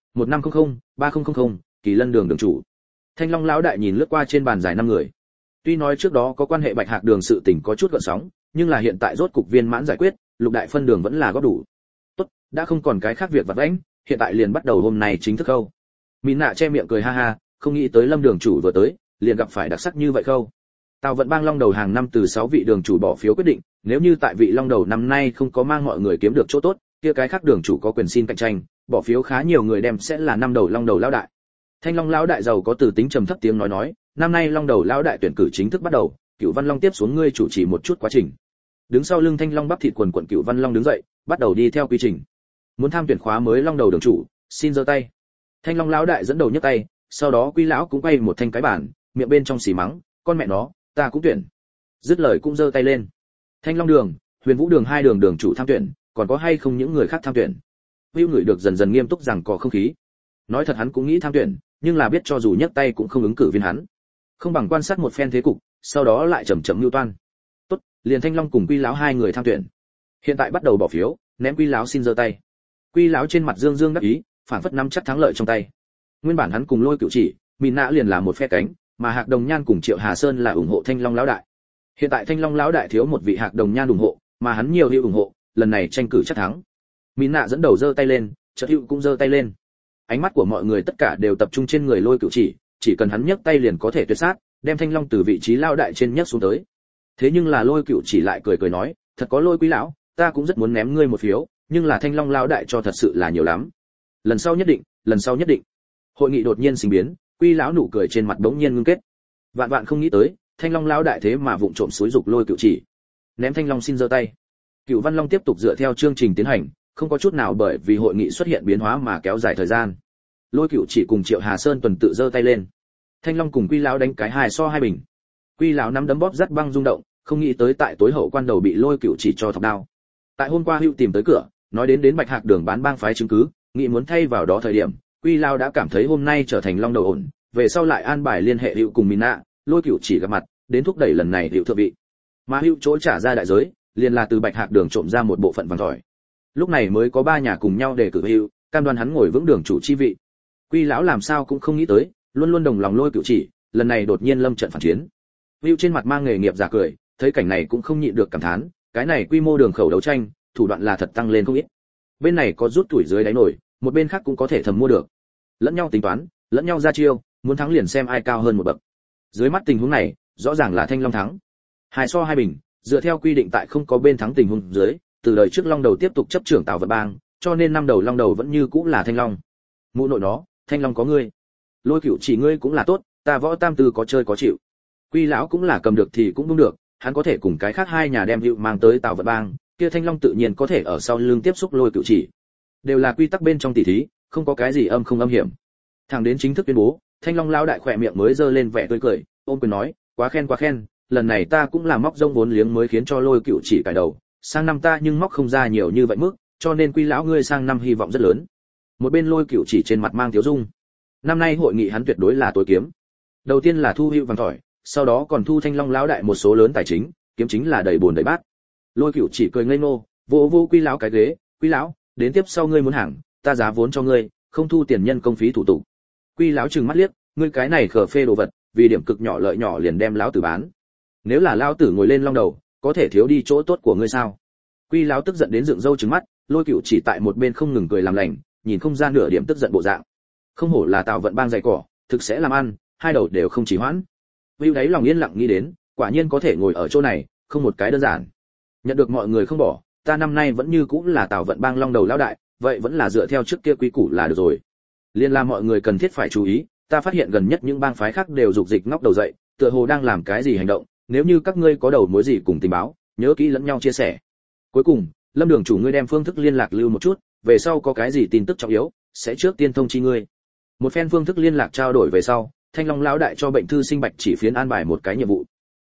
1500-3000, Kỳ Lân đường đường chủ. Thanh Long lão đại nhìn lướt qua trên bàn dài 5 người. Tuy nói trước đó có quan hệ Bạch Hạc đường sự tình có chút gợn sóng, nhưng là hiện tại rốt cục viên mãn giải quyết, Lục đại phân đường vẫn là góp đủ. Tốt, đã không còn cái khác việc vặt vãnh, hiện tại liền bắt đầu hôm nay chính thức khâu. Mị Nạ che miệng cười ha ha, không nghĩ tới Lâm đường chủ vừa tới, liền gặp phải đặc sắc như vậy khâu. Tào Vận Bang long đầu hàng năm từ 6 vị đường chủ bỏ phiếu quyết định, nếu như tại vị long đầu năm nay không có mang mọi người kiếm được chỗ tốt, kia cái khác đường chủ có quyền xin cạnh tranh, bỏ phiếu khá nhiều người đem sẽ là năm đầu long đầu lão đại. Thanh Long lão đại giàu có từ tính trầm thấp tiếng nói, năm nay long đầu lão đại tuyển cử chính thức bắt đầu, Cửu Văn Long tiếp xuống ngươi chủ trì một chút quá trình. Đứng sau lưng Thanh Long bắp thịt quần quần Cửu Văn Long đứng dậy, bắt đầu đi theo quy trình. Muốn tham tuyển khóa mới long đầu đường chủ, xin giơ tay. Thanh Long lão đại dẫn đầu nhấc tay, sau đó Quy lão cũng quay một thanh cái bản, miệng bên trong xì mắng, con mẹ nó, ta cũng tuyển. Dứt lời cũng giơ tay lên. Thanh Long đường, Huyền Vũ đường 2 đường đường chủ tham tuyển, còn có hay không những người khác tham tuyển. Vưu người được dần dần nghiêm túc rằng có không khí. Nói thật hắn cũng nghĩ tham tuyển, nhưng là biết cho dù nhấc tay cũng không ứng cử viên hắn. Không bằng quan sát một phen thế cục, sau đó lại chậm chậm lưu toan. Tốt, liền Thanh Long cùng Quy lão 2 người tham tuyển. Hiện tại bắt đầu bỏ phiếu, ném Quy lão xin giơ tay. Quy lão trên mặt dương dương đắc ý, phảng phất nắm chắc thắng lợi trong tay. Nguyên bản hắn cùng Lôi Cửu Chỉ, Mị Nạ liền là một phe cánh, mà Hạc Đồng Nhan cùng Triệu Hà Sơn là ủng hộ Thanh Long lão đại. Hiện tại Thanh Long lão đại thiếu một vị Hạc Đồng Nhan ủng hộ, mà hắn nhiều hữu ủng hộ, lần này tranh cử chắc thắng. Mị Nạ dẫn đầu giơ tay lên, Chợt Hữu cũng giơ tay lên. Ánh mắt của mọi người tất cả đều tập trung trên người Lôi Cửu chỉ cần hắn nhấc tay liền có thể tuyệt sát, đem Thanh Long từ vị trí lão đại trên nhấc xuống tới. Thế nhưng là Lôi Cửu chỉ lại cười nói, thật có lỗi Quý lão, ta cũng rất muốn ném ngươi một phiếu, nhưng là Thanh Long lão đại cho thật sự là nhiều lắm. Lần sau nhất định. Hội nghị đột nhiên sinh biến, Quy lão nụ cười trên mặt bỗng nhiên ngưng kết. Vạn vạn không nghĩ tới, Thanh Long lão đại thế mà vụng trộm xúi dục Lôi Cửu chỉ. Ném Thanh Long xin giơ tay. Cửu Văn Long tiếp tục dựa theo chương trình tiến hành, không có chút nào bởi vì hội nghị xuất hiện biến hóa mà kéo dài thời gian. Lôi Cửu chỉ cùng Triệu Hà Sơn tuần tự giơ tay lên. Thanh Long cùng Quy lão đánh cái 2-2 bình. Quy lão nắm đấm bóp rất băng rung động, không nghĩ tới tại tối hậu quan đầu bị Lôi Cửu chỉ cho thọc đao. Tại hôm qua Hữu tìm tới cửa, nói đến Bạch Hạc đường bán bang phái chứng cứ, nghĩ muốn thay vào đó thời điểm, Quy lão đã cảm thấy hôm nay trở thành long đầu ổn, về sau lại an bài liên hệ Hữu cùng Mị Nạ, Lôi Cửu chỉ gặp mặt, đến thúc đẩy lần này Hữu thượng vị. Mà Hữu chỗ trả ra đại giới, liền là từ Bạch Hạc đường trộm ra một bộ phận vàng thỏi. Lúc này mới có 3 nhà cùng nhau để cử Hữu, cam đoan hắn ngồi vững đường chủ chi vị. Quy lão làm sao cũng không nghĩ tới, luôn luôn đồng lòng Lôi Cửu chỉ, lần này đột nhiên lâm trận phản chiến. Hữu trên mặt mang nghề nghiệp giả cười, thấy cảnh này cũng không nhịn được cảm thán, cái này quy mô đường khẩu đấu tranh, thủ đoạn là thật tăng lên không ít. Bên này có rút tuổi dưới đáy nổi, một bên khác cũng có thể thầm mua được. Lẫn nhau tính toán, lẫn nhau ra chiêu, muốn thắng liền xem ai cao hơn một bậc. Dưới mắt tình huống này, rõ ràng là Thanh Long thắng. 2-2 bình, dựa theo quy định tại không có bên thắng tình huống dưới, từ đời trước long đầu tiếp tục chấp trưởng Tào Vận Bang, cho nên năm đầu long đầu vẫn như cũ là Thanh Long. Mụ nội nó, Thanh Long có ngươi. Lôi Cửu chỉ ngươi cũng là tốt, ta Võ Tam Tư có chơi có chịu. Quy lão cũng là cầm được thì cũng buông được, hắn có thể cùng cái khác 2 nhà đem Hữu mang tới Tào Vận Bang, kia Thanh Long tự nhiên có thể ở sau lưng tiếp xúc Lôi Cửu chỉ. Đều là quy tắc bên trong tỷ thí, không có cái gì âm không âm hiểm. Thẳng đến chính thức tuyên bố, Thanh Long lão đại khỏe miệng mới giơ lên vẻ tươi cười, ôm quyền nói, quá khen, lần này ta cũng là móc rông vốn liếng mới khiến cho Lôi Cửu chỉ cải đầu, sang năm ta nhưng móc không ra nhiều như vậy mức, cho nên Quy lão ngươi sang năm hy vọng rất lớn. Một bên Lôi Cửu chỉ trên mặt mang thiếu dung. Năm nay hội nghị hắn tuyệt đối là tối kiếm. Đầu tiên là thu Hữu vàng thỏi, sau đó còn thu Thanh Long lão đại một số lớn tài chính, kiếm chính là đầy bồn đầy bát. Lôi Cửu chỉ cười ngây ngô, vô Quy lão cái ghế, Quy lão, đến tiếp sau ngươi muốn hàng, ta giá vốn cho ngươi, không thu tiền nhân công phí thủ tục. Quy lão trừng mắt liếc, ngươi cái này khờ phê đồ vật, vì điểm cực nhỏ lợi nhỏ liền đem lão tử bán. Nếu là lão tử ngồi lên long đầu, có thể thiếu đi chỗ tốt của ngươi sao? Quy lão tức giận đến dựng râu trừng mắt, Lôi Cửu chỉ tại một bên không ngừng cười làm lành, nhìn không ra nửa điểm tức giận bộ dạng. Không hổ là Tào Vận Bang dày cỏ, thực sẽ làm ăn, 2 đầu đều không chỉ hoãn. Vưu đáy lòng yên lặng nghĩ đến, quả nhiên có thể ngồi ở chỗ này, không một cái đơn giản. Nhận được mọi người không bỏ, ta năm nay vẫn như cũ là Tào Vận Bang long đầu lão đại, vậy vẫn là dựa theo trước kia quy củ là được rồi. Liên là mọi người cần thiết phải chú ý, ta phát hiện gần nhất những bang phái khác đều dục dịch ngóc đầu dậy, tựa hồ đang làm cái gì hành động, nếu như các ngươi có đầu mối gì cùng tình báo, nhớ kỹ lẫn nhau chia sẻ. Cuối cùng, Lâm đường chủ ngươi đem phương thức liên lạc lưu một chút, về sau có cái gì tin tức trọng yếu, sẽ trước tiên thông chi ngươi. Một phen phương thức liên lạc trao đổi về sau, Thanh Long lão đại cho bệnh thư sinh Bạch Chỉ Phiến an bài một cái nhiệm vụ.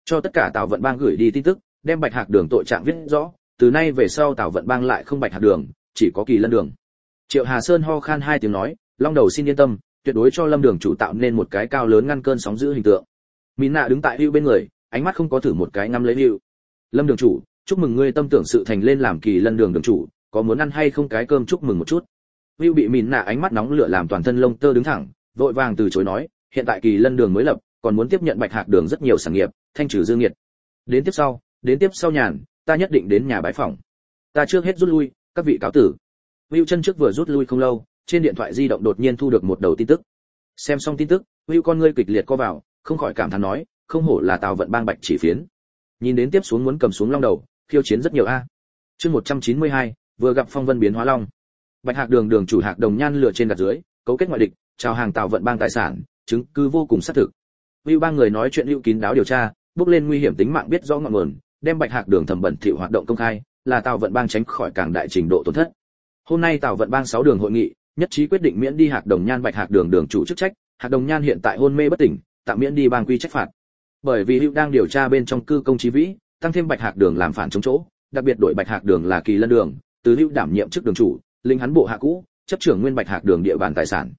cho tất cả Tào Vận Bang gửi đi tin tức, đem Bạch Hạc Đường tội trạng viết rõ, từ nay về sau Tào Vận Bang lại không Bạch Hạc Đường, chỉ có Kỳ Lân Đường. Triệu Hà Sơn ho khan hai tiếng nói, Long Đầu xin yên tâm, tuyệt đối cho Lâm Đường chủ tạo nên một cái cao lớn ngăn cơn sóng dữ hình tượng. Mín Nạ đứng tại Hưu bên người, ánh mắt không có thử một cái ngắm lấy Hưu. Lâm Đường chủ, chúc mừng ngươi tâm tưởng sự thành lên làm Kỳ Lân Đường đường chủ, có muốn ăn hay không cái cơm chúc mừng một chút. Hưu bị Mín Nạ ánh mắt nóng lửa làm toàn thân lông tơ đứng thẳng, vội vàng từ chối nói, hiện tại Kỳ Lân Đường mới lập, còn muốn tiếp nhận Bạch Hạc Đường rất nhiều sản nghiệp, thanh trừ dư nghiệt. Đến tiếp sau nhàn, ta nhất định đến nhà bái phỏng. Ta trước hết rút lui, các vị cáo tử. Hưu chân trước vừa rút lui không lâu, trên điện thoại di động đột nhiên thu được một đầu tin tức. Xem xong tin tức, Hưu con ngươi kịch liệt co vào, không khỏi cảm thán nói, không hổ là Tào Vận Bang Bạch Chỉ Phiến. Nhìn đến tiếp xuống muốn cầm xuống Long Đầu, khiêu chiến rất nhiều a. Chương 192, vừa gặp phong vân biến hóa long. Bạch Hạc Đường đường chủ Hạc Đồng Nhan lựa trên đặt dưới, cấu kết ngoại địch, chào hàng Tào Vận Bang tài sản, chứng cứ vô cùng xác thực. Hưu ba người nói chuyện hữu kín đáo điều tra, bước lên nguy hiểm tính mạng biết rõ ngọn nguồn, đem Bạch Hạc Đường thẩm bẩn thỉu hoạt động công khai, là Tào Vận Bang tránh khỏi càng đại trình độ tổn thất. Hôm nay Tào Vận Bang 6 đường hội nghị, nhất trí quyết định miễn đi Hạc Đồng Nhan Bạch Hạc Đường đường chủ chức trách, Hạc Đồng Nhan hiện tại hôn mê bất tỉnh, tạm miễn đi bang quy trách phạt. Bởi vì Hữu đang điều tra bên trong cư công chí vĩ, tăng thêm Bạch Hạc Đường làm phản chống chỗ, đặc biệt đổi Bạch Hạc Đường là Kỳ Lân Đường, từ Hữu đảm nhiệm chức đường chủ, linh hắn bộ hạ cũ, chấp trưởng nguyên Bạch Hạc Đường địa bàn tài sản.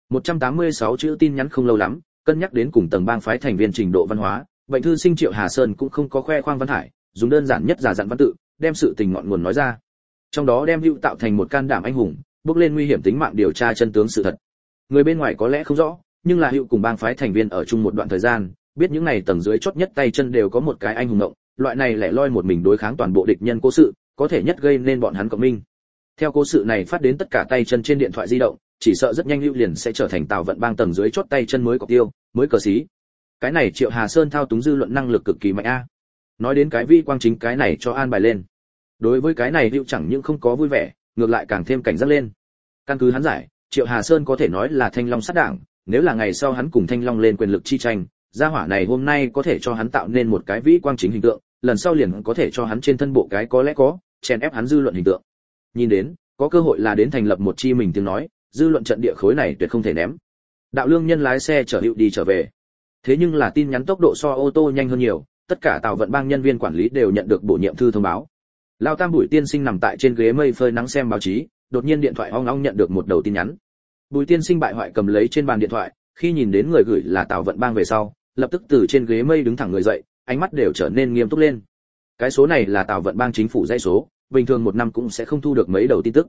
186 chữ tin nhắn không lâu lắm, cân nhắc đến cùng tầng bang phái thành viên trình độ văn hóa, bệnh thư sinh Triệu Hà Sơn cũng không có khoe khoang văn hải, dùng đơn giản nhất giả dặn văn tự, đem sự tình ngọn nguồn nói ra. Trong đó đem Hữu tạo thành một can đảm anh hùng, bước lên nguy hiểm tính mạng điều tra chân tướng sự thật. Người bên ngoài có lẽ không rõ, nhưng là Hữu cùng bang phái thành viên ở chung một đoạn thời gian, biết những này tầng dưới chót nhất tay chân đều có một cái anh hùng động, loại này lẻ loi một mình đối kháng toàn bộ địch nhân cố sự, có thể nhất gây nên bọn hắn cộng minh. Theo cố sự này phát đến tất cả tay chân trên điện thoại di động, chỉ sợ rất nhanh Hữu liền sẽ trở thành Tào Vận Bang tầng dưới chót tay chân mới cọc tiêu, mới cờ xí. Cái này Triệu Hà Sơn thao túng dư luận năng lực cực kỳ mạnh a. Nói đến cái vi quang chính cái này cho an bài lên. Đối với cái này Hữu chẳng những không có vui vẻ, ngược lại càng thêm cảnh giác lên. Căn cứ hắn giải, Triệu Hà Sơn có thể nói là Thanh Long sát đảng, nếu là ngày sau hắn cùng Thanh Long lên quyền lực chi tranh, gia hỏa này hôm nay có thể cho hắn tạo nên một cái vĩ quang chính hình tượng, lần sau liền có thể cho hắn trên thân bộ cái có lẽ có, chèn ép hắn dư luận hình tượng. Nhìn đến, có cơ hội là đến thành lập một chi mình tiếng nói, dư luận trận địa khối này tuyệt không thể ném. Đạo Lương Nhân lái xe chở Hữu đi trở về. Thế nhưng là tin nhắn tốc độ so ô tô nhanh hơn nhiều, tất cả Tào Vận Bang nhân viên quản lý đều nhận được bổ nhiệm thư thông báo. Lao Tam Bùi Tiên Sinh nằm tại trên ghế mây phơi nắng xem báo chí, đột nhiên điện thoại ong ong nhận được một đầu tin nhắn. Bùi Tiên Sinh bại hoại cầm lấy trên bàn điện thoại, khi nhìn đến người gửi là Tào Vận Bang về sau, lập tức từ trên ghế mây đứng thẳng người dậy, ánh mắt đều trở nên nghiêm túc lên. Cái số này là Tào Vận Bang chính phủ dãy số, bình thường một năm cũng sẽ không thu được mấy đầu tin tức.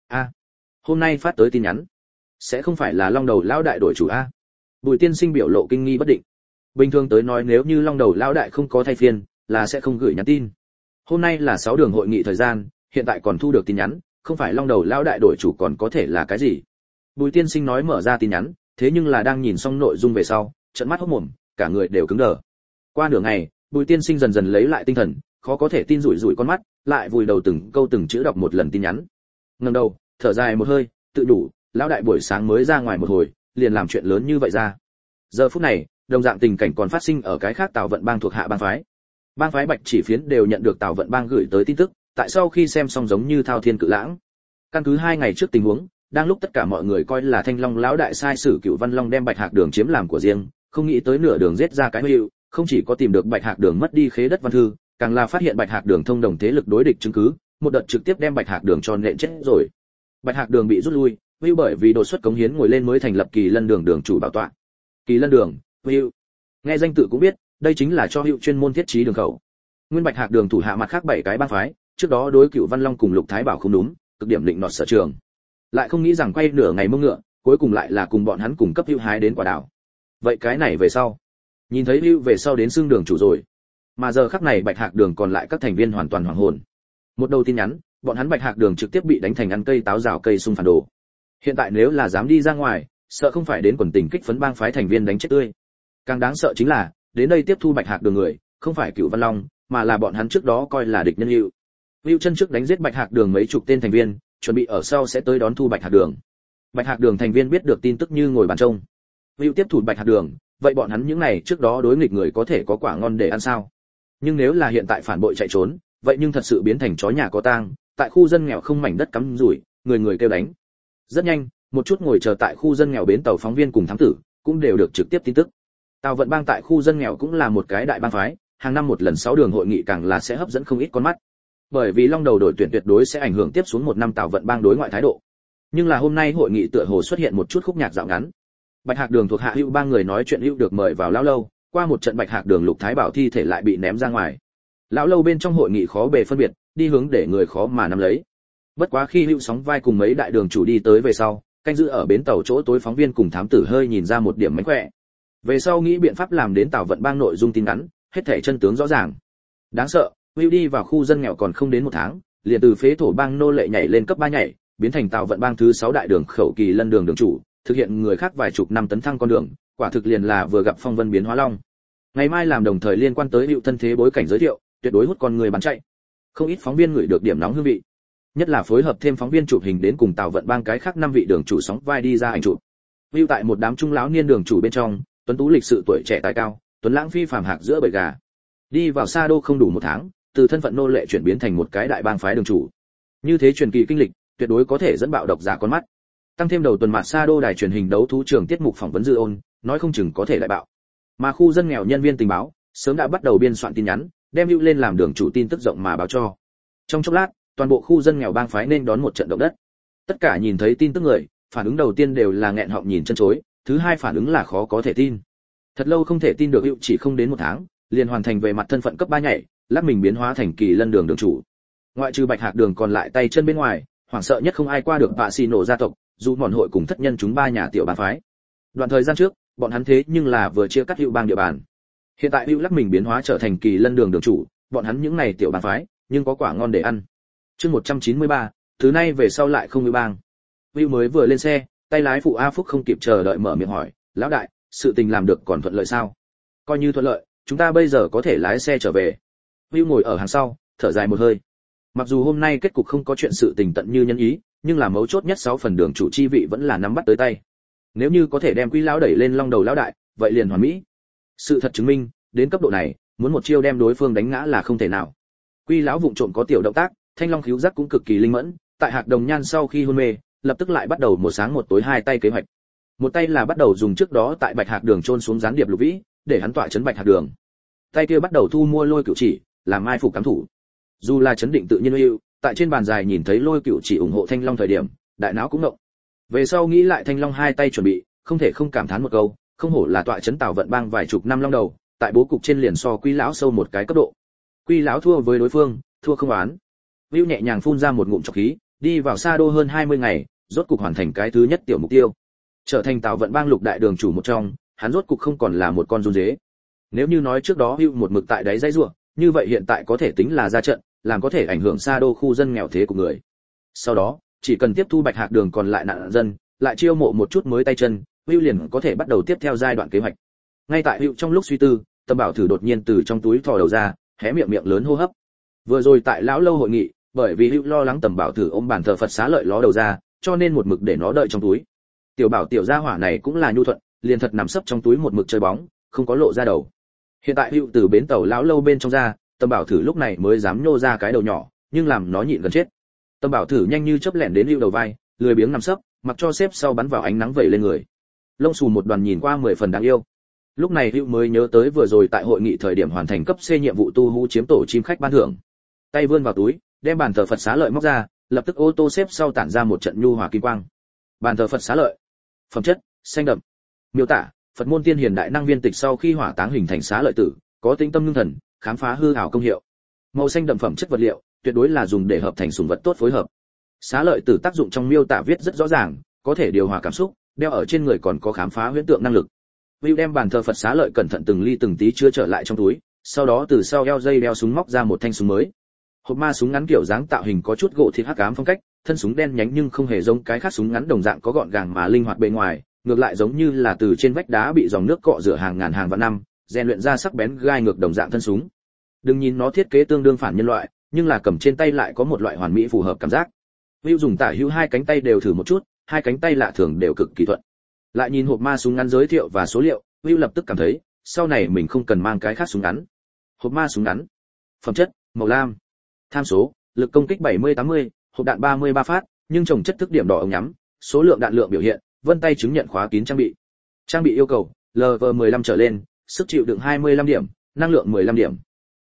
Hôm nay phát tới tin nhắn, sẽ không phải là Long Đầu lão đại đổi chủ a? Bùi Tiên Sinh biểu lộ kinh nghi bất định. Bình thường tới nói nếu như Long Đầu lão đại không có thay phiên, là sẽ không gửi nhắn tin. Hôm nay là 6 đường hội nghị thời gian, hiện tại còn thu được tin nhắn, không phải Long Đầu lão đại đổi chủ còn có thể là cái gì? Bùi Tiên Sinh nói mở ra tin nhắn, thế nhưng là đang nhìn xong nội dung về sau, trợn mắt hốt mồm, cả người đều cứng đờ. Qua nửa ngày, Bùi Tiên Sinh dần dần lấy lại tinh thần, khó có thể tin rủi rủi con mắt, lại vùi đầu từng câu từng chữ đọc một lần tin nhắn. Ngẩng đầu, thở dài một hơi, tự đủ, lão đại buổi sáng mới ra ngoài một hồi, liền làm chuyện lớn như vậy ra. Giờ phút này, đồng dạng tình cảnh còn phát sinh ở cái khác Tào Vận Bang thuộc hạ bang phái. Bang phái Bạch Chỉ Phiến đều nhận được Tào Vận Bang gửi tới tin tức, tại sau khi xem xong giống như thao thiên cự lãng. Căn cứ 2 ngày trước tình huống, đang lúc tất cả mọi người coi là Thanh Long lão đại sai sử Cửu Văn Long đem Bạch Hạc Đường chiếm làm của riêng, không nghĩ tới nửa đường giết ra cái hữu, không chỉ có tìm được Bạch Hạc Đường mất đi khế đất văn thư, càng là phát hiện Bạch Hạc Đường thông đồng thế lực đối địch chứng cứ, một đợt trực tiếp đem Bạch Hạc Đường cho nện chết rồi. Bạch Hạc Đường bị rút lui, hữu bởi vì đột xuất cống hiến ngồi lên mới thành lập Kỳ Lân Đường đường chủ bảo tọa. Kỳ Lân Đường, hữu. Nghe danh tự cũng biết, đây chính là cho hữu chuyên môn thiết trí đường khẩu. Nguyên Bạch Hạc Đường thủ hạ mặt khác 7 cái bang phái, trước đó đối Cửu Văn Long cùng Lục Thái Bảo không đúng, cực điểm định nọt sở trường. Lại không nghĩ rằng quay nửa ngày mông ngựa, cuối cùng lại là cùng bọn hắn cùng cấp hữu hái đến quả đảo. Vậy cái này về sau, nhìn thấy hữu về sau đến xương đường chủ rồi. Mà giờ khắc này Bạch Hạc Đường còn lại các thành viên hoàn toàn hoảng hồn. Một đầu tin nhắn, bọn hắn Bạch Hạc Đường trực tiếp bị đánh thành ăn cây táo rào cây sung phản đồ. Hiện tại nếu là dám đi ra ngoài, sợ không phải đến quần tình kích phấn bang phái thành viên đánh chết tươi. Càng đáng sợ chính là, đến đây tiếp thu Bạch Hạc Đường người, không phải Cửu Văn Long, mà là bọn hắn trước đó coi là địch nhân hữu. Hữu chân trước đánh giết Bạch Hạc Đường mấy chục tên thành viên, chuẩn bị ở sau sẽ tới đón thu Bạch Hạc Đường. Bạch Hạc Đường thành viên biết được tin tức như ngồi bàn trông. Hữu tiếp thủ Bạch Hạc Đường, vậy bọn hắn những này trước đó đối nghịch người có thể có quả ngon để ăn sao? Nhưng nếu là hiện tại phản bội chạy trốn, vậy nhưng thật sự biến thành chó nhà có tang, tại khu dân nghèo không mảnh đất cắm rủi, người người kêu đánh. Rất nhanh, một chút ngồi chờ tại khu dân nghèo bến tàu phóng viên cùng thám tử cũng đều được trực tiếp tin tức. Tào Vận Bang tại khu dân nghèo cũng là một cái đại bang phái, hàng năm một lần 6 đường hội nghị càng là sẽ hấp dẫn không ít con mắt. Bởi vì Long Đầu đội tuyển tuyệt đối sẽ ảnh hưởng tiếp xuống một năm Tào Vận Bang đối ngoại thái độ. Nhưng là hôm nay hội nghị tựa hồ xuất hiện một chút khúc nhạc dạo ngắn. Bạch Hạc Đường thuộc hạ hữu ba người nói chuyện hữu được mời vào lão lâu, qua một trận Bạch Hạc Đường Lục Thái Bảo thi thể lại bị ném ra ngoài. Lão lâu bên trong hội nghị khó bề phân biệt, đi hướng để người khó mà nắm lấy. Bất quá khi hữu sóng vai cùng mấy đại đường chủ đi tới về sau, canh giữ ở bến tàu chỗ tối phóng viên cùng thám tử hơi nhìn ra một điểm mánh khỏe. Về sau nghĩ biện pháp làm đến Tào Vận Bang nội dung tin ngắn, hết thảy chân tướng rõ ràng. Đáng sợ, hữu đi vào khu dân nghèo còn không đến một tháng, liền từ phế thổ bang nô lệ nhảy lên cấp 3 nhảy, biến thành Tào Vận Bang thứ 6 đại đường khẩu kỳ lân đường đường chủ, thực hiện người khác vài chục năm tấn thăng con đường, quả thực liền là vừa gặp phong vân biến hóa long. Ngày mai làm đồng thời liên quan tới hữu thân thế bối cảnh giới thiệu, tuyệt đối hút con người bán chạy. Không ít phóng viên ngửi được điểm nóng hương vị. Nhất là phối hợp thêm phóng viên chụp hình đến cùng Tào Vận Bang cái khác 5 vị đường chủ sóng vai đi ra ảnh chụp. Hữu tại một đám trung lão niên đường chủ bên trong, tuấn tú lịch sự tuổi trẻ tài cao, tuấn lãng phi phàm hạc giữa bầy gà. Đi vào Sa Đô không đủ một tháng, từ thân phận nô lệ chuyển biến thành một cái đại bang phái đường chủ. Như thế truyền kỳ kinh lịch, tuyệt đối có thể dẫn bạo độc giả con mắt. Tăng thêm đầu tuần mặt Sa Đô đài truyền hình đấu thú trường tiết mục phỏng vấn dư ôn, nói không chừng có thể đại bạo. Mà khu dân nghèo nhân viên tình báo sớm đã bắt đầu biên soạn tin nhắn, đem hữu lên làm đường chủ tin tức rộng mà báo cho. Trong chốc lát, toàn bộ khu dân nghèo bang phái nên đón một trận động đất. Tất cả nhìn thấy tin tức người, phản ứng đầu tiên đều là nghẹn họng nhìn chân chối, thứ hai phản ứng là khó có thể tin. Thật lâu không thể tin được hữu chỉ không đến một tháng, liền hoàn thành về mặt thân phận cấp 3 nhảy, lắc mình biến hóa thành kỳ lân đường đường chủ. Ngoại trừ Bạch Hạc Đường còn lại tay chân bên ngoài, hoảng sợ nhất không ai qua được Vạ Xì Nổ gia tộc, dù mòn hội cùng thất nhân chúng 3 nhà tiểu bang phái. Đoạn thời gian trước, bọn hắn thế nhưng là vừa chia cắt hữu bang địa bàn. Hiện tại hữu lắc mình biến hóa trở thành kỳ lân đường đường chủ, bọn hắn những này tiểu bang phái, nhưng có quả ngon để ăn. Chương 193, thứ nay về sau lại không hữu bang. Hữu mới vừa lên xe, tay lái phụ A Phúc không kịp chờ đợi mở miệng hỏi, lão đại, sự tình làm được còn thuận lợi sao? Coi như thuận lợi, chúng ta bây giờ có thể lái xe trở về. Hữu ngồi ở hàng sau, thở dài một hơi. Mặc dù hôm nay kết cục không có chuyện sự tình tận như nhân ý, nhưng là mấu chốt nhất 6 phần đường chủ chi vị vẫn là nắm bắt tới tay. Nếu như có thể đem Quý lão đẩy lên Long Đầu lão đại, vậy liền hoàn mỹ. Sự thật chứng minh, đến cấp độ này, muốn một chiêu đem đối phương đánh ngã là không thể nào. Quý lão vụng trộm có tiểu động tác, Thanh Long khíu giác cũng cực kỳ linh mẫn, tại Hạc Đồng Nhan sau khi hôn mê, lập tức lại bắt đầu một sáng một tối hai tay kế hoạch. Một tay là bắt đầu dùng trước đó tại Bạch Hạc Đường chôn xuống gián điệp Lục Vĩ, để hắn tọa trấn Bạch Hạc Đường. Tay kia bắt đầu thu mua Lôi Cửu Chỉ, làm mai phục cám thủ. Dù là chấn định tự nhiên hữu, tại trên bàn dài nhìn thấy Lôi Cửu Chỉ ủng hộ Thanh Long thời điểm, đại não cũng ngộng. Về sau nghĩ lại Thanh Long hai tay chuẩn bị, không thể không cảm thán một câu, không hổ là tọa trấn Tào Vận Bang vài chục năm long đầu, tại bố cục trên liền so Quý lão sâu một cái cấp độ. Quý lão thua với đối phương, thua không oán. Hữu nhẹ nhàng phun ra một ngụm trọc khí, đi vào Sa Đô hơn 20 ngày, rốt cục hoàn thành cái thứ nhất tiểu mục tiêu. Trở thành Tào Vận Bang lục đại đường chủ một trong, hắn rốt cục không còn là một con run dế. Nếu như nói trước đó Hữu một mực tại đáy dãy rủa, như vậy hiện tại có thể tính là ra trận, làm có thể ảnh hưởng Sa Đô khu dân nghèo thế của người. Sau đó, chỉ cần tiếp thu Bạch Hạc Đường còn lại nạn dân, lại chiêu mộ một chút mới tay chân, Hữu liền có thể bắt đầu tiếp theo giai đoạn kế hoạch. Ngay tại Hữu trong lúc suy tư, Tâm Bảo Thử đột nhiên từ trong túi thò đầu ra, hé miệng miệng lớn hô hấp. Vừa rồi tại lão lâu hội nghị, bởi vì Hữu lo lắng Tầm Bảo Thử ôm bàn thờ Phật xá lợi ló đầu ra, cho nên một mực để nó đợi trong túi. Tiểu Bảo tiểu gia hỏa này cũng là nhu thuận, liền thật nằm sấp trong túi một mực chơi bóng, không có lộ ra đầu. Hiện tại Hữu từ bến tàu lão lâu bên trong ra, Tâm Bảo Thử lúc này mới dám nhô ra cái đầu nhỏ, nhưng làm nó nhịn gần chết. Tâm Bảo Thử nhanh như chớp lẻn đến Hữu đầu vai, lười biếng nằm sấp, mặc cho xếp sau bắn vào ánh nắng vẩy lên người. Lông xù một đoàn nhìn qua 10 phần đáng yêu. Lúc này Hữu mới nhớ tới vừa rồi tại hội nghị thời điểm hoàn thành cấp C nhiệm vụ tu hú chiếm tổ chim khách ban thưởng. Tay vươn vào túi, đem bàn thờ Phật xá lợi móc ra, lập tức ô tô xếp sau tản ra một trận nhu hòa kim quang. Bàn thờ Phật xá lợi, phẩm chất xanh đậm. Miêu tả: Phật môn tiên hiền đại năng viên tịch sau khi hỏa táng hình thành xá lợi tử, có tĩnh tâm ngưng thần, khám phá hư ảo công hiệu. Màu xanh đậm phẩm chất vật liệu, tuyệt đối là dùng để hợp thành sủng vật tốt phối hợp. Xá lợi tử tác dụng trong miêu tả viết rất rõ ràng, có thể điều hòa cảm xúc, đeo ở trên người còn có khám phá huyễn tượng năng lực. Will đem bàn thờ Phật xá lợi cẩn thận từng ly từng tí chứa trở lại trong túi, sau đó từ sau eo dây đeo súng móc ra một thanh súng mới. Hộp ma súng ngắn kiểu dáng tạo hình có chút gỗ thịt hắc ám phong cách, thân súng đen nhánh nhưng không hề giống cái khác súng ngắn đồng dạng có gọn gàng mà linh hoạt bề ngoài, ngược lại giống như là từ trên vách đá bị dòng nước cọ rửa hàng ngàn hàng vạn năm, rèn luyện ra sắc bén gai ngược đồng dạng thân súng. Đừng nhìn nó thiết kế tương đương phản nhân loại, nhưng là cầm trên tay lại có một loại hoàn mỹ phù hợp cảm giác. Will dùng tả hữu hai cánh tay đều thử một chút, hai cánh tay lạ thường đều cực kỳ thuận. Lại nhìn hộp ma súng ngắn giới thiệu và số liệu, Will lập tức cảm thấy, sau này mình không cần mang cái khác súng ngắn. Hộp ma súng ngắn, phẩm chất màu lam, tham số lực công kích 70-80, hộp đạn 33 phát, nhưng trồng chất thức điểm đỏ ống nhắm, số lượng đạn lượng biểu hiện, vân tay chứng nhận khóa kín trang bị. Trang bị yêu cầu LV15 trở lên, sức chịu đựng 25 điểm, năng lượng 15 điểm,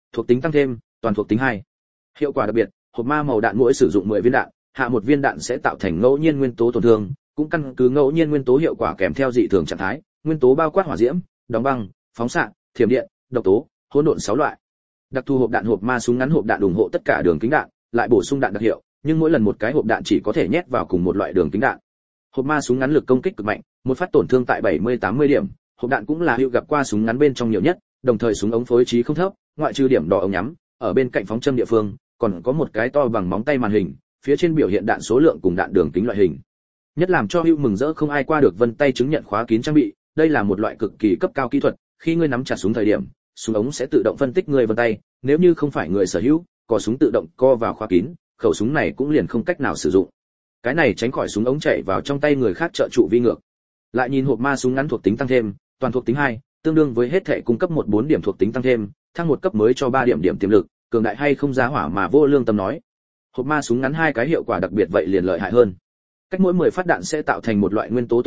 Thuộc tính tăng thêm, toàn thuộc tính 2. Hiệu quả đặc biệt, hộp ma màu đạn mỗi sử dụng 10 viên đạn, hạ một viên đạn sẽ tạo thành ngẫu nhiên nguyên tố tổn thương, cũng căn cứ ngẫu nhiên nguyên tố hiệu quả kèm theo dị thường trạng thái, nguyên tố bao quát hỏa diễm, đóng băng, phóng xạ, thiểm điện, độc tố, hỗn độn 6 loại. Đặc thù hộp đạn hộp ma súng ngắn hộp đạn ủng hộ tất cả đường kính đạn, lại bổ sung đạn đặc hiệu, nhưng mỗi lần một cái hộp đạn chỉ có thể nhét vào cùng một loại đường kính đạn. Hộp ma súng ngắn lực công kích cực mạnh, một phát tổn thương tại 70-80 điểm, hộp đạn cũng là hữu gặp qua súng ngắn bên trong nhiều nhất, đồng thời súng ống phối trí không thấp, ngoại trừ điểm đỏ ống nhắm, ở bên cạnh phóng châm địa phương, còn có một cái to bằng móng tay màn hình, phía trên biểu hiện đạn số lượng cùng đạn đường kính loại hình. Nhất làm cho hữu mừng rỡ không ai qua được vân tay chứng nhận khóa kín trang bị, đây là một loại cực kỳ cấp cao kỹ thuật, khi ngươi nắm chặt súng thời điểm, súng ống sẽ tự động phân tích người vân tay, nếu như không phải người sở hữu, có súng tự động co vào khóa kín, khẩu súng này cũng liền không cách nào sử dụng. Cái này tránh khỏi súng ống chạy vào trong tay người khác trợ trụ vi ngược. Lại nhìn hộp ma súng ngắn thuộc tính tăng thêm, toàn thuộc tính 2, tương đương với hết thể cung cấp 14 điểm thuộc tính tăng thêm, thăng một cấp mới cho 3 điểm tiềm lực, cường đại hay không giá hỏa mà vô lương tâm nói. Hộp ma súng ngắn hai cái hiệu quả đặc biệt vậy liền lợi hại hơn. Cách mỗi 10 phát đạn sẽ tạo thành một loại nguyên tố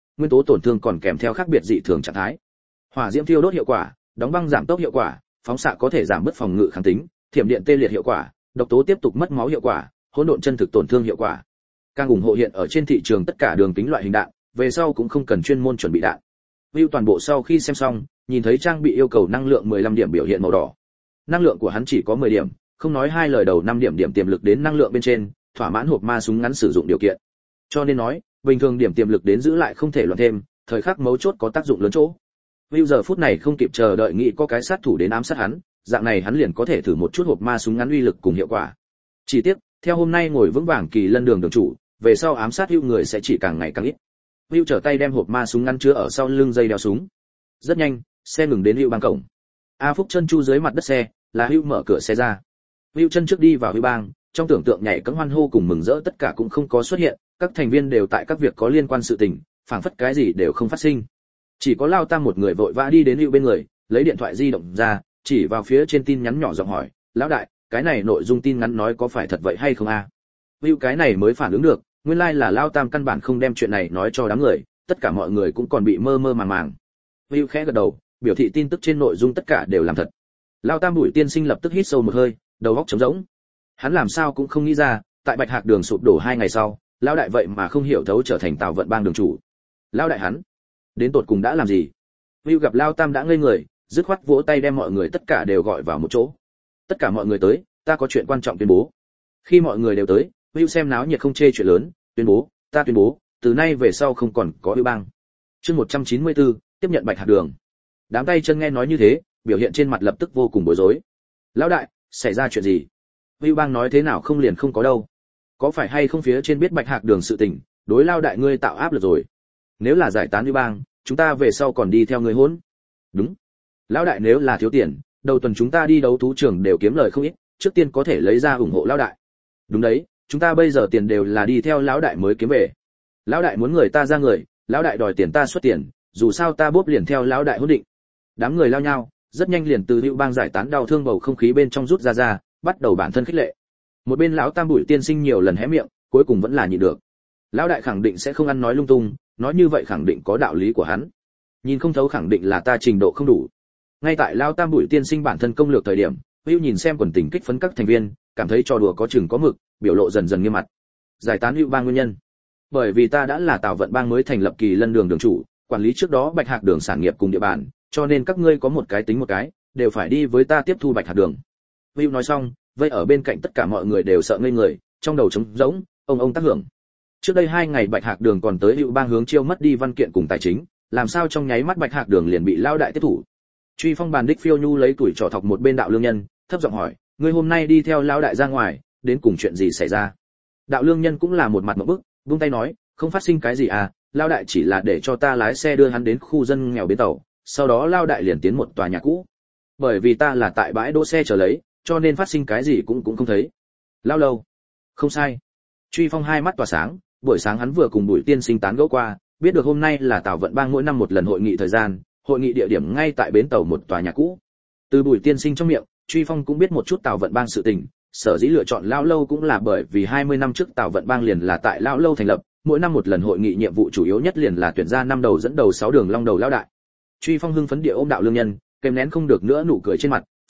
tổn thương còn kèm theo khác biệt dị thường trạng thái. Hỏa diễm thiêu đốt hiệu quả, đóng băng giảm tốc hiệu quả, phóng xạ có thể giảm bớt phòng ngự kháng tính, thiểm điện tê liệt hiệu quả, độc tố tiếp tục mất máu hiệu quả, hỗn độn chân thực tổn thương hiệu quả. Càng ủng hộ hiện ở trên thị trường tất cả đường kính loại hình đạn, về sau cũng không cần chuyên môn chuẩn bị đạn. View toàn bộ sau khi xem xong, nhìn thấy trang bị yêu cầu năng lượng 15 điểm biểu hiện màu đỏ. Năng lượng của hắn chỉ có 10 điểm, không nói hai lời đầu 5 điểm tiềm lực đến năng lượng bên trên, thỏa mãn hộp ma súng ngắn sử dụng điều kiện. Cho nên nói, bình thường điểm tiềm lực đến giữ lại không thể loạn thêm, thời khắc mấu chốt có tác dụng lớn chỗ. View giờ phút này không kịp chờ đợi nghĩ có cái sát thủ đến ám sát hắn, dạng này hắn liền có thể thử một chút hộp ma súng ngắn uy lực cùng hiệu quả. Chỉ tiếc, theo hôm nay ngồi vững vàng kỳ lân đường chủ, về sau ám sát View người sẽ chỉ càng ngày càng ít. View trở tay đem hộp ma súng ngắn chứa ở sau lưng dây đeo súng. Rất nhanh, xe ngừng đến View bang cổng. A Phúc chân chu dưới mặt đất xe, là View mở cửa xe ra. View chân trước đi vào View bang, trong tưởng tượng nhảy cẫng hoan hô cùng mừng rỡ tất cả cũng không có xuất hiện, các thành viên đều tại các việc có liên quan sự tình, phảng phất cái gì đều không phát sinh. Chỉ có Lao Tam một người vội vã đi đến View bên người, lấy điện thoại di động ra, chỉ vào phía trên tin nhắn nhỏ giọng hỏi, "Lão đại, cái này nội dung tin nhắn nói có phải thật vậy hay không a?" View cái này mới phản ứng được, nguyên lai là Lao Tam căn bản không đem chuyện này nói cho đám người, tất cả mọi người cũng còn bị mơ mơ màng màng. View khẽ gật đầu, biểu thị tin tức trên nội dung tất cả đều làm thật. Lao Tam Bùi tiên sinh lập tức hít sâu một hơi, đầu óc trống rỗng. Hắn làm sao cũng không nghĩ ra, tại Bạch Hạc Đường sụp đổ 2 ngày sau, lão đại vậy mà không hiểu thấu trở thành Tào Vận Bang đường chủ. Lão đại hắn, đến tột cùng đã làm gì? View gặp Lao Tam đã ngây người, dứt khoát vỗ tay đem mọi người tất cả đều gọi vào một chỗ. Tất cả mọi người tới, ta có chuyện quan trọng tuyên bố. Khi mọi người đều tới, View xem náo nhiệt không chê chuyện lớn, tuyên bố, ta tuyên bố, từ nay về sau không còn có View Bang. Chương 194, tiếp nhận Bạch Hạc Đường. Đám tay chân nghe nói như thế, biểu hiện trên mặt lập tức vô cùng bối rối. Lão đại, xảy ra chuyện gì? View Bang nói thế nào không liền không có đâu. Có phải hay không phía trên biết Bạch Hạc Đường sự tình, đối Lao đại ngươi tạo áp lực rồi. Nếu là giải tán View Bang, chúng ta về sau còn đi theo ngươi hỗn. Đúng. Lão đại nếu là thiếu tiền, đầu tuần chúng ta đi đấu thú trường đều kiếm lời không ít, trước tiên có thể lấy ra ủng hộ lão đại. Đúng đấy, chúng ta bây giờ tiền đều là đi theo lão đại mới kiếm về. Lão đại muốn người ta ra người, lão đại đòi tiền ta xuất tiền, dù sao ta bốp liền theo lão đại hỗn định. Đám người lao nhau, rất nhanh liền từ View Bang giải tán đau thương bầu không khí bên trong rút ra, bắt đầu bản thân khích lệ. Một bên lão Tam Bùi tiên sinh nhiều lần hé miệng, cuối cùng vẫn là nhịn được. Lão đại khẳng định sẽ không ăn nói lung tung, nói như vậy khẳng định có đạo lý của hắn. Nhìn không thấu khẳng định là ta trình độ không đủ. Ngay tại lão Tam Bùi tiên sinh bản thân công lược thời điểm, View nhìn xem quần tình kích phấn các thành viên, cảm thấy trò đùa có chừng có mực, biểu lộ dần dần nghiêm mặt. Giải tán View Bang nguyên nhân, bởi vì ta đã là Tào Vận Bang mới thành lập kỳ lân đường đường chủ, quản lý trước đó Bạch Hạc Đường sản nghiệp cùng địa bàn, cho nên các ngươi có một cái tính một cái, đều phải đi với ta tiếp thu Bạch Hạc Đường. View nói xong, vây ở bên cạnh tất cả mọi người đều sợ ngây người, trong đầu trống rỗng, ông tác hưởng. Trước đây 2 ngày Bạch Hạc Đường còn tới View Bang hướng chiêu mất đi văn kiện cùng tài chính, làm sao trong nháy mắt Bạch Hạc Đường liền bị lao đại tiếp thủ. Truy Phong bàn đích phiêu nhu lấy tuổi trò thọc một bên Đạo Lương Nhân, thấp giọng hỏi, ngươi hôm nay đi theo lao đại ra ngoài, đến cùng chuyện gì xảy ra? Đạo Lương Nhân cũng là một mặt ngộp bức, buông tay nói, không phát sinh cái gì à, lao đại chỉ là để cho ta lái xe đưa hắn đến khu dân nghèo bến tàu, sau đó lao đại liền tiến một tòa nhà cũ. Bởi vì ta là tại bãi đỗ xe chờ lấy, cho nên phát sinh cái gì cũng không thấy. Lao lâu. Không sai. Truy Phong hai mắt tỏa sáng, buổi sáng hắn vừa cùng Bùi tiên sinh tán gẫu qua, biết được hôm nay là Tào Vận Bang mỗi năm một lần hội nghị thời gian, hội nghị địa điểm ngay tại bến tàu một tòa nhà cũ. Từ Bùi tiên sinh trong miệng, Truy Phong cũng biết một chút Tào Vận Bang sự tình, sở dĩ lựa chọn Lão lâu cũng là bởi vì 20 năm trước Tào Vận Bang liền là tại Lão lâu thành lập, mỗi năm một lần hội nghị nhiệm vụ chủ yếu nhất liền là tuyển ra 5 đầu dẫn đầu 6 đường long đầu lão đại. Truy Phong hưng phấn địa ôm Đạo Lương Nhân, kèm nén không được nữa nụ cười trên mặt,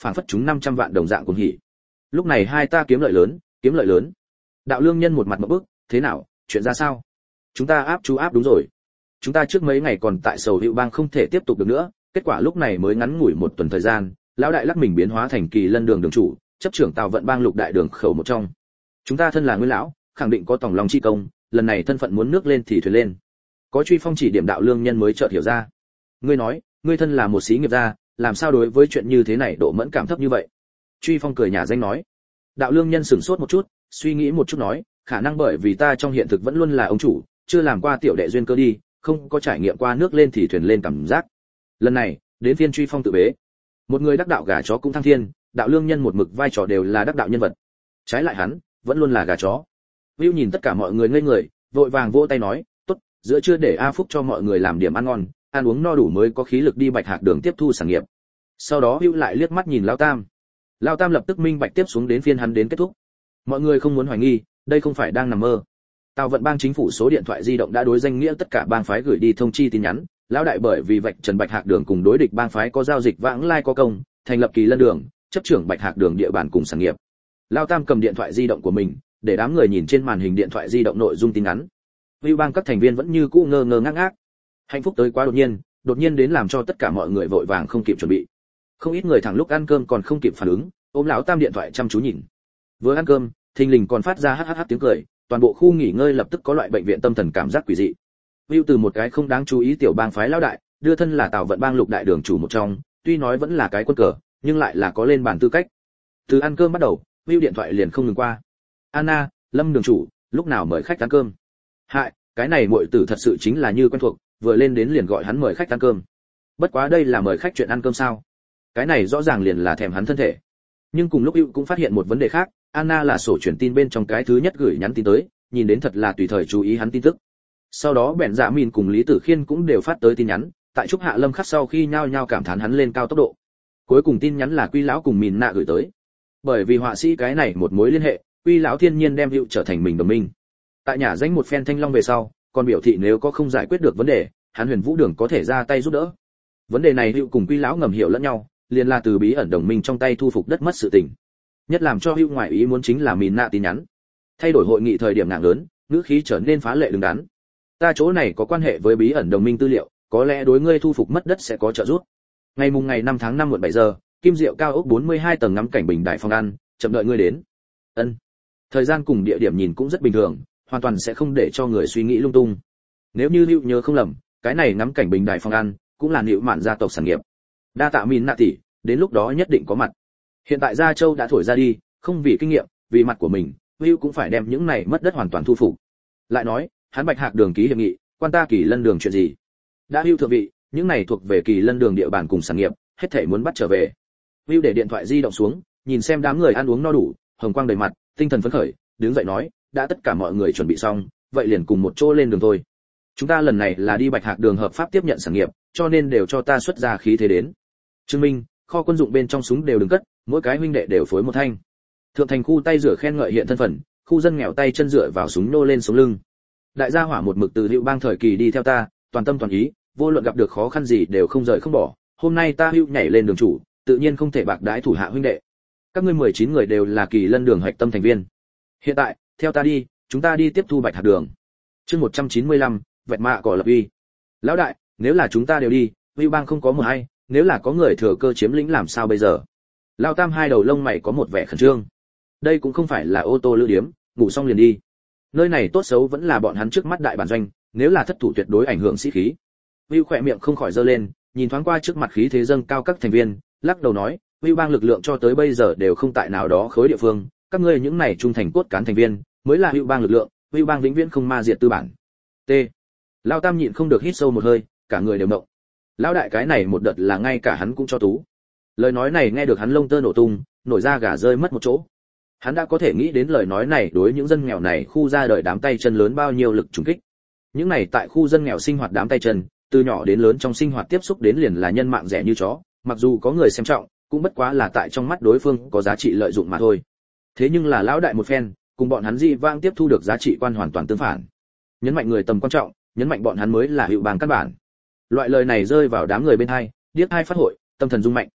phảng phất chúng 500 vạn đồng dạng cuồng hỉ. Lúc này hai ta kiếm lợi lớn, kiếm lợi lớn. Đạo Lương Nhân một mặt ngộp bức, thế nào, chuyện ra sao? Chúng ta áp chú áp đúng rồi. Chúng ta trước mấy ngày còn tại Sầu Hữu Bang không thể tiếp tục được nữa, kết quả lúc này mới ngắn ngủi một tuần thời gian, lão đại lắc mình biến hóa thành Kỳ Lân Đường đường chủ, chấp trưởng Tào Vận Bang lục đại đường khẩu một trong. Chúng ta thân là nguyên lão, khẳng định có tòng lòng chi công, lần này thân phận muốn nước lên thì thuyền lên. Có Truy Phong chỉ điểm Đạo Lương Nhân mới chợt hiểu ra. Ngươi nói, ngươi thân là một sĩ nghiệp gia, làm sao đối với chuyện như thế này độ mẫn cảm thấp như vậy? Truy Phong cười nhả danh nói. Đạo Lương Nhân sửng sốt một chút, suy nghĩ một chút nói, khả năng bởi vì ta trong hiện thực vẫn luôn là ông chủ, chưa làm qua tiểu đệ duyên cơ đi, không có trải nghiệm qua nước lên thì thuyền lên cảm giác. Lần này, đến phiên Truy Phong tự bế. Một người đắc đạo gà chó cũng thăng thiên, Đạo Lương Nhân một mực vai trò đều là đắc đạo nhân vật. Trái lại hắn, vẫn luôn là gà chó. Vưu nhìn tất cả mọi người ngây người, vội vàng vỗ tay nói, "Tốt, giữa trưa để A Phúc cho mọi người làm điểm ăn ngon, ăn uống no đủ mới có khí lực đi Bạch Hạc Đường tiếp thu sản nghiệp." Sau đó Vưu lại liếc mắt nhìn Lão Tam. Lão Tam lập tức minh bạch tiếp xuống đến phiên hắn đến kết thúc. Mọi người không muốn hoài nghi, đây không phải đang nằm mơ. Tào Vận Bang chính phủ số điện thoại di động đã đối danh nghĩa tất cả bang phái gửi đi thông chi tin nhắn, lão đại bởi vì vạch trần Bạch Hạc Đường cùng đối địch bang phái có giao dịch vãng lai có công, thành lập Kỳ Lân Đường, chấp trưởng Bạch Hạc Đường địa bàn cùng sản nghiệp. Lão Tam cầm điện thoại di động của mình, để đám người nhìn trên màn hình điện thoại di động nội dung tin nhắn. Vưu Bang các thành viên vẫn như cũ ngơ ngơ ngác ngác. Hạnh phúc tới quá đột nhiên đến làm cho tất cả mọi người vội vàng không kịp chuẩn bị. Không ít người thẳng lúc ăn cơm còn không kịp phản ứng, ôm lão Tam điện thoại chăm chú nhìn. Vừa ăn cơm, thình lình còn phát ra hắt tiếng cười, toàn bộ khu nghỉ ngơi lập tức có loại bệnh viện tâm thần cảm giác quỷ dị. Vưu từ một cái không đáng chú ý tiểu bang phái lão đại, đưa thân là Tào Vận Bang lục đại đường chủ một trong, tuy nói vẫn là cái quân cờ, nhưng lại là có lên bàn tư cách. Từ ăn cơm bắt đầu, Vưu điện thoại liền không ngừng qua. Anna, Lâm đường chủ, lúc nào mời khách ăn cơm? Hại, cái này muội tử thật sự chính là như quen thuộc, vừa lên đến liền gọi hắn mời khách ăn cơm. Bất quá đây là mời khách chuyện ăn cơm sao? Cái này rõ ràng liền là thèm hắn thân thể. Nhưng cùng lúc Vưu cũng phát hiện một vấn đề khác, Anna là sổ truyền tin bên trong cái thứ nhất gửi nhắn tin tới, nhìn đến thật là tùy thời chú ý hắn tin tức. Sau đó Bèn Dạ Mìn cùng Lý Tử Khiên cũng đều phát tới tin nhắn, tại chúc Hạ Lâm khắc sau khi nhao nhao cảm thán hắn lên cao tốc độ. Cuối cùng tin nhắn là Quy lão cùng Mìn Nạ gửi tới. Bởi vì họa sĩ cái này một mối liên hệ, Quy lão thiên nhiên đem Hữu trở thành mình đồng minh. Tại nhà danh một phen thanh long về sau, còn biểu thị nếu có không giải quyết được vấn đề, hắn Huyền Vũ Đường có thể ra tay giúp đỡ. Vấn đề này Hữu cùng Quy lão ngầm hiểu lẫn nhau, liền là từ bí ẩn đồng minh trong tay thu phục đất mất sự tình. Nhất làm cho Hữu ngoại ý muốn chính là Mìn Nạ tin nhắn. Thay đổi hội nghị thời điểm nặng lớn, ngữ khí trở nên phá lệ đứng đắn. Ta chỗ này có quan hệ với bí ẩn đồng minh tư liệu, có lẽ đối ngươi thu phục mất đất sẽ có trợ giúp. Ngày 5 tháng 5 muộn 7 giờ, Kim Diệu cao ốc 42 tầng ngắm cảnh bình đại phòng ăn, chậm đợi ngươi đến. Ân. Thời gian cùng địa điểm nhìn cũng rất bình thường, hoàn toàn sẽ không để cho người suy nghĩ lung tung. Nếu như Hữu nhớ không lầm, cái này ngắm cảnh bình đại phòng ăn cũng là Hữu Mạn gia tộc sản nghiệp. Đa tạ Mìn Nạ tỷ, đến lúc đó nhất định có mặt. Hiện tại Gia Châu đã thổi ra đi, không vì kinh nghiệm, vì mặt của mình, Hữu cũng phải đem những này mất đất hoàn toàn thu phục. Lại nói, hắn Bạch Hạc Đường ký hiệp nghị, quan ta Kỳ Lân Đường chuyện gì? Đã Hữu thượng vị, những này thuộc về Kỳ Lân Đường địa bàn cùng sản nghiệp, hết thảy muốn bắt trở về. Hữu để điện thoại di động xuống, nhìn xem đám người ăn uống no đủ, hồng quang đầy mặt, tinh thần phấn khởi, đứng dậy nói, đã tất cả mọi người chuẩn bị xong, vậy liền cùng một chỗ lên đường thôi. Chúng ta lần này là đi Bạch Hạc Đường hợp pháp tiếp nhận sản nghiệp, cho nên đều cho ta xuất ra khí thế đến. Trương Minh, kho quân dụng bên trong súng đều đừng cất, mỗi cái huynh đệ đều phối một thanh. Thượng thành khu tay rửa khen ngợi hiện thân phận, khu dân nghèo tay chân dựa vào súng nô lên sống lưng. Đại gia hỏa một mực từ Hữu Bang thời kỳ đi theo ta, toàn tâm toàn ý, vô luận gặp được khó khăn gì đều không rời không bỏ. Hôm nay ta Hữu nhảy lên đường chủ, tự nhiên không thể bạc đãi thủ hạ huynh đệ. Các ngươi 19 người đều là Kỳ Lân Đường hạch tâm thành viên. Hiện tại, theo ta đi, chúng ta đi tiếp thu Bạch Hạc Đường. Chương 195, vẹt mạ cỏ lập uy. Lão đại, nếu là chúng ta đều đi, Hữu Bang không có một ai, nếu là có người thừa cơ chiếm lĩnh làm sao bây giờ? Lão Tam hai đầu lông mày có một vẻ khẩn trương. Đây cũng không phải là ô tô lữ điếm, ngủ xong liền đi. Nơi này tốt xấu vẫn là bọn hắn trước mắt đại bản doanh, nếu là thất thủ tuyệt đối ảnh hưởng sĩ khí. Hữu khỏe miệng không khỏi giơ lên, nhìn thoáng qua trước mặt khí thế dâng cao các thành viên, lắc đầu nói, Hữu Bang lực lượng cho tới bây giờ đều không tại nào đó khối địa phương, các ngươi những này trung thành cốt cán thành viên, mới là Hữu Bang lực lượng, Hữu Bang vĩnh viễn không ma diệt tư bản. T. Lão Tam nhịn không được hít sâu một hơi, cả người đều động. Lão đại cái này một đợt là ngay cả hắn cũng cho tú. Lời nói này nghe được hắn lông tơ nổ tung, nổi da gà rơi mất một chỗ. Hắn đã có thể nghĩ đến lời nói này đối những dân nghèo này khu ra đời đám tay chân lớn bao nhiêu lực trùng kích. Những này tại khu dân nghèo sinh hoạt đám tay chân, từ nhỏ đến lớn trong sinh hoạt tiếp xúc đến liền là nhân mạng rẻ như chó, mặc dù có người xem trọng, cũng bất quá là tại trong mắt đối phương có giá trị lợi dụng mà thôi. Thế nhưng là lão đại một phen, cùng bọn hắn dị vãng tiếp thu được giá trị quan hoàn toàn tương phản. Nhấn mạnh người tầm quan trọng, nhấn mạnh bọn hắn mới là Hữu Bang căn bản. Loại lời này rơi vào đám người bên hai, điếc hai phát hội, tâm thần rung mạnh.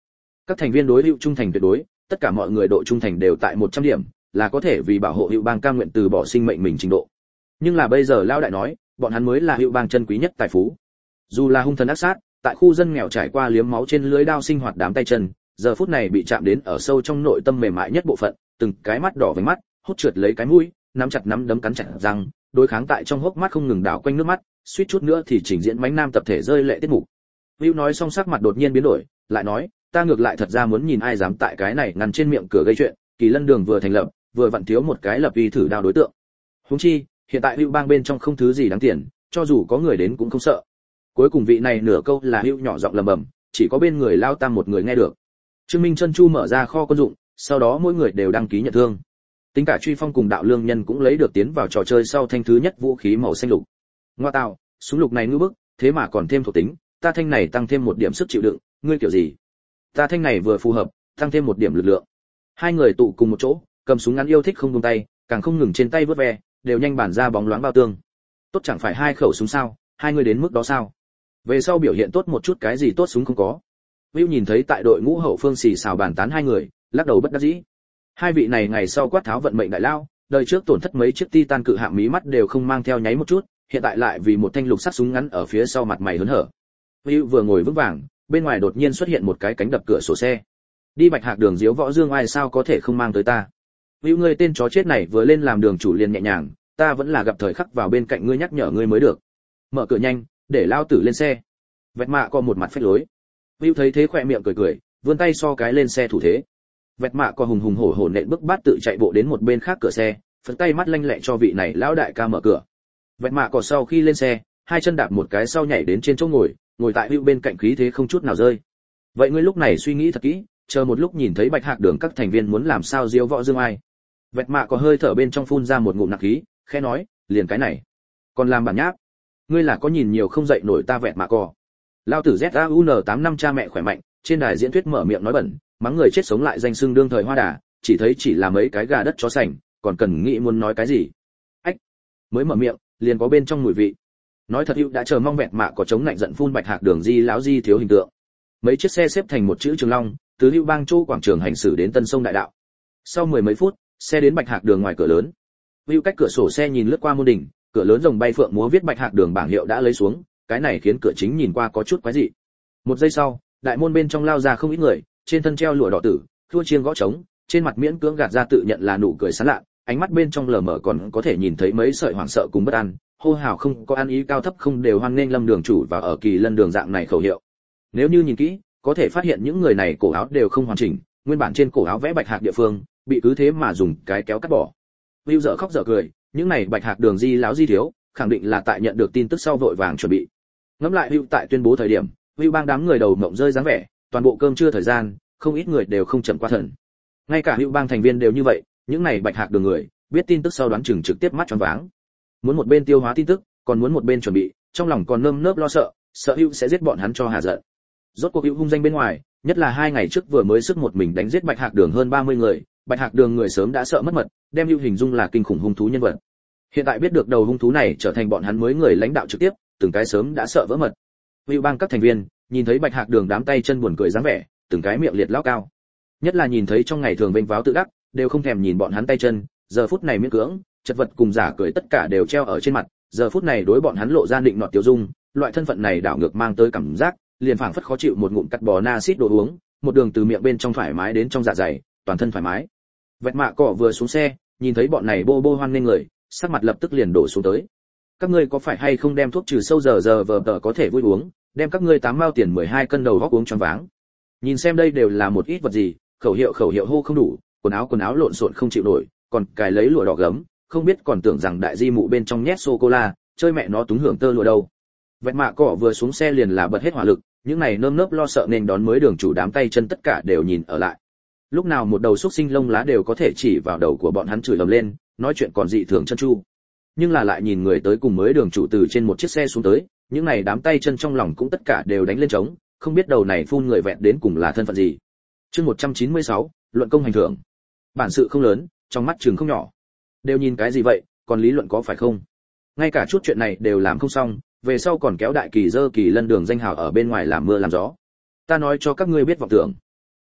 Các thành viên đối hữu trung thành tuyệt đối, tất cả mọi người độ trung thành đều tại 100 điểm, là có thể vì bảo hộ hữu bang cam nguyện từ bỏ sinh mệnh mình trình độ. Nhưng là bây giờ lão đại nói, bọn hắn mới là hữu bang chân quý nhất tài phú. Dù là hung thần ác sát, tại khu dân nghèo trải qua liếm máu trên lưới đao sinh hoạt đám tay chân, giờ phút này bị chạm đến ở sâu trong nội tâm mềm mại nhất bộ phận, từng cái mắt đỏ với mắt, hút trượt lấy cái mũi, nắm chặt nắm đấm cắn chặt răng, đối kháng tại trong hốc mắt không ngừng đảo quanh nước mắt, suýt chút nữa thì trình diễn mánh nam tập thể rơi lệ tiết mục. Hữu nói xong sắc mặt đột nhiên biến đổi, lại nói, ta ngược lại thật ra muốn nhìn ai dám tại cái này ngăn trên miệng cửa gây chuyện, Kỳ Lân Đường vừa thành lập, vừa vặn thiếu một cái lập uy thử đao đối tượng. Huống chi, hiện tại hữu bang bên trong không thứ gì đáng tiền, cho dù có người đến cũng không sợ. Cuối cùng vị này nửa câu là hữu nhỏ giọng lẩm bẩm, chỉ có bên người lao tam một người nghe được. Trương Minh Chân Chu mở ra kho quân dụng, sau đó mỗi người đều đăng ký nhận thương. Tính cả Truy Phong cùng Đạo Lương Nhân cũng lấy được tiến vào trò chơi sau thanh thứ nhất vũ khí màu xanh lục. Ngoa tạo, súng lục này ngư bức, thế mà còn thêm thuộc tính, ta thanh này tăng thêm một điểm sức chịu đựng, ngươi kiểu gì? Ta thanh này vừa phù hợp, tăng thêm một điểm lực lượng. Hai người tụ cùng một chỗ, cầm súng ngắn yêu thích không buông tay, càng không ngừng trên tay vớt ve, đều nhanh bản ra bóng loáng bao tương. Tốt chẳng phải hai khẩu súng sao, hai người đến mức đó sao? Về sau biểu hiện tốt một chút cái gì tốt súng không có. Vưu nhìn thấy tại đội ngũ hậu phương xì xào bàn tán hai người, lắc đầu bất đắc dĩ. Hai vị này ngày sau quát tháo vận mệnh đại lao, đời trước tổn thất mấy chiếc titan cự hạng mí mắt đều không mang theo nháy một chút, hiện tại lại vì một thanh lục sắc súng ngắn ở phía sau mặt mày hớn hở. Vưu vừa ngồi vững vàng, bên ngoài đột nhiên xuất hiện một cái cánh đập cửa sổ xe. Đi Bạch Hạc Đường diếu võ dương ai sao có thể không mang tới ta. Vưu ngươi tên chó chết này vừa lên làm đường chủ liền nhẹ nhàng, ta vẫn là gặp thời khắc vào bên cạnh ngươi nhắc nhở ngươi mới được. Mở cửa nhanh, để lao tử lên xe. Vẹt mạ có một mặt phách lối. Vưu thấy thế khỏe miệng cười cười, vươn tay so cái lên xe thủ thế. Vẹt mạ có hùng hùng hổ hổ nện bước bát tự chạy bộ đến một bên khác cửa xe, phất tay mắt lanh lẹ cho vị này lão đại ca mở cửa. Vẹt mạ có sau khi lên xe, hai chân đạp một cái sau nhảy đến trên chỗ ngồi, ngồi tại Vưu bên cạnh khí thế không chút nào rơi. Vậy ngươi lúc này suy nghĩ thật kỹ, chờ một lúc nhìn thấy Bạch Hạc Đường các thành viên muốn làm sao diếu võ dương ai. Vẹt mạ có hơi thở bên trong phun ra một ngụm nặc khí, khẽ nói, liền cái này, còn làm bản nháp. Ngươi là có nhìn nhiều không dậy nổi ta Vẹt mạ cò. Lao tử ZAUN8 năm cha mẹ khỏe mạnh, trên đài diễn thuyết mở miệng nói bẩn, mắng người chết sống lại danh xưng đương thời hoa đà, chỉ thấy chỉ là mấy cái gà đất chó sành, còn cần nghĩ muốn nói cái gì. Ách, mới mở miệng, liền có bên trong mùi vị. Nói thật Hữu đã chờ mong Vẹt mạ có chống lạnh giận phun Bạch Hạc Đường di lão di thiếu hình tượng. Mấy chiếc xe xếp thành một chữ Trường Long, từ Hữu bang châu quảng trường hành xử đến Tân Sông Đại Đạo. Sau mười mấy phút, xe đến Bạch Hạc Đường ngoài cửa lớn. Hữu cách cửa sổ xe nhìn lướt qua môn đỉnh, cửa lớn rồng bay phượng múa viết Bạch Hạc Đường bảng hiệu đã lấy xuống, cái này khiến cửa chính nhìn qua có chút quái dị. Một giây sau, đại môn bên trong lao ra không ít người, trên thân treo lụa đỏ tử, thua chiêng gõ trống, trên mặt miễn cưỡng gạt ra tự nhận là nụ cười sán lạ, ánh mắt bên trong lờ mờ còn có thể nhìn thấy mấy sợi hoảng sợ cùng bất an, hô hào không có ăn ý cao thấp không đều hoan nghênh Lâm đường chủ và ở Kỳ Lân Đường dạng này khẩu hiệu. Nếu như nhìn kỹ, có thể phát hiện những người này cổ áo đều không hoàn chỉnh, nguyên bản trên cổ áo vẽ bạch hạc địa phương, bị cứ thế mà dùng cái kéo cắt bỏ. Vưu dở khóc dở cười, những này Bạch Hạc Đường di láo di thiếu, khẳng định là tại nhận được tin tức sau vội vàng chuẩn bị. Ngẫm lại Vưu tại tuyên bố thời điểm, Vưu bang đám người đầu mộng rơi dáng vẻ, toàn bộ cơm trưa thời gian, không ít người đều không chậm qua thần. Ngay cả Vưu bang thành viên đều như vậy, những này Bạch Hạc Đường người, biết tin tức sau đoán chừng trực tiếp mắt choáng váng. Muốn một bên tiêu hóa tin tức, còn muốn một bên chuẩn bị, trong lòng còn nơm nớp lo sợ, sợ Vưu sẽ giết bọn hắn cho hà giận. Rốt cuộc Vưu hung danh bên ngoài, nhất là 2 ngày trước vừa mới sức một mình đánh giết Bạch Hạc Đường hơn 30 người, Bạch Hạc Đường người sớm đã sợ mất mật, đem Vưu hình dung là kinh khủng hung thú nhân vật. Hiện tại biết được đầu hung thú này trở thành bọn hắn mới người lãnh đạo trực tiếp, từng cái sớm đã sợ vỡ mật. Vưu bang các thành viên nhìn thấy Bạch Hạc Đường đám tay chân buồn cười dáng vẻ, từng cái miệng liệt lao cao. Nhất là nhìn thấy trong ngày thường vênh váo tự đắc, đều không thèm nhìn bọn hắn tay chân, giờ phút này miễn cưỡng, chật vật cùng giả cười tất cả đều treo ở trên mặt, giờ phút này đối bọn hắn lộ ra định nọt tiêu dung, loại thân phận này đảo ngược mang tới cảm giác, liền phảng phất khó chịu một ngụm cắt bò na xít đồ uống, một đường từ miệng bên trong thoải mái đến trong dạ dày, toàn thân thoải mái. Vẹt mạ cỏ vừa xuống xe, nhìn thấy bọn này bô bô hoan nghênh người, sắc mặt lập tức liền đổ xuống tới. Các ngươi có phải hay không đem thuốc trừ sâu giờ vờ tờ có thể vui uống, đem các ngươi 8 mao tiền 12 cân đầu góc uống choáng váng. Nhìn xem đây đều là một ít vật gì, khẩu hiệu hô không đủ, quần áo lộn xộn không chịu nổi, còn cài lấy lụa đỏ gấm, không biết còn tưởng rằng đại di mụ bên trong nhét sô cô la, chơi mẹ nó túng hưởng tơ lụa đâu. Vẹt mạ cỏ vừa xuống xe liền là bật hết hỏa lực, những này nơm nớp lo sợ nên đón mới đường chủ đám tay chân tất cả đều nhìn ở lại. Lúc nào một đầu xúc sinh lông lá đều có thể chỉ vào đầu của bọn hắn chửi ầm lên, nói chuyện còn dị thường chân chu. Nhưng là lại nhìn người tới cùng mới đường chủ từ trên một chiếc xe xuống tới, những này đám tay chân trong lòng cũng tất cả đều đánh lên trống, không biết đầu này phun người vẹn đến cùng là thân phận gì. Chương 196, luận công hành thưởng. Bản sự không lớn, trong mắt trường không nhỏ. Đều nhìn cái gì vậy, còn lý luận có phải không? Ngay cả chút chuyện này đều làm không xong, về sau còn kéo đại kỳ dơ Kỳ Lân Đường danh hào ở bên ngoài làm mưa làm gió. Ta nói cho các ngươi biết vọng tưởng.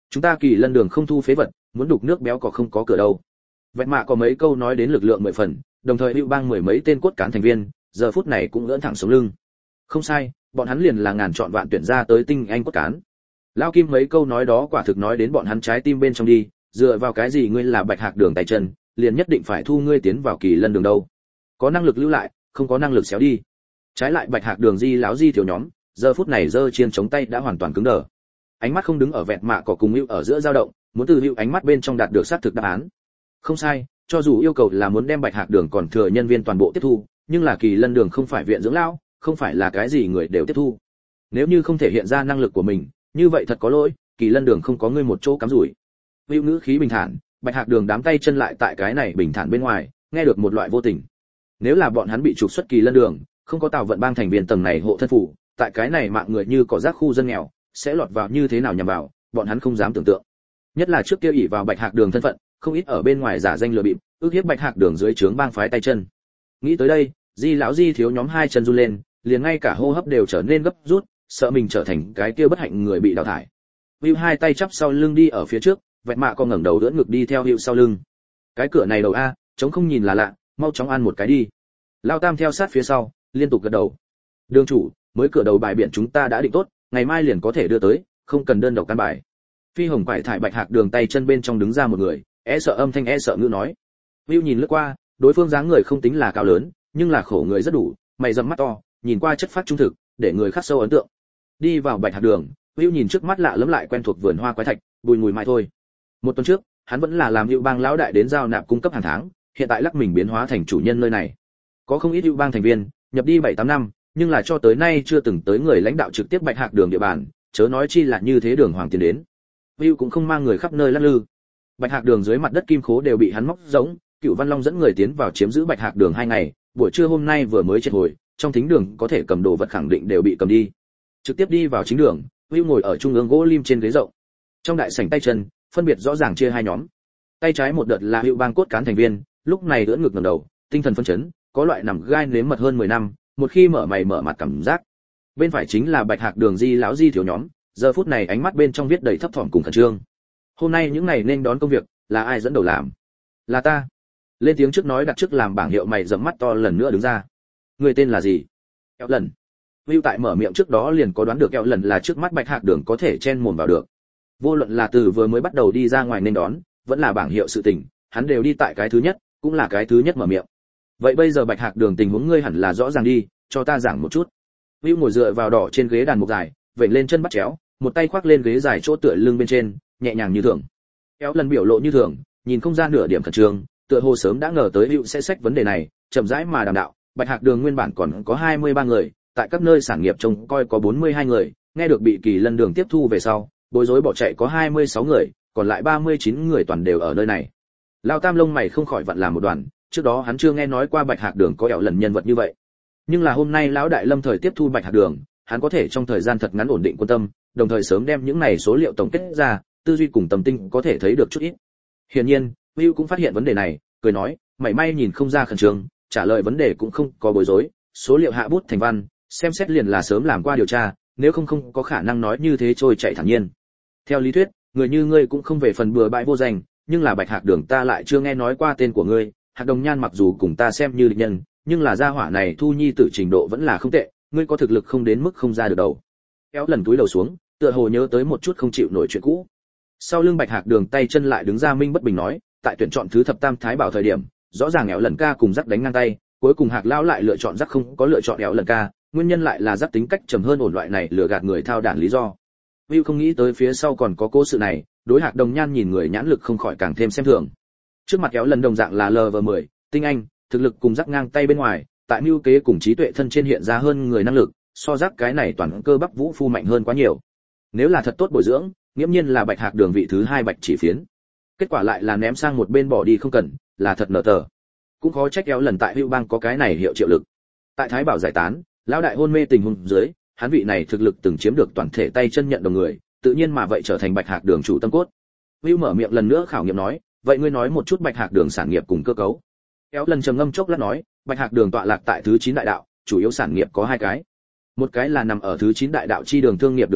chúng ta Kỳ Lân Đường không thu phế vật, muốn đục nước béo có không có cửa đâu. Vẹn mạ có mấy câu nói đến lực lượng 10 phần, đồng thời hữu bang mười mấy tên cốt cán thành viên, giờ phút này cũng ưỡn thẳng sống lưng. Không sai, bọn hắn liền là ngàn chọn vạn tuyển ra tới tinh anh cốt cán. Lão Kim mấy câu nói đó quả thực nói đến bọn hắn trái tim bên trong đi, dựa vào cái gì ngươi là Bạch Hạc Đường tay chân, liền nhất định phải thu ngươi tiến vào Kỳ Lân Đường đâu? Có năng lực lưu lại, không có năng lực xéo đi. Trái lại Bạch Hạc Đường Di lão Di thiếu nhóm, giờ phút này giơ chiên chống tay đã hoàn toàn cứng đờ. Ánh mắt không đứng ở vẹn mạ có cùng hữu ở giữa dao động, muốn từ hữu ánh mắt bên trong đạt được xác thực đáp án. Không sai, cho dù yêu cầu là muốn đem Bạch Hạc Đường còn thừa nhân viên toàn bộ tiếp thu, nhưng là Kỳ Lân Đường không phải viện dưỡng lão, không phải là cái gì người đều tiếp thu. Nếu như không thể hiện ra năng lực của mình, như vậy thật có lỗi, Kỳ Lân Đường không có ngươi một chỗ cắm rủi. Hữu ngữ khí bình thản, Bạch Hạc Đường đám tay chân lại tại cái này bình thản bên ngoài, nghe được một loại vô tình. Nếu là bọn hắn bị trục xuất Kỳ Lân Đường, không có Tào Vận Bang thành viên tầng này hộ thân phủ, tại cái này mạng người như cỏ rác khu dân nghèo, sẽ lọt vào như thế nào nhằm vào, bọn hắn không dám tưởng tượng. Nhất là trước kia ỷ vào Bạch Hạc Đường thân phận, không ít ở bên ngoài giả danh lừa bịp, ước hiếp Bạch Hạc Đường dưới trướng bang phái tay chân. Nghĩ tới đây, Di lão Di thiếu nhóm hai chân run lên, liền ngay cả hô hấp đều trở nên gấp rút, sợ mình trở thành cái kia bất hạnh người bị đào thải. Hữu hai tay chắp sau lưng đi ở phía trước, Vẹn mạ con ngẩng đầu đỡ ngực đi theo Hữu sau lưng. Cái cửa này đầu a, trống không nhìn là lạ, mau chóng ăn một cái đi. Lao Tam theo sát phía sau, liên tục gật đầu. Đường chủ, mới cửa đầu bài biển chúng ta đã định tốt, ngày mai liền có thể đưa tới, không cần đơn độc căn bài. Phi hồng quải thải Bạch Hạc Đường tay chân bên trong đứng ra một người, e sợ âm thanh e sợ ngữ nói. Hữu nhìn lướt qua, đối phương dáng người không tính là cao lớn, nhưng là khổ người rất đủ, mày rậm mắt to, nhìn qua chất phát trung thực, để người khắc sâu ấn tượng. Đi vào Bạch Hạc Đường, Hữu nhìn trước mắt lạ lẫm lại quen thuộc vườn hoa quái thạch, bùi mùi mai thôi. Một tuần trước, hắn vẫn là làm Hữu bang lão đại đến giao nạp cung cấp hàng tháng, hiện tại lắc mình biến hóa thành chủ nhân nơi này. Có không ít Hữu bang thành viên, nhập đi 7-8 năm, nhưng là cho tới nay chưa từng tới người lãnh đạo trực tiếp Bạch Hạc Đường địa bàn, chớ nói chi là như thế đường hoàng tiến đến. Hữu cũng không mang người khắp nơi lắc lư. Bạch Hạc Đường dưới mặt đất kim khố đều bị hắn móc rỗng, Cửu Văn Long dẫn người tiến vào chiếm giữ Bạch Hạc Đường 2 ngày, buổi trưa hôm nay vừa mới triệt hồi, trong thính đường có thể cầm đồ vật khẳng định đều bị cầm đi. Trực tiếp đi vào chính đường, Hữu ngồi ở trung ương gỗ lim trên ghế rộng. Trong đại sảnh tay chân, phân biệt rõ ràng chia hai nhóm. Tay trái một đợt là Hữu bang cốt cán thành viên, lúc này ưỡn ngực ngẩng đầu, tinh thần phấn chấn, có loại nằm gai nếm mật hơn 10 năm, một khi mở mày mở mặt cảm giác. Bên phải chính là Bạch Hạc Đường Di lão Di thiếu nhóm, giờ phút này ánh mắt bên trong viết đầy thấp thỏm cùng khẩn trương. Hôm nay những ngày nên đón công việc, là ai dẫn đầu làm? Là ta. Lên tiếng trước nói đặt trước làm bảng hiệu mày rậm mắt to lần nữa đứng ra. Người tên là gì? Kẹo lần. Vưu tại mở miệng trước đó liền có đoán được Kẹo lần là trước mắt Bạch Hạc Đường có thể chen mồm vào được. Vô luận là từ vừa mới bắt đầu đi ra ngoài nên đón, vẫn là bảng hiệu sự tình, hắn đều đi tại cái thứ nhất, cũng là cái thứ nhất mở miệng. Vậy bây giờ Bạch Hạc Đường tình huống ngươi hẳn là rõ ràng đi, cho ta giảng một chút. Vưu ngồi dựa vào đỏ trên ghế đàn mục dài, vểnh lên chân bắt chéo, một tay khoác lên ghế dài chỗ tựa lưng bên trên, nhẹ nhàng như thường. Kéo lần biểu lộ như thường, nhìn không ra nửa điểm khẩn trương, tựa hồ sớm đã ngờ tới Hữu sẽ xách vấn đề này, chậm rãi mà đàm đạo. Bạch Hạc Đường nguyên bản còn có 23 người, tại các nơi sản nghiệp trông coi có 42 người, nghe được bị Kỳ Lân Đường tiếp thu về sau, bối rối bỏ chạy có 26 người, còn lại 39 người toàn đều ở nơi này. Lão Tam lông mày không khỏi vặn làm một đoàn, trước đó hắn chưa nghe nói qua Bạch Hạc Đường có Kẹo lần nhân vật như vậy. Nhưng là hôm nay lão đại lâm thời tiếp thu Bạch Hạc Đường, hắn có thể trong thời gian thật ngắn ổn định quân tâm, đồng thời sớm đem những này số liệu tổng kết ra, tư duy cùng tâm tinh có thể thấy được chút ít. Hiển nhiên, Hữu cũng phát hiện vấn đề này, cười nói, mảy may nhìn không ra khẩn trương, trả lời vấn đề cũng không có bối rối, số liệu hạ bút thành văn, xem xét liền là sớm làm qua điều tra, nếu không có khả năng nói như thế trôi chạy thản nhiên. Theo lý thuyết, người như ngươi cũng không về phần bừa bãi vô danh, nhưng là Bạch Hạc Đường ta lại chưa nghe nói qua tên của ngươi, Hạc Đồng Nhan mặc dù cùng ta xem như địch nhân, nhưng là gia hỏa này thu nhi tử trình độ vẫn là không tệ, ngươi có thực lực không đến mức không ra được đầu. Kéo lần túi đầu xuống, tựa hồ nhớ tới một chút không chịu nổi chuyện cũ. Sau lưng Bạch Hạc Đường tay chân lại đứng ra minh bất bình nói, tại tuyển chọn thứ thập tam thái bảo thời điểm, rõ ràng Éo lần ca cùng Dắc đánh ngang tay, cuối cùng Hạc lão lại lựa chọn Dắc không có lựa chọn Éo lần ca, nguyên nhân lại là Dắc tính cách trầm hơn ổn loại này lừa gạt người thao đản lý do. Vưu không nghĩ tới phía sau còn có cố sự này, đối Hạc Đồng Nhan nhìn người nhãn lực không khỏi càng thêm xem thường. Trước mặt Éo lần đồng dạng là LV10, tinh anh, thực lực cùng Dắc ngang tay bên ngoài, tại mưu kế cùng trí tuệ thân trên hiện ra hơn người năng lực, so Dắc cái này toàn cơ bắp vũ phu mạnh hơn quá nhiều. Nếu là thật tốt bồi dưỡng, nghiễm nhiên là Bạch Hạc Đường vị thứ 2 bạch chỉ phiến. Kết quả lại là ném sang một bên bỏ đi không cần, là thật nở tờ. Cũng khó trách Éo lần tại Hữu bang có cái này hiệu triệu lực. Tại Thái Bảo giải tán, lão đại hôn mê tình huống dưới, hắn vị này thực lực từng chiếm được toàn thể tay chân nhận đồng người, tự nhiên mà vậy trở thành Bạch Hạc Đường chủ tâm cốt. Hữu mở miệng lần nữa khảo nghiệm nói, vậy ngươi nói một chút Bạch Hạc Đường sản nghiệp cùng cơ cấu. Éo lần trầm ngâm chốc lát nói, Bạch Hạc Đường tọa lạc tại thứ 9 đại đạo, chủ yếu sản nghiệp có 2 cái. Một cái là nằm ở thứ 9 đại đạo chi đường thương nghiệp đường phố,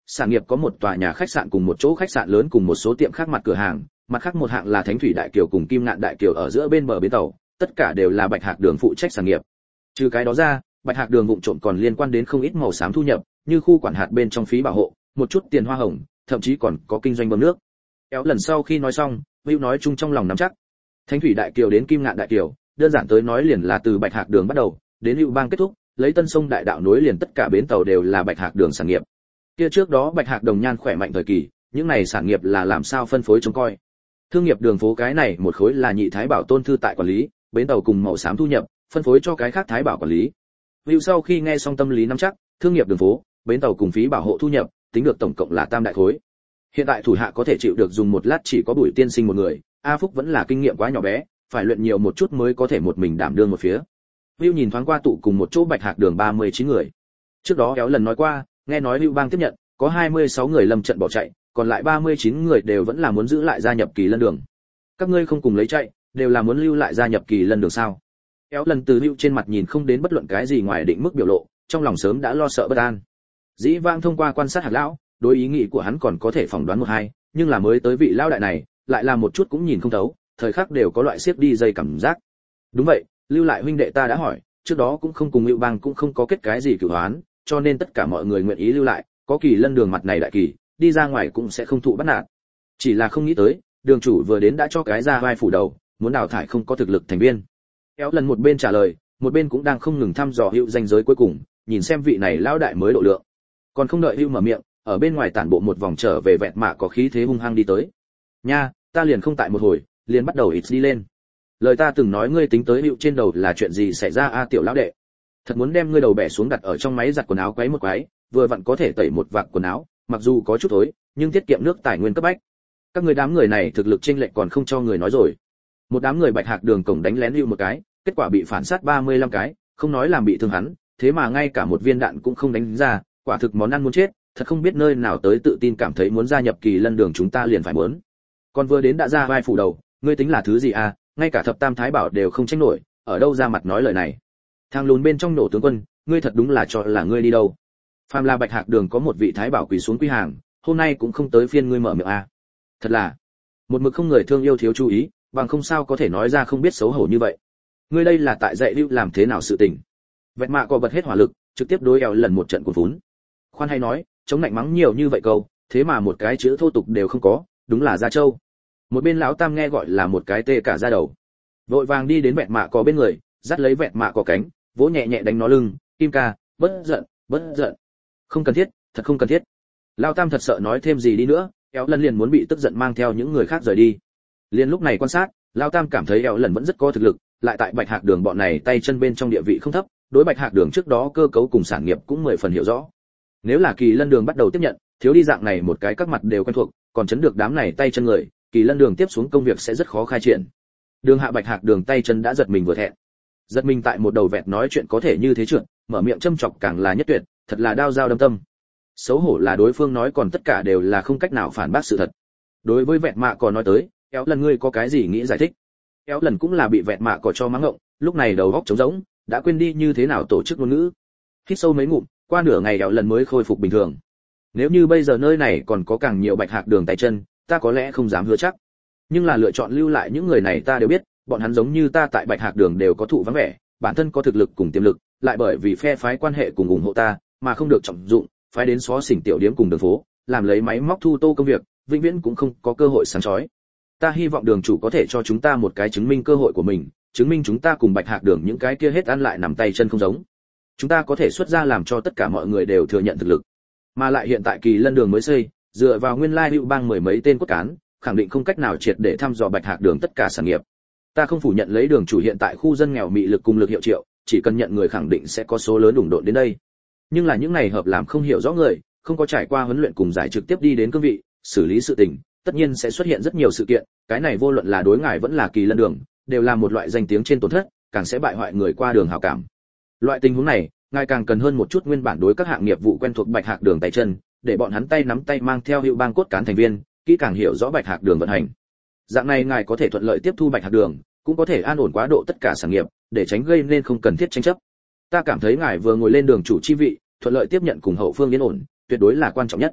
sản nghiệp có một tòa nhà khách sạn cùng một chỗ khách sạn lớn cùng một số tiệm khác mặt cửa hàng, mặt khác một hạng là Thánh Thủy Đại Kiều cùng Kim Ngạn Đại Kiều ở giữa bên bờ bến tàu, tất cả đều là Bạch Hạc Đường phụ trách sản nghiệp. Trừ cái đó ra, Bạch Hạc Đường vụng trộm còn liên quan đến không ít màu xám thu nhập, như khu quản hạt bên trong phí bảo hộ, một chút tiền hoa hồng, thậm chí còn có kinh doanh bơm nước. Kéo lần sau khi nói xong, Hữu nói chung trong lòng nắm chắc. Thánh Thủy Đại Kiều đến Kim Ngạn Đại Kiều, đơn giản tới nói liền là từ Bạch Hạc Đường bắt đầu, đến Hữu Bang kết thúc, lấy Tân Sông Đại Đạo nối liền tất cả bến tàu đều là Bạch Hạc Đường sản nghiệp. Kia trước đó Bạch Hạc Đồng Nhan khỏe mạnh thời kỳ, những này sản nghiệp là làm sao phân phối trông coi. Thương nghiệp đường phố cái này một khối là Nhị Thái Bảo Tôn thư tại quản lý, bến tàu cùng màu xám thu nhập, phân phối cho cái khác Thái Bảo quản lý. Hữu sau khi nghe xong tâm lý nắm chắc, thương nghiệp đường phố, bến tàu cùng phí bảo hộ thu nhập, tính được tổng cộng là tam đại khối. Hiện tại thủ hạ có thể chịu được dùng một lát chỉ có Bùi tiên sinh một người, A Phúc vẫn là kinh nghiệm quá nhỏ bé, phải luyện nhiều một chút mới có thể một mình đảm đương một phía. Hữu nhìn thoáng qua tụ cùng một chỗ Bạch Hạc Đường 39 người. Trước đó kéo lần nói qua, nghe nói Hữu Bang tiếp nhận, có 26 người lâm trận bỏ chạy, còn lại 39 người đều vẫn là muốn giữ lại gia nhập Kỳ Lân Đường. Các ngươi không cùng lấy chạy, đều là muốn lưu lại gia nhập Kỳ Lân Đường sao? Kéo lần từ Hữu trên mặt nhìn không đến bất luận cái gì ngoài định mức biểu lộ, trong lòng sớm đã lo sợ bất an. Dĩ vãng thông qua quan sát Hạc lão, đối ý nghĩ của hắn còn có thể phỏng đoán một hai, nhưng là mới tới vị lão đại này, lại là một chút cũng nhìn không thấu, thời khắc đều có loại siết đi dây cảm giác. Đúng vậy, lưu lại huynh đệ ta đã hỏi, trước đó cũng không cùng Hữu Bang cũng không có kết cái gì cửu hoán, cho nên tất cả mọi người nguyện ý lưu lại, có Kỳ Lân Đường mặt này đại kỳ, đi ra ngoài cũng sẽ không thụ bắt nạt. Chỉ là không nghĩ tới, đường chủ vừa đến đã cho cái ra vai phủ đầu, muốn đào thải không có thực lực thành viên. Kéo lần một bên trả lời, một bên cũng đang không ngừng thăm dò Hữu danh giới cuối cùng, nhìn xem vị này lão đại mới độ lượng. Còn không đợi Hữu mở miệng, ở bên ngoài tản bộ một vòng trở về Vẹt Mạ có khí thế hung hăng đi tới. Nha, ta liền không tại một hồi, liền bắt đầu ít đi lên. Lời ta từng nói ngươi tính tới Hữu trên đầu là chuyện gì xảy ra a tiểu lão đệ? Thật muốn đem ngươi đầu bẻ xuống đặt ở trong máy giặt quần áo quấy một quấy, vừa vặn có thể tẩy một vạc quần áo, mặc dù có chút thối, nhưng tiết kiệm nước tài nguyên cấp bách. Các ngươi đám người này thực lực chênh lệch còn không cho người nói rồi. Một đám người Bạch Hạc Đường cổng đánh lén Hữu một cái, kết quả bị phản sát 35 cái, không nói làm bị thương hắn, thế mà ngay cả một viên đạn cũng không đánh ra, quả thực món ăn muốn chết, thật không biết nơi nào tới tự tin cảm thấy muốn gia nhập Kỳ Lân Đường chúng ta liền phải muốn. Còn vừa đến đã ra vai phủ đầu, ngươi tính là thứ gì à, ngay cả thập tam thái bảo đều không tranh nổi, ở đâu ra mặt nói lời này. Thang lùn bên trong nổ tướng quân, ngươi thật đúng là cho là ngươi đi đâu. Phàm là Bạch Hạc Đường có một vị thái bảo quỳ xuống quy hàng, hôm nay cũng không tới phiên ngươi mở miệng à. Thật là, một mực không người thương yêu thiếu chú ý, bằng không sao có thể nói ra không biết xấu hổ như vậy. Ngươi đây là tại dạy Hữu làm thế nào sự tình. Vẹt Mạ có bật hết hỏa lực, trực tiếp đối eo lần một trận cuốn vốn. Khoan hay nói, chống lạnh mắng nhiều như vậy câu, thế mà một cái chữ thô tục đều không có, đúng là Gia Châu. Một bên lão tam nghe gọi là một cái tê cả da đầu. Vội vàng đi đến Vẹt Mạ có bên người, dắt lấy Vẹt Mạ có cánh, vỗ nhẹ nhẹ đánh nó lưng, Kim ca, bất giận, bất giận. Không cần thiết, thật không cần thiết. Lão tam thật sợ nói thêm gì đi nữa, eo lần liền muốn bị tức giận mang theo những người khác rời đi. Liên lúc này quan sát, Lão tam cảm thấy eo lần vẫn rất có thực lực, lại tại Bạch Hạc Đường bọn này tay chân bên trong địa vị không thấp, đối Bạch Hạc Đường trước đó cơ cấu cùng sản nghiệp cũng 10 phần hiểu rõ. Nếu là Kỳ Lân Đường bắt đầu tiếp nhận, thiếu đi dạng này một cái các mặt đều quen thuộc, còn chấn được đám này tay chân người, Kỳ Lân Đường tiếp xuống công việc sẽ rất khó khai triển. Đường hạ Bạch Hạc Đường tay chân đã giật mình vừa thẹn. Giật mình tại một đầu vẹt nói chuyện có thể như thế trượt, mở miệng châm chọc càng là nhất tuyệt, thật là đao dao đâm tâm. Xấu hổ là đối phương nói còn tất cả đều là không cách nào phản bác sự thật. Đối với Vẹt Mạ còn nói tới, kéo lần ngươi có cái gì nghĩ giải thích? Kéo lần cũng là bị Vẹt Mạ có cho mắng ngộng, lúc này đầu óc trống rỗng, đã quên đi như thế nào tổ chức ngôn ngữ. Hít sâu mấy ngụm, qua nửa ngày kéo lần mới khôi phục bình thường. Nếu như bây giờ nơi này còn có càng nhiều Bạch Hạc Đường tay chân, ta có lẽ không dám hứa chắc. Nhưng là lựa chọn lưu lại những người này ta đều biết, bọn hắn giống như ta tại Bạch Hạc Đường đều có thụ vắng vẻ, bản thân có thực lực cùng tiềm lực, lại bởi vì phe phái quan hệ cùng ủng hộ ta, mà không được trọng dụng, phái đến xó xỉnh tiểu điếm cùng đường phố, làm lấy máy móc thu tô công việc, vĩnh viễn cũng không có cơ hội sáng chói. Ta hy vọng đường chủ có thể cho chúng ta một cái chứng minh cơ hội của mình, chứng minh chúng ta cùng Bạch Hạc Đường những cái kia hết ăn lại nằm tay chân không giống. Chúng ta có thể xuất ra làm cho tất cả mọi người đều thừa nhận thực lực. Mà lại hiện tại Kỳ Lân Đường mới xây, dựa vào nguyên lai hữu bang mười mấy tên cốt cán, khẳng định không cách nào triệt để thăm dò Bạch Hạc Đường tất cả sản nghiệp. Ta không phủ nhận lấy đường chủ hiện tại khu dân nghèo mị lực cùng lực hiệu triệu, chỉ cần nhận người khẳng định sẽ có số lớn đủng độn đến đây. Nhưng là những này hợp làm không hiểu rõ người, không có trải qua huấn luyện cùng giải trực tiếp đi đến cương vị, xử lý sự tình, tất nhiên sẽ xuất hiện rất nhiều sự kiện, cái này vô luận là đối ngài vẫn là Kỳ Lân Đường, đều là một loại danh tiếng trên tổn thất, càng sẽ bại hoại người qua đường hảo cảm. Loại tình huống này, ngài càng cần hơn một chút nguyên bản đối các hạng nghiệp vụ quen thuộc Bạch Hạc Đường tay chân, để bọn hắn tay nắm tay mang theo hữu bang cốt cán thành viên, kỹ càng hiểu rõ Bạch Hạc Đường vận hành. Dạng này ngài có thể thuận lợi tiếp thu Bạch Hạc Đường, cũng có thể an ổn quá độ tất cả sản nghiệp, để tránh gây nên không cần thiết tranh chấp. Ta cảm thấy ngài vừa ngồi lên đường chủ chi vị, thuận lợi tiếp nhận cùng hậu phương yên ổn, tuyệt đối là quan trọng nhất.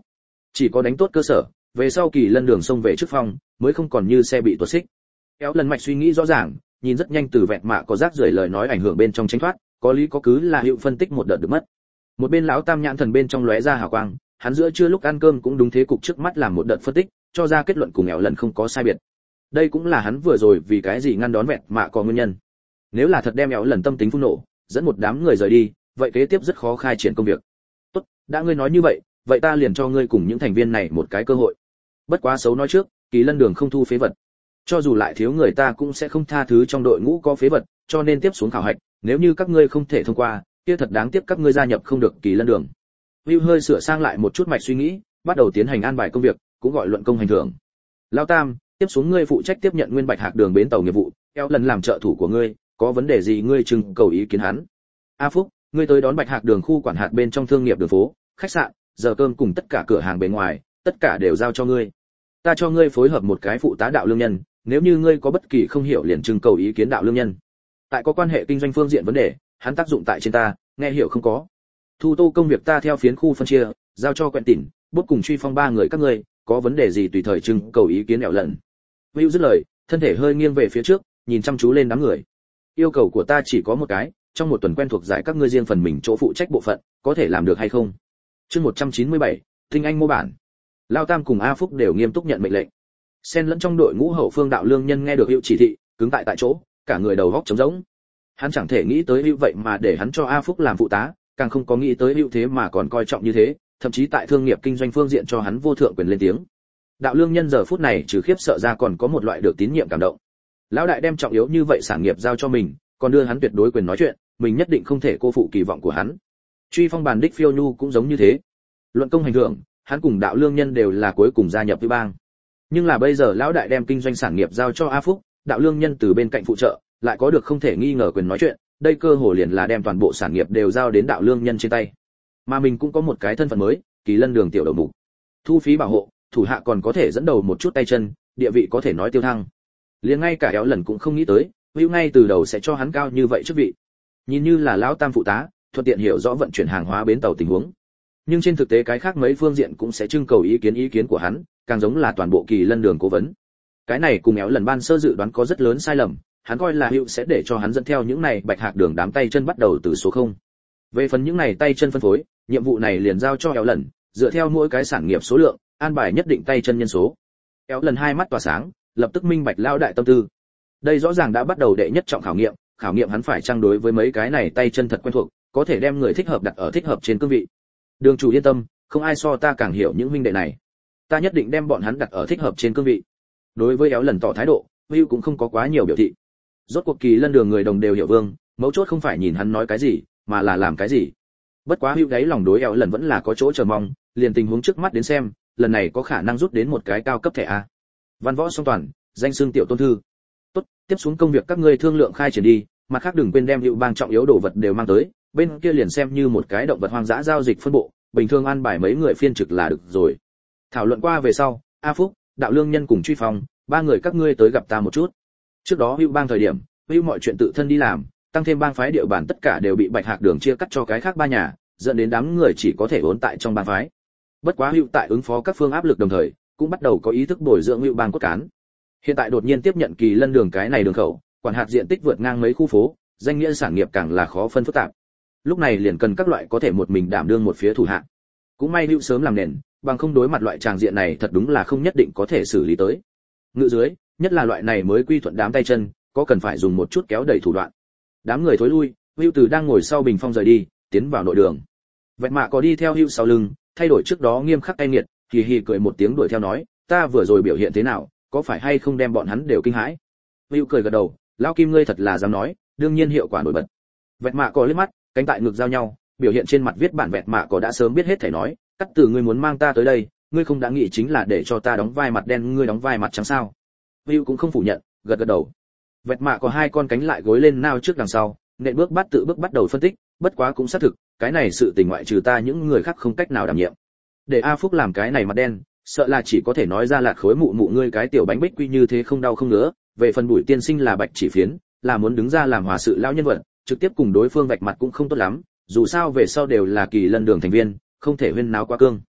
Chỉ có đánh tốt cơ sở, về sau Kỳ Lân Đường xông về trước phong, mới không còn như xe bị tuột xích. Kéo lần mạch suy nghĩ rõ ràng, nhìn rất nhanh từ vẹn mạ có rác rưởi lời nói ảnh hưởng bên trong tránh thoát, có lý có cứ là hiệu phân tích một đợt được mất. Một bên lão tam nhãn thần bên trong lóe ra hào quang, hắn giữa trưa lúc ăn cơm cũng đúng thế cục trước mắt làm một đợt phân tích, cho ra kết luận cùng Éo lần không có sai biệt. Đây cũng là hắn vừa rồi vì cái gì ngăn đón vẹn mạ có nguyên nhân. Nếu là thật đem Éo lần tâm tính phun nộ, dẫn một đám người rời đi, vậy kế tiếp rất khó khai triển công việc. Tốt, đã ngươi nói như vậy ta liền cho ngươi cùng những thành viên này một cái cơ hội. Bất quá xấu nói trước, Kỳ Lân Đường không thu phế vật. Cho dù lại thiếu người ta cũng sẽ không tha thứ trong đội ngũ có phế vật, cho nên tiếp xuống khảo hạch, nếu như các ngươi không thể thông qua, kia thật đáng tiếc các ngươi gia nhập không được Kỳ Lân Đường. Hữu hơi sửa sang lại một chút mạch suy nghĩ, bắt đầu tiến hành an bài công việc, cũng gọi luận công hành thưởng. Lão Tam, tiếp xuống ngươi phụ trách tiếp nhận Nguyên Bạch Hạc Đường bến tàu nghiệp vụ, Eo lần làm trợ thủ của ngươi, có vấn đề gì ngươi trưng cầu ý kiến hắn. A Phúc, ngươi tới đón Bạch Hạc Đường khu quản hạt bên trong thương nghiệp đường phố, khách sạn, giờ cơm cùng tất cả cửa hàng bên ngoài, tất cả đều giao cho ngươi. Ta cho ngươi phối hợp một cái phụ tá đạo lương nhân, nếu như ngươi có bất kỳ không hiểu liền trưng cầu ý kiến đạo lương nhân. Tại có quan hệ kinh doanh phương diện vấn đề, hắn tác dụng tại trên ta, nghe hiểu không có. Thu tô công việc ta theo phiến khu phân chia, giao cho Quentin, Tỉn, Bút cùng Truy Phong ba người các ngươi, có vấn đề gì tùy thời trưng cầu ý kiến Éo lần. Hữu dứt lời, thân thể hơi nghiêng về phía trước, nhìn chăm chú lên đám người. Yêu cầu của ta chỉ có một cái, trong một tuần quen thuộc giải các ngươi riêng phần mình chỗ phụ trách bộ phận, có thể làm được hay không? Chương 197, Tinh Anh mô bản. Lao Tam cùng A Phúc đều nghiêm túc nhận mệnh lệnh. Xen lẫn trong đội ngũ hậu phương đạo lương nhân nghe được Hữu chỉ thị, cứng tại chỗ, cả người đầu óc trống rỗng. Hắn chẳng thể nghĩ tới Hữu vậy mà để hắn cho A Phúc làm phụ tá, càng không có nghĩ tới Hữu thế mà còn coi trọng như thế, thậm chí tại thương nghiệp kinh doanh phương diện cho hắn vô thượng quyền lên tiếng. Đạo lương nhân giờ phút này trừ khiếp sợ ra còn có một loại được tín nhiệm cảm động. Lão đại đem trọng yếu như vậy sản nghiệp giao cho mình, còn đưa hắn tuyệt đối quyền nói chuyện, mình nhất định không thể cô phụ kỳ vọng của hắn. Truy Phong bàn đích phiêu nhu cũng giống như thế. Luận công hành thưởng, hắn cùng đạo lương nhân đều là cuối cùng gia nhập với bang. Nhưng là bây giờ lão đại đem kinh doanh sản nghiệp giao cho A Phúc, đạo lương nhân từ bên cạnh phụ trợ, lại có được không thể nghi ngờ quyền nói chuyện, đây cơ hội liền là đem toàn bộ sản nghiệp đều giao đến đạo lương nhân trên tay. Mà mình cũng có một cái thân phận mới, Kỳ Lân Đường tiểu đầu mục. Thu phí bảo hộ, thủ hạ còn có thể dẫn đầu một chút tay chân, địa vị có thể nói tiêu thăng. Liền ngay cả Éo lần cũng không nghĩ tới, Hữu ngay từ đầu sẽ cho hắn cao như vậy chức vị. Nhìn như là lão tam phụ tá, thuận tiện hiểu rõ vận chuyển hàng hóa bến tàu tình huống. Nhưng trên thực tế cái khác mấy phương diện cũng sẽ trưng cầu ý kiến của hắn, càng giống là toàn bộ Kỳ Lân Đường cố vấn. Cái này cùng Éo lần ban sơ dự đoán có rất lớn sai lầm, hắn coi là Hữu sẽ để cho hắn dẫn theo những này Bạch Hạc Đường đám tay chân bắt đầu từ số 0. Về phần những này tay chân phân phối, nhiệm vụ này liền giao cho Éo lần, dựa theo mỗi cái sản nghiệp số lượng, an bài nhất định tay chân nhân số. Éo lần hai mắt tỏa sáng, lập tức minh bạch lao đại tâm tư. Đây rõ ràng đã bắt đầu đệ nhất trọng khảo nghiệm hắn phải trang đối với mấy cái này tay chân thật quen thuộc, có thể đem người thích hợp đặt ở thích hợp trên cương vị. Đường chủ yên tâm, không ai so ta càng hiểu những huynh đệ này. Ta nhất định đem bọn hắn đặt ở thích hợp trên cương vị. Đối với Éo lần tỏ thái độ, Hữu cũng không có quá nhiều biểu thị. Rốt cuộc Kỳ Lân Đường người đồng đều hiểu Vương, mấu chốt không phải nhìn hắn nói cái gì, mà là làm cái gì. Bất quá Hữu đáy lòng đối Éo lần vẫn là có chỗ chờ mong, liền tình huống trước mắt đến xem, lần này có khả năng rút đến một cái cao cấp thẻ A. Văn võ song toàn, danh xưng tiểu tôn thư. Tốt, tiếp xuống công việc các ngươi thương lượng khai triển đi, mặt khác đừng quên đem Hữu bang trọng yếu đồ vật đều mang tới, bên kia liền xem như một cái động vật hoang dã giao dịch phân bộ, bình thường an bài mấy người phiên trực là được rồi. Thảo luận qua về sau, A Phúc, đạo lương nhân cùng Truy Phong, ba người các ngươi tới gặp ta một chút. Trước đó Hữu bang thời điểm, Hữu mọi chuyện tự thân đi làm, tăng thêm bang phái địa bàn tất cả đều bị Bạch Hạc Đường chia cắt cho cái khác ba nhà, dẫn đến đám người chỉ có thể vốn tại trong bang phái. Bất quá Hữu tại ứng phó các phương áp lực đồng thời, cũng bắt đầu có ý thức bồi dưỡng Hữu bang cốt cán. Hiện tại đột nhiên tiếp nhận Kỳ Lân Đường cái này đường khẩu, quản hạt diện tích vượt ngang mấy khu phố, danh nghĩa sản nghiệp càng là khó phân phức tạp. Lúc này liền cần các loại có thể một mình đảm đương một phía thủ hạ. Cũng may Hữu sớm làm nền, bằng không đối mặt loại tràng diện này thật đúng là không nhất định có thể xử lý tới. Ngự dưới, nhất là loại này mới quy thuận đám tay chân, có cần phải dùng một chút kéo đẩy thủ đoạn. Đám người thối lui, Hữu từ đang ngồi sau bình phong rời đi, tiến vào nội đường. Vẹn mạ có đi theo Hữu sau lưng, thay đổi trước đó nghiêm khắc cay nghiệt, hì hì cười một tiếng đuổi theo nói, ta vừa rồi biểu hiện thế nào, có phải hay không đem bọn hắn đều kinh hãi. Hữu cười gật đầu, lão Kim ngươi thật là dám nói, đương nhiên hiệu quả nổi bật. Vẹn mạ có liếc mắt, cánh tại ngực giao nhau, biểu hiện trên mặt viết bản vẹn mạ có đã sớm biết hết thảy nói, cắt từ ngươi muốn mang ta tới đây, ngươi không đã nghĩ chính là để cho ta đóng vai mặt đen ngươi đóng vai mặt trắng sao. Hữu cũng không phủ nhận, gật gật đầu. Vẹn mạ có hai con cánh lại gối lên nao trước đằng sau, nện bước bắt đầu phân tích, bất quá cũng xác thực, cái này sự tình ngoại trừ ta những người khác không cách nào đảm nhiệm. Để A Phúc làm cái này mặt đen, sợ là chỉ có thể nói ra lạt khối mụ mụ ngươi cái tiểu bánh bích quy như thế không đau không ngứa, về phần Bùi tiên sinh là bạch chỉ phiến, là muốn đứng ra làm hòa sự lão nhân vật, trực tiếp cùng đối phương vạch mặt cũng không tốt lắm, dù sao về sau đều là Kỳ Lân Đường thành viên, không thể huyên náo quá cương.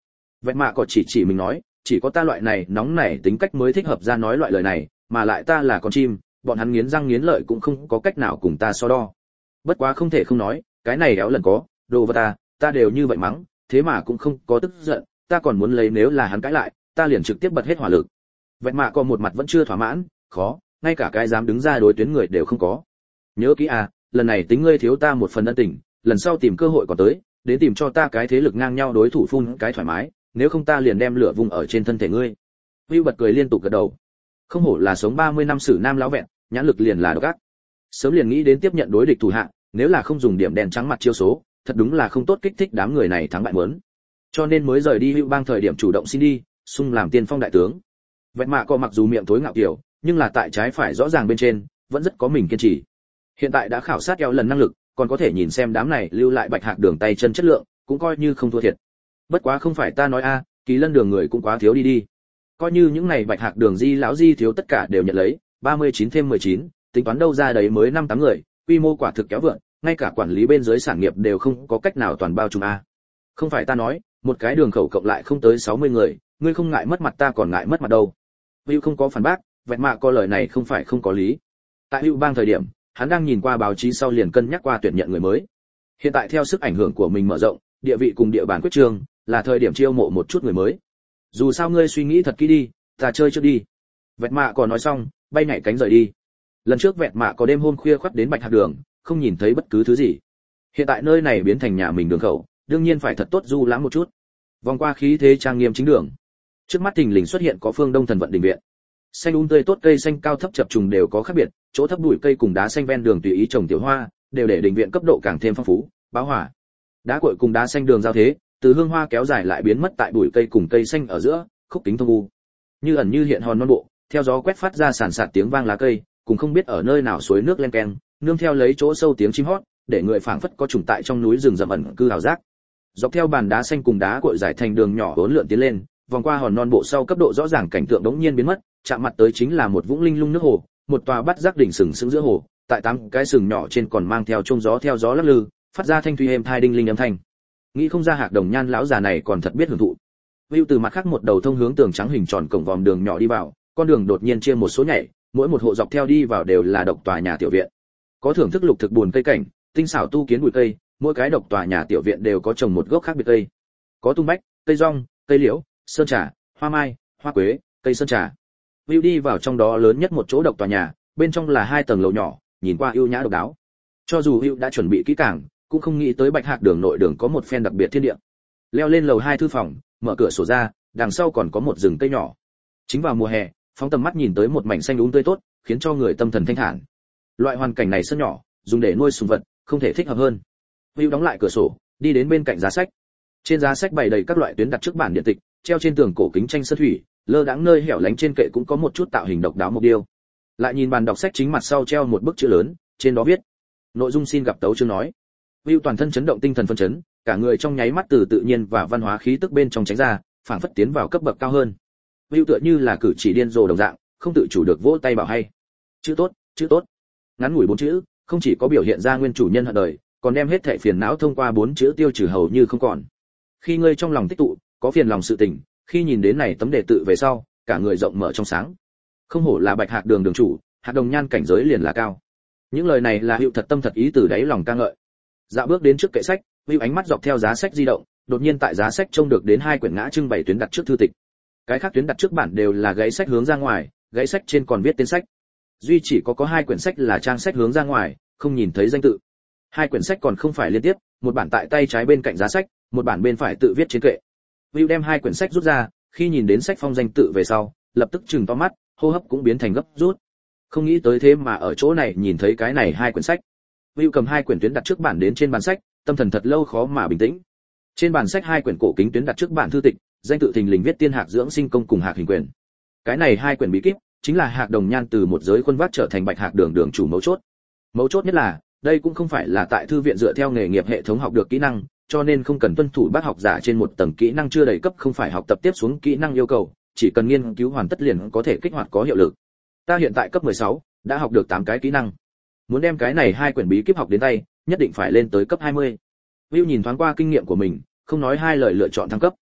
Vẹn mạ có chỉ mình nói, chỉ có ta loại này nóng nảy tính cách mới thích hợp ra nói loại lời này, mà lại ta là con chim, bọn hắn nghiến răng nghiến lợi cũng không có cách nào cùng ta so đo. Bất quá không thể không nói, cái này éo lần có, đồ vật ta đều như vậy mắng, thế mà cũng không có tức giận, ta còn muốn lấy nếu là hắn cãi lại, ta liền trực tiếp bật hết hỏa lực. Vẹn mạ có một mặt vẫn chưa thỏa mãn, khó, ngay cả cái dám đứng ra đối tuyến người đều không có. Nhớ kỹ lần này tính ngươi thiếu ta một phần ân tình, lần sau tìm cơ hội còn tới, đến tìm cho ta cái thế lực ngang nhau đối thủ phun cái thoải mái, nếu không ta liền đem lửa vung ở trên thân thể ngươi. Vưu bật cười liên tục gật đầu. Không hổ là sống 30 năm sử nam lão vẹn, nhãn lực liền là độc ác. Sớm liền nghĩ đến tiếp nhận đối địch thủ hạ, nếu là không dùng điểm đèn trắng mặt chiêu số, thật đúng là không tốt kích thích đám người này thắng bại muốn. Cho nên mới rời đi Hữu Bang thời điểm chủ động xin đi, xung làm tiên phong đại tướng. Vẹn mạ có mặc dù miệng thối ngạo kiểu, nhưng là tại trái phải rõ ràng bên trên, vẫn rất có mình kiên trì. Hiện tại đã khảo sát eo lần năng lực, còn có thể nhìn xem đám này lưu lại bạch hạc đường tay chân chất lượng, cũng coi như không thua thiệt. Bất quá không phải ta nói Kỳ Lân đường người cũng quá thiếu đi. Coi như những này bạch hạc đường di lão di thiếu tất cả đều nhận lấy, 39 thêm 19, tính toán đâu ra đấy mới 5-8 người, quy mô quả thực kéo vượn, ngay cả quản lý bên dưới sản nghiệp đều không có cách nào toàn bao trùm Không phải ta nói, một cái đường khẩu cộng lại không tới 60 người, ngươi không ngại mất mặt ta còn ngại mất mặt đâu. Hữu không có phản bác, vẹn mạ có lời này không phải không có lý. Tại Hữu Bang thời điểm, hắn đang nhìn qua báo chí sau liền cân nhắc qua tuyển nhận người mới. Hiện tại theo sức ảnh hưởng của mình mở rộng, địa vị cùng địa bàn quyết trương, là thời điểm chiêu mộ một chút người mới. Dù sao ngươi suy nghĩ thật kỹ đi, ta chơi trước đi. Vẹn mạ còn nói xong, bay nhảy cánh rời đi. Lần trước vẹn mạ có đêm hôm khuya khoắt đến bạch hạc đường, không nhìn thấy bất cứ thứ gì. Hiện tại nơi này biến thành nhà mình đường khẩu, đương nhiên phải thật tốt du lãm một chút. Vòng qua khí thế trang nghiêm chính đường, trước mắt thình lình xuất hiện có Phương Đông Thần Vận đình viện. Xanh tươi tốt cây xanh cao thấp chập trùng đều có khác biệt, chỗ thấp bụi cây cùng đá xanh ven đường tùy ý trồng tiểu hoa, đều để đình viện cấp độ càng thêm phong phú, bá hỏa. Đá cuội cùng đá xanh đường giao thế, từ hương hoa kéo dài lại biến mất tại bụi cây cùng cây xanh ở giữa, khúc kính thông u. Như ẩn như hiện hòn non bộ, theo gió quét phát ra sàn sạt tiếng vang lá cây, cùng không biết ở nơi nào suối nước len keng, nương theo lấy chỗ sâu tiếng chim hót, để người phảng phất có trùng tại trong núi rừng rậm ẩn cư hào giác. Dọc theo bàn đá xanh cùng đá cuội giải thành đường nhỏ uốn lượn tiến lên, vòng qua hòn non bộ sau cấp độ rõ ràng cảnh tượng đống nhiên biến mất, chạm mặt tới chính là một vũng linh lung nước hồ, một tòa bát giác đỉnh sừng sững giữa hồ, tại 8 cái sừng nhỏ trên còn mang theo chuông gió theo gió lắc lư, phát ra thanh thủy êm thai đinh linh âm thanh. Nghĩ không ra Hạc Đồng Nhan lão già này còn thật biết hưởng thụ. Vưu từ mặt khác một đầu thông hướng tường trắng hình tròn cổng vòm đường nhỏ đi vào, con đường đột nhiên chia một số nhảy, mỗi một hộ dọc theo đi vào đều là độc tòa nhà tiểu viện. Có thưởng thức lục thực buồn cây cảnh, tinh xảo tu kiến bụi cây, mỗi cái độc tòa nhà tiểu viện đều có trồng một gốc khác biệt cây. Có tung bách, cây rong, cây liễu, sơn trà, hoa mai, hoa quế, cây sơn trà. Vưu đi vào trong đó lớn nhất một chỗ độc tòa nhà, bên trong là 2 tầng lầu nhỏ, nhìn qua ưu nhã độc đáo. Cho dù Vưu đã chuẩn bị kỹ càng, cũng không nghĩ tới Bạch Hạc đường nội đường có một phen đặc biệt thiên địa. Leo lên lầu 2 thư phòng, mở cửa sổ ra, đằng sau còn có một rừng cây nhỏ. Chính vào mùa hè, phóng tầm mắt nhìn tới một mảnh xanh tươi tốt, khiến cho người tâm thần thanh thản. Loại hoàn cảnh này sân nhỏ, dùng để nuôi sùng vật, không thể thích hợp hơn. Vưu đóng lại cửa sổ, đi đến bên cạnh giá sách. Trên giá sách bày đầy các loại tuyến đặt trước bản điện tịch, treo trên tường cổ kính tranh sơn thủy, lơ đãng nơi hẻo lánh trên kệ cũng có một chút tạo hình độc đáo mục điêu. Lại nhìn bàn đọc sách chính mặt sau treo một bức chữ lớn, trên đó viết: nội dung xin gặp tấu chương nói. Vưu toàn thân chấn động, tinh thần phân chấn, cả người trong nháy mắt từ tự nhiên và văn hóa khí tức bên trong tránh ra, phảng phất tiến vào cấp bậc cao hơn. Vưu tựa như là cử chỉ điên rồ đồng dạng, không tự chủ được vỗ tay bảo hay. Chữ tốt, chữ tốt. Ngắn ngủi 4 chữ, không chỉ có biểu hiện ra nguyên chủ nhân hận đời, còn đem hết thảy phiền não thông qua 4 chữ tiêu trừ hầu như không còn. Khi ngươi trong lòng tích tụ, có phiền lòng sự tình, khi nhìn đến này tấm đề tự về sau, cả người rộng mở trong sáng. Không hổ là Bạch Hạc đường đường chủ, Hạc Đồng Nhan cảnh giới liền là cao. Những lời này là Hữu thật tâm thật ý từ đáy lòng ca ngợi. Dạo bước đến trước kệ sách, Hữu ánh mắt dọc theo giá sách di động, đột nhiên tại giá sách trông được đến 2 quyển ngã trưng bày tuyến đặt trước thư tịch. Cái khác tuyến đặt trước bản đều là gãy sách hướng ra ngoài, gãy sách trên còn viết tên sách. Duy chỉ có 2 quyển sách là trang sách hướng ra ngoài, không nhìn thấy danh tự. 2 quyển sách còn không phải liên tiếp, một bản tại tay trái bên cạnh giá sách, một bản bên phải tự viết trên kệ. Hữu đem 2 quyển sách rút ra, khi nhìn đến sách phong danh tự về sau, lập tức trừng to mắt, hô hấp cũng biến thành gấp rút. Không nghĩ tới thế mà ở chỗ này nhìn thấy cái này 2 quyển sách. Hữu cầm 2 quyển tuyến đặt trước bản đến trên bàn sách, tâm thần thật lâu khó mà bình tĩnh. Trên bàn sách 2 quyển cổ kính tuyến đặt trước bản thư tịch, danh tự thình lình viết Tiên Hạc dưỡng sinh công cùng Hạc hình quyền. Cái này 2 quyển bí kíp, chính là Hạc Đồng Nhan từ một giới khuôn vác trở thành Bạch Hạc đường đường chủ mấu chốt. Mấu chốt nhất là, đây cũng không phải là tại thư viện dựa theo nghề nghiệp hệ thống học được kỹ năng, cho nên không cần tuân thủ bác học giả trên một tầng kỹ năng chưa đầy cấp không phải học tập tiếp xuống kỹ năng yêu cầu, chỉ cần nghiên cứu hoàn tất liền có thể kích hoạt có hiệu lực. Ta hiện tại cấp 16, đã học được 8 cái kỹ năng. Muốn đem cái này 2 quyển bí kíp học đến tay, nhất định phải lên tới cấp 20. Vưu nhìn thoáng qua kinh nghiệm của mình, không nói hai lời lựa chọn thăng cấp.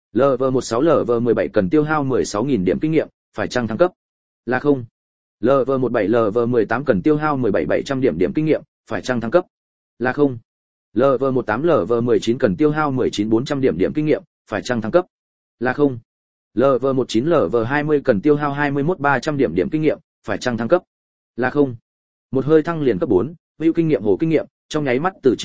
LV16 LV17 cần tiêu hao 16.000 điểm kinh nghiệm, phải chăng thăng cấp? Là không. LV17 LV18 cần tiêu hao 17.700 điểm kinh nghiệm, phải chăng thăng cấp? Là không. LV18 LV19 cần tiêu hao 19.400 điểm kinh nghiệm, phải chăng thăng cấp? Là không. LV19 LV20 cần tiêu hao 21.300 điểm kinh nghiệm, phải chăng thăng cấp? Là không. Một hơi thăng liền cấp 4, view kinh nghiệm hồ kinh nghiệm, trong nháy mắt từ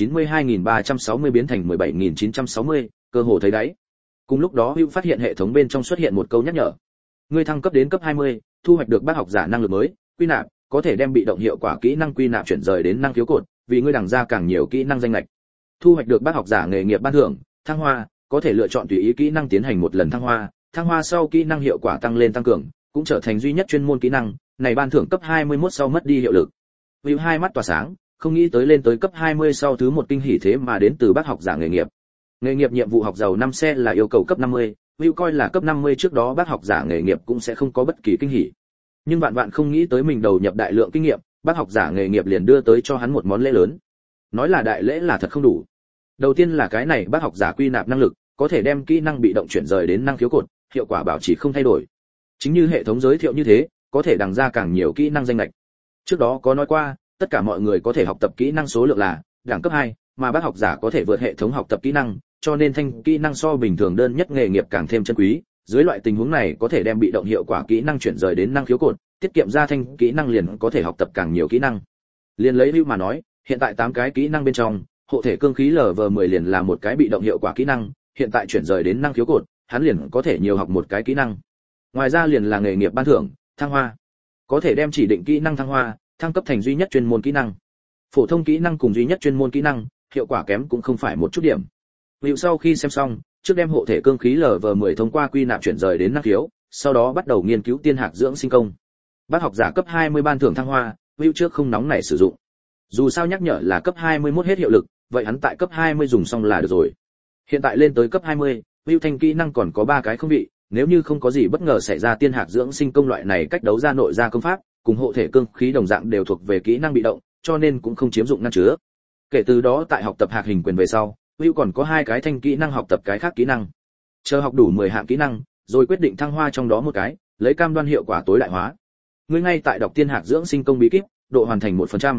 92.360 biến thành 17.960, cơ hồ thấy đáy. Cùng lúc đó Hữu phát hiện hệ thống bên trong xuất hiện một câu nhắc nhở. Ngươi thăng cấp đến cấp 20, thu hoạch được bác học giả năng lực mới, quy nạp, có thể đem bị động hiệu quả kỹ năng quy nạp chuyển rời đến năng khiếu cột, vì ngươi đằng ra càng nhiều kỹ năng danh lệch. Thu hoạch được bác học giả nghề nghiệp ban thưởng, thăng hoa, có thể lựa chọn tùy ý kỹ năng tiến hành một lần thăng hoa sau kỹ năng hiệu quả tăng lên tăng cường, cũng trở thành duy nhất chuyên môn kỹ năng, này ban thưởng cấp 21 sau mất đi hiệu lực. Hữu hai mắt tỏa sáng, không nghĩ tới lên tới cấp 20 sau thứ một kinh hỉ thế mà đến từ bác học giả nghề nghiệp. Nghề nghiệp nhiệm vụ học giàu 5 xe là yêu cầu cấp 50, Hữu coi là cấp 50 trước đó bác học giả nghề nghiệp cũng sẽ không có bất kỳ kinh hỉ. Nhưng vạn không nghĩ tới mình đầu nhập đại lượng kinh nghiệm, bác học giả nghề nghiệp liền đưa tới cho hắn một món lễ lớn. Nói là đại lễ là thật không đủ. Đầu tiên là cái này bác học giả quy nạp năng lực, có thể đem kỹ năng bị động chuyển rời đến năng khiếu cột, hiệu quả bảo trì không thay đổi. Chính như hệ thống giới thiệu như thế, có thể đằng ra càng nhiều kỹ năng danh lệch. Trước đó có nói qua, tất cả mọi người có thể học tập kỹ năng số lượng là đẳng cấp 2, mà bác học giả có thể vượt hệ thống học tập kỹ năng, cho nên thanh kỹ năng so bình thường đơn nhất nghề nghiệp càng thêm chân quý. Dưới loại tình huống này có thể đem bị động hiệu quả kỹ năng chuyển rời đến năng khiếu cột, tiết kiệm ra thanh kỹ năng liền có thể học tập càng nhiều kỹ năng. Liền lấy Hữu mà nói, hiện tại 8 cái kỹ năng bên trong, hộ thể cương khí LV10 liền là một cái bị động hiệu quả kỹ năng, hiện tại chuyển rời đến năng khiếu cột, hắn liền có thể nhiều học một cái kỹ năng. Ngoài ra liền là nghề nghiệp ban thưởng, thăng hoa, có thể đem chỉ định kỹ năng thăng hoa, thăng cấp thành duy nhất chuyên môn kỹ năng. Phổ thông kỹ năng cùng duy nhất chuyên môn kỹ năng, hiệu quả kém cũng không phải một chút điểm. Hữu sau khi xem xong, trước đem hộ thể cương khí LV10 thông qua quy nạp chuyển rời đến năng khiếu, sau đó bắt đầu nghiên cứu tiên hạc dưỡng sinh công. Bác học giả cấp 20 ban thưởng thăng hoa, Hữu trước không nóng nảy sử dụng. Dù sao nhắc nhở là cấp 21 hết hiệu lực, vậy hắn tại cấp 20 dùng xong là được rồi. Hiện tại lên tới cấp 20, Hữu thanh kỹ năng còn có 3 cái không bị, nếu như không có gì bất ngờ xảy ra tiên hạc dưỡng sinh công loại này cách đấu ra nội ra công pháp, cùng hộ thể cương khí đồng dạng đều thuộc về kỹ năng bị động, cho nên cũng không chiếm dụng ngăn chứa. Kể từ đó tại học tập hạc hình quyền về sau, Hữu còn có 2 cái thanh kỹ năng học tập cái khác kỹ năng. Chờ học đủ 10 hạng kỹ năng, rồi quyết định thăng hoa trong đó một cái, lấy cam đoan hiệu quả tối đại hóa. Ngươi ngay tại đọc tiên hạc dưỡng sinh công bí kíp, độ hoàn thành 1%,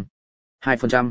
2%,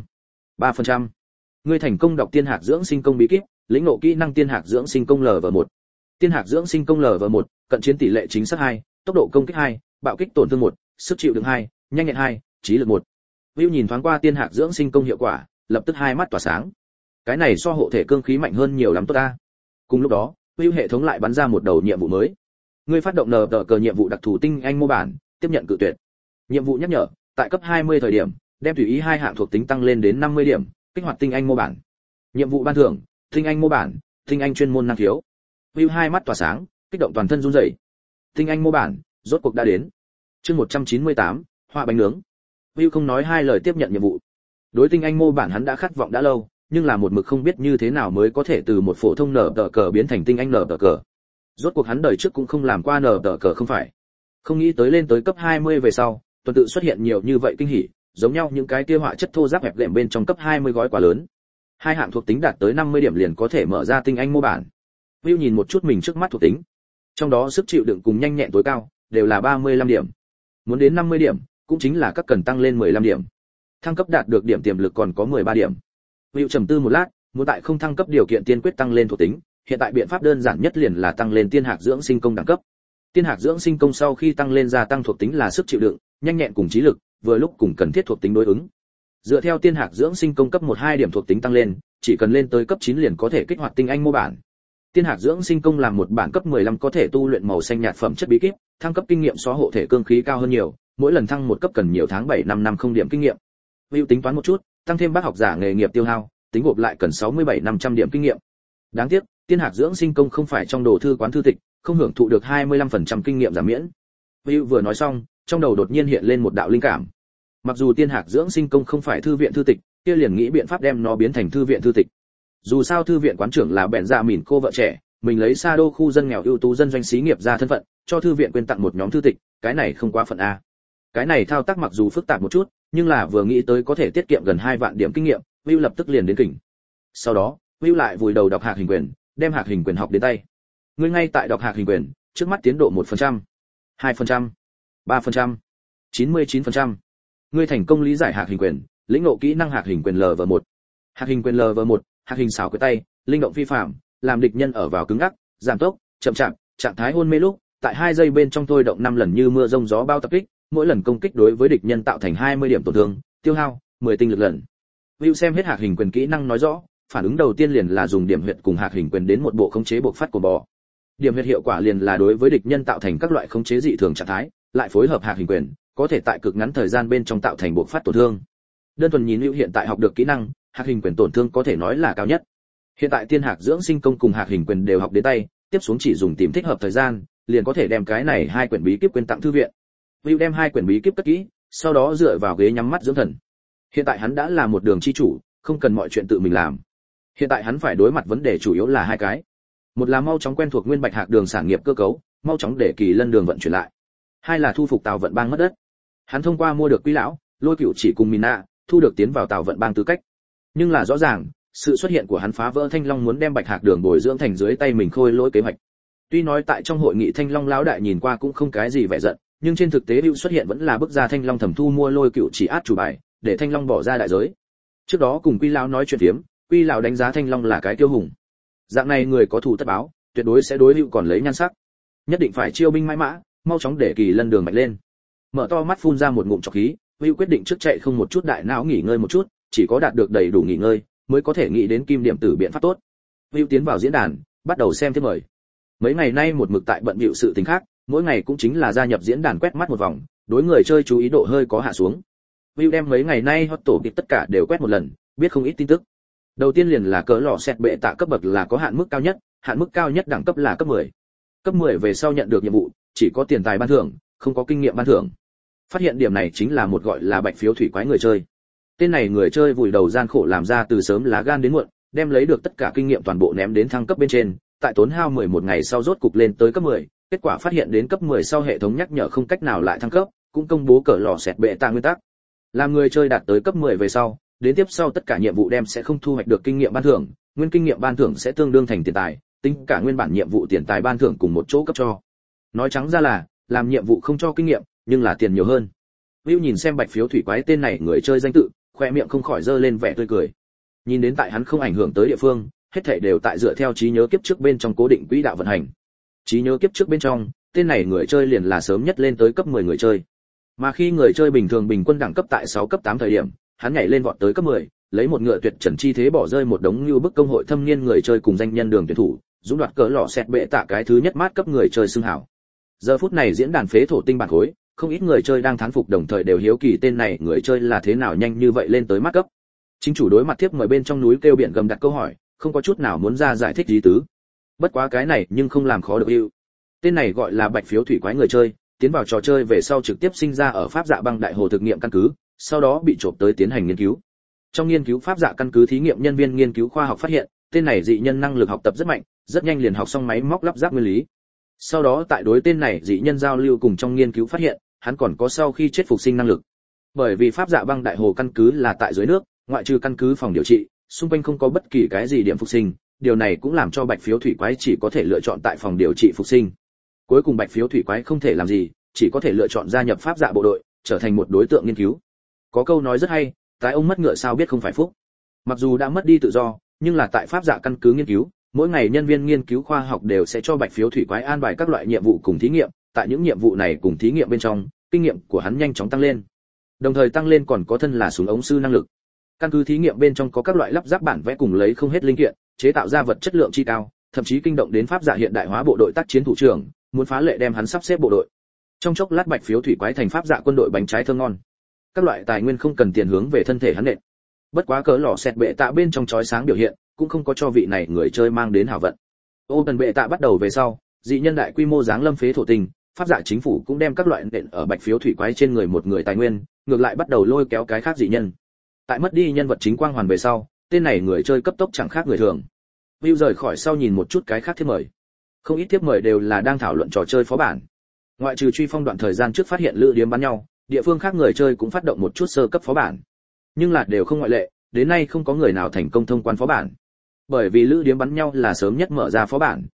3%. Ngươi thành công đọc tiên hạc dưỡng sinh công bí kíp, lĩnh ngộ kỹ năng tiên hạc dưỡng sinh công LV1. Tiên hạc dưỡng sinh công LV1, cận chiến tỷ lệ chính xác 2, tốc độ công kích 2, bạo kích tổn thương 1, sức chịu đựng 2, nhanh nhẹn 2, trí lực 1. Hữu nhìn thoáng qua tiên hạc dưỡng sinh công hiệu quả, lập tức hai mắt tỏa sáng. Cái này so hộ thể cương khí mạnh hơn nhiều lắm tốt ta. Cùng lúc đó, Hữu hệ thống lại bắn ra một đầu nhiệm vụ mới. Ngươi phát động nờ cờ nhiệm vụ đặc thù tinh anh mô bản, tiếp nhận cự tuyệt. Nhiệm vụ nhắc nhở, tại cấp 20 thời điểm, đem tùy ý 2 hạng thuộc tính tăng lên đến 50 điểm, kích hoạt tinh anh mô bản. Nhiệm vụ ban thưởng, tinh anh mô bản, tinh anh chuyên môn năng khiếu. Hữu hai mắt tỏa sáng, kích động toàn thân run rẩy. Tinh anh mô bản, rốt cuộc đã đến. Chương 198, họa bánh nướng. Hữu không nói hai lời tiếp nhận nhiệm vụ. Đối tinh anh mô bản hắn đã khát vọng đã lâu, nhưng là một mực không biết như thế nào mới có thể từ một phổ thông nở cờ biến thành tinh anh nở cờ. Rốt cuộc hắn đời trước cũng không làm qua nở cờ không phải. Không nghĩ tới lên tới cấp 20 về sau, tuần tự xuất hiện nhiều như vậy kinh hỉ, giống nhau những cái kia họa chất thô ráp hẹp lệm bên trong cấp 20 gói quá lớn. 2 hạng thuộc tính đạt tới 50 điểm liền có thể mở ra tinh anh mô bản. Hữu nhìn một chút mình trước mắt thuộc tính. Trong đó sức chịu đựng cùng nhanh nhẹn tối cao đều là 35 điểm. Muốn đến 50 điểm, cũng chính là các cần tăng lên 15 điểm. Thăng cấp đạt được điểm tiềm lực còn có 13 điểm. Hữu trầm tư một lát, muốn tại không thăng cấp điều kiện tiên quyết tăng lên thuộc tính, hiện tại biện pháp đơn giản nhất liền là tăng lên tiên hạc dưỡng sinh công đẳng cấp. Tiên hạc dưỡng sinh công sau khi tăng lên gia tăng thuộc tính là sức chịu đựng, nhanh nhẹn cùng trí lực, vừa lúc cùng cần thiết thuộc tính đối ứng. Dựa theo tiên hạc dưỡng sinh công cấp 1-2 điểm thuộc tính tăng lên, chỉ cần lên tới cấp 9 liền có thể kích hoạt tinh anh mô bản. Tiên hạc dưỡng sinh công làm một bản cấp 15 có thể tu luyện màu xanh nhạt phẩm chất bí kíp, thăng cấp kinh nghiệm so hộ thể cương khí cao hơn nhiều, mỗi lần thăng một cấp cần nhiều tháng 7-5 điểm kinh nghiệm. Hữu tính toán một chút, tăng thêm bác học giả nghề nghiệp tiêu hao, tính gộp lại cần 67-500 điểm kinh nghiệm. Đáng tiếc, tiên hạc dưỡng sinh công không phải trong đồ thư quán thư tịch, không hưởng thụ được 25% kinh nghiệm giảm miễn. Hữu vừa nói xong, trong đầu đột nhiên hiện lên một đạo linh cảm. Mặc dù tiên hạc dưỡng sinh công không phải thư viện thư tịch, kia liền nghĩ biện pháp đem nó biến thành thư viện thư tịch. Dù sao thư viện quán trưởng là bèn dạ mỉn cô vợ trẻ, mình lấy sa đô khu dân nghèo ưu tú dân doanh xí nghiệp ra thân phận, cho thư viện quyên tặng một nhóm thư tịch, cái này không quá phận a. Cái này thao tác mặc dù phức tạp một chút, nhưng là vừa nghĩ tới có thể tiết kiệm gần 2 vạn điểm kinh nghiệm, Hữu lập tức liền đến kỉnh. Sau đó, Hữu lại vùi đầu đọc hạc hình quyền, đem hạc hình quyền học đến tay. ngươi ngay tại đọc hạc hình quyền, trước mắt tiến độ 1%, 2%, 3%, 99%. Ngươi thành công lý giải hạc hình quyền, lĩnh ngộ kỹ năng hạc hình quyền LV1. Hạc hình quyền LV1, hạc hình xảo quyết tay, linh động phi phạm, làm địch nhân ở vào cứng ngắc, giảm tốc, chậm chạp, trạng thái hôn mê lúc, tại 2 giây bên trong thôi động 5 lần như mưa rông gió bao tập kích, mỗi lần công kích đối với địch nhân tạo thành 20 điểm tổn thương, tiêu hao 10 tinh lực lần. View xem hết hạc hình quyền kỹ năng nói rõ, phản ứng đầu tiên liền là dùng điểm huyệt cùng hạc hình quyền đến một bộ khống chế buộc phát của bò. Điểm huyệt hiệu quả liền là đối với địch nhân tạo thành các loại khống chế dị thường trạng thái, lại phối hợp hạc hình quyền, có thể tại cực ngắn thời gian bên trong tạo thành buộc phát tổn thương. Đơn thuần nhìn View hiện tại học được kỹ năng, hạc hình quyền tổn thương có thể nói là cao nhất. Hiện tại tiên hạc dưỡng sinh công cùng hạc hình quyền đều học đến tay, tiếp xuống chỉ dùng tìm thích hợp thời gian, liền có thể đem cái này 2 quyển bí kíp quên tặng thư viện. View đem 2 quyển bí kíp cất kỹ, sau đó dựa vào ghế nhắm mắt dưỡng thần. Hiện tại hắn đã là một đường chi chủ, không cần mọi chuyện tự mình làm. Hiện tại hắn phải đối mặt vấn đề chủ yếu là 2 cái. Một là mau chóng quen thuộc nguyên bạch hạc đường sản nghiệp cơ cấu, mau chóng để kỳ lân đường vận chuyển lại. 2 là thu phục Tào Vận Bang mất đất. Hắn thông qua mua được Quý lão, Lôi Cửu chỉ cùng Mina, thu được tiến vào Tào Vận Bang tư cách. Nhưng là rõ ràng, sự xuất hiện của hắn phá vỡ Thanh Long muốn đem bạch hạc đường bồi dưỡng thành dưới tay mình khôi lỗi kế hoạch. Tuy nói tại trong hội nghị Thanh Long lão đại nhìn qua cũng không cái gì vẻ giận, nhưng trên thực tế Hữu xuất hiện vẫn là bức ra Thanh Long thẩm thu mua Lôi Cửu chỉ át chủ bài, để Thanh Long bỏ ra đại giới. Trước đó cùng Quy lão nói chuyện phiếm, Quy lão đánh giá Thanh Long là cái kiêu hùng. Dạng này người có thù tất báo, tuyệt đối sẽ đối Hữu còn lấy nhan sắc. Nhất định phải chiêu binh mãi mã, mau chóng để kỳ lân đường mạnh lên. Mở to mắt phun ra một ngụm trọc khí, Hữu quyết định trước chạy không một chút đại não nghỉ ngơi một chút, chỉ có đạt được đầy đủ nghỉ ngơi, mới có thể nghĩ đến kim điểm tử biện pháp tốt. Hữu tiến vào diễn đàn, bắt đầu xem tiếp mời. Mấy ngày nay một mực tại bận bịu sự tình khác, mỗi ngày cũng chính là gia nhập diễn đàn quét mắt một vòng, đối người chơi chú ý độ hơi có hạ xuống. Hữu đem mấy ngày nay hot tổ kịp tất cả đều quét một lần, biết không ít tin tức. Đầu tiên liền là cỡ lọ xét bệ tạ cấp bậc là có hạn mức cao nhất đẳng cấp là cấp 10. Cấp 10 về sau nhận được nhiệm vụ, chỉ có tiền tài ban thưởng, không có kinh nghiệm ban thưởng. Phát hiện điểm này chính là một gọi là bạch phiếu thủy quái người chơi. Tên này người chơi vùi đầu gian khổ làm ra từ sớm lá gan đến muộn, đem lấy được tất cả kinh nghiệm toàn bộ ném đến thăng cấp bên trên, tại tốn hao 11 ngày sau rốt cục lên tới cấp 10, kết quả phát hiện đến cấp 10 sau hệ thống nhắc nhở không cách nào lại thăng cấp, cũng công bố cỡ lò xẹt bệ tạ nguyên tắc. Làm người chơi đạt tới cấp 10 về sau, đến tiếp sau tất cả nhiệm vụ đem sẽ không thu hoạch được kinh nghiệm ban thưởng, nguyên kinh nghiệm ban thưởng sẽ tương đương thành tiền tài, tính cả nguyên bản nhiệm vụ tiền tài ban thưởng cùng một chỗ cấp cho. Nói trắng ra là, làm nhiệm vụ không cho kinh nghiệm, nhưng là tiền nhiều hơn. View nhìn xem bạch phiếu thủy quái tên này người chơi danh tự, khoe miệng không khỏi dơ lên vẻ tươi cười. Nhìn đến tại hắn không ảnh hưởng tới địa phương, hết thảy đều tại dựa theo trí nhớ kiếp trước bên trong cố định quỹ đạo vận hành. Trí nhớ kiếp trước bên trong, tên này người chơi liền là sớm nhất lên tới cấp 10 người chơi. Mà khi người chơi bình thường bình quân đẳng cấp tại 6 cấp 8 thời điểm, hắn nhảy lên vọt tới cấp 10, lấy một ngựa tuyệt trần chi thế bỏ rơi một đống như bức công hội thâm niên người chơi cùng danh nhân đường tuyển thủ, dũng đoạt cỡ lọ xẹt bệ tạ cái thứ nhất mát cấp người chơi xưng hảo. Giờ phút này diễn đàn phế thổ tinh bản khối, không ít người chơi đang thán phục đồng thời đều hiếu kỳ tên này người chơi là thế nào nhanh như vậy lên tới mát cấp. Chính chủ đối mặt tiếp mời bên trong núi kêu biển gầm đặt câu hỏi, không có chút nào muốn ra giải thích lý tứ. Bất quá cái này nhưng không làm khó được Hữu. Tên này gọi là bạch phiếu thủy quái người chơi, tiến vào trò chơi về sau trực tiếp sinh ra ở pháp dạ băng đại hồ thực nghiệm căn cứ, sau đó bị trộm tới tiến hành nghiên cứu. Trong nghiên cứu pháp dạ căn cứ thí nghiệm nhân viên nghiên cứu khoa học phát hiện, tên này dị nhân năng lực học tập rất mạnh, rất nhanh liền học xong máy móc lắp ráp nguyên lý. Sau đó tại đối tên này dị nhân giao lưu cùng trong nghiên cứu phát hiện, hắn còn có sau khi chết phục sinh năng lực. Bởi vì pháp dạ băng đại hồ căn cứ là tại dưới nước, ngoại trừ căn cứ phòng điều trị, xung quanh không có bất kỳ cái gì điểm phục sinh, điều này cũng làm cho bạch phiếu thủy quái chỉ có thể lựa chọn tại phòng điều trị phục sinh. Cuối cùng bạch phiếu thủy quái không thể làm gì, chỉ có thể lựa chọn gia nhập pháp dạ bộ đội, trở thành một đối tượng nghiên cứu. Có câu nói rất hay, tái ông mất ngựa sao biết không phải phúc. Mặc dù đã mất đi tự do, nhưng là tại pháp dạ căn cứ nghiên cứu, mỗi ngày nhân viên nghiên cứu khoa học đều sẽ cho bạch phiếu thủy quái an bài các loại nhiệm vụ cùng thí nghiệm, tại những nhiệm vụ này cùng thí nghiệm bên trong, kinh nghiệm của hắn nhanh chóng tăng lên. Đồng thời tăng lên còn có thân là súng ống sư năng lực. Căn cứ thí nghiệm bên trong có các loại lắp ráp bản vẽ cùng lấy không hết linh kiện, chế tạo ra vật chất lượng chi cao, thậm chí kinh động đến pháp dạ hiện đại hóa bộ đội tác chiến thủ trưởng, muốn phá lệ đem hắn sắp xếp bộ đội. Trong chốc lát bạch phiếu thủy quái thành pháp dạ quân đội bánh trái thơm ngon. Các loại tài nguyên không cần tiền hướng về thân thể hắn nện. Bất quá cỡ lò xẹt bệ tạ bên trong chói sáng biểu hiện, cũng không có cho vị này người chơi mang đến hảo vận. Ô tần bệ tạ bắt đầu về sau, dị nhân đại quy mô giáng lâm phế thổ tình, pháp dạ chính phủ cũng đem các loại nện ở bạch phiếu thủy quái trên người một người tài nguyên, ngược lại bắt đầu lôi kéo cái khác dị nhân. Tại mất đi nhân vật chính quang hoàn về sau, tên này người chơi cấp tốc chẳng khác người thường. View rời khỏi sau nhìn một chút cái khác thiếp mời. Không ít thiếp mời đều là đang thảo luận trò chơi phó bản. Ngoại trừ truy phong đoạn thời gian trước phát hiện lữ điếm bắn nhau, địa phương khác người chơi cũng phát động một chút sơ cấp phó bản. Nhưng là đều không ngoại lệ, đến nay không có người nào thành công thông quan phó bản. Bởi vì lữ điếm bắn nhau là sớm nhất mở ra phó bản,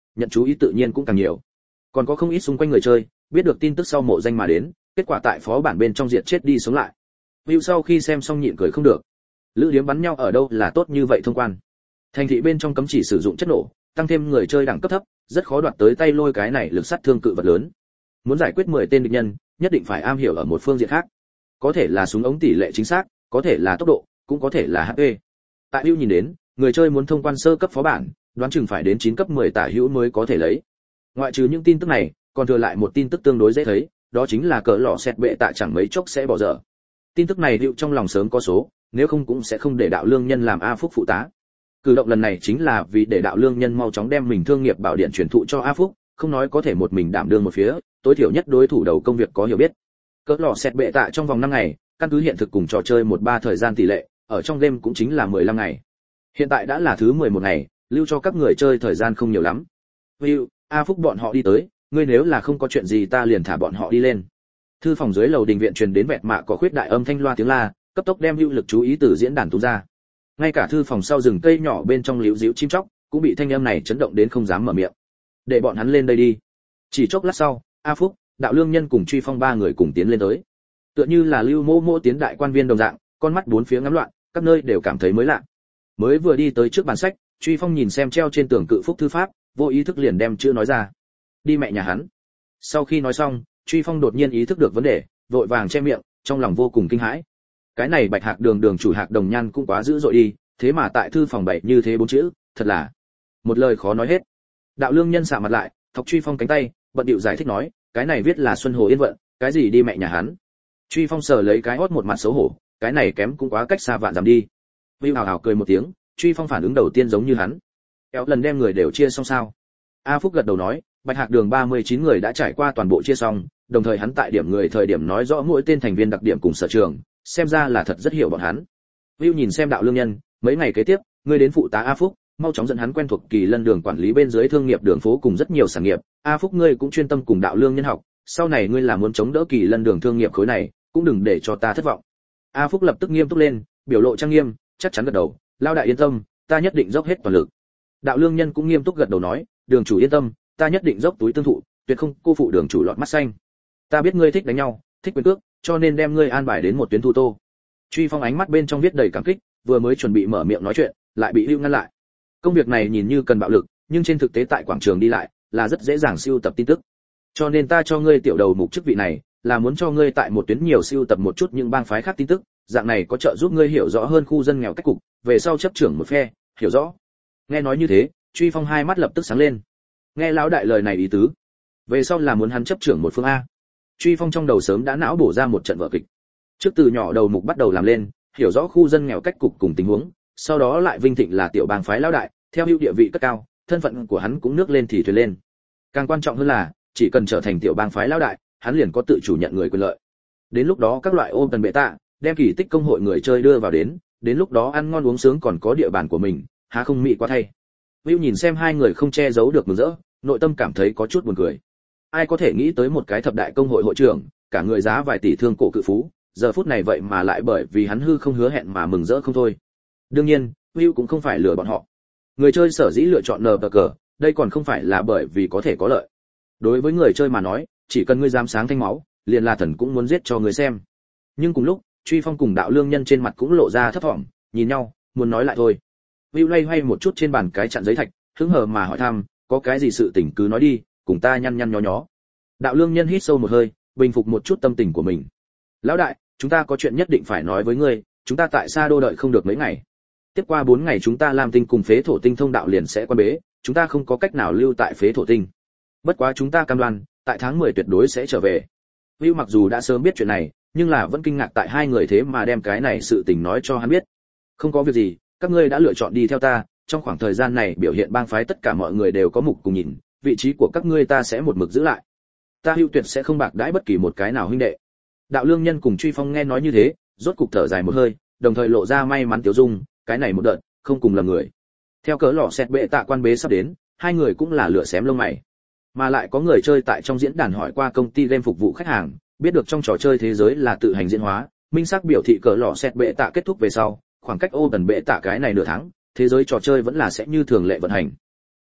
nhận chú ý tự nhiên cũng càng nhiều. Còn có không ít xung quanh người chơi biết được tin tức sau mộ danh mà đến, kết quả tại phó bản bên trong diệt chết đi sống lại. View sau khi xem xong nhịn cười không được. Lữ điếm bắn nhau ở đâu là tốt như vậy thông quan. Thành thị bên trong cấm chỉ sử dụng chất nổ, tăng thêm người chơi đẳng cấp thấp, rất khó đoạt tới tay lôi cái này lực sát thương cự vật lớn. Muốn giải quyết 10 tên địch nhân, nhất định phải am hiểu ở một phương diện khác. Có thể là súng ống tỷ lệ chính xác, có thể là tốc độ, cũng có thể là HP. Tại View nhìn đến, người chơi muốn thông quan sơ cấp phó bản, đoán chừng phải đến 9 cấp 10 tả hữu mới có thể lấy. Ngoại trừ những tin tức này, còn thừa lại một tin tức tương đối dễ thấy, đó chính là cỡ lọ xẹt bệ tạ chẳng mấy chốc sẽ bỏ dở. Tin tức này View trong lòng sớm có số, nếu không cũng sẽ không để đạo lương nhân làm A Phúc phụ tá. Cử động lần này chính là vì để đạo lương nhân mau chóng đem mình thương nghiệp bảo điện truyền thụ cho A Phúc, không nói có thể một mình đảm đương một phía, tối thiểu nhất đối thủ đầu công việc có hiểu biết. Cỡ lọ xẹt bệ tạ trong vòng 5 ngày, căn cứ hiện thực cùng trò chơi 1-3 thời gian tỷ lệ, ở trong game cũng chính là 15 ngày. Hiện tại đã là thứ 11 ngày, lưu cho các người chơi thời gian không nhiều lắm. View, A Phúc bọn họ đi tới, ngươi nếu là không có chuyện gì ta liền thả bọn họ đi lên. Thư phòng dưới lầu đình viện truyền đến vẹt mạ có khuyết đại âm thanh loa tiếng la, cấp tốc đem hữu lực chú ý từ diễn đàn tung ra. Ngay cả thư phòng sau rừng cây nhỏ bên trong liễu díu chim chóc cũng bị thanh âm này chấn động đến không dám mở miệng. Để bọn hắn lên đây đi. Chỉ chốc lát sau, A Phúc, đạo lương nhân cùng Truy Phong ba người cùng tiến lên tới. Tựa như là Lưu Mô Mô tiến đại quan viên đồng dạng, con mắt bốn phía ngắm loạn, các nơi đều cảm thấy mới lạ. Mới vừa đi tới trước bàn sách, Truy Phong nhìn xem treo trên tường cự phúc thư pháp, vô ý thức liền đem chữ nói ra. Đi mẹ nhà hắn. Sau khi nói xong, Truy Phong đột nhiên ý thức được vấn đề, vội vàng che miệng, trong lòng vô cùng kinh hãi. Cái này Bạch Hạc Đường đường chủ Hạc Đồng Nhan cũng quá dữ dội đi, thế mà tại thư phòng bày như thế 4 chữ, thật là một lời khó nói hết. Đạo lương nhân sạ mặt lại, thọc Truy Phong cánh tay, bận điệu giải thích nói, cái này viết là Xuân Hồ Yên Vận, cái gì đi mẹ nhà hắn. Truy Phong sờ lấy cái hót một mặt xấu hổ, cái này kém cũng quá cách xa vạn dặm đi. Vưu hào hào cười một tiếng, Truy Phong phản ứng đầu tiên giống như hắn. Kéo lần đem người đều chia xong sao? A Phúc gật đầu nói, Bạch Hạc Đường 39 người đã trải qua toàn bộ chia xong, đồng thời hắn tại điểm người thời điểm nói rõ mỗi tên thành viên đặc điểm cùng sở trường, xem ra là thật rất hiểu bọn hắn. Vưu nhìn xem đạo lương nhân, mấy ngày kế tiếp, ngươi đến phụ tá A Phúc, mau chóng dẫn hắn quen thuộc Kỳ Lân Đường quản lý bên dưới thương nghiệp đường phố cùng rất nhiều sản nghiệp. A Phúc ngươi cũng chuyên tâm cùng đạo lương nhân học, sau này ngươi là muốn chống đỡ Kỳ Lân Đường thương nghiệp khối này, cũng đừng để cho ta thất vọng. A Phúc lập tức nghiêm túc lên, biểu lộ trang nghiêm, chắc chắn gật đầu, lao đại yên tâm, ta nhất định dốc hết toàn lực. Đạo lương nhân cũng nghiêm túc gật đầu nói, đường chủ yên tâm, ta nhất định dốc túi tương thụ, tuyệt không cô phụ đường chủ lọt mắt xanh. Ta biết ngươi thích đánh nhau, thích quyền cước, cho nên đem ngươi an bài đến một tuyến thu tô. Truy Phong ánh mắt bên trong viết đầy cảm kích, vừa mới chuẩn bị mở miệng nói chuyện, lại bị Hữu ngăn lại. Công việc này nhìn như cần bạo lực, nhưng trên thực tế tại quảng trường đi lại là rất dễ dàng siêu tập tin tức. Cho nên ta cho ngươi tiểu đầu mục chức vị này, là muốn cho ngươi tại một tuyến nhiều siêu tập một chút những bang phái khác tin tức, dạng này có trợ giúp ngươi hiểu rõ hơn khu dân nghèo cách cục, về sau chấp trưởng một phe, hiểu rõ. Nghe nói như thế, Truy Phong hai mắt lập tức sáng lên. Nghe lão đại lời này ý tứ, về sau là muốn hắn chấp trưởng một phương a. Truy Phong trong đầu sớm đã não bổ ra một trận vở kịch. Trước từ nhỏ đầu mục bắt đầu làm lên, hiểu rõ khu dân nghèo cách cục cùng tình huống, sau đó lại vinh thịnh là tiểu bang phái lão đại, theo hữu địa vị cất cao, thân phận của hắn cũng nước lên thì thuyền lên. Càng quan trọng hơn là, chỉ cần trở thành tiểu bang phái lão đại, hắn liền có tự chủ nhận người quyền lợi. Đến lúc đó các loại ôm tần bệ tạ, đem kỳ tích công hội người chơi đưa vào đến lúc đó ăn ngon uống sướng còn có địa bàn của mình, há không mỹ quá thay. Vưu nhìn xem hai người không che giấu được mừng rỡ, nội tâm cảm thấy có chút buồn cười. Ai có thể nghĩ tới một cái thập đại công hội hội trưởng, cả người giá vài tỷ thương cổ cự phú, giờ phút này vậy mà lại bởi vì hắn hư không hứa hẹn mà mừng rỡ không thôi. Đương nhiên, Vưu cũng không phải lừa bọn họ. Người chơi sở dĩ lựa chọn nờ cờ, đây còn không phải là bởi vì có thể có lợi. Đối với người chơi mà nói, chỉ cần ngươi dám sáng thanh máu, liền là thần cũng muốn giết cho người xem. Nhưng cùng lúc, Truy Phong cùng đạo lương nhân trên mặt cũng lộ ra thấp thỏm, nhìn nhau, muốn nói lại thôi. Vưu loay hoay một chút trên bàn cái chặn giấy thạch, hứng hờ mà hỏi thăm, có cái gì sự tình cứ nói đi, cùng ta nhăn nhăn nhó nhó. Đạo lương nhân hít sâu một hơi, bình phục một chút tâm tình của mình. Lão đại, chúng ta có chuyện nhất định phải nói với ngươi, chúng ta tại Sa Đô đợi không được mấy ngày. Tiếp qua 4 ngày chúng ta làm tinh cùng phế thổ tinh thông đạo liền sẽ quan bế, chúng ta không có cách nào lưu tại phế thổ tinh. Bất quá chúng ta cam đoan, tại tháng 10 tuyệt đối sẽ trở về. Vưu mặc dù đã sớm biết chuyện này, nhưng là vẫn kinh ngạc tại hai người thế mà đem cái này sự tình nói cho hắn biết. Không có việc gì, các ngươi đã lựa chọn đi theo ta, trong khoảng thời gian này biểu hiện bang phái tất cả mọi người đều có mục cùng nhìn, vị trí của các ngươi ta sẽ một mực giữ lại. Ta Hưu tuyệt sẽ không bạc đãi bất kỳ một cái nào huynh đệ. Đạo lương nhân cùng Truy Phong nghe nói như thế, rốt cục thở dài một hơi, đồng thời lộ ra may mắn tiêu dung, cái này một đợt, không cùng lầm người. Theo cớ lọ xẹt bệ tạ quan bế sắp đến, hai người cũng là lửa xém lông mày. Mà lại có người chơi tại trong diễn đàn hỏi qua công ty game phục vụ khách hàng, biết được trong trò chơi thế giới là tự hành diễn hóa, minh xác biểu thị cỡ lọ xẹt bệ tạ kết thúc về sau, khoảng cách ô tần bệ tạ cái này nửa tháng, thế giới trò chơi vẫn là sẽ như thường lệ vận hành.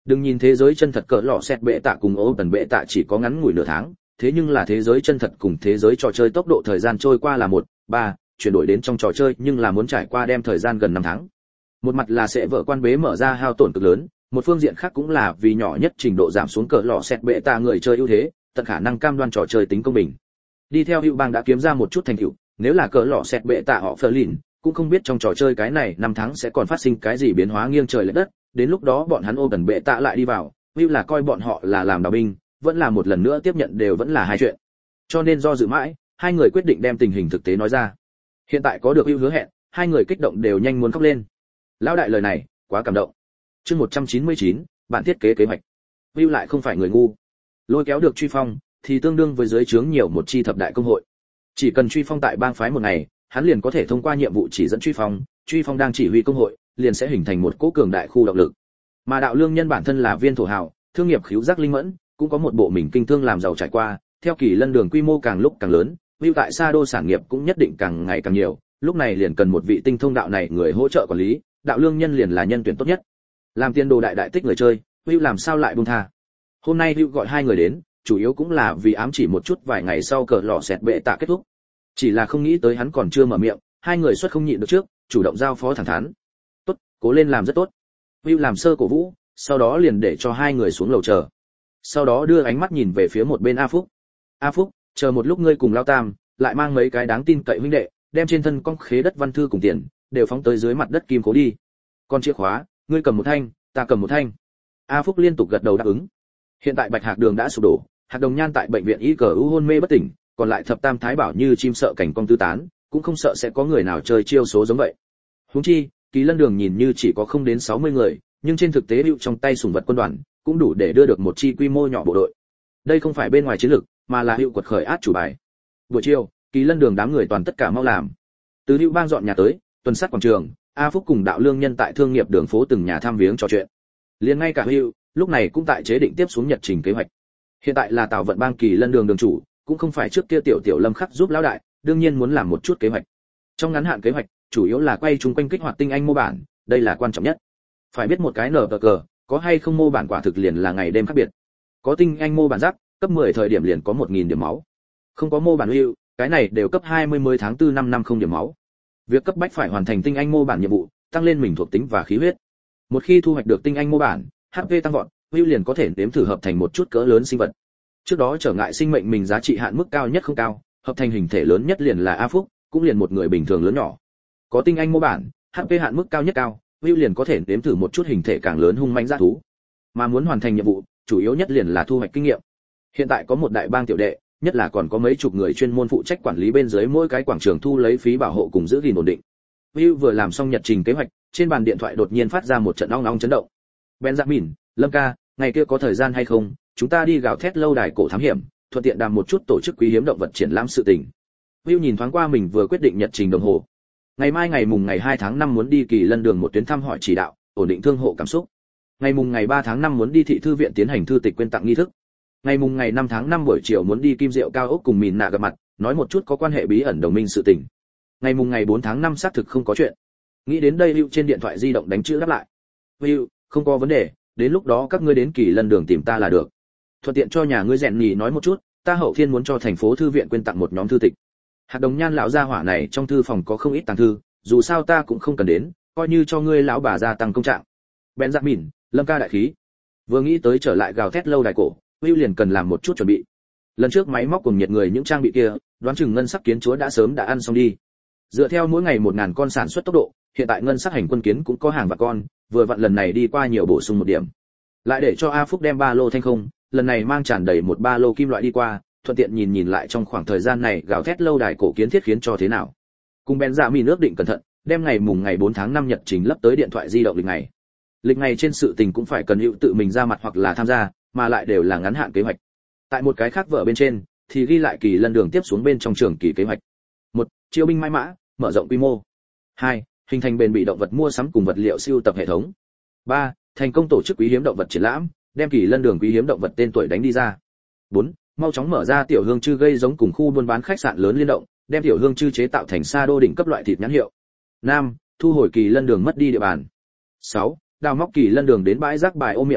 Đừng nhìn thế giới chân thật cỡ lọ xét bệ tạ cùng Open bệ tạ chỉ có ngắn ngủi nửa tháng, thế nhưng là thế giới chân thật cùng thế giới trò chơi tốc độ thời gian trôi qua là 1-3, chuyển đổi đến trong trò chơi nhưng là muốn trải qua đem thời gian gần 5 tháng. Một mặt là sẽ vợ quan bế mở ra hao tổn cực lớn, một phương diện khác cũng là vì nhỏ nhất trình độ giảm xuống cỡ lọ xét bệ tạ người chơi ưu thế, tận khả năng cam đoan trò chơi tính công bình. Đi theo hữu bang đã kiếm ra một chút thành tựu, nếu là cỡ lọ xét bệ tạ họ Ferlin, cũng không biết trong trò chơi cái này 5 tháng sẽ còn phát sinh cái gì biến hóa nghiêng trời lệch đất, đến lúc đó bọn hắn Open bệ tạ lại đi vào, hữu là coi bọn họ là làm đào binh, vẫn là một lần nữa tiếp nhận đều vẫn là hai chuyện. Cho nên do dự mãi, hai người quyết định đem tình hình thực tế nói ra. Hiện tại có được hữu hứa hẹn, hai người kích động đều nhanh muốn khóc lên. Lão đại lời này, quá cảm động. Chương 199, bạn thiết kế kế hoạch. Hữu lại không phải người ngu. Lôi kéo được Truy Phong, thì tương đương với dưới trướng nhiều một chi thập đại công hội. Chỉ cần Truy Phong tại bang phái một ngày, hắn liền có thể thông qua nhiệm vụ chỉ dẫn Truy Phong đang chỉ huy công hội, liền sẽ hình thành một cỗ cường đại khu động lực. Mà Đạo Lương Nhân bản thân là viên thổ hào, thương nghiệp khíu giác linh mẫn, cũng có một bộ mình kinh thương làm giàu trải qua, theo Kỳ Lân Đường quy mô càng lúc càng lớn, view tại Sa Đô sản nghiệp cũng nhất định càng ngày càng nhiều, lúc này liền cần một vị tinh thông đạo này người hỗ trợ quản lý, Đạo Lương Nhân liền là nhân tuyển tốt nhất. Làm tiền đồ đại tích người chơi, view làm sao lại buông tha. Hôm nay view gọi hai người đến, chủ yếu cũng là vì ám chỉ một chút vài ngày sau cờ lọ xẹt bệ tạ kết thúc. Chỉ là không nghĩ tới hắn còn chưa mở miệng, hai người xuất không nhịn được trước, chủ động giao phó thẳng thắn. Tốt, cố lên làm rất tốt. View làm sơ cổ vũ, sau đó liền để cho hai người xuống lầu chờ. Sau đó đưa ánh mắt nhìn về phía một bên A Phúc. A Phúc, chờ một lúc ngươi cùng Lao Tam, lại mang mấy cái đáng tin cậy huynh đệ, đem trên thân con khế đất văn thư cùng tiền, đều phóng tới dưới mặt đất kim cố đi. Còn chìa khóa, ngươi cầm một thanh, ta cầm một thanh. A Phúc liên tục gật đầu đáp ứng. Hiện tại Bạch Hạc Đường đã sụp đổ, Hạc Đồng Nhan tại bệnh viện ICU hôn mê bất tỉnh, còn lại thập tam thái bảo như chim sợ cảnh cong tứ tán, cũng không sợ sẽ có người nào chơi chiêu số giống vậy. Huống chi, Kỳ Lân Đường nhìn như chỉ có không đến 60 người, nhưng trên thực tế hữu trong tay sủng vật quân đoàn, cũng đủ để đưa được một chi quy mô nhỏ bộ đội. Đây không phải bên ngoài chiến lược, mà là hữu quật khởi át chủ bài. Buổi chiều, Kỳ Lân Đường đám người toàn tất cả mau làm. Từ hữu bang dọn nhà tới, tuần sát quảng trường, A Phúc cùng Đạo Lương Nhân tại thương nghiệp đường phố từng nhà thăm viếng trò chuyện. Liền ngay cả hữu, lúc này cũng tại chế định tiếp xuống nhật trình kế hoạch. Hiện tại là Tào Vận bang Kỳ Lân Đường đường chủ, cũng không phải trước kia tiểu Lâm Khắc giúp lão đại, đương nhiên muốn làm một chút kế hoạch. Trong ngắn hạn kế hoạch, chủ yếu là quay chung quanh kích hoạt tinh anh mô bản, đây là quan trọng nhất. Phải biết một cái nở cờ, có hay không mô bản quả thực liền là ngày đêm khác biệt. Có tinh anh mô bản rắc, cấp 10 thời điểm liền có 1000 điểm máu. Không có mô bản hữu, cái này đều cấp 20 10 tháng 4 năm năm không điểm máu. Việc cấp bách phải hoàn thành tinh anh mô bản nhiệm vụ, tăng lên mình thuộc tính và khí huyết. Một khi thu hoạch được tinh anh mô bản, HP tăng vọt, hữu liền có thể nếm thử hợp thành một chút cỡ lớn sinh vật. Trước đó trở ngại sinh mệnh mình giá trị hạn mức cao nhất không cao, hợp thành hình thể lớn nhất liền là A Phúc, cũng liền một người bình thường lớn nhỏ. Có tinh anh mô bản, HP hạn mức cao nhất cao, hữu liền có thể nếm thử một chút hình thể càng lớn hung mãnh dã thú. Mà muốn hoàn thành nhiệm vụ, chủ yếu nhất liền là thu hoạch kinh nghiệm. Hiện tại có một đại bang tiểu đệ, nhất là còn có mấy chục người chuyên môn phụ trách quản lý bên dưới mỗi cái quảng trường thu lấy phí bảo hộ cùng giữ gìn ổn định. Hữu vừa làm xong nhật trình kế hoạch, trên bàn điện thoại đột nhiên phát ra một trận ong ong chấn động. Benjamin, Lâm ca, ngày kia có thời gian hay không, chúng ta đi gào thét lâu đài cổ thám hiểm, thuận tiện đàm một chút tổ chức quý hiếm động vật triển lãm sự tình. Hữu nhìn thoáng qua mình vừa quyết định nhật trình đồng hồ. Ngày mai ngày 2 tháng 5 muốn đi Kỳ Lân Đường một tuyến thăm hỏi chỉ đạo, ổn định thương hộ cảm xúc. Ngày 3 tháng 5 muốn đi thị thư viện tiến hành thư tịch quyên tặng nghi thức. Ngày 5 tháng 5 buổi chiều muốn đi Kim Diệu cao ốc cùng Mìn Nạ gặp mặt, nói một chút có quan hệ bí ẩn đồng minh sự tình. Ngày 4 tháng 5 xác thực không có chuyện. Nghĩ đến đây Hữu trên điện thoại di động đánh chữ đáp lại. Hữu, không có vấn đề, đến lúc đó các ngươi đến Kỳ Lân Đường tìm ta là được. Thuận tiện cho nhà ngươi rèn nhì nói một chút, ta hậu thiên muốn cho thành phố thư viện quyên tặng một nhóm thư tịch. Hạt Đồng Nhan lão gia hỏa này trong thư phòng có không ít tàng thư, dù sao ta cũng không cần đến, coi như cho ngươi lão bà gia tăng công trạng. Benjamin, Lâm ca đại khí. Vừa nghĩ tới trở lại gào thét lâu đài cổ, Will liền cần làm một chút chuẩn bị. Lần trước máy móc cùng nhiệt người những trang bị kia, đoán chừng ngân sắc kiến chúa đã sớm đã ăn xong đi. Dựa theo mỗi ngày 1000 con sản xuất tốc độ, hiện tại ngân sắc hành quân kiến cũng có hàng vạn con, vừa vặn lần này đi qua nhiều bổ sung một điểm. Lại để cho A Phúc đem ba lô thanh không, lần này mang tràn đầy một ba lô kim loại đi qua, thuận tiện nhìn lại trong khoảng thời gian này gào thét lâu đài cổ kiến thiết khiến cho thế nào. Cùng Benjamin ước định cẩn thận, đem ngày 4 tháng 5 nhật trình lấp tới điện thoại di động lịch ngày. Lịch ngày trên sự tình cũng phải cần Hữu tự mình ra mặt hoặc là tham gia, mà lại đều là ngắn hạn kế hoạch. Tại một cái khác vở bên trên thì ghi lại Kỳ Lân Đường tiếp xuống bên trong trường kỳ kế hoạch. 1. Chiêu binh mãi mã, mở rộng quy mô. 2. Hình thành bền bị động vật mua sắm cùng vật liệu siêu tập hệ thống. 3. Thành công tổ chức quý hiếm động vật triển lãm, đem Kỳ Lân Đường quý hiếm động vật tên tuổi đánh đi ra. 4. Mau chóng mở ra tiểu hương chư gây giống cùng khu buôn bán khách sạn lớn liên động, đem tiểu hương chư chế tạo thành sa đô đỉnh cấp loại thịt nhãn hiệu. 5. Thu hồi Kỳ Lân Đường mất đi địa bàn. 6. Đào móc Kỳ Lân Đường đến bãi rác bài ô miệng mật đạo,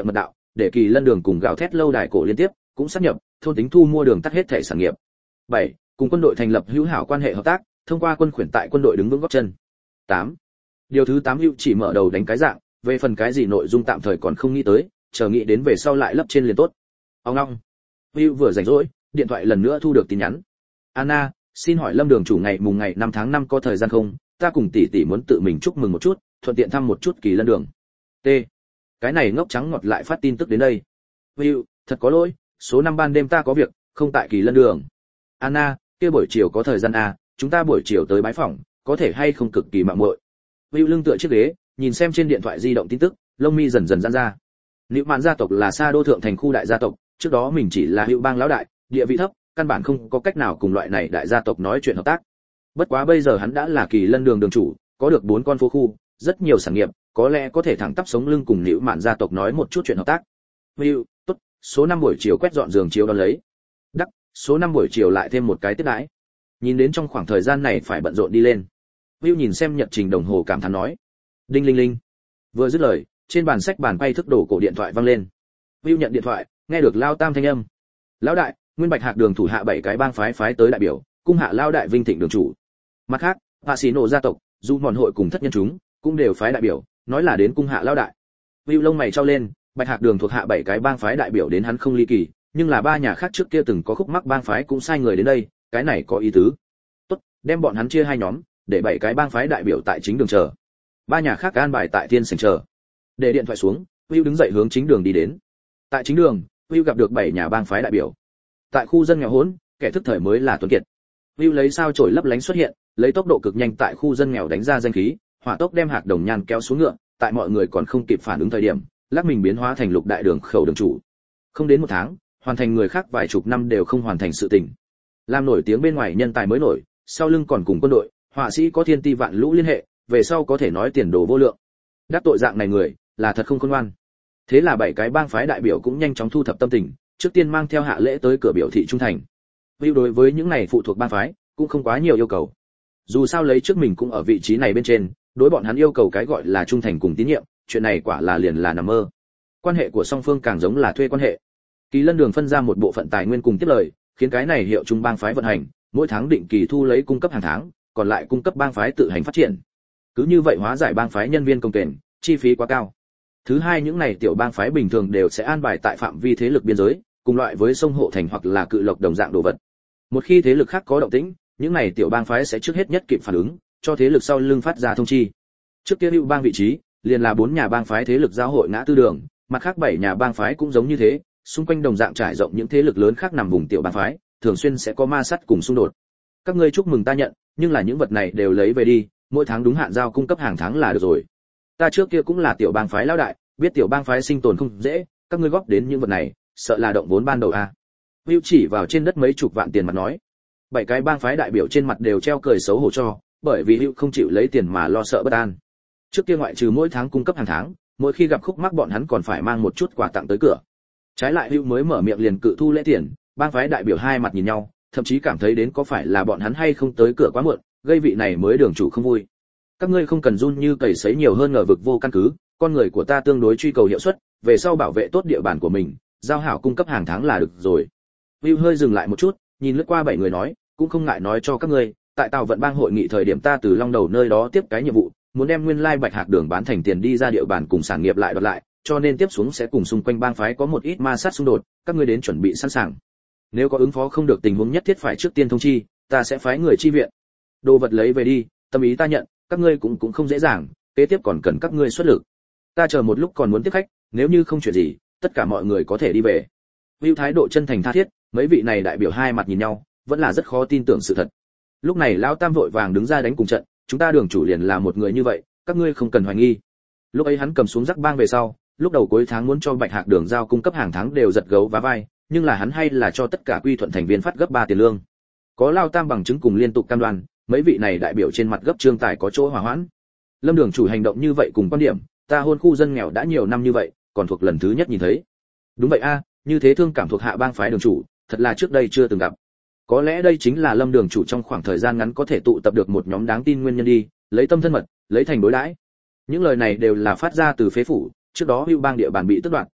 để Kỳ Lân Đường cùng gào thét lâu đài cổ liên tiếp, cũng sáp nhập, thôn tính thu mua đường tắt hết thể sản nghiệp. 7. Cùng quân đội thành lập hữu hảo quan hệ hợp tác, thông qua quân khuyển tại quân đội đứng vững gót chân. 8. Điều thứ 8 hữu chỉ mở đầu đánh cái dạng, về phần cái gì nội dung tạm thời còn không nghĩ tới, chờ nghĩ đến về sau lại lấp trên liền tốt. Ông long. Hữu vừa rảnh rỗi, điện thoại lần nữa thu được tin nhắn. Anna, xin hỏi Lâm Đường chủ ngày mùng ngày 5 tháng 5 có thời gian không? Ta cùng tỷ tỷ muốn tự mình chúc mừng một chút, thuận tiện thăm một chút Kỳ Lân Đường. T. Cái này ngốc trắng ngọt lại phát tin tức đến đây. Hữu, thật có lỗi, số 5 ban đêm ta có việc, không tại Kỳ Lân Đường. Anna, kia buổi chiều có thời gian à, chúng ta buổi chiều tới bái phỏng, có thể hay không cực kỳ mạo muội. Hữu lưng tựa chiếc ghế, nhìn xem trên điện thoại di động tin tức, lông mi dần dần giãn ra. Liễu Mạn gia tộc là Sa Đô thượng thành khu đại gia tộc, trước đó mình chỉ là Hữu bang lão đại, địa vị thấp, căn bản không có cách nào cùng loại này đại gia tộc nói chuyện hợp tác. Bất quá bây giờ hắn đã là Kỳ Lân Đường đường chủ, có được 4 con phố khu, rất nhiều sản nghiệp, có lẽ có thể thẳng tắp sống lưng cùng Liễu Mạn gia tộc nói một chút chuyện hợp tác. Hữu, tốt, số 5 buổi chiều quét dọn giường chiếu đón lấy. Đắc, số 5 buổi chiều lại thêm một cái tiếp đãi. Nhìn đến trong khoảng thời gian này phải bận rộn đi lên. Hữu nhìn xem nhật trình đồng hồ cảm thán nói. Đinh linh linh. Vừa dứt lời, trên bàn sách bàn bay thức đổ cổ điện thoại vang lên. Hữu nhận điện thoại, nghe được Lao Tam thanh âm. Lão đại, Nguyên Bạch Hạc Đường thủ hạ 7 cái bang phái tới đại biểu, cung hạ Lao đại vinh thịnh đường chủ. Mặt khác, Hạ Sĩ Nộ gia tộc, Du Mòn hội cùng thất nhân chúng, cũng đều phái đại biểu, nói là đến cung hạ Lao đại. Hữu lông mày trao lên, Bạch Hạc Đường thuộc hạ 7 cái bang phái đại biểu đến hắn không ly kỳ, nhưng là 3 nhà khác trước kia từng có khúc mắc bang phái cũng sai người đến đây, cái này có ý tứ. Tốt, đem bọn hắn chia 2 nhóm, để 7 cái bang phái đại biểu tại chính đường chờ. 3 nhà khác an bài tại thiên sảnh chờ. Để điện thoại xuống, Hữu đứng dậy hướng chính đường đi đến. Tại chính đường, Hữu gặp được 7 nhà bang phái đại biểu. Tại khu dân nghèo hỗn, kẻ thức thời mới là tuấn kiệt. Hữu lấy sao chổi lấp lánh xuất hiện, lấy tốc độ cực nhanh tại khu dân nghèo đánh ra danh khí, hỏa tốc đem Hạc Đồng Nhan kéo xuống ngựa, tại mọi người còn không kịp phản ứng thời điểm, lắc mình biến hóa thành Lục đại đường khẩu đường chủ. Không đến 1 tháng, hoàn thành người khác vài chục năm đều không hoàn thành sự tình. Làm nổi tiếng bên ngoài nhân tài mới nổi, sau lưng còn cùng quân đội, họa sĩ có thiên ti vạn lũ liên hệ, về sau có thể nói tiền đồ vô lượng. Đắc tội dạng này người, là thật không khôn ngoan. Thế là 7 cái bang phái đại biểu cũng nhanh chóng thu thập tâm tình, trước tiên mang theo hạ lễ tới cửa biểu thị trung thành. Vì đối với những này phụ thuộc bang phái, cũng không quá nhiều yêu cầu. Dù sao lấy trước mình cũng ở vị trí này bên trên, đối bọn hắn yêu cầu cái gọi là trung thành cùng tín nhiệm, chuyện này quả là liền là nằm mơ. Quan hệ của song phương càng giống là thuê quan hệ. Kỳ Lân Đường phân ra một bộ phận tài nguyên cùng tiếp lời, khiến cái này hiệu trung bang phái vận hành, mỗi tháng định kỳ thu lấy cung cấp hàng tháng, còn lại cung cấp bang phái tự hành phát triển. Cứ như vậy hóa giải bang phái nhân viên công kềnh, chi phí quá cao. Thứ hai, những này tiểu bang phái bình thường đều sẽ an bài tại phạm vi thế lực biên giới, cùng loại với sông hộ thành hoặc là cự lộc đồng dạng đồ vật. Một khi thế lực khác có động tĩnh, những này tiểu bang phái sẽ trước hết nhất kịp phản ứng, cho thế lực sau lưng phát ra thông chi. Trước kia hữu bang vị trí, liền là 4 nhà bang phái thế lực giao hội ngã tư đường, mặt khác 7 nhà bang phái cũng giống như thế, xung quanh đồng dạng trải rộng những thế lực lớn khác nằm vùng tiểu bang phái, thường xuyên sẽ có ma sát cùng xung đột. Các ngươi chúc mừng ta nhận, nhưng là những vật này đều lấy về đi, mỗi tháng đúng hạn giao cung cấp hàng tháng là được rồi. Ta trước kia cũng là tiểu bang phái lão đại, biết tiểu bang phái sinh tồn không dễ, các ngươi góp đến những vật này, sợ là động vốn ban đầu a. Hữu chỉ vào trên đất mấy chục vạn tiền mặt nói. 7 cái bang phái đại biểu trên mặt đều treo cười xấu hổ cho, bởi vì Hữu không chịu lấy tiền mà lo sợ bất an. Trước kia ngoại trừ mỗi tháng cung cấp hàng tháng, mỗi khi gặp khúc mắc bọn hắn còn phải mang một chút quà tặng tới cửa. Trái lại Hữu mới mở miệng liền cự thu lễ tiền, bang phái đại biểu hai mặt nhìn nhau, thậm chí cảm thấy đến có phải là bọn hắn hay không tới cửa quá muộn, gây vị này mới đường chủ không vui. Các ngươi không cần run như cầy sấy nhiều hơn ngờ vực vô căn cứ, con người của ta tương đối truy cầu hiệu suất, về sau bảo vệ tốt địa bàn của mình, giao hảo cung cấp hàng tháng là được rồi. Hữu hơi dừng lại một chút, nhìn lướt qua 7 người nói, cũng không ngại nói cho các ngươi, tại Tào Vận Bang hội nghị thời điểm ta từ Long Đầu nơi đó tiếp cái nhiệm vụ, muốn đem nguyên lai Bạch Hạc Đường bán thành tiền đi ra địa bàn cùng sản nghiệp lại đoạt lại, cho nên tiếp xuống sẽ cùng xung quanh bang phái có một ít ma sát xung đột, các ngươi đến chuẩn bị sẵn sàng. Nếu có ứng phó không được tình huống nhất thiết phải trước tiên thông chi, ta sẽ phái người chi viện. Đồ vật lấy về đi, tâm ý ta nhận, các ngươi cũng không dễ dàng, kế tiếp còn cần các ngươi xuất lực. Ta chờ một lúc còn muốn tiếp khách, nếu như không chuyện gì, tất cả mọi người có thể đi về. Hữu thái độ chân thành tha thiết, mấy vị này đại biểu hai mặt nhìn nhau, vẫn là rất khó tin tưởng sự thật. Lúc này lão Tam vội vàng đứng ra đánh cùng trận, chúng ta đường chủ liền là một người như vậy, các ngươi không cần hoài nghi. Lúc ấy hắn cầm xuống rắc bang về sau, lúc đầu cuối tháng muốn cho Bạch Hạc Đường giao cung cấp hàng tháng đều giật gấu vá vai, nhưng là hắn hay là cho tất cả quy thuận thành viên phát gấp 3 tiền lương. Có Lao Tam bằng chứng cùng liên tục cam đoan, mấy vị này đại biểu trên mặt gấp trương tài có chỗ hòa hoãn. Lâm đường chủ hành động như vậy cùng quan điểm, ta hôn khu dân nghèo đã nhiều năm như vậy, còn thuộc lần thứ nhất nhìn thấy. Đúng vậy a, như thế thương cảm thuộc hạ bang phái đường chủ, thật là trước đây chưa từng gặp. Có lẽ đây chính là Lâm đường chủ trong khoảng thời gian ngắn có thể tụ tập được một nhóm đáng tin nguyên nhân đi, lấy tâm thân mật, lấy thành đối đãi. Những lời này đều là phát ra từ phế phủ, trước đó Hưu bang địa bàn bị tước đoạt,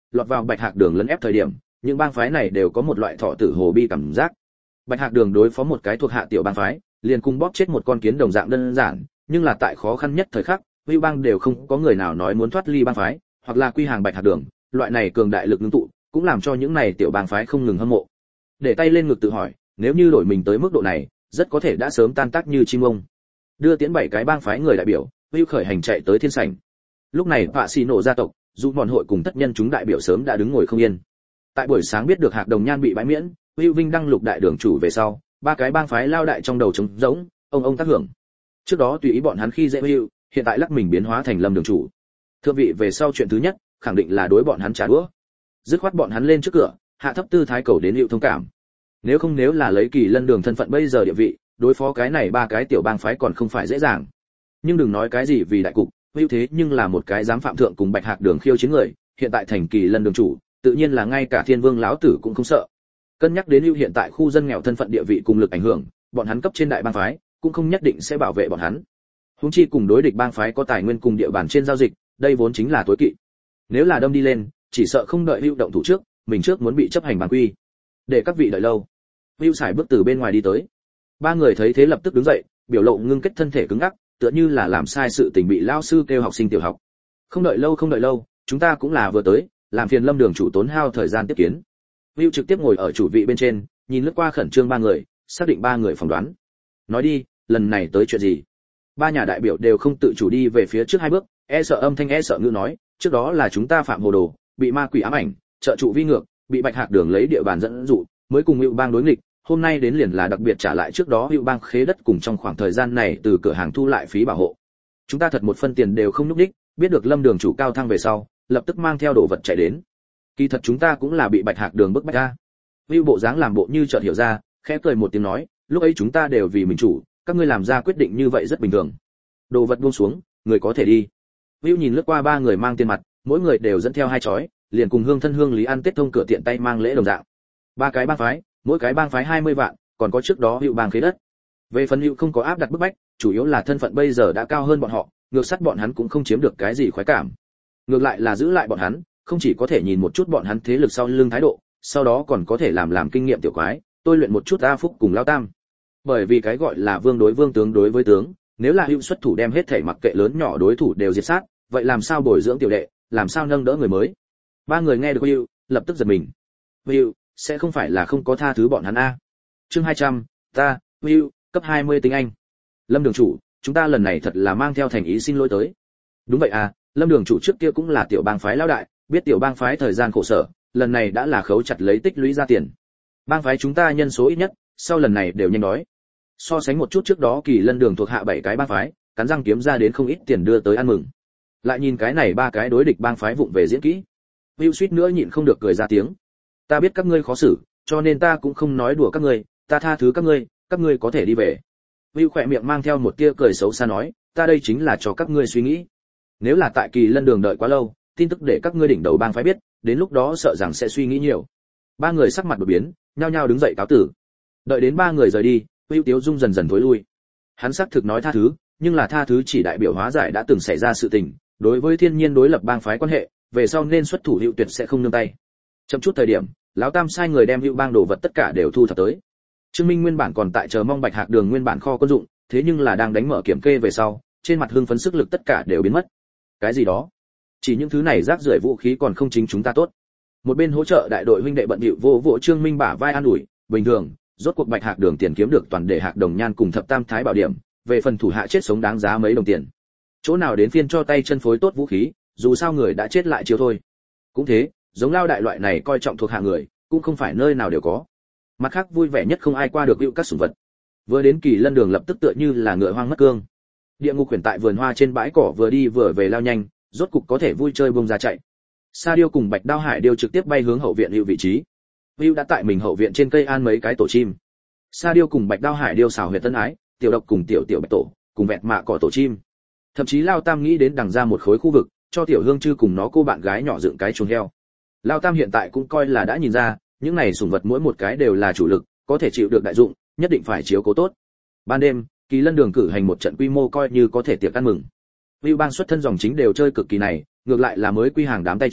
lọt vào Bạch Hạc Đường lấn ép thời điểm, những bang phái này đều có một loại thọ tử hồ bi cảm giác. Bạch Hạc Đường đối phó một cái thuộc hạ tiểu bang phái, liền cùng bóp chết một con kiến đồng dạng đơn giản, nhưng là tại khó khăn nhất thời khắc, Hưu bang đều không có người nào nói muốn thoát ly bang phái, hoặc là quy hàng Bạch Hạc Đường, loại này cường đại lực ngưng tụ, cũng làm cho những này tiểu bang phái không ngừng hâm mộ. Để tay lên ngực tự hỏi, nếu như đổi mình tới mức độ này, rất có thể đã sớm tan tác như chim ông. Đưa tiến 7 cái bang phái người đại biểu, Hưu khởi hành chạy tới thiên sảnh. Lúc này Vạ Xì Nổ gia tộc, dù bọn hội cùng tất nhân chúng đại biểu sớm đã đứng ngồi không yên. Tại buổi sáng biết được Hạc Đồng Nhan bị bãi miễn, Hưu Vinh đăng lục đại đường chủ về sau, 3 cái bang phái lao đại trong đầu trống rỗng, ông tác hưởng. Trước đó tùy ý bọn hắn khi dễ Hưu, hiện tại lắc mình biến hóa thành Lâm đường chủ. Thượng vị về sau chuyện thứ nhất, khẳng định là đối bọn hắn trả đũa. Dứt khoát bọn hắn lên trước cửa, hạ thấp tư thái cầu đến Hưu thông cảm. Nếu là lấy Kỳ Lân Đường thân phận bây giờ địa vị, đối phó cái này 3 cái tiểu bang phái còn không phải dễ dàng. Nhưng đừng nói cái gì vì đại cục, Hưu thế nhưng là một cái dám phạm thượng cùng Bạch Hạc Đường khiêu chiến người, hiện tại thành Kỳ Lân Đường chủ, tự nhiên là ngay cả Thiên Vương lão tử cũng không sợ. Cân nhắc đến Hưu hiện tại khu dân nghèo thân phận địa vị cùng lực ảnh hưởng, bọn hắn cấp trên đại bang phái cũng không nhất định sẽ bảo vệ bọn hắn. Huống chi cùng đối địch bang phái có tài nguyên cùng địa bàn trên giao dịch, đây vốn chính là tối kỵ. Nếu là đâm đi lên, chỉ sợ không đợi Hưu động thủ trước, mình trước muốn bị chấp hành bản quy. Để các vị đợi lâu. Hưu xài bước từ bên ngoài đi tới. 3 người thấy thế lập tức đứng dậy, biểu lộ ngưng kết thân thể cứng ngắc, tựa như là làm sai sự tình bị lao sư kêu học sinh tiểu học. Không đợi lâu, chúng ta cũng là vừa tới, làm phiền Lâm đường chủ tốn hao thời gian tiếp kiến. Hưu trực tiếp ngồi ở chủ vị bên trên, nhìn lướt qua khẩn trương 3 người, xác định 3 người phỏng đoán. Nói đi, lần này tới chuyện gì? 3 nhà đại biểu đều không tự chủ đi về phía trước 2 bước, e sợ âm thanh e sợ ngữ nói, trước đó là chúng ta phạm hồ đồ, bị ma quỷ ám ảnh, trợ trụ vi ngược, bị Bạch Hạc Đường lấy địa bàn dẫn dụ, mới cùng Hưu bang đối nghịch, hôm nay đến liền là đặc biệt trả lại trước đó Hưu bang khế đất cùng trong khoảng thời gian này từ cửa hàng thu lại phí bảo hộ. Chúng ta thật một phân tiền đều không núp đích, biết được Lâm đường chủ cao thăng về sau, lập tức mang theo đồ vật chạy đến. Kỳ thật chúng ta cũng là bị Bạch Hạc Đường bức bách ra. Hưu bộ dáng làm bộ như chợt hiểu ra, khẽ cười một tiếng nói, lúc ấy chúng ta đều vì mình chủ, các ngươi làm ra quyết định như vậy rất bình thường. Đồ vật buông xuống, người có thể đi. Hưu nhìn lướt qua 3 người mang tiền mặt, mỗi người đều dẫn theo 2 chói, liền cùng hương thân hương lý ăn Tết thông cửa tiện tay mang lễ đồng dạng. 3 cái bang phái, mỗi cái bang phái 20 vạn, còn có trước đó Hưu bang khế đất. Về phần Hưu không có áp đặt bức bách, chủ yếu là thân phận bây giờ đã cao hơn bọn họ, ngược sát bọn hắn cũng không chiếm được cái gì khoái cảm. Ngược lại là giữ lại bọn hắn, không chỉ có thể nhìn một chút bọn hắn thế lực sau lưng thái độ, sau đó còn có thể làm kinh nghiệm tiểu quái, tôi luyện một chút A Phúc cùng Lao Tam. Bởi vì cái gọi là vương đối vương tướng đối với tướng, nếu là Hưu xuất thủ đem hết thể mặc kệ lớn nhỏ đối thủ đều diệt sát, vậy làm sao bồi dưỡng tiểu đệ, làm sao nâng đỡ người mới? 3 người nghe được Hưu, lập tức giật mình. Hưu sẽ không phải là không có tha thứ bọn hắn a? Chương 200, ta, Hưu, cấp 20 tiếng Anh. Lâm đường chủ, chúng ta lần này thật là mang theo thành ý xin lỗi tới. Đúng vậy à, Lâm đường chủ trước kia cũng là tiểu bang phái lão đại, biết tiểu bang phái thời gian khổ sở, lần này đã là khấu chặt lấy tích lũy ra tiền. Bang phái chúng ta nhân số ít nhất, sau lần này đều nhanh đói. So sánh một chút trước đó Kỳ Lân Đường thuộc hạ 7 cái bang phái, cắn răng kiếm ra đến không ít tiền đưa tới ăn mừng. Lại nhìn cái này 3 cái đối địch bang phái vụng về diễn kỹ. Hưu suýt nữa nhịn không được cười ra tiếng. Ta biết các ngươi khó xử, cho nên ta cũng không nói đùa các ngươi, ta tha thứ các ngươi có thể đi về. Hưu khỏe miệng mang theo một tia cười xấu xa nói, ta đây chính là cho các ngươi suy nghĩ. Nếu là tại Kỳ Lân Đường đợi quá lâu, tin tức để các ngươi đỉnh đầu bang phái biết, đến lúc đó sợ rằng sẽ suy nghĩ nhiều. 3 người sắc mặt đổi biến, nhao nhao đứng dậy cáo tử. Đợi đến 3 người rời đi, Hưu Tiếu Dung dần dần thối lui. Hắn xác thực nói tha thứ, nhưng là tha thứ chỉ đại biểu hóa giải đã từng xảy ra sự tình, đối với thiên nhiên đối lập bang phái quan hệ, về sau nên xuất thủ Hưu tuyệt sẽ không nương tay. Chậm chút thời điểm, lão Tam sai người đem Hưu bang đồ vật tất cả đều thu thập tới. Trương Minh nguyên bản còn tại chờ mong Bạch Hạc Đường nguyên bản kho quân dụng, thế nhưng là đang đánh mở kiểm kê về sau, trên mặt hưng phấn sức lực tất cả đều biến mất. Cái gì đó? Chỉ những thứ này rác rưởi vũ khí còn không chính chúng ta tốt. Một bên hỗ trợ đại đội huynh đệ bận bịu vỗ Trương Minh bả vai an ủi, bình thường, rốt cuộc Bạch Hạc Đường tiền kiếm được toàn để Hạc Đồng Nhan cùng Thập Tam Thái bảo điểm, về phần thủ hạ chết sống đáng giá mấy đồng tiền. Chỗ nào đến phiên cho tay chân phối tốt vũ khí, dù sao người đã chết lại chiêu thôi. Cũng thế, giống Lao đại loại này coi trọng thuộc hạ người, cũng không phải nơi nào đều có. Mặt khác vui vẻ nhất không ai qua được hữu các sủng vật. Vừa đến Kỳ Lân Đường lập tức tựa như là ngựa hoang mất cương. Địa ngục quyển tại vườn hoa trên bãi cỏ vừa đi vừa về lao nhanh, rốt cục có thể vui chơi bông ra chạy. Sa Điêu cùng Bạch Đao Hải Điêu trực tiếp bay hướng hậu viện hữu vị trí. Hữu đã tại mình hậu viện trên cây an mấy cái tổ chim. Sa Điêu cùng Bạch Đao Hải Điêu xào huyệt tân ái, Tiểu Độc cùng Tiểu Bạch Tổ, cùng vẹt mạ cỏ tổ chim. Thậm chí Lao Tam nghĩ đến đằng ra một khối khu vực, cho Tiểu Hương Chư cùng nó cô bạn gái nhỏ dựng cái chuồng heo. Lao Tam hiện tại cũng coi là đã nhìn ra, những này sủng vật mỗi một cái đều là chủ lực, có thể chịu được đại dụng, nhất định phải chiếu cố tốt. Ban đêm, Kỳ Lân Đường cử hành một trận quy mô coi như có thể tiệc ăn mừng. Vưu bang xuất thân dòng chính đều chơi cực kỳ này, ngược lại là mới quy hàng đám tay chân,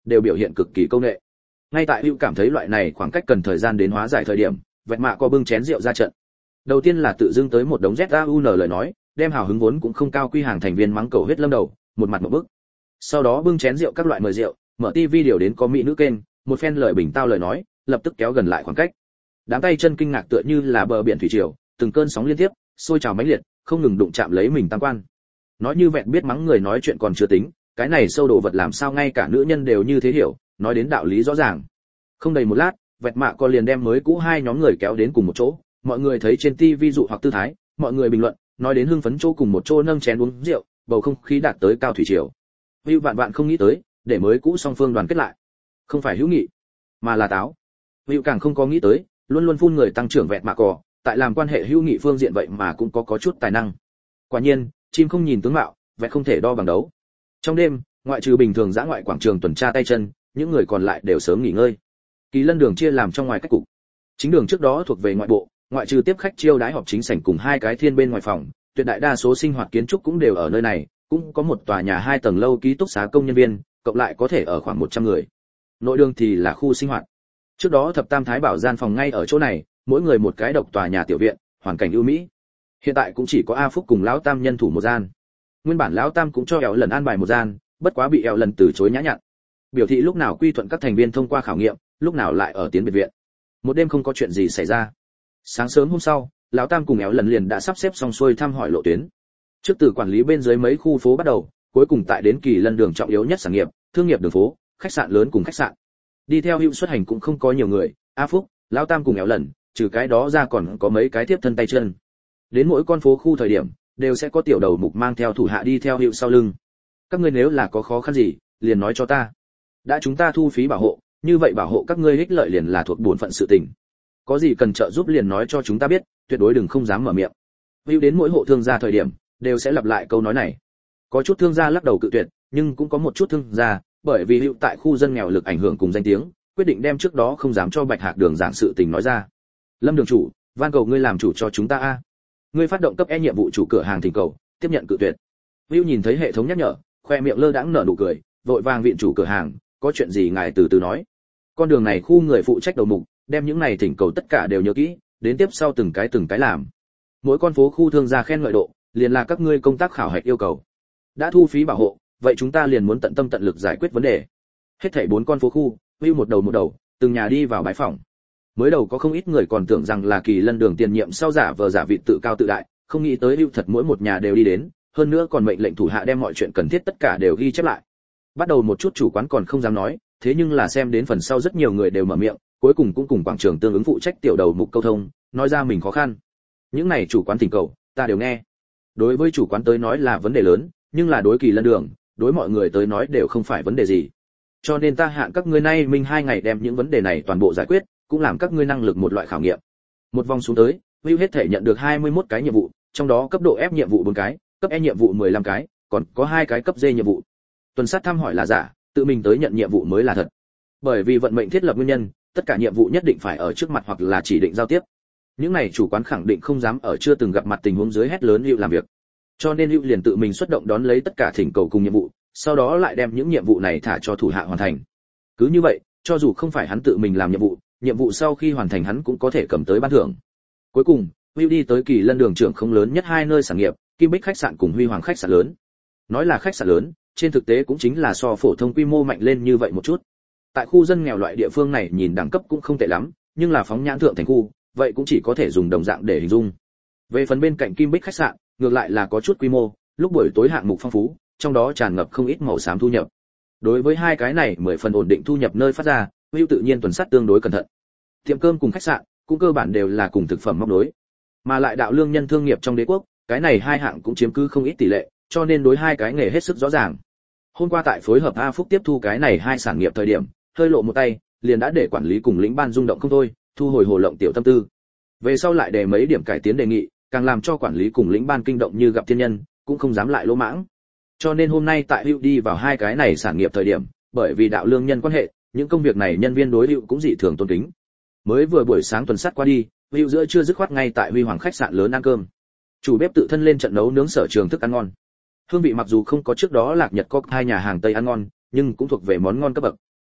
đều biểu hiện cực kỳ công nghệ. Ngay tại Hữu cảm thấy loại này khoảng cách cần thời gian đến hóa giải thời điểm, Vẹt Mạ có bưng chén rượu ra trận. Đầu tiên là tự dưng tới một đống ZAUN lời nói, đem hào hứng vốn cũng không cao quy hàng thành viên mắng cầu huyết lâm đầu, một mặt một bức. Sau đó bưng chén rượu các loại mời rượu, mở TV điều đến có mỹ nữ kênh, một phen lời bình tao lời nói, lập tức kéo gần lại khoảng cách. Đám tay chân kinh ngạc tựa như là bờ biển thủy triều, từng cơn sóng liên tiếp, sôi trào mãnh liệt, không ngừng đụng chạm lấy mình tam quan. Nói như vẹn biết mắng người nói chuyện còn chưa tính, cái này sâu đồ vật làm sao ngay cả nữ nhân đều như thế hiểu, nói đến đạo lý rõ ràng. Không đầy một lát, Vẹt Mạ có liền đem mới cũ hai nhóm người kéo đến cùng một chỗ, mọi người thấy trên TV dụ hoặc tư thái, mọi người bình luận, nói đến hưng phấn chỗ cùng một chỗ nâng chén uống rượu, bầu không khí đạt tới cao thủy triều. Hữu vạn vạn không nghĩ tới, để mới cũ song phương đoàn kết lại, không phải hữu nghị, mà là táo. Hữu càng không có nghĩ tới, luôn luôn phun người tăng trưởng Vẹt Mạ cò, tại làm quan hệ hữu nghị phương diện vậy mà cũng có chút tài năng. Quả nhiên, chim không nhìn tướng mạo, vẹt không thể đo bằng đấu. Trong đêm, ngoại trừ bình thường dã ngoại quảng trường tuần tra tay chân, những người còn lại đều sớm nghỉ ngơi. Kỳ Lân đường chia làm trong ngoài cách cục. Chính đường trước đó thuộc về ngoại bộ, ngoại trừ tiếp khách chiêu đãi họp chính sảnh cùng hai cái thiên bên ngoài phòng, tuyệt đại đa số sinh hoạt kiến trúc cũng đều ở nơi này, cũng có một tòa nhà 2 tầng lâu ký túc xá công nhân viên, cộng lại có thể ở khoảng 100 người. Nội đường thì là khu sinh hoạt. Trước đó thập tam thái bảo gian phòng ngay ở chỗ này, mỗi người một cái độc tòa nhà tiểu viện, hoàn cảnh ưu mỹ. Hiện tại cũng chỉ có A Phúc cùng lão tam nhân thủ một gian. Nguyên bản lão tam cũng cho Eo lần an bài một gian, bất quá bị Eo lần từ chối nhã nhặn. Biểu thị lúc nào quy thuận các thành viên thông qua khảo nghiệm, lúc nào lại ở tiến biệt viện. Một đêm không có chuyện gì xảy ra. Sáng sớm hôm sau, lão tam cùng Eo lần liền đã sắp xếp xong xuôi thăm hỏi lộ tuyến. Trước từ quản lý bên dưới mấy khu phố bắt đầu, cuối cùng tại đến Kỳ Lân đường trọng yếu nhất sản nghiệp, thương nghiệp đường phố, khách sạn lớn cùng khách sạn. Đi theo Hữu xuất hành cũng không có nhiều người, A Phúc, lão tam cùng Eo lần, trừ cái đó ra còn có mấy cái tiếp thân tay chân. Đến mỗi con phố khu thời điểm, đều sẽ có tiểu đầu mục mang theo thủ hạ đi theo Hữu sau lưng. Các ngươi nếu là có khó khăn gì, liền nói cho ta. Đã chúng ta thu phí bảo hộ, như vậy bảo hộ các ngươi ích lợi liền là thuộc bổn phận sự tình. Có gì cần trợ giúp liền nói cho chúng ta biết, tuyệt đối đừng không dám mở miệng. Hữu đến mỗi hộ thương gia thời điểm, đều sẽ lặp lại câu nói này. Có chút thương gia lắc đầu cự tuyệt, nhưng cũng có một chút thương gia, bởi vì Hữu tại khu dân nghèo lực ảnh hưởng cùng danh tiếng, quyết định đem trước đó không dám cho Bạch Hạc đường giảng sự tình nói ra. Lâm đường chủ, van cầu ngươi làm chủ cho chúng ta a. Ngươi phát động cấp E nhiệm vụ chủ cửa hàng thỉnh cầu, tiếp nhận cự tuyệt. Hữu nhìn thấy hệ thống nhắc nhở, khoe miệng lơ đãng nở nụ cười, vội vàng viện chủ cửa hàng, có chuyện gì ngài từ từ nói. Con đường này khu người phụ trách đầu mục, đem những này thỉnh cầu tất cả đều nhớ kỹ, đến tiếp sau từng cái làm. Mỗi con phố khu thương gia khen ngợi độ, liền là các ngươi công tác khảo hạch yêu cầu. Đã thu phí bảo hộ, vậy chúng ta liền muốn tận tâm tận lực giải quyết vấn đề. Hết thảy 4 con phố khu, Hữu một đầu, từng nhà đi vào bái phòng. Mới đầu có không ít người còn tưởng rằng là Kỳ Lân đường tiền nhiệm sau giả vờ giả vị tự cao tự đại, không nghĩ tới Hữu thật mỗi một nhà đều đi đến, hơn nữa còn mệnh lệnh thủ hạ đem mọi chuyện cần thiết tất cả đều ghi chép lại. Bắt đầu một chút chủ quán còn không dám nói, thế nhưng là xem đến phần sau rất nhiều người đều mở miệng, cuối cùng cũng cùng quảng trường tương ứng phụ trách tiểu đầu mục câu thông, nói ra mình khó khăn. Những này chủ quán thỉnh cầu, ta đều nghe. Đối với chủ quán tới nói là vấn đề lớn, nhưng là đối Kỳ Lân đường, đối mọi người tới nói đều không phải vấn đề gì. Cho nên ta hạn các ngươi nay minh 2 ngày đem những vấn đề này toàn bộ giải quyết, cũng làm các ngươi năng lực một loại khảo nghiệm. Một vòng xuống tới, Hữu hết thể nhận được 21 cái nhiệm vụ, trong đó cấp độ F nhiệm vụ 4 cái, cấp E nhiệm vụ 15 cái, còn có 2 cái cấp D nhiệm vụ. Tuần sát thăm hỏi là giả, tự mình tới nhận nhiệm vụ mới là thật. Bởi vì vận mệnh thiết lập nguyên nhân, tất cả nhiệm vụ nhất định phải ở trước mặt hoặc là chỉ định giao tiếp. Những này chủ quán khẳng định không dám ở chưa từng gặp mặt tình huống dưới hét lớn Hữu làm việc. Cho nên Hữu liền tự mình xuất động đón lấy tất cả thỉnh cầu cùng nhiệm vụ, sau đó lại đem những nhiệm vụ này thả cho thủ hạ hoàn thành. Cứ như vậy, cho dù không phải hắn tự mình làm nhiệm vụ sau khi hoàn thành hắn cũng có thể cầm tới ban thưởng. Cuối cùng, Hữu đi tới Kỳ Lân đường trưởng không lớn nhất 2 nơi sản nghiệp, Kim Bích khách sạn cùng Huy Hoàng khách sạn lớn. Nói là khách sạn lớn, trên thực tế cũng chính là so phổ thông quy mô mạnh lên như vậy một chút. Tại khu dân nghèo loại địa phương này nhìn đẳng cấp cũng không tệ lắm, nhưng là phóng nhãn thượng thành khu, vậy cũng chỉ có thể dùng đồng dạng để hình dung. Về phần bên cạnh Kim Bích khách sạn, ngược lại là có chút quy mô, lúc buổi tối hạng mục phong phú, trong đó tràn ngập không ít màu xám thu nhập. Đối với 2 cái này 10 phần ổn định thu nhập nơi phát ra, Hữu tự nhiên tuần sát tương đối cẩn thận. Tiệm cơm cùng khách sạn cũng cơ bản đều là cùng thực phẩm móc đối, mà lại đạo lương nhân thương nghiệp trong đế quốc, cái này 2 hạng cũng chiếm cứ không ít tỷ lệ, cho nên đối 2 cái nghề hết sức rõ ràng. Hôm qua tại phối hợp A Phúc tiếp thu cái này 2 sản nghiệp thời điểm, hơi lộ một tay, liền đã để quản lý cùng lĩnh ban rung động không thôi, thu hồi hồ lộng tiểu tâm tư. Về sau lại để mấy điểm cải tiến đề nghị, càng làm cho quản lý cùng lĩnh ban kinh động như gặp thiên nhân, cũng không dám lại lỗ mãng. Cho nên hôm nay tại Hữu đi vào 2 cái này sản nghiệp thời điểm, bởi vì đạo lương nhân quan hệ, những công việc này nhân viên đối Hữu cũng dị thường tôn kính. Mới vừa buổi sáng tuần sát qua đi, Hữu giữa trưa dứt khoát ngay tại Huy Hoàng khách sạn lớn ăn cơm. Chủ bếp tự thân lên trận nấu nướng sở trường thức ăn ngon. Hương vị mặc dù không có trước đó Lạc Nhật Cocktail nhà hàng Tây ăn ngon, nhưng cũng thuộc về món ngon cấp bậc.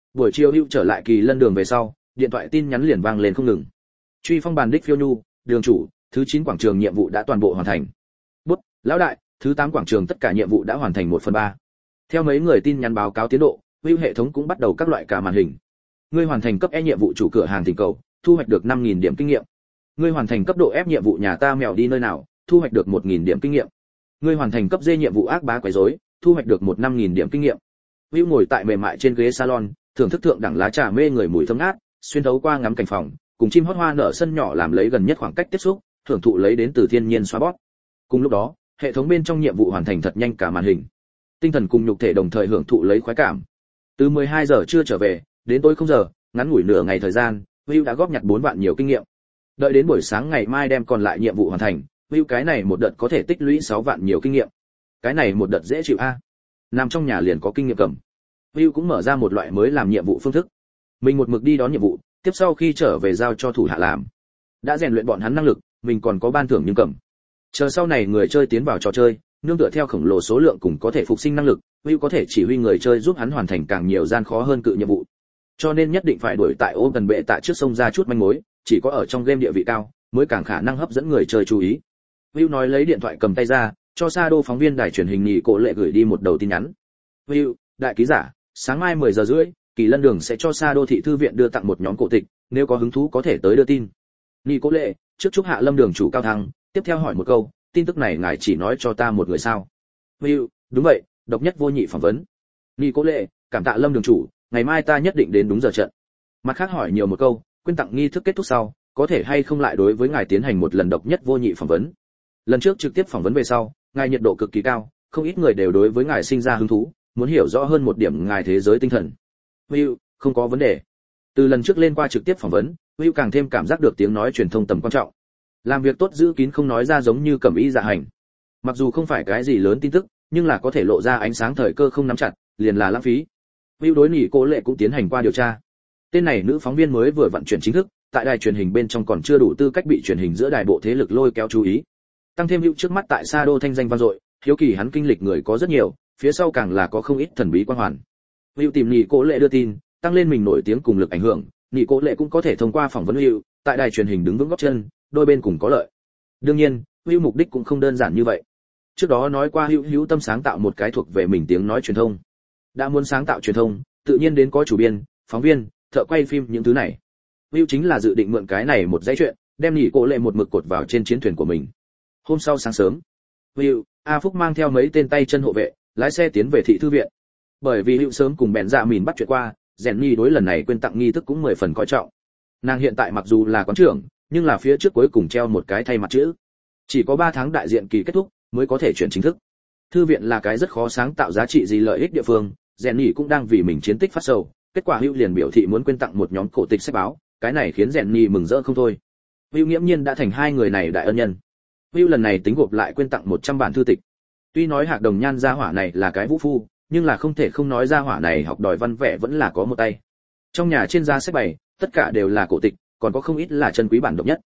Buổi chiều hữu trở lại Kỳ Lân đường về sau, điện thoại tin nhắn liền vang lên không ngừng. Truy phong bàn đích phiêu nhu, đường chủ, thứ 9 quảng trường nhiệm vụ đã toàn bộ hoàn thành. Bút, lão đại, thứ 8 quảng trường tất cả nhiệm vụ đã hoàn thành 1/3. Theo mấy người tin nhắn báo cáo tiến độ, view hệ thống cũng bắt đầu các loại cả màn hình. Ngươi hoàn thành cấp E nhiệm vụ chủ cửa hàng thỉnh cầu, thu hoạch được 5000 điểm kinh nghiệm. Ngươi hoàn thành cấp độ F nhiệm vụ nhà ta mèo đi nơi nào, thu hoạch được 1000 điểm kinh nghiệm. Ngươi hoàn thành cấp D nhiệm vụ ác bá quấy rối, thu hoạch được 5000 điểm kinh nghiệm. View ngồi tại mềm mại trên ghế salon, thưởng thức thượng đẳng lá trà mê người mùi thơm ngát, xuyên thấu qua ngắm cảnh phòng, cùng chim hót hoa nở sân nhỏ làm lấy gần nhất khoảng cách tiếp xúc, thưởng thụ lấy đến từ thiên nhiên xoa bóp. Cùng lúc đó, hệ thống bên trong nhiệm vụ hoàn thành thật nhanh cả màn hình. Tinh thần cùng nhục thể đồng thời hưởng thụ lấy khoái cảm. Từ 12 giờ trưa trở về, đến tối 0 giờ, ngắn ngủi nửa ngày thời gian, View đã góp nhặt 4 vạn nhiều kinh nghiệm. Đợi đến buổi sáng ngày mai đem còn lại nhiệm vụ hoàn thành, View cái này một đợt có thể tích lũy 6 vạn nhiều kinh nghiệm. Cái này một đợt dễ chịu a. Nằm trong nhà liền có kinh nghiệm cầm. View cũng mở ra một loại mới làm nhiệm vụ phương thức. Mình một mực đi đón nhiệm vụ, tiếp sau khi trở về giao cho thủ hạ làm. Đã rèn luyện bọn hắn năng lực, mình còn có ban thưởng nhưng cầm. Chờ sau này người chơi tiến vào trò chơi, nương tựa theo khổng lồ số lượng cùng có thể phục sinh năng lực, View có thể chỉ huy người chơi giúp hắn hoàn thành càng nhiều gian khó hơn cự nhiệm vụ. Cho nên nhất định phải đuổi tại ô gần bệ tạ trước sông ra chút manh mối, chỉ có ở trong game địa vị cao, mới càng khả năng hấp dẫn người chơi chú ý. View nói lấy điện thoại cầm tay ra, cho Sado phóng viên đài truyền hình nhị cổ lệ gửi đi một đầu tin nhắn. View, đại ký giả, sáng mai 10 giờ rưỡi, Kỳ Lân đường sẽ cho Sado thị thư viện đưa tặng một nhóm cổ tịch, nếu có hứng thú có thể tới đưa tin. Nhị cổ lệ, trước chúc Hạ Lâm đường chủ cao thăng, tiếp theo hỏi một câu, tin tức này ngài chỉ nói cho ta một người sao? View, đúng vậy, độc nhất vô nhị phỏng vấn. Nhị cổ lệ, cảm tạ Lâm đường chủ, ngày mai ta nhất định đến đúng giờ trận. Mặt khác hỏi nhiều một câu, quyên tặng nghi thức kết thúc sau, có thể hay không lại đối với ngài tiến hành một lần độc nhất vô nhị phỏng vấn. Lần trước trực tiếp phỏng vấn về sau, ngài nhiệt độ cực kỳ cao, không ít người đều đối với ngài sinh ra hứng thú, muốn hiểu rõ hơn một điểm ngài thế giới tinh thần. Will, không có vấn đề. Từ lần trước lên qua trực tiếp phỏng vấn, Will càng thêm cảm giác được tiếng nói truyền thông tầm quan trọng. Làm việc tốt giữ kín không nói ra giống như cẩm y dạ hành. Mặc dù không phải cái gì lớn tin tức, nhưng là có thể lộ ra ánh sáng thời cơ không nắm chặt, liền là lãng phí. Will đối nhị cô lệ cũng tiến hành qua điều tra. Tên này nữ phóng viên mới vừa vận chuyển chính thức, tại đài truyền hình bên trong còn chưa đủ tư cách bị truyền hình giữa đài bộ thế lực lôi kéo chú ý. Tăng thêm hữu trước mắt tại Sa Đô thanh danh vang dội, hiếu kỳ hắn kinh lịch người có rất nhiều, phía sau càng là có không ít thần bí quan hoàn. Hữu tìm nhị cố lệ đưa tin, tăng lên mình nổi tiếng cùng lực ảnh hưởng, nhị cố lệ cũng có thể thông qua phỏng vấn hữu, tại đài truyền hình đứng vững gót chân, đôi bên cùng có lợi. Đương nhiên, hữu mục đích cũng không đơn giản như vậy. Trước đó nói qua hữu tâm sáng tạo một cái thuộc về mình tiếng nói truyền thông. Đã muốn sáng tạo truyền thông, tự nhiên đến có chủ biên, phóng viên, thợ quay phim những thứ này. Hữu chính là dự định mượn cái này một dãy chuyện, đem nhị cố lệ một mực cột vào trên chiến thuyền của mình. Hôm sau sáng sớm, Hữu, A Phúc mang theo mấy tên tay chân hộ vệ, lái xe tiến về thị thư viện. Bởi vì Hữu sớm cùng bèn dạ mìn bắt chuyện qua, rèn nhi đối lần này quên tặng nghi thức cũng 10 phần coi trọng. Nàng hiện tại mặc dù là quán trưởng, nhưng là phía trước cuối cùng treo một cái thay mặt chữ. Chỉ có 3 tháng đại diện kỳ kết thúc mới có thể chuyển chính thức. Thư viện là cái rất khó sáng tạo giá trị gì lợi ích địa phương, rèn nhi cũng đang vì mình chiến tích phát sầu. Kết quả Hữu liền biểu thị muốn quên tặng một nhóm cổ tịch sách báo, cái này khiến rèn nhi mừng rỡ không thôi. Hữu nghiễm nhiên đã thành hai người này đại ân nhân. Hữu lần này tính gộp lại quên tặng 100 bản thư tịch. Tuy nói Hạc Đồng Nhan gia hỏa này là cái vũ phu, nhưng là không thể không nói gia hỏa này học đòi văn vẻ vẫn là có một tay. Trong nhà trên giá sách bày, tất cả đều là cổ tịch, còn có không ít là chân quý bản độc nhất.